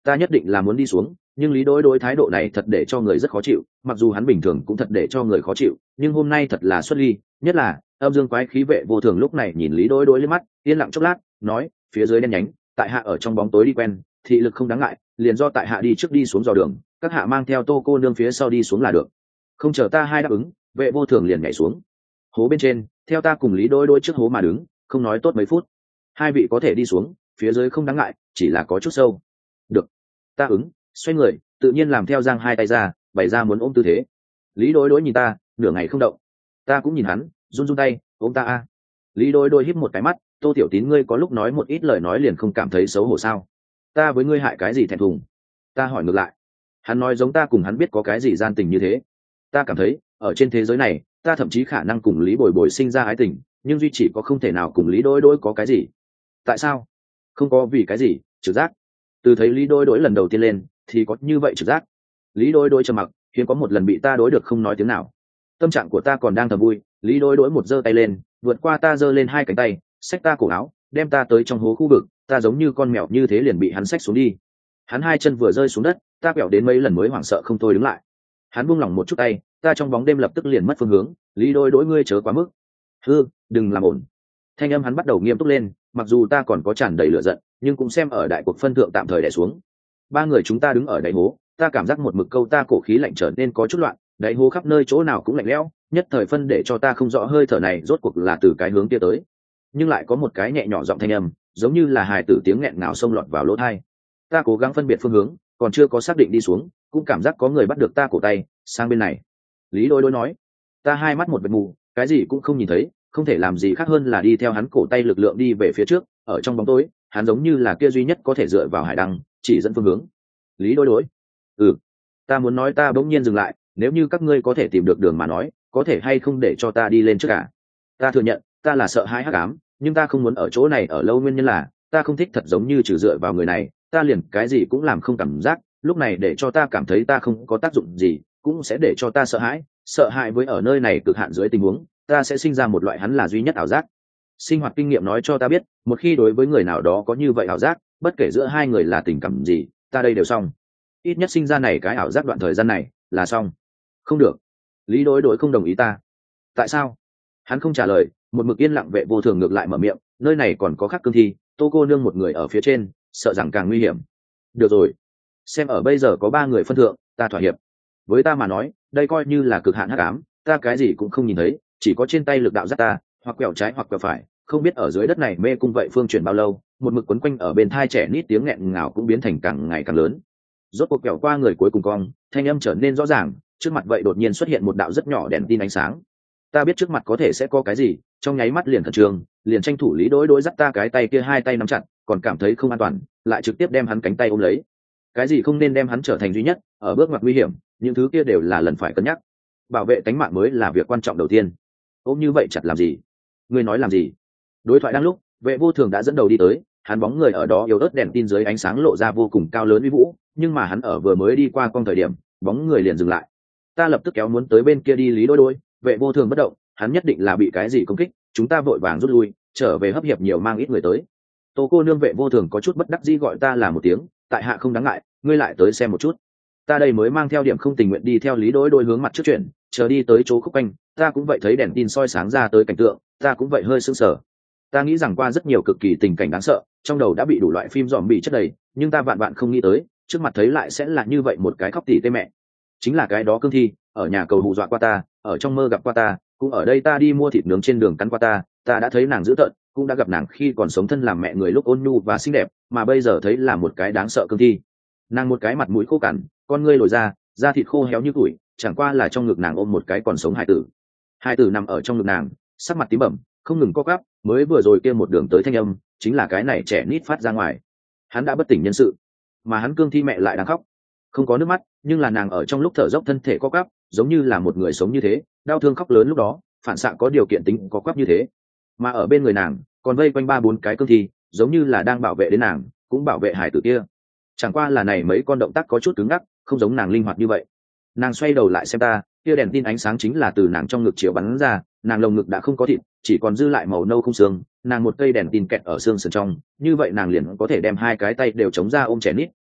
ta nhất định là muốn đi xuống, nhưng lý đối đối thái độ này thật để cho người rất khó chịu, mặc dù hắn bình thường cũng thật để cho người khó chịu, nhưng hôm nay thật là xuất ly, nhất là âm dương quái khí vệ vô thường lúc này nhìn lý đối đối lên mắt, yên lặng chốc lát nói, phía dưới đen nhánh, tại hạ ở trong bóng tối đi quen, thị lực không đáng ngại, liền do tại hạ đi trước đi xuống dò đường, các hạ mang theo Tô cô nương phía sau đi xuống là được. Không chờ ta hai đáp ứng, vệ vô thường liền nhảy xuống hố bên trên, theo ta cùng lý đối đối trước hố mà đứng, không nói tốt mấy phút, hai vị có thể đi xuống, phía dưới không đáng ngại, chỉ là có chút sâu. Được, ta ứng, xoay người tự nhiên làm theo, giang hai tay ra bày ra muốn ôm tư thế. Lý đối đối nhìn ta nửa ngày không động, ta cũng nhìn hắn, run run tay ôm ta a. Lý đối đối híp một cái mắt, Tô tiểu tín ngươi có lúc nói một ít lời nói liền không cảm thấy xấu hổ sao? Ta với ngươi hại cái gì thẹn thùng? Ta hỏi ngược lại. Hắn nói giống ta cùng hắn biết có cái gì gian tình như thế. Ta cảm thấy ở trên thế giới này ta thậm chí khả năng cùng Lý bồi bồi sinh ra ái tình, nhưng duy chỉ có không thể nào cùng Lý đối đối có cái gì. Tại sao? Không có vì cái gì, trực giác. Từ thấy Lý đối đối lần đầu tiên lên thì có như vậy trực giác. Lý đối đối trầm mặc, hiếm có một lần bị ta đối được không nói tiếng nào. Tâm trạng của ta còn đang thầm vui, Lý đối đối một giơ tay lên, vượt qua ta giơ lên hai cánh tay, xách ta cổ áo, đem ta tới trong hố khu vực, ta giống như con mèo như thế liền bị hắn xách xuống đi. Hắn hai chân vừa rơi xuống đất, ta quẹo đến mấy lần mới hoảng sợ không thôi đứng lại. Hắn buông lỏng một chút tay, ta trong bóng đêm lập tức liền mất phương hướng. Lý đối đối ngươi chớ quá mức. Hư, đừng làm ổn. Thanh âm hắn bắt đầu nghiêm túc lên, mặc dù ta còn có tràn đầy lửa giận, nhưng cũng xem ở đại cuộc phân thượng tạm thời đè xuống. Ba người chúng ta đứng ở đáy hố, ta cảm giác một mực câu ta cổ khí lạnh trở nên có chút loạn, đáy hố khắp nơi chỗ nào cũng lạnh lẽo, nhất thời phân để cho ta không rõ hơi thở này rốt cuộc là từ cái hướng kia tới. Nhưng lại có một cái nhẹ nhỏ giọng thanh âm, giống như là hài tử tiếng nghẹn ngào xông lọt vào lỗ tai. Ta cố gắng phân biệt phương hướng, còn chưa có xác định đi xuống, cũng cảm giác có người bắt được ta cổ tay, sang bên này. Lý đối đối nói. Ta hai mắt một vệt mù, cái gì cũng không nhìn thấy, không thể làm gì khác hơn là đi theo hắn cổ tay lực lượng đi về phía trước. Ở trong bóng tối, hắn giống như là kia duy nhất có thể dựa vào hải đăng chỉ dẫn phương hướng. Lý đối đối. Ừ. Ta muốn nói ta bỗng nhiên dừng lại, nếu như các ngươi có thể tìm được đường mà nói, có thể hay không để cho ta đi lên trước cả. Ta thừa nhận ta là sợ hãi hắc ám, nhưng ta không muốn ở chỗ này ở lâu, nguyên nhân là ta không thích thật giống như trừ dựa vào người này ta liền cái gì cũng làm không cảm giác. Lúc này để cho ta cảm thấy ta không có tác dụng gì, cũng sẽ để cho ta sợ hãi, sợ hãi với ở nơi này cực hạn dưới tình huống, ta sẽ sinh ra một loại hắn là duy nhất ảo giác. Sinh hoạt kinh nghiệm nói cho ta biết, một khi đối với người nào đó có như vậy ảo giác, bất kể giữa hai người là tình cảm gì, ta đây đều xong. Ít nhất sinh ra này cái ảo giác đoạn thời gian này là xong. Không được. Lý đối đối không đồng ý ta. Tại sao? Hắn không trả lời, một mực yên lặng. Vệ vô thường ngược lại mở miệng, nơi này còn có khắc cương thi, Tô cô nương một người ở phía trên, sợ rằng càng nguy hiểm. Được rồi, xem ở bây giờ có ba người phân thượng, ta thỏa hiệp. Với ta mà nói, đây coi như là cực hạn hắc ám, ta cái gì cũng không nhìn thấy, chỉ có trên tay lực đạo dắt ta, hoặc quẹo trái hoặc quẹo phải, không biết ở dưới đất này mê cung vậy phương chuyển bao lâu, một mực quấn quanh ở bên thai trẻ nít tiếng nghẹn ngào cũng biến thành càng ngày càng lớn. Rốt cuộc quẹo qua người cuối cùng cong, thanh âm trở nên rõ ràng, trước mặt vậy đột nhiên xuất hiện một đạo rất nhỏ đèn tin ánh sáng. Ta biết trước mặt có thể sẽ có cái gì, trong nháy mắt liền khẩn trương, liền tranh thủ Lý đối đối dắt ta cái tay kia hai tay nắm chặt, còn cảm thấy không an toàn, lại trực tiếp đem hắn cánh tay ôm lấy. Cái gì không nên đem hắn trở thành duy nhất, ở bước ngoặt nguy hiểm, những thứ kia đều là lần phải cân nhắc. Bảo vệ tính mạng mới là việc quan trọng đầu tiên. Ôm như vậy chặt làm gì? Ngươi nói làm gì? Đối thoại đang lúc, Vệ vô thường đã dẫn đầu đi tới, hắn bóng người ở đó yếu ớt đèn tin dưới ánh sáng lộ ra vô cùng cao lớn uy vũ, nhưng mà hắn ở vừa mới đi qua con thời điểm, bóng người liền dừng lại. Ta lập tức kéo muốn tới bên kia đi Lý đối đối, Vệ vô thường bất động, hắn nhất định là bị cái gì công kích, chúng ta vội vàng rút lui, trở về hấp hiệp nhiều mang ít người tới. Tô cô nương. Vệ vô thường có chút bất đắc dĩ gọi ta là một tiếng, tại hạ không đáng ngại, ngươi lại tới xem một chút. Ta đây mới mang theo điểm không tình nguyện đi theo Lý đối đối hướng mặt trước chuyển, chờ đi tới chỗ khúc quanh, ta cũng vậy thấy đèn tin soi sáng ra tới cảnh tượng, ta cũng vậy hơi sững sờ. Ta nghĩ rằng qua rất nhiều cực kỳ tình cảnh đáng sợ, trong đầu đã bị đủ loại phim dòm bị chất đầy, nhưng ta vạn vạn không nghĩ tới, trước mặt thấy lại sẽ là như vậy một cái khóc tỉ tê mẹ. Chính là cái đó cương thi, ở nhà cầu hù dọa qua ta, ở trong mơ gặp qua ta, cũng ở đây ta đi mua thịt nướng trên đường cắn qua ta, ta đã thấy nàng dữ tợn, cũng đã gặp nàng khi còn sống thân làm mẹ người lúc ôn nhu và xinh đẹp, mà bây giờ thấy là một cái đáng sợ cương thi. Nàng một cái mặt mũi khô cằn, con ngươi lồi ra, da thịt khô héo như củi, chẳng qua là trong ngực nàng ôm một cái còn sống hài tử. Hài tử nằm ở trong ngực nàng, sắc mặt tím bầm, không ngừng co quắp, mới vừa rồi kia một đường tới thanh âm, chính là cái này trẻ nít phát ra ngoài. Hắn đã bất tỉnh nhân sự, mà hắn cương thi mẹ lại đang khóc, không có nước mắt, nhưng là nàng ở trong lúc thở dốc thân thể co quắp, giống như là một người sống như thế, đau thương khóc lớn lúc đó, phản xạ có điều kiện tính có quắp như thế. Mà ở bên người nàng, còn vây quanh ba bốn cái cương thi, giống như là đang bảo vệ đến nàng, cũng bảo vệ hải tử kia. Chẳng qua là này mấy con động tác có chút cứng ngắc, không giống nàng linh hoạt như vậy. Nàng xoay đầu lại xem ta, kia đèn tin ánh sáng chính là từ nàng trong ngực chiếu bắn ra, nàng lồng ngực đã không có thịt, chỉ còn dư lại màu nâu không xương, nàng một cây đèn tin kẹt ở xương sườn trong, như vậy nàng liền có thể đem hai cái tay đều chống ra ôm trẻ nít,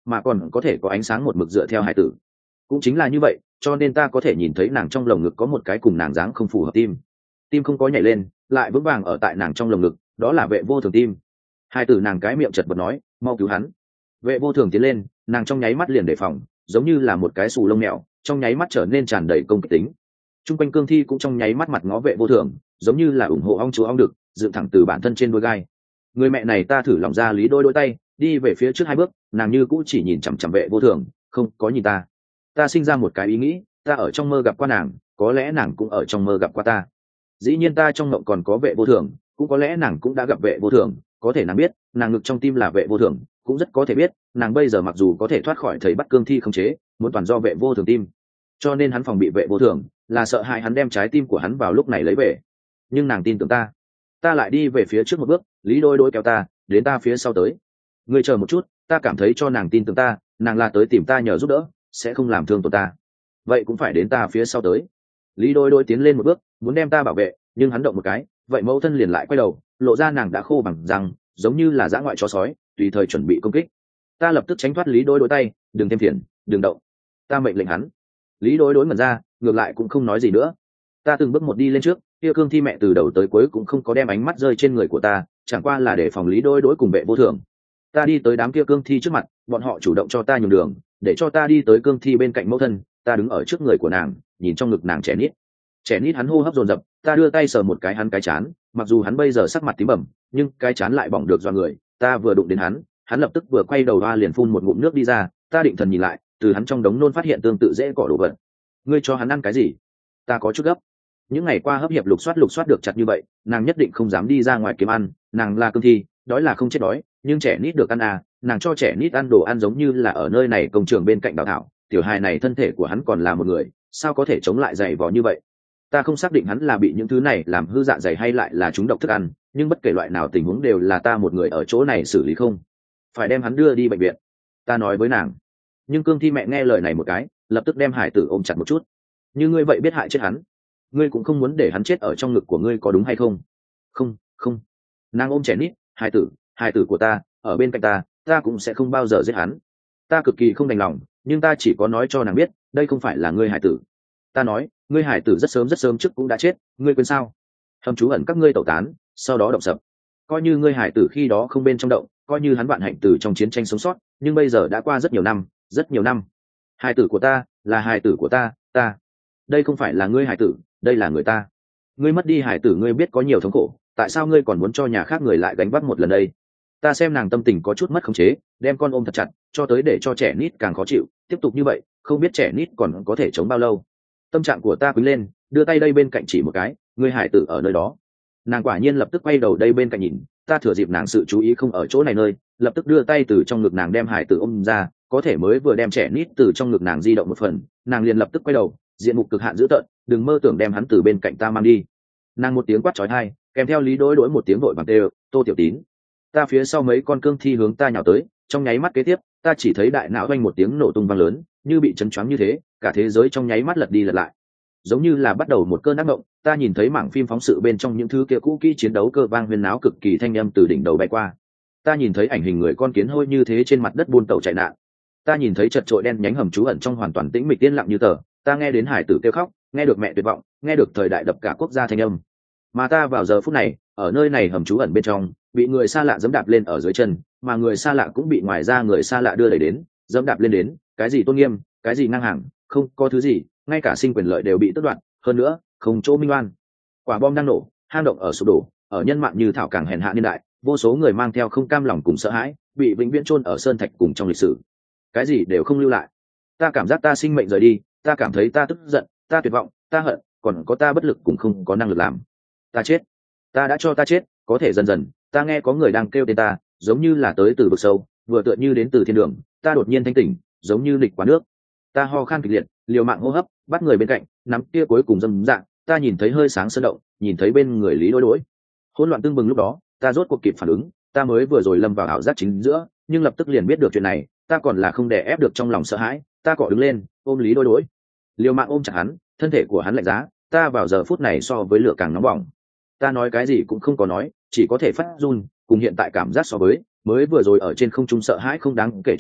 mà còn có thể có ánh sáng một mực dựa theo hải tử. Cũng chính là như vậy, cho nên ta có thể nhìn thấy nàng trong lồng ngực có một cái cùng nàng dáng không phù hợp tim. Tim không có nhảy lên, lại vững vàng ở tại nàng trong lồng ngực, đó là Vệ Vô Thường tim. Hai tử nàng cái miệng chật vật nói, mau cứu hắn. Vệ Vô Thường tiến lên, nàng trong nháy mắt liền đề phòng, giống như là một cái xù lông mèo, trong nháy mắt trở nên tràn đầy công kích tính. Trung quanh cương thi cũng trong nháy mắt mặt ngó Vệ Vô Thường, giống như là ủng hộ ong chúa ong đực, dựng thẳng từ bản thân trên đuôi gai. Người mẹ này ta thử lòng ra lý đôi đôi tay, đi về phía trước hai bước, nàng như cũ chỉ nhìn chằm chằm Vệ Vô Thường, không có nhìn ta. Ta sinh ra một cái ý nghĩ, ta ở trong mơ gặp qua nàng, có lẽ nàng cũng ở trong mơ gặp qua ta. Dĩ nhiên ta trong mộng còn có Vệ Vô Thường, cũng có lẽ nàng cũng đã gặp Vệ Vô Thường, có thể nàng biết nàng ngực trong tim là Vệ Vô Thường, cũng rất có thể biết nàng bây giờ mặc dù có thể thoát khỏi thầy bắt cương thi không chế, muốn toàn do Vệ Vô Thường tim, cho nên hắn phòng bị Vệ Vô Thường, là sợ hại hắn đem trái tim của hắn vào lúc này lấy về. Nhưng nàng tin tưởng ta. Ta lại đi về phía trước một bước, Lý Đôi Đôi kéo ta đến ta phía sau tới. Ngươi chờ một chút, ta cảm thấy cho nàng tin tưởng ta, nàng là tới tìm ta nhờ giúp đỡ, sẽ không làm thương tổn ta, vậy cũng phải đến ta phía sau tới. Lý Đôi Đôi tiến lên một bước, muốn đem ta bảo vệ, nhưng hắn động một cái, vậy mẫu thân liền lại quay đầu, lộ ra nàng đã khô bằng răng, giống như là dã ngoại chó sói, tùy thời chuẩn bị công kích. Ta lập tức tránh thoát Lý Đôi Đôi tay, đừng thêm phiền, đừng động. Ta mệnh lệnh hắn. Lý Đôi Đôi ngẩn ra, ngược lại cũng không nói gì nữa. Ta từng bước một đi lên trước, kia cương thi mẹ từ đầu tới cuối cũng không có đem ánh mắt rơi trên người của ta, chẳng qua là để phòng Lý Đôi Đôi cùng Vệ Vô Thường. Ta đi tới đám kia cương thi trước mặt, bọn họ chủ động cho ta nhường đường, để cho ta đi tới cương thi bên cạnh mẫu thân. Ta đứng ở trước người của nàng, nhìn trong ngực nàng trẻ nít. Trẻ nít hắn hô hấp dồn dập, ta đưa tay sờ một cái hắn cái chán, mặc dù hắn bây giờ sắc mặt tím bầm, nhưng cái chán lại bỏng được do người. Ta vừa đụng đến hắn, hắn lập tức vừa quay đầu ra liền phun một ngụm nước đi ra. Ta định thần nhìn lại, từ hắn trong đống nôn phát hiện tương tự dễ cỏ đồ vật. Ngươi cho hắn ăn cái gì? Ta có chút gấp. Những ngày qua hấp hiệp lục soát lục soát được chặt như vậy, nàng nhất định không dám đi ra ngoài kiếm ăn. Nàng là cương thi, đói là không chết đói, nhưng trẻ nít được ăn à? Nàng cho trẻ nít ăn đồ ăn giống như là ở nơi này công trường bên cạnh đào thảo. Tiểu hài này thân thể của hắn còn là một người, sao có thể chống lại dày vò như vậy? Ta không xác định hắn là bị những thứ này làm hư dạ dày hay lại là chúng độc thức ăn, nhưng bất kể loại nào tình huống đều là ta một người ở chỗ này xử lý không phải đem hắn đưa đi bệnh viện. Ta nói với nàng. Nhưng cương thi mẹ nghe lời này một cái, lập tức đem hải tử ôm chặt một chút. Như ngươi vậy biết hại chết hắn, ngươi cũng không muốn để hắn chết ở trong ngực của ngươi, có đúng hay không? Không, không. Nàng ôm trẻ nít, hải tử, hải tử của ta ở bên cạnh ta, ta cũng sẽ không bao giờ giết hắn. Ta cực kỳ không đành lòng, nhưng ta chỉ có nói cho nàng biết, đây không phải là ngươi hải tử. Ta nói, ngươi hải tử rất sớm rất sớm trước cũng đã chết, ngươi quên sao? Hầm trú ẩn các ngươi tẩu tán, sau đó động sập. Coi như ngươi hải tử khi đó không bên trong động, coi như hắn vạn hạnh từ trong chiến tranh sống sót, nhưng bây giờ đã qua rất nhiều năm, rất nhiều năm. Hải tử của ta là hải tử của ta, ta. Đây không phải là ngươi hải tử, đây là người ta. Ngươi mất đi hải tử, ngươi biết có nhiều thống khổ, tại sao ngươi còn muốn cho nhà khác người lại gánh vác một lần đây? Ta xem nàng tâm tình có chút mất khống chế, đem con ôm thật chặt, cho tới để cho trẻ nít càng khó chịu. Tiếp tục như vậy, không biết trẻ nít còn có thể chống bao lâu. Tâm trạng của ta quýnh lên, đưa tay đây bên cạnh chỉ một cái, ngươi hải tử ở nơi đó. Nàng quả nhiên lập tức quay đầu đây bên cạnh nhìn. Ta thừa dịp nàng sự chú ý không ở chỗ này nơi, lập tức đưa tay từ trong ngực nàng đem hải tử ôm ra. Có thể mới vừa đem trẻ nít từ trong ngực nàng di động một phần, nàng liền lập tức quay đầu, diện mục cực hạn dữ tợn, đừng mơ tưởng đem hắn từ bên cạnh ta mang đi. Nàng một tiếng quát chói tai, kèm theo Lý Đối Đối một tiếng vội vàng đều, Tô Tiểu Tín. Ta phía sau mấy con cương thi hướng ta nhào tới, trong nháy mắt kế tiếp, ta chỉ thấy đại não vang một tiếng nổ tung vang lớn, như bị chấn choáng như thế, cả thế giới trong nháy mắt lật đi lật lại. Giống như là bắt đầu một cơn ác mộng, ta nhìn thấy mảng phim phóng sự bên trong những thứ kia cũ kỹ chiến đấu cơ vang huyên náo cực kỳ thanh âm từ đỉnh đầu bay qua. Ta nhìn thấy ảnh hình người con kiến hôi như thế trên mặt đất buôn tàu chạy nạn. Ta nhìn thấy chật trội đen nhánh hầm trú ẩn trong hoàn toàn tĩnh mịch yên lặng như tờ. Ta nghe đến hải tử kêu khóc, nghe được mẹ tuyệt vọng, nghe được thời đại đập cả quốc gia thanh âm. Mà ta vào giờ phút này, ở nơi này hầm trú ẩn bên trong, bị người xa lạ giẫm đạp lên ở dưới chân, mà người xa lạ cũng bị ngoài ra người xa lạ đưa đẩy đến, giẫm đạp lên đến, cái gì tôn nghiêm, cái gì ngang hàng, không có thứ gì, ngay cả sinh quyền lợi đều bị tước đoạt, hơn nữa, không chỗ minh oan. Quả bom đang nổ, hang động ở sụp đổ, ở nhân mạng như thảo càng hèn hạ niên đại, vô số người mang theo không cam lòng cùng sợ hãi, bị vĩnh viễn chôn ở sơn thạch cùng trong lịch sử. Cái gì đều không lưu lại. Ta cảm giác ta sinh mệnh rời đi, ta cảm thấy ta tức giận, ta tuyệt vọng, ta hận, còn có ta bất lực cũng không có năng lực làm. Ta chết, ta đã cho ta chết. Có thể dần dần, ta nghe có người đang kêu tên ta, giống như là tới từ vực sâu, vừa tựa như đến từ thiên đường. Ta đột nhiên thanh tỉnh, giống như lịch quá nước. Ta ho khan kịch liệt, liều mạng hô hấp, bắt người bên cạnh, nắm kia cuối cùng dâm dạng. Ta nhìn thấy hơi sáng sơn động, nhìn thấy bên người Lý Đối Đối. Hỗn loạn tương bừng lúc đó, ta rốt cuộc kịp phản ứng. Ta mới vừa rồi lâm vào ảo giác chính giữa, nhưng lập tức liền biết được chuyện này. Ta còn là không đè ép được trong lòng sợ hãi. Ta cọ đứng lên, ôm Lý Đối Đối, liều mạng ôm chặt hắn. Thân thể của hắn lạnh giá, ta vào giờ phút này so với lửa càng nóng bỏng. Ta nói cái gì cũng không có nói, chỉ có thể phát run, cùng hiện tại cảm giác so với mới vừa rồi ở trên không trung sợ hãi không đáng kể chút nào.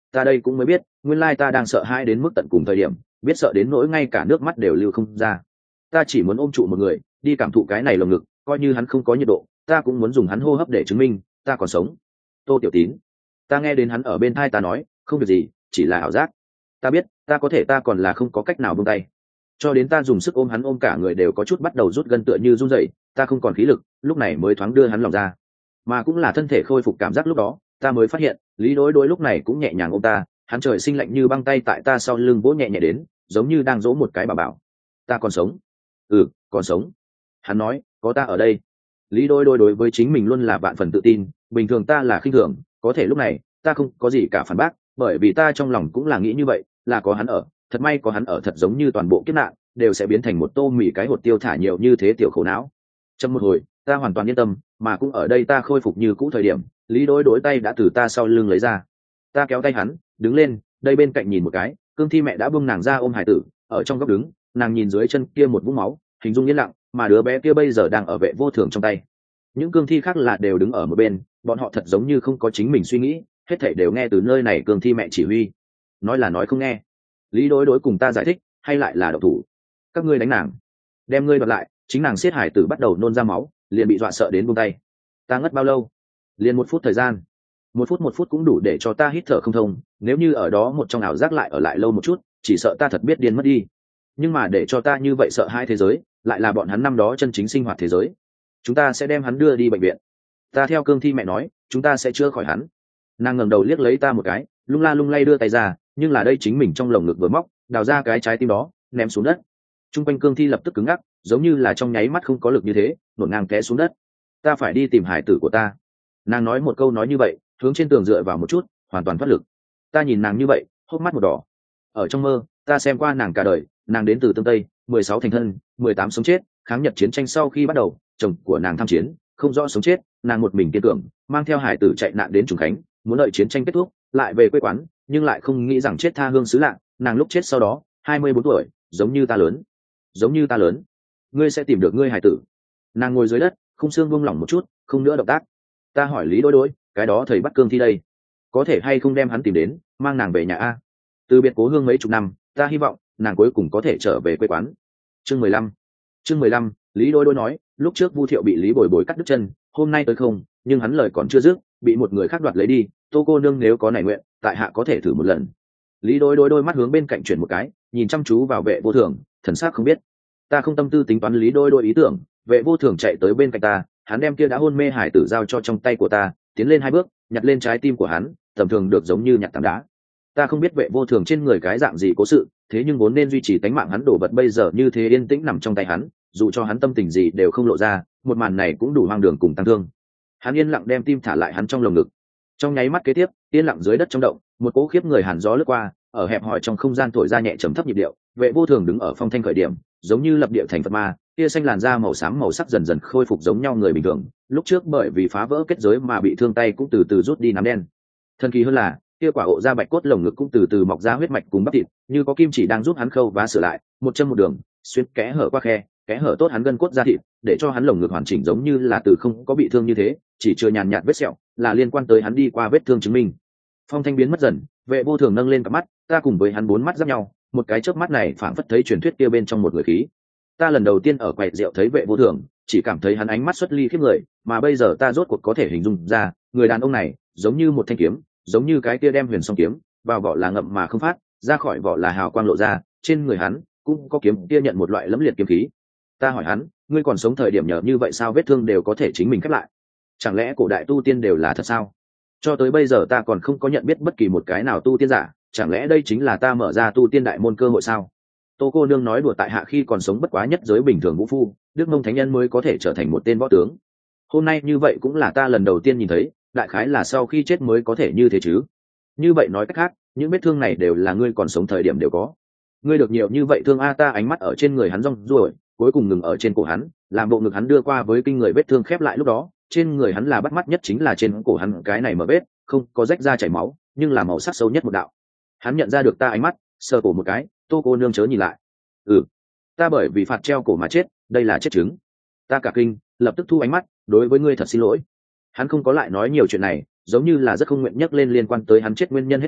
ta đây cũng mới biết nguyên lai ta đang sợ hãi đến mức tận cùng thời điểm, biết sợ đến nỗi ngay cả nước mắt đều lưu không ra. Ta chỉ muốn ôm trụ một người đi cảm thụ cái này lồng ngực, coi như hắn không có nhiệt độ ta cũng muốn dùng hắn hô hấp để chứng minh ta còn sống. Tô Tiểu Tín. Ta nghe đến hắn ở bên thai ta nói, không việc gì, chỉ là ảo giác. Ta biết ta có thể ta còn là không có cách nào buông tay, cho đến ta dùng sức ôm hắn, ôm cả người đều có chút bắt đầu rút gân tựa như run rẩy, ta không còn khí lực, lúc này mới thoáng đưa hắn lòng ra. Mà cũng là thân thể khôi phục cảm giác lúc đó ta mới phát hiện Lý Đối Đối lúc này cũng nhẹ nhàng ôm ta, hắn trời sinh lạnh như băng tay tại ta sau lưng vỗ nhẹ nhẹ đến, giống như đang dỗ một cái bà bảo. Ta còn sống. Ừ, còn sống. Hắn nói, có ta ở đây. Lý Đối Đối đối với chính mình luôn là vạn phần tự tin, bình thường ta là khinh thường, có thể lúc này ta không có gì cả phản bác, bởi vì ta trong lòng cũng là nghĩ như vậy, là có hắn ở, thật may có hắn ở, thật giống như toàn bộ kiếp nạn đều sẽ biến thành một tô mì cái hột tiêu thả nhiều như thế tiểu khổ não. Trong một hồi ta hoàn toàn yên tâm, mà cũng ở đây ta khôi phục như cũ thời điểm, Lý Đối Đối tay đã từ ta sau lưng lấy ra. Ta kéo tay hắn đứng lên, đây bên cạnh nhìn một cái, Cương Thi mẹ đã buông nàng ra ôm hải tử ở trong góc đứng, nàng nhìn dưới chân kia một vũng máu, hình dung yên lặng, mà đứa bé kia bây giờ đang ở Vệ Vô Thường trong tay. Những cương thi khác là đều đứng ở một bên, bọn họ thật giống như không có chính mình suy nghĩ, hết thảy đều nghe từ nơi này Cương Thi mẹ chỉ huy. Nói là nói không nghe. Lý Đối Đối cùng ta giải thích, hay lại là độc thủ. Các ngươi đánh nàng, đem ngươi đoạt lại, chính nàng siết hải tử bắt đầu nôn ra máu, liền bị dọa sợ đến buông tay. Ta ngất bao lâu? Liền một phút thời gian. Một phút một phút cũng đủ để cho ta hít thở không thông, nếu như ở đó một trong ảo giác lại ở lại lâu một chút, chỉ sợ ta thật biết điên mất đi. Nhưng mà để cho ta như vậy sợ hai thế giới, lại là bọn hắn năm đó chân chính sinh hoạt thế giới. Chúng ta sẽ đem hắn đưa đi bệnh viện. Ta theo Cương Thi mẹ nói, chúng ta sẽ chữa khỏi hắn. Nàng ngẩng đầu liếc lấy ta một cái, lung la lung lay đưa tay ra, nhưng là đây chính mình trong lồng ngực vừa móc, đào ra cái trái tim đó, ném xuống đất. Trung quanh Cương Thi lập tức cứng ngắc, giống như là trong nháy mắt không có lực như thế, nổn ngang té xuống đất. Ta phải đi tìm hải tử của ta. Nàng nói một câu nói như vậy, hướng trên tường dựa vào một chút, hoàn toàn thoát lực. Ta nhìn nàng như vậy, hốc mắt một đỏ. Ở trong mơ ta xem qua nàng cả đời, nàng đến từ tương Tây, mười sáu thành thân, mười tám sống chết, kháng Nhật chiến tranh sau khi bắt đầu, chồng của nàng tham chiến, không rõ sống chết, nàng một mình kiên cường, mang theo hải tử chạy nạn đến Trùng Khánh, muốn đợi chiến tranh kết thúc, lại về quê quán, nhưng lại không nghĩ rằng chết tha hương xứ lạ, nàng lúc chết sau đó, hai mươi bốn tuổi, giống như ta lớn, giống như ta lớn. Ngươi sẽ tìm được ngươi hải tử. Nàng ngồi dưới đất, khung xương buông lỏng một chút, không nữa động tác. Ta hỏi Lý Đối Đối, cái đó thầy bắt Cương Thi đây, có thể hay không đem hắn tìm đến, mang nàng về nhà a? Từ biệt cố hương mấy chục năm, ta hy vọng nàng cuối cùng có thể trở về quê quán. Chương mười lăm. Chương mười lăm, Lý Đối Đối nói, lúc trước Vu Thiệu bị Lý Bồi Bồi cắt đứt chân, hôm nay tới không, nhưng hắn lời còn chưa dứt, bị một người khác đoạt lấy đi, Tô cô nương nếu có nảy nguyện, tại hạ có thể thử một lần. Lý Đối Đối đôi mắt hướng bên cạnh chuyển một cái, nhìn chăm chú vào Vệ Vô Thường, thần sắc không biết. Ta không tâm tư tính toán Lý Đối Đối ý tưởng, Vệ Vô Thường chạy tới bên cạnh ta, hắn đem kia đã hôn mê hải tử giao cho trong tay của ta, tiến lên hai bước, nhặt lên trái tim của hắn, tầm thường được giống như nhặt tảng đá. Ta không biết Vệ Vô Thường trên người cái dạng gì cố sự, thế nhưng vốn nên duy trì tánh mạng hắn đổ vật bây giờ như thế yên tĩnh nằm trong tay hắn, dù cho hắn tâm tình gì đều không lộ ra, một màn này cũng đủ hoang đường cùng tăng thương. Hắn yên lặng đem tim thả lại hắn trong lồng ngực. Trong nháy mắt kế tiếp, yên lặng dưới đất trong động, một cỗ khiếp người hàn gió lướt qua, ở hẹp hòi trong không gian thổi ra nhẹ trầm thấp nhịp điệu. Vệ Vô Thường đứng ở phong thanh khởi điểm, giống như lập địa thành Phật ma, tia xanh làn da màu xám màu sắc dần dần khôi phục giống nhau người bình thường, lúc trước bởi vì phá vỡ kết giới mà bị thương tay cũng từ từ rút đi nám đen. Thần kỳ hơn là, kia quả ộ da bạch cốt lồng ngực cũng từ từ mọc ra huyết mạch cùng bắp thịt, như có kim chỉ đang giúp hắn khâu vá sửa lại, một chân một đường, xuyên kẽ hở qua khe, kẽ hở tốt hắn gân cốt da thịt, để cho hắn lồng ngực hoàn chỉnh giống như là từ không có bị thương như thế, chỉ chưa nhàn nhạt vết sẹo, là liên quan tới hắn đi qua vết thương chứng minh. Phong thanh biến mất dần, Vệ Vô Thường nâng lên cặp mắt, ta cùng với hắn bốn mắt giáp nhau, một cái chớp mắt này phảng phất thấy truyền thuyết kia bên trong một người khí. Ta lần đầu tiên ở quầy rượu thấy Vệ Vô Thường, chỉ cảm thấy hắn ánh mắt xuất ly khiếp người, mà bây giờ ta rốt cuộc có thể hình dung ra, người đàn ông này giống như một thanh kiếm, giống như cái kia đem huyền song kiếm, vào vỏ là ngậm mà không phát, ra khỏi vỏ là hào quang lộ ra, trên người hắn cũng có kiếm kia nhận một loại lẫm liệt kiếm khí. Ta hỏi hắn, ngươi còn sống thời điểm nhờ như vậy sao vết thương đều có thể chính mình khép lại? Chẳng lẽ cổ đại tu tiên đều là thật sao? Cho tới bây giờ ta còn không có nhận biết bất kỳ một cái nào tu tiên giả, chẳng lẽ đây chính là ta mở ra tu tiên đại môn cơ hội sao? Tô cô nương nói đùa tại hạ khi còn sống bất quá nhất giới bình thường vũ phu, Đức Mông Thánh Nhân mới có thể trở thành một tên võ tướng. Hôm nay như vậy cũng là ta lần đầu tiên nhìn thấy, đại khái là sau khi chết mới có thể như thế chứ. Như vậy nói cách khác, những vết thương này đều là ngươi còn sống thời điểm đều có. Ngươi được nhiều như vậy thương a? Ta ánh mắt ở trên người hắn rong ruổi, cuối cùng ngừng ở trên cổ hắn, làm bộ ngực hắn đưa qua với kinh người vết thương khép lại lúc đó, trên người hắn là bắt mắt nhất chính là trên cổ hắn cái này mở vết, không có rách ra chảy máu, nhưng là màu sắc sâu nhất một đạo. Hắn nhận ra được ta ánh mắt, sờ cổ một cái, Tô cô nương chớ nhìn lại. Ừ, ta bởi vì phạt treo cổ mà chết, đây là chết chứng. Ta cả kinh, lập tức thu ánh mắt, đối với ngươi thật xin lỗi. Hắn không có lại nói nhiều chuyện này, giống như là rất không nguyện nhắc lên liên quan tới hắn chết nguyên nhân hết thảy,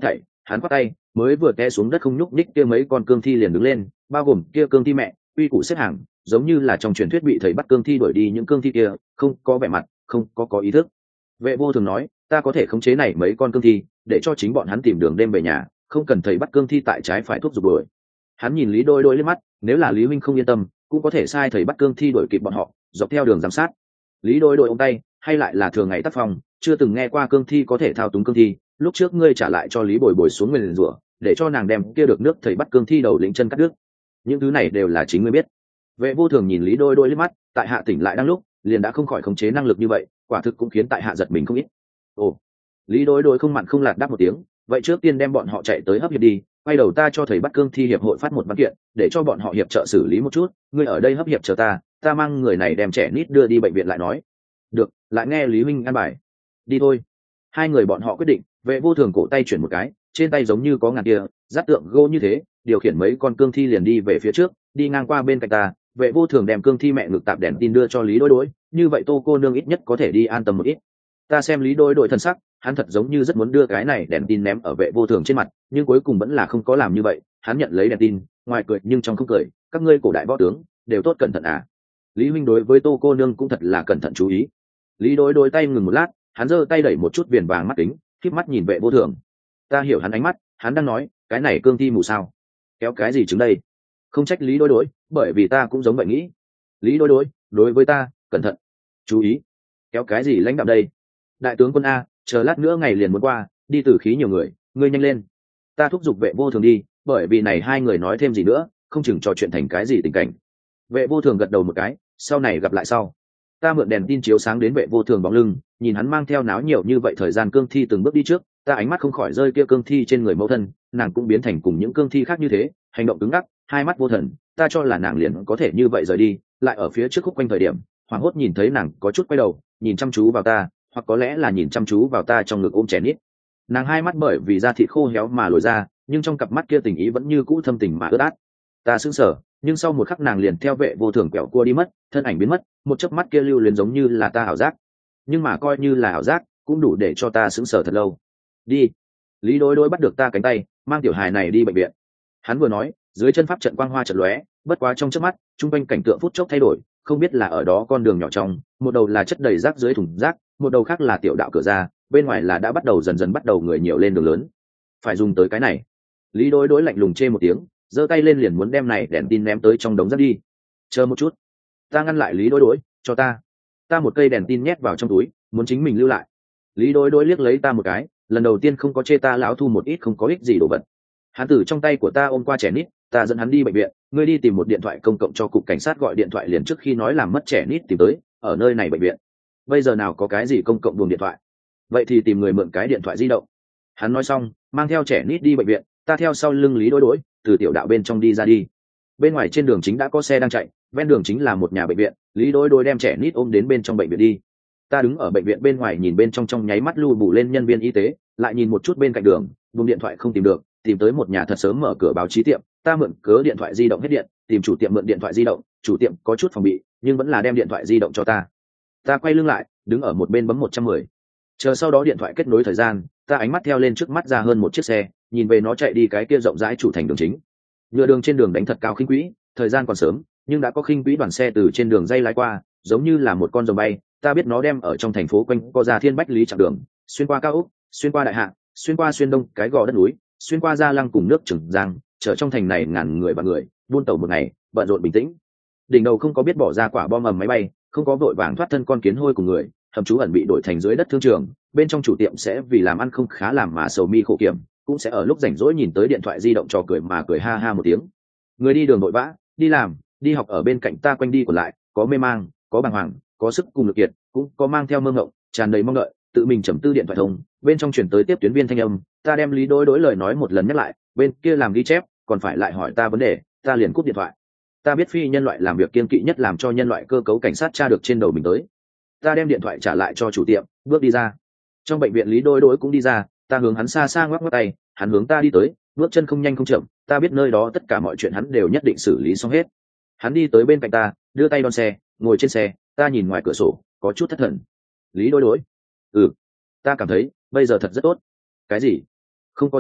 hắn quát tay, mới vừa té xuống đất không nhúc nhích kia mấy con cương thi liền đứng lên, bao gồm kia cương thi mẹ, uy củ xếp hàng, giống như là trong truyền thuyết bị thầy bắt cương thi đuổi đi những cương thi kia, không có vẻ mặt, không có có ý thức. Vệ vô thường nói, ta có thể khống chế này mấy con cương thi, để cho chính bọn hắn tìm đường đêm về nhà, không cần thầy bắt cương thi tại trái phải thuốc giục đuổi. Hắn nhìn Lý Đôi Đôi liếc mắt, nếu là Lý huynh không yên tâm, cũng có thể sai thầy bắt cương thi đuổi kịp bọn họ, dọc theo đường giám sát. Lý Đôi Đôi ôm tay, hay lại là thường ngày tác phong, chưa từng nghe qua cương thi có thể thao túng cương thi. Lúc trước ngươi trả lại cho Lý Bồi Bồi xuống nguyền rủa, để cho nàng đem kia được nước thầy bắt cương thi đầu lĩnh chân cắt đứt. Những thứ này đều là chính ngươi biết. Vệ vô thường nhìn Lý Đôi Đôi liếc mắt, tại hạ tỉnh lại đang lúc, liền đã không khỏi khống chế năng lực như vậy, quả thực cũng khiến tại hạ giật mình không ít. Ồ. Lý Đôi Đôi không mặn không lạt đáp một tiếng, vậy trước tiên đem bọn họ chạy tới hấp hiệp đi, quay đầu ta cho thầy bắt cương thi hiệp hội phát một văn kiện, để cho bọn họ hiệp trợ xử lý một chút, ngươi ở đây hấp hiệp chờ ta, ta mang người này đem trẻ nít đưa đi bệnh viện lại nói. Được, lại nghe Lý huynh an bài. Đi thôi. Hai người bọn họ quyết định. Vệ vô thường cổ tay chuyển một cái, trên tay giống như có ngàn kia giáp tượng gỗ như thế, điều khiển mấy con cương thi liền đi về phía trước, đi ngang qua bên cạnh ta. Vệ vô thường đem cương thi mẹ ngực tạp đèn tin đưa cho Lý Đôi Đôi, như vậy Tô cô nương ít nhất có thể đi an tâm một ít. Ta xem Lý Đôi Đôi thân sắc, hắn thật giống như rất muốn đưa cái này đèn tin ném ở vệ vô thường trên mặt, nhưng cuối cùng vẫn là không có làm như vậy. Hắn nhận lấy đèn tin, ngoài cười nhưng trong không cười, các ngươi cổ đại võ tướng đều tốt cẩn thận à. Lý huynh đối với Tô cô nương cũng thật là cẩn thận chú ý. Lý Đôi Đôi tay ngừng một lát, hắn giơ tay đẩy một chút viền vàng mắt kính, khép mắt nhìn vệ vô thường. Ta hiểu hắn ánh mắt, hắn đang nói, cái này cương thi mù sao? Kéo cái gì chứng đây? Không trách Lý Đôi Đôi, bởi vì ta cũng giống vậy nghĩ. Lý Đôi Đôi, đối với ta, cẩn thận, chú ý. Kéo cái gì lãnh đạo đây? Đại tướng quân a, chờ lát nữa ngày liền muốn qua, đi từ khí nhiều người, ngươi nhanh lên. Ta thúc giục vệ vô thường đi, bởi vì này hai người nói thêm gì nữa, không chừng trò chuyện thành cái gì tình cảnh. Vệ vô thường gật đầu một cái, sau này gặp lại sau. Ta mượn đèn tin chiếu sáng đến vệ vô thường bóng lưng, nhìn hắn mang theo náo nhiều như vậy thời gian cương thi từng bước đi trước, ta ánh mắt không khỏi rơi kia cương thi trên người mẫu thân, nàng cũng biến thành cùng những cương thi khác như thế, hành động cứng ngắc, hai mắt vô thần, ta cho là nàng liền có thể như vậy rời đi, lại ở phía trước khúc quanh thời điểm, hoảng hốt nhìn thấy nàng có chút quay đầu, nhìn chăm chú vào ta, hoặc có lẽ là nhìn chăm chú vào ta trong ngực ôm trẻ nít. Nàng hai mắt bởi vì da thịt khô héo mà lồi ra, nhưng trong cặp mắt kia tình ý vẫn như cũ thâm tình mà ướt át. Ta sững sờ, nhưng sau một khắc nàng liền theo vệ vô thường quẹo cua đi mất, thân ảnh biến mất, một chớp mắt kia lưu luyến giống như là ta ảo giác, nhưng mà coi như là ảo giác cũng đủ để cho ta sững sờ thật lâu. Đi. Lý Đôi Đôi bắt được ta cánh tay, mang tiểu hài này đi bệnh viện. Hắn vừa nói, dưới chân pháp trận quang hoa chợt lóe, bất quá trong chớp mắt, trung quanh cảnh tượng phút chốc thay đổi, không biết là ở đó con đường nhỏ trong, một đầu là chất đầy rác dưới thùng rác, một đầu khác là tiểu đạo cửa ra, bên ngoài là đã bắt đầu dần dần bắt đầu người nhiều lên đường lớn. Phải dùng tới cái này. Lý Đôi Đôi lạnh lùng chê một tiếng, giơ tay lên liền muốn đem này đèn tin ném tới trong đống rác đi. Chờ một chút. Ta ngăn lại Lý Đôi Đôi, cho ta. Ta một cây đèn tin nhét vào trong túi, muốn chính mình lưu lại. Lý Đôi Đôi liếc lấy ta một cái, lần đầu tiên không có chê ta lão thu một ít không có ích gì đồ vật. Hắn từ trong tay của ta ôm qua trẻ nít, ta dẫn hắn đi bệnh viện, ngươi đi tìm một điện thoại công cộng cho cục cảnh sát gọi điện thoại liền trước khi nói làm mất trẻ nít tìm tới, ở nơi này bệnh viện. Bây giờ nào có cái gì công cộng buồng điện thoại? Vậy thì tìm người mượn cái điện thoại di động. Hắn nói xong, mang theo trẻ nít đi bệnh viện, ta theo sau lưng Lý Đôi Đôi, từ tiểu đạo bên trong đi ra đi. Bên ngoài trên đường chính đã có xe đang chạy, ven đường chính là một nhà bệnh viện, Lý Đôi Đôi đem trẻ nít ôm đến bên trong bệnh viện đi. Ta đứng ở bệnh viện bên ngoài nhìn bên trong trong nháy mắt lưu bù lên nhân viên y tế, lại nhìn một chút bên cạnh đường, buồng điện thoại không tìm được, tìm tới một nhà thật sớm mở cửa báo chí tiệm, ta mượn cớ điện thoại di động hết điện, tìm chủ tiệm mượn điện thoại di động, chủ tiệm có chút phòng bị, nhưng vẫn là đem điện thoại di động cho ta. Ta quay lưng lại, đứng ở một bên bấm một trăm mười. Chờ sau đó điện thoại kết nối thời gian, ta ánh mắt theo lên trước mắt ra hơn một chiếc xe, nhìn về nó chạy đi cái kia rộng rãi chủ thành đường chính. Nhựa đường trên đường đánh thật cao khinh quỹ, thời gian còn sớm, nhưng đã có khinh quỹ đoàn xe từ trên đường dây lái qua, giống như là một con rồng bay. Ta biết nó đem ở trong thành phố quanh co ra thiên bách lý chặng đường, xuyên qua cao ốc, xuyên qua đại hạ, xuyên qua xuyên đông cái gò đất núi, xuyên qua gia lăng cùng nước Trường Giang, chở trong thành này ngàn người và người, buôn tàu một ngày, bận rộn bình tĩnh. Đỉnh đầu không có biết bỏ ra quả bom ầm máy bay, không có vội vàng thoát thân con kiến hôi cùng người, thậm chú ẩn bị đổi thành dưới đất thương trường. Bên trong chủ tiệm sẽ vì làm ăn không khá làm mà sầu mi khổ kiểm, cũng sẽ ở lúc rảnh rỗi nhìn tới điện thoại di động trò cười mà cười ha ha một tiếng. Người đi đường vội vã, đi làm, đi học ở bên cạnh ta quanh đi còn lại, có mê mang, có bàng hoàng, có sức cùng lực kiệt, cũng có mang theo mơ ngộng, tràn đầy mong đợi, tự mình trầm tư điện thoại thông, bên trong chuyển tới tiếp tuyến viên thanh âm, ta đem Lý Đôi Đôi lời nói một lần nhắc lại, bên kia làm ghi chép, còn phải lại hỏi ta vấn đề, ta liền cúp điện thoại. Ta biết phi nhân loại làm việc kiên kỵ nhất làm cho nhân loại cơ cấu cảnh sát tra được trên đầu mình tới. Ta đem điện thoại trả lại cho chủ tiệm, bước đi ra. Trong bệnh viện Lý Đôi Đôi cũng đi ra, ta hướng hắn xa xa ngoắc ngoắc tay, hắn hướng ta đi tới, bước chân không nhanh không chậm, ta biết nơi đó tất cả mọi chuyện hắn đều nhất định xử lý xong hết. Hắn đi tới bên cạnh ta, đưa tay đón xe, ngồi trên xe, ta nhìn ngoài cửa sổ, có chút thất thần. Lý Đôi Đôi. Ừ. Ta cảm thấy bây giờ thật rất tốt. Cái gì? Không có gì,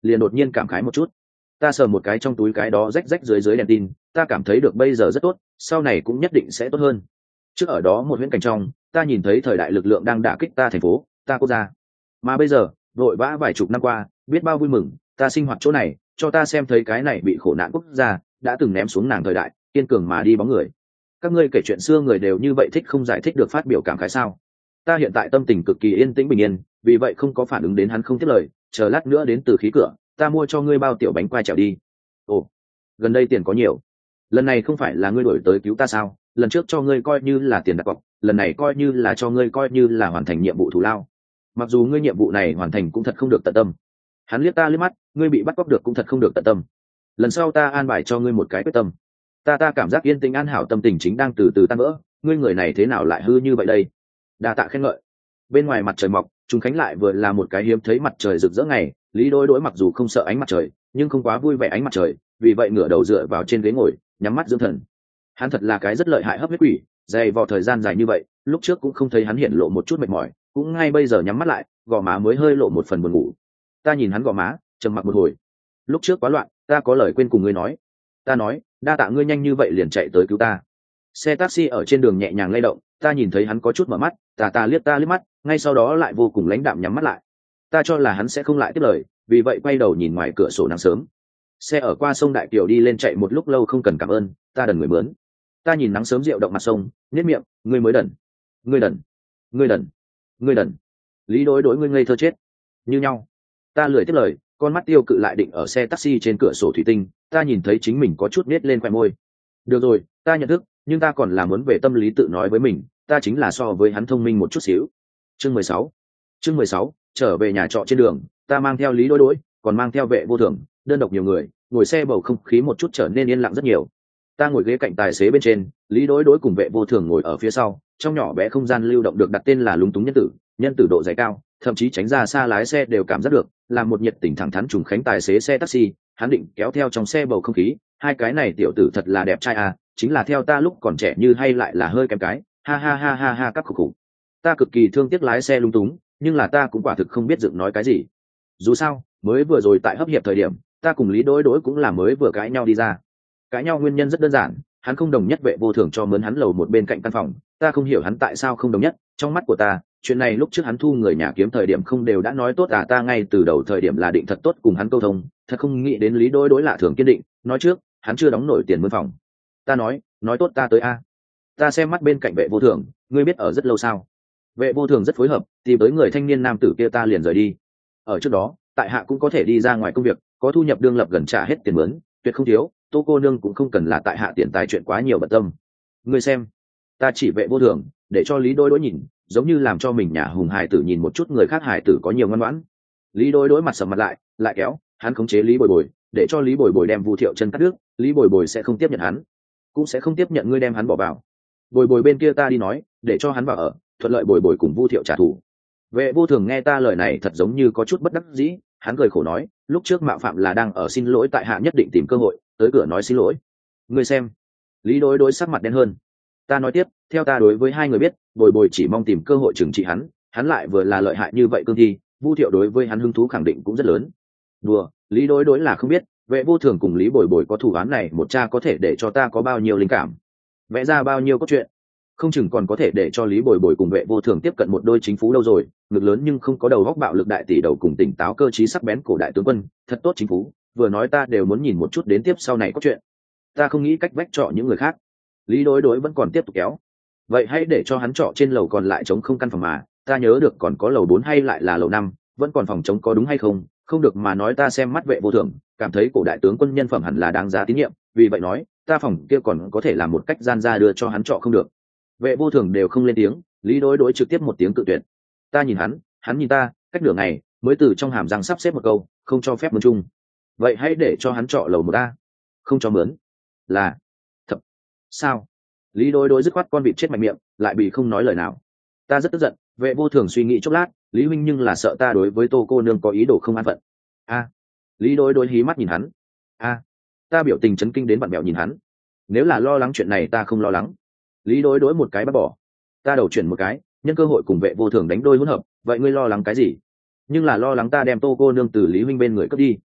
liền đột nhiên cảm khái một chút. Ta sờ một cái trong túi cái đó rách rách dưới dưới đèn tin, ta cảm thấy được bây giờ rất tốt, sau này cũng nhất định sẽ tốt hơn. Trước ở đó một huyễn cảnh trong, ta nhìn thấy thời đại lực lượng đang đả kích ta thành phố, ta quốc gia. Mà bây giờ, vội vã vài chục năm qua, biết bao vui mừng, ta sinh hoạt chỗ này, cho ta xem thấy cái này bị khổ nạn quốc gia đã từng ném xuống nàng thời đại, kiên cường mà đi bóng người. Các ngươi kể chuyện xưa người đều như vậy thích không giải thích được phát biểu cảm khái sao? Ta hiện tại tâm tình cực kỳ yên tĩnh bình yên, vì vậy không có phản ứng đến hắn không tiếp lời, chờ lát nữa đến từ khí cửa, ta mua cho ngươi bao tiểu bánh quai trèo đi. Ồ, gần đây tiền có nhiều. Lần này không phải là ngươi đổi tới cứu ta sao? Lần trước cho ngươi coi như là tiền đặt cọc, lần này coi như là cho ngươi coi như là hoàn thành nhiệm vụ thù lao. Mặc dù ngươi nhiệm vụ này hoàn thành cũng thật không được tận tâm. Hắn liếc ta liếc mắt, ngươi bị bắt cóc được cũng thật không được tận tâm. Lần sau ta an bài cho ngươi một cái quyết tâm. Ta ta cảm giác yên tĩnh an hảo tâm tình chính đang từ từ tan vỡ, ngươi người này thế nào lại hư như vậy đây? Đa tạ khen ngợi. Bên ngoài mặt trời mọc, trùng khánh lại vừa là một cái hiếm thấy mặt trời rực rỡ ngày, Lý Đôi Đôi mặc dù không sợ ánh mặt trời, nhưng không quá vui vẻ ánh mặt trời, vì vậy ngửa đầu dựa vào trên ghế ngồi, nhắm mắt dưỡng thần. Hắn thật là cái rất lợi hại hấp huyết quỷ, dày vò thời gian dài như vậy, lúc trước cũng không thấy hắn hiện lộ một chút mệt mỏi, cũng ngay bây giờ nhắm mắt lại, gò má mới hơi lộ một phần buồn ngủ. Ta nhìn hắn gò má, trầm mặc một hồi. Lúc trước quá loạn, ta có lời quên cùng ngươi nói. Ta nói, đa tạ ngươi nhanh như vậy liền chạy tới cứu ta. Xe taxi ở trên đường nhẹ nhàng lay động, ta nhìn thấy hắn có chút mở mắt, tà tà liếc ta liếc mắt, ngay sau đó lại vô cùng lãnh đạm nhắm mắt lại. Ta cho là hắn sẽ không lại tiếp lời, vì vậy quay đầu nhìn ngoài cửa sổ nắng sớm. Xe ở qua sông Đại Kiều đi lên chạy một lúc lâu không cần cảm ơn, ta đần người mướn. Ta nhìn nắng sớm rượu động mặt sông, nhếch miệng, ngươi mới đần, ngươi đần, ngươi đần, ngươi đần. Lý Đối Đối ngươi ngây thơ chết. Như nhau. Ta lười tiếp lời, con mắt tiêu cự lại định ở xe taxi trên cửa sổ thủy tinh, ta nhìn thấy chính mình có chút nết lên khoẻ môi. Được rồi, ta nhận thức, nhưng ta còn là muốn về tâm lý tự nói với mình, ta chính là so với hắn thông minh một chút xíu. Chương mười sáu. Chương mười sáu, trở về nhà trọ trên đường, ta mang theo Lý Đối Đối, còn mang theo Vệ Vô Thường, đơn độc nhiều người, ngồi xe bầu không khí một chút trở nên yên lặng rất nhiều. Ta ngồi ghế cạnh tài xế bên trên, Lý Đối Đối cùng Vệ Vô Thường ngồi ở phía sau, trong nhỏ bé không gian lưu động được đặt tên là lúng túng nhân tử, nhân tử độ dày cao, thậm chí tránh ra xa lái xe đều cảm giác được, là một nhiệt tình thẳng thắn trùng khánh tài xế xe taxi, hắn định kéo theo trong xe bầu không khí, hai cái này tiểu tử thật là đẹp trai à, chính là theo ta lúc còn trẻ như hay lại là hơi kém cái, ha ha ha ha ha các khủng khủng. Ta cực kỳ thương tiếc lái xe lung túng, nhưng là ta cũng quả thực không biết dựng nói cái gì. Dù sao, mới vừa rồi tại hấp hiệp thời điểm, ta cùng Lý Đối Đối cũng là mới vừa cãi nhau đi ra. Cãi nhau nguyên nhân rất đơn giản, hắn không đồng nhất Vệ Vô Thường cho mướn hắn lầu một bên cạnh căn phòng, ta không hiểu hắn tại sao không đồng nhất, trong mắt của ta, chuyện này lúc trước hắn thu người nhà kiếm thời điểm không đều đã nói tốt à, ta ngay từ đầu thời điểm là định thật tốt cùng hắn câu thông, thật không nghĩ đến Lý Đối Đối lạ thường kiên định, nói trước, hắn chưa đóng nổi tiền mướn phòng. Ta nói, nói tốt ta tới a. Ta xem mắt bên cạnh Vệ Vô Thường, ngươi biết ở rất lâu sao? Vệ Vô Thường rất phối hợp, tìm tới người thanh niên nam tử kia ta liền rời đi. Ở trước đó, tại hạ cũng có thể đi ra ngoài công việc, có thu nhập đương lập gần trả hết tiền mướn, tuyệt không thiếu, Tô cô nương cũng không cần là tại hạ tiền tài chuyện quá nhiều bận tâm. Ngươi xem, ta chỉ Vệ Vô Thường, để cho Lý Đối Đối nhìn, giống như làm cho mình nhà hùng hài tử nhìn một chút người khác hài tử có nhiều ngoan ngoãn. Lý Đối Đối mặt sầm mặt lại, lại kéo, hắn khống chế Lý Bồi Bồi, để cho Lý Bồi Bồi đem Vu Thiệu chân cắt đứt, Lý Bồi Bồi sẽ không tiếp nhận hắn, cũng sẽ không tiếp nhận ngươi đem hắn bỏ vào. Bồi Bồi bên kia ta đi nói, để cho hắn vào ở, thuận lợi Bồi Bồi cùng Vu Thiệu trả thù. Vệ Vô Thường nghe ta lời này thật giống như có chút bất đắc dĩ, hắn cười khổ nói, lúc trước mạo phạm là đang ở xin lỗi tại hạ nhất định tìm cơ hội, tới cửa nói xin lỗi. Ngươi xem. Lý Đối Đối sắc mặt đen hơn. Ta nói tiếp, theo ta đối với hai người biết, Bồi Bồi chỉ mong tìm cơ hội trừng trị hắn, hắn lại vừa là lợi hại như vậy cương thi, Vu Thiệu đối với hắn hứng thú khẳng định cũng rất lớn. Đùa, Lý Đối Đối là không biết, Vệ Vô Thường cùng Lý Bồi Bồi có thủ án này một cha có thể để cho ta có bao nhiêu linh cảm, vẽ ra bao nhiêu cốt truyện, không chừng còn có thể để cho Lý Bồi Bồi cùng Vệ Vô Thường tiếp cận một đôi chính phú đâu rồi, ngực lớn nhưng không có đầu góc bạo lực đại tỷ đầu cùng tỉnh táo cơ trí sắc bén cổ đại tướng quân, thật tốt chính phú, vừa nói ta đều muốn nhìn một chút đến tiếp sau này có chuyện. Ta không nghĩ cách vách trọ những người khác. Lý Đối Đối vẫn còn tiếp tục kéo. Vậy hãy để cho hắn trọ trên lầu còn lại trống không căn phòng mà, ta nhớ được còn có lầu bốn hay lại là lầu năm, vẫn còn phòng trống có đúng hay không? Không được mà nói ta xem mắt Vệ Vô Thường, cảm thấy cổ đại tướng quân nhân phẩm hẳn là đáng giá tín nhiệm, vì vậy nói, ta phòng kia còn có thể làm một cách gian ra đưa cho hắn trọ không được. Vệ Vô Thường đều không lên tiếng, Lý Đối Đối trực tiếp một tiếng cự tuyệt. Ta nhìn hắn, hắn nhìn ta, cách nửa ngày mới từ trong hàm răng sắp xếp một câu, không cho phép mướn chung. Vậy hãy để cho hắn trọ lầu một a. Không cho mướn. Là thật. Sao? Lý Đối Đối dứt khoát con vịt chết mạnh miệng, lại bị không nói lời nào. Ta rất tức giận, Vệ Vô Thường suy nghĩ chốc lát, Lý huynh nhưng là sợ ta đối với Tô cô nương có ý đồ không an phận. A. Lý Đối Đối hí mắt nhìn hắn. A. Ta biểu tình chấn kinh đến bạn bèo nhìn hắn. Nếu là lo lắng chuyện này ta không lo lắng. Lý Đối Đối một cái bắt bỏ. Ta đầu chuyển một cái, nhân cơ hội cùng Vệ Vô Thường đánh đôi hỗn hợp, vậy ngươi lo lắng cái gì? Nhưng là lo lắng ta đem Tô cô nương từ Lý huynh bên người cướp đi.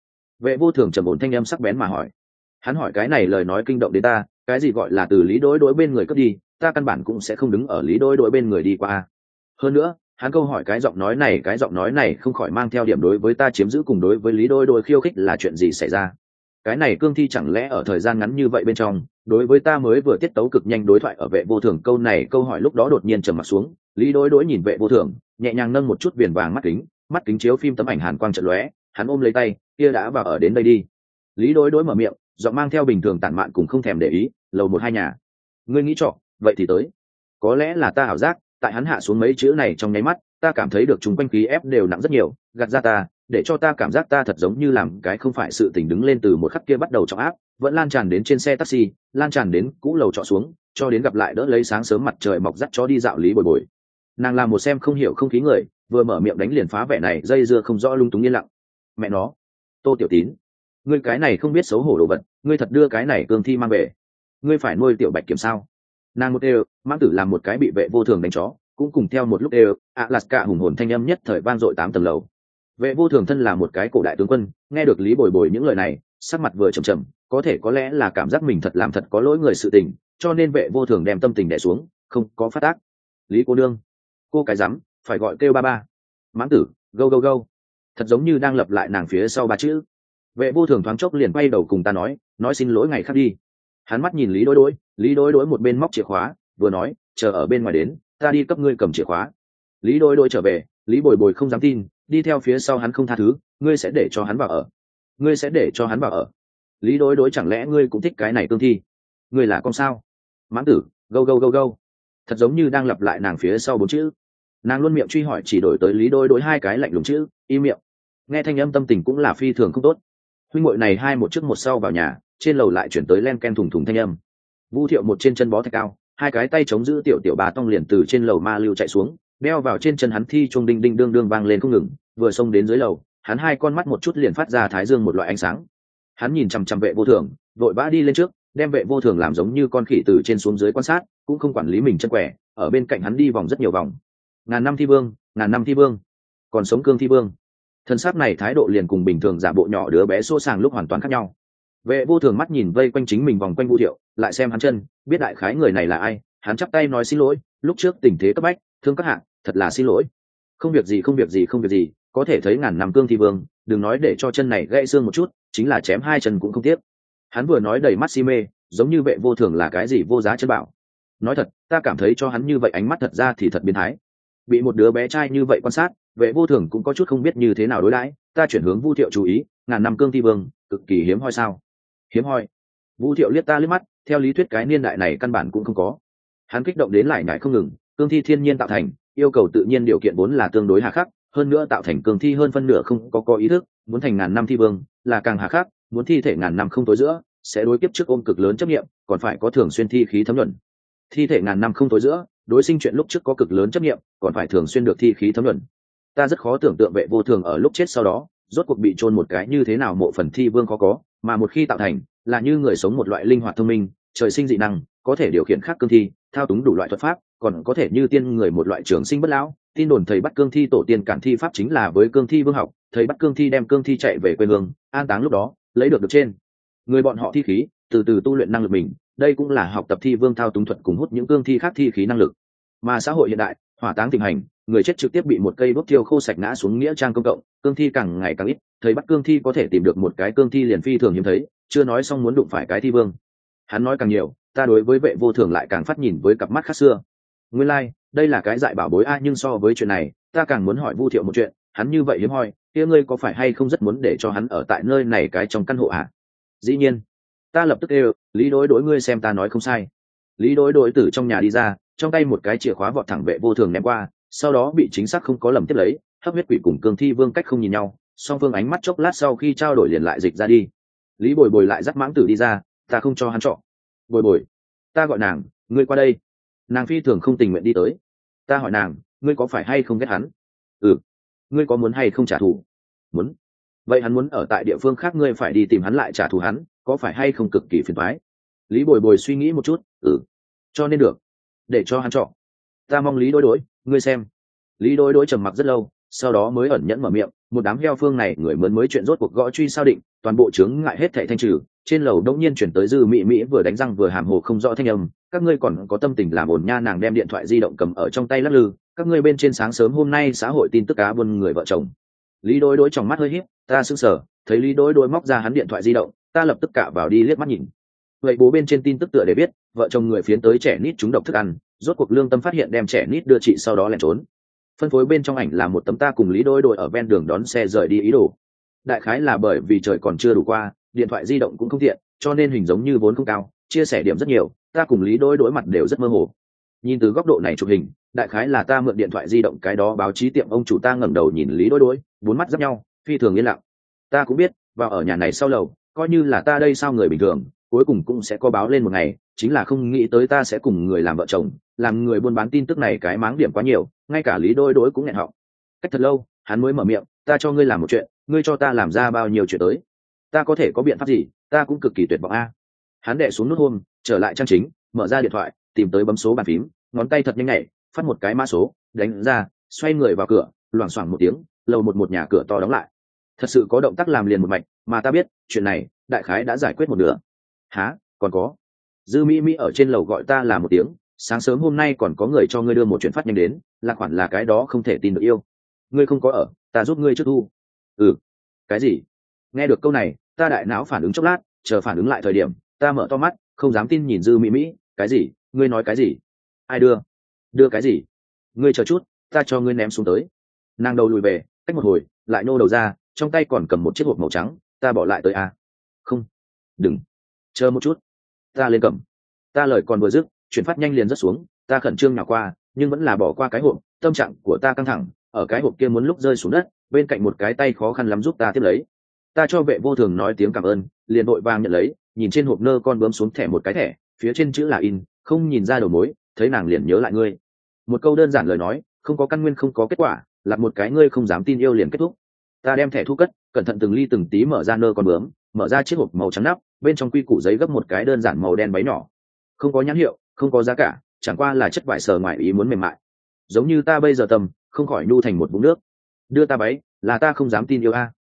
Vệ vô thường trầm ổn thanh âm sắc bén mà hỏi. Hắn hỏi cái này lời nói kinh động đến ta, cái gì gọi là từ lý đối đối bên người cướp đi, ta căn bản cũng sẽ không đứng ở lý đối đối bên người đi qua. Hơn nữa, hắn câu hỏi cái giọng nói này cái giọng nói này không khỏi mang theo điểm đối với ta chiếm giữ cùng đối với lý đối đối khiêu khích là chuyện gì xảy ra. Cái này cương thi chẳng lẽ ở thời gian ngắn như vậy bên trong, đối với ta mới vừa tiết tấu cực nhanh đối thoại ở vệ vô thường câu này câu hỏi lúc đó đột nhiên trầm mặt xuống. Lý đối đối nhìn vệ vô thường, nhẹ nhàng nâng một chút viền vàng mắt kính, mắt kính chiếu phim tấm ảnh hàn quang trận lóe, hắn ôm lấy tay, kia đã vào ở đến đây đi. Lý đối đối mở miệng, giọng mang theo bình thường tản mạn cùng không thèm để ý, lầu một hai nhà. Ngươi nghĩ trọ, vậy thì tới. Có lẽ là ta ảo giác, tại hắn hạ xuống mấy chữ này trong nháy mắt, ta cảm thấy được chúng quanh khí ép đều nặng rất nhiều, gạt ra ta, để cho ta cảm giác ta thật giống như làm cái không phải sự tình đứng lên từ một khắc kia bắt đầu trọng áp, vẫn lan tràn đến trên xe taxi, lan tràn đến cũ lầu trọ xuống, cho đến gặp lại đỡ lấy sáng sớm mặt trời mọc dắt chó đi dạo Lý Bồi Bồi. Nàng làm một xem không hiểu không khí người, vừa mở miệng đánh liền phá vẻ này dây dưa không rõ lung túng yên lặng. Mẹ nó, Tô Tiểu Tín, ngươi cái này không biết xấu hổ đồ vật, ngươi thật đưa cái này cương thi mang về, ngươi phải nuôi tiểu bạch kiểm sao? Nàng một đều, mãng tử làm một cái bị vệ vô thường đánh chó, cũng cùng theo một lúc đều, Alaska hùng hồn thanh âm nhất thời vang dội tám tầng lầu. Vệ vô thường thân là một cái cổ đại tướng quân, nghe được Lý Bồi Bồi những lời này, sắc mặt vừa trầm trầm, có thể có lẽ là cảm giác mình thật làm thật có lỗi người sự tình, cho nên vệ vô thường đem tâm tình đè xuống, không có phát tác. Lý cô nương, cô cái rắm, phải gọi kêu ba ba. Mãng tử, go go go. Thật giống như đang lập lại nàng phía sau ba chữ. Vệ vô thường thoáng chốc liền quay đầu cùng ta nói, nói xin lỗi ngày khác đi. Hắn mắt nhìn Lý Đối Đối, Lý Đối Đối một bên móc chìa khóa, vừa nói, chờ ở bên ngoài đến, ta đi cấp ngươi cầm chìa khóa. Lý Đối Đối trở về, Lý Bồi Bồi không dám tin, đi theo phía sau hắn không tha thứ, ngươi sẽ để cho hắn vào ở, ngươi sẽ để cho hắn vào ở. Lý Đối Đối chẳng lẽ ngươi cũng thích cái này cương thi? Ngươi là con sao? Mãng tử, go go go go. Thật giống như đang lặp lại nàng phía sau bốn chữ. Nàng luôn miệng truy hỏi chỉ đổi tới Lý Đối Đối hai cái lạnh lùng chữ, im miệng. Nghe thanh âm tâm tình cũng là phi thường không tốt. Huynh muội này hai một trước một sau vào nhà, trên lầu lại chuyển tới len ken thùng thùng thanh âm. Vu Thiệu một trên chân bó thạch cao, hai cái tay chống giữ tiểu tiểu bà tông liền từ trên lầu ma lưu chạy xuống, đeo vào trên chân hắn thi chuông đinh đinh đương đương vang lên không ngừng, vừa xông đến dưới lầu, hắn hai con mắt một chút liền phát ra thái dương một loại ánh sáng. Hắn nhìn chằm chằm vệ vô thường, vội vã đi lên trước, đem vệ vô thường làm giống như con khỉ từ trên xuống dưới quan sát, cũng không quản lý mình chân quẻ, ở bên cạnh hắn đi vòng rất nhiều vòng. Ngàn năm thi vương, ngàn năm thi vương, còn sống cương thi vương. Thân xác này thái độ liền cùng bình thường giả bộ nhỏ đứa bé xô sàng lúc hoàn toàn khác nhau. Vệ vô thường mắt nhìn vây quanh chính mình vòng quanh Vu Thiệu, lại xem hắn chân, biết đại khái người này là ai, hắn chắp tay nói xin lỗi, lúc trước tình thế cấp bách, thương các hạng, thật là xin lỗi. Không việc gì không việc gì không việc gì, có thể thấy ngàn năm cương thi vương, đừng nói để cho chân này gãy xương một chút, chính là chém hai chân cũng không tiếc. Hắn vừa nói đầy mắt si mê, giống như vệ vô thường là cái gì vô giá chân bảo. Nói thật, ta cảm thấy cho hắn như vậy ánh mắt thật ra thì thật biến thái. Bị một đứa bé trai như vậy quan sát, vệ vô thường cũng có chút không biết như thế nào đối đãi. Ta chuyển hướng Vu Thiệu chú ý, ngàn năm cương thi vương, cực kỳ hiếm hoi sao? Hiếm hoi. Vu Thiệu liếc ta liếc mắt, theo lý thuyết cái niên đại này căn bản cũng không có. Hắn kích động đến lại nhải không ngừng, cương thi thiên nhiên tạo thành, yêu cầu tự nhiên điều kiện vốn là tương đối hà khắc, hơn nữa tạo thành cương thi hơn phân nửa không có có ý thức, muốn thành ngàn năm thi vương là càng hà khắc, muốn thi thể ngàn năm không tối giữa, sẽ đối kiếp trước ôm cực lớn chấp nghiệm, còn phải có thường xuyên thi khí thấm nhuận. Thi thể ngàn năm không tối giữa, đối sinh chuyện lúc trước có cực lớn chấp nghiệm, còn phải thường xuyên được thi khí thấm nhuận. Ta rất khó tưởng tượng vệ vô thường ở lúc chết sau đó, rốt cuộc bị chôn một cái như thế nào mộ phần thi vương khó có, mà một khi tạo thành, là như người sống một loại linh hoạt thông minh, trời sinh dị năng, có thể điều khiển khác cương thi, thao túng đủ loại thuật pháp, còn có thể như tiên người một loại trường sinh bất lão. Tin đồn thầy bắt cương thi tổ tiên cản thi pháp chính là với cương thi vương học, thầy bắt cương thi đem cương thi chạy về quê hương, an táng lúc đó, lấy được được trên người bọn họ thi khí, từ từ tu luyện năng lực mình. Đây cũng là học tập thi vương thao túng thuật cùng hút những cương thi khác thi khí năng lực. Mà xã hội hiện đại, hỏa táng thịnh hành, người chết trực tiếp bị một cây đốt thiêu khô sạch ngã xuống nghĩa trang công cộng, cương thi càng ngày càng ít, thầy bắt cương thi có thể tìm được một cái cương thi liền phi thường hiếm thấy, chưa nói xong muốn đụng phải cái thi vương. Hắn nói càng nhiều, ta đối với vệ vô thường lại càng phát nhìn với cặp mắt khác xưa. Nguyên lai, like, đây là cái dại bảo bối a, nhưng so với chuyện này, ta càng muốn hỏi Vu Thiệu một chuyện, hắn như vậy hiếm hoi, kia ngươi có phải hay không rất muốn để cho hắn ở tại nơi này cái trong căn hộ à? Dĩ nhiên. Ta lập tức kêu, Lý Đối Đối ngươi xem ta nói không sai. Lý Đối Đối từ trong nhà đi ra, trong tay một cái chìa khóa vọt thẳng vệ vô thường ném qua, sau đó bị chính xác không có lầm tiếp lấy, hấp huyết quỷ cùng cương thi vương cách không nhìn nhau, song phương ánh mắt chốc lát sau khi trao đổi liền lại dịch ra đi. Lý Bồi Bồi lại dắt mãng tử đi ra, ta không cho hắn chọn. Bồi Bồi, ta gọi nàng, ngươi qua đây. Nàng phi thường không tình nguyện đi tới. Ta hỏi nàng, ngươi có phải hay không ghét hắn? Ừ. Ngươi có muốn hay không trả thù? Muốn. Vậy hắn muốn ở tại địa phương khác, ngươi phải đi tìm hắn lại trả thù hắn, có phải hay không cực kỳ phiền toái? Lý Bồi Bồi suy nghĩ một chút, ừ, cho nên được, để cho hắn chọn. Ta mong Lý Đối Đối, ngươi xem. Lý Đối Đối trầm mặc rất lâu, sau đó mới ẩn nhẫn mở miệng, một đám heo phương này người mướn mới chuyện rốt cuộc gõ truy sao định, toàn bộ chướng ngại hết thảy thanh trừ. Trên lầu đông nhiên chuyển tới Dư Mỹ Mỹ vừa đánh răng vừa hàm hồ không rõ thanh âm, các ngươi còn có tâm tình làm ồn nha. Nàng đem điện thoại di động cầm ở trong tay lắc lư, các ngươi bên trên sáng sớm hôm nay xã hội tin tức cá buôn người vợ chồng. Lý Đôi Đôi trong mắt hơi híp, ta sững sờ, thấy Lý Đôi Đôi móc ra hắn điện thoại di động, ta lập tức cạ vào đi liếc mắt nhìn. Vậy bố bên trên tin tức tựa để biết, vợ chồng người phiến tới trẻ nít trúng độc thức ăn, rốt cuộc lương tâm phát hiện đem trẻ nít đưa chị sau đó lẻn trốn. Phân phối bên trong ảnh là một tấm ta cùng Lý Đôi Đôi ở ven đường đón xe rời đi ý đồ. Đại khái là bởi vì trời còn chưa đủ qua, điện thoại di động cũng không tiện, cho nên hình giống như vốn không cao, chia sẻ điểm rất nhiều, ta cùng Lý Đôi Đôi mặt đều rất mơ hồ. Nhìn từ góc độ này chụp hình, đại khái là ta mượn điện thoại di động cái đó báo chí tiệm ông chủ. Ta ngẩng đầu nhìn Lý Đôi Đôi, bốn mắt giáp nhau, phi thường yên lặng. Ta cũng biết, vào ở nhà này sau lầu, coi như là ta đây sao người bình thường, cuối cùng cũng sẽ có báo lên một ngày, chính là không nghĩ tới ta sẽ cùng người làm vợ chồng, làm người buôn bán tin tức này cái máng điểm quá nhiều, ngay cả Lý Đôi Đôi cũng nghẹn họng. Cách thật lâu, hắn mới mở miệng, ta cho ngươi làm một chuyện, ngươi cho ta làm ra bao nhiêu chuyện tới? Ta có thể có biện pháp gì? Ta cũng cực kỳ tuyệt vọng a. Hắn đè xuống nút hôn, trở lại trang chính, mở ra điện thoại, tìm tới bấm số bàn phím, ngón tay thật nhanh nhạy, phát một cái mã số, đánh ra, xoay người vào cửa, loảng xoảng một tiếng, lầu một một nhà cửa to đóng lại. Thật sự có động tác làm liền một mạch, mà ta biết, chuyện này, đại khái đã giải quyết một nửa. Hả? Còn có? Dư Mỹ Mỹ ở trên lầu gọi ta là một tiếng, sáng sớm hôm nay còn có người cho ngươi đưa một chuyện phát nhanh đến, là khoản là cái đó không thể tin được yêu. Ngươi không có ở, ta giúp ngươi trước thu. Ừ. Cái gì? Nghe được câu này, ta đại não phản ứng chốc lát, chờ phản ứng lại thời điểm, ta mở to mắt, không dám tin nhìn Dư Mỹ Mỹ, cái gì? Ngươi nói cái gì? Ai đưa? Đưa cái gì? Ngươi chờ chút, ta cho ngươi ném xuống tới. Nàng đầu lùi về, cách một hồi, lại nô đầu ra, trong tay còn cầm một chiếc hộp màu trắng, ta bỏ lại tới a. Không, đừng, chờ một chút, ta lên cầm. Ta lời còn vừa dứt, chuyển phát nhanh liền rất xuống, ta khẩn trương nhào qua, nhưng vẫn là bỏ qua cái hộp, tâm trạng của ta căng thẳng, ở cái hộp kia muốn lúc rơi xuống đất, bên cạnh một cái tay khó khăn lắm giúp ta tiếp lấy. Ta cho vệ vô thường nói tiếng cảm ơn, liền vội vàng nhận lấy, nhìn trên hộp nơ con bướm xuống thẻ một cái thẻ, phía trên chữ là in, không nhìn ra đầu mối, thấy nàng liền nhớ lại ngươi. Một câu đơn giản lời nói, không có căn nguyên không có kết quả, là một cái ngươi không dám tin yêu liền kết thúc. Ta đem thẻ thu cất, cẩn thận từng ly từng tí mở ra nơ con bướm, mở ra chiếc hộp màu trắng nắp, bên trong quy củ giấy gấp một cái đơn giản màu đen váy nhỏ, không có nhãn hiệu, không có giá cả, chẳng qua là chất vải sờ ngoài ý muốn mềm mại, giống như ta bây giờ tầm, không khỏi nhu thành một vũng nước. Đưa ta váy, là ta không dám tin yêu a.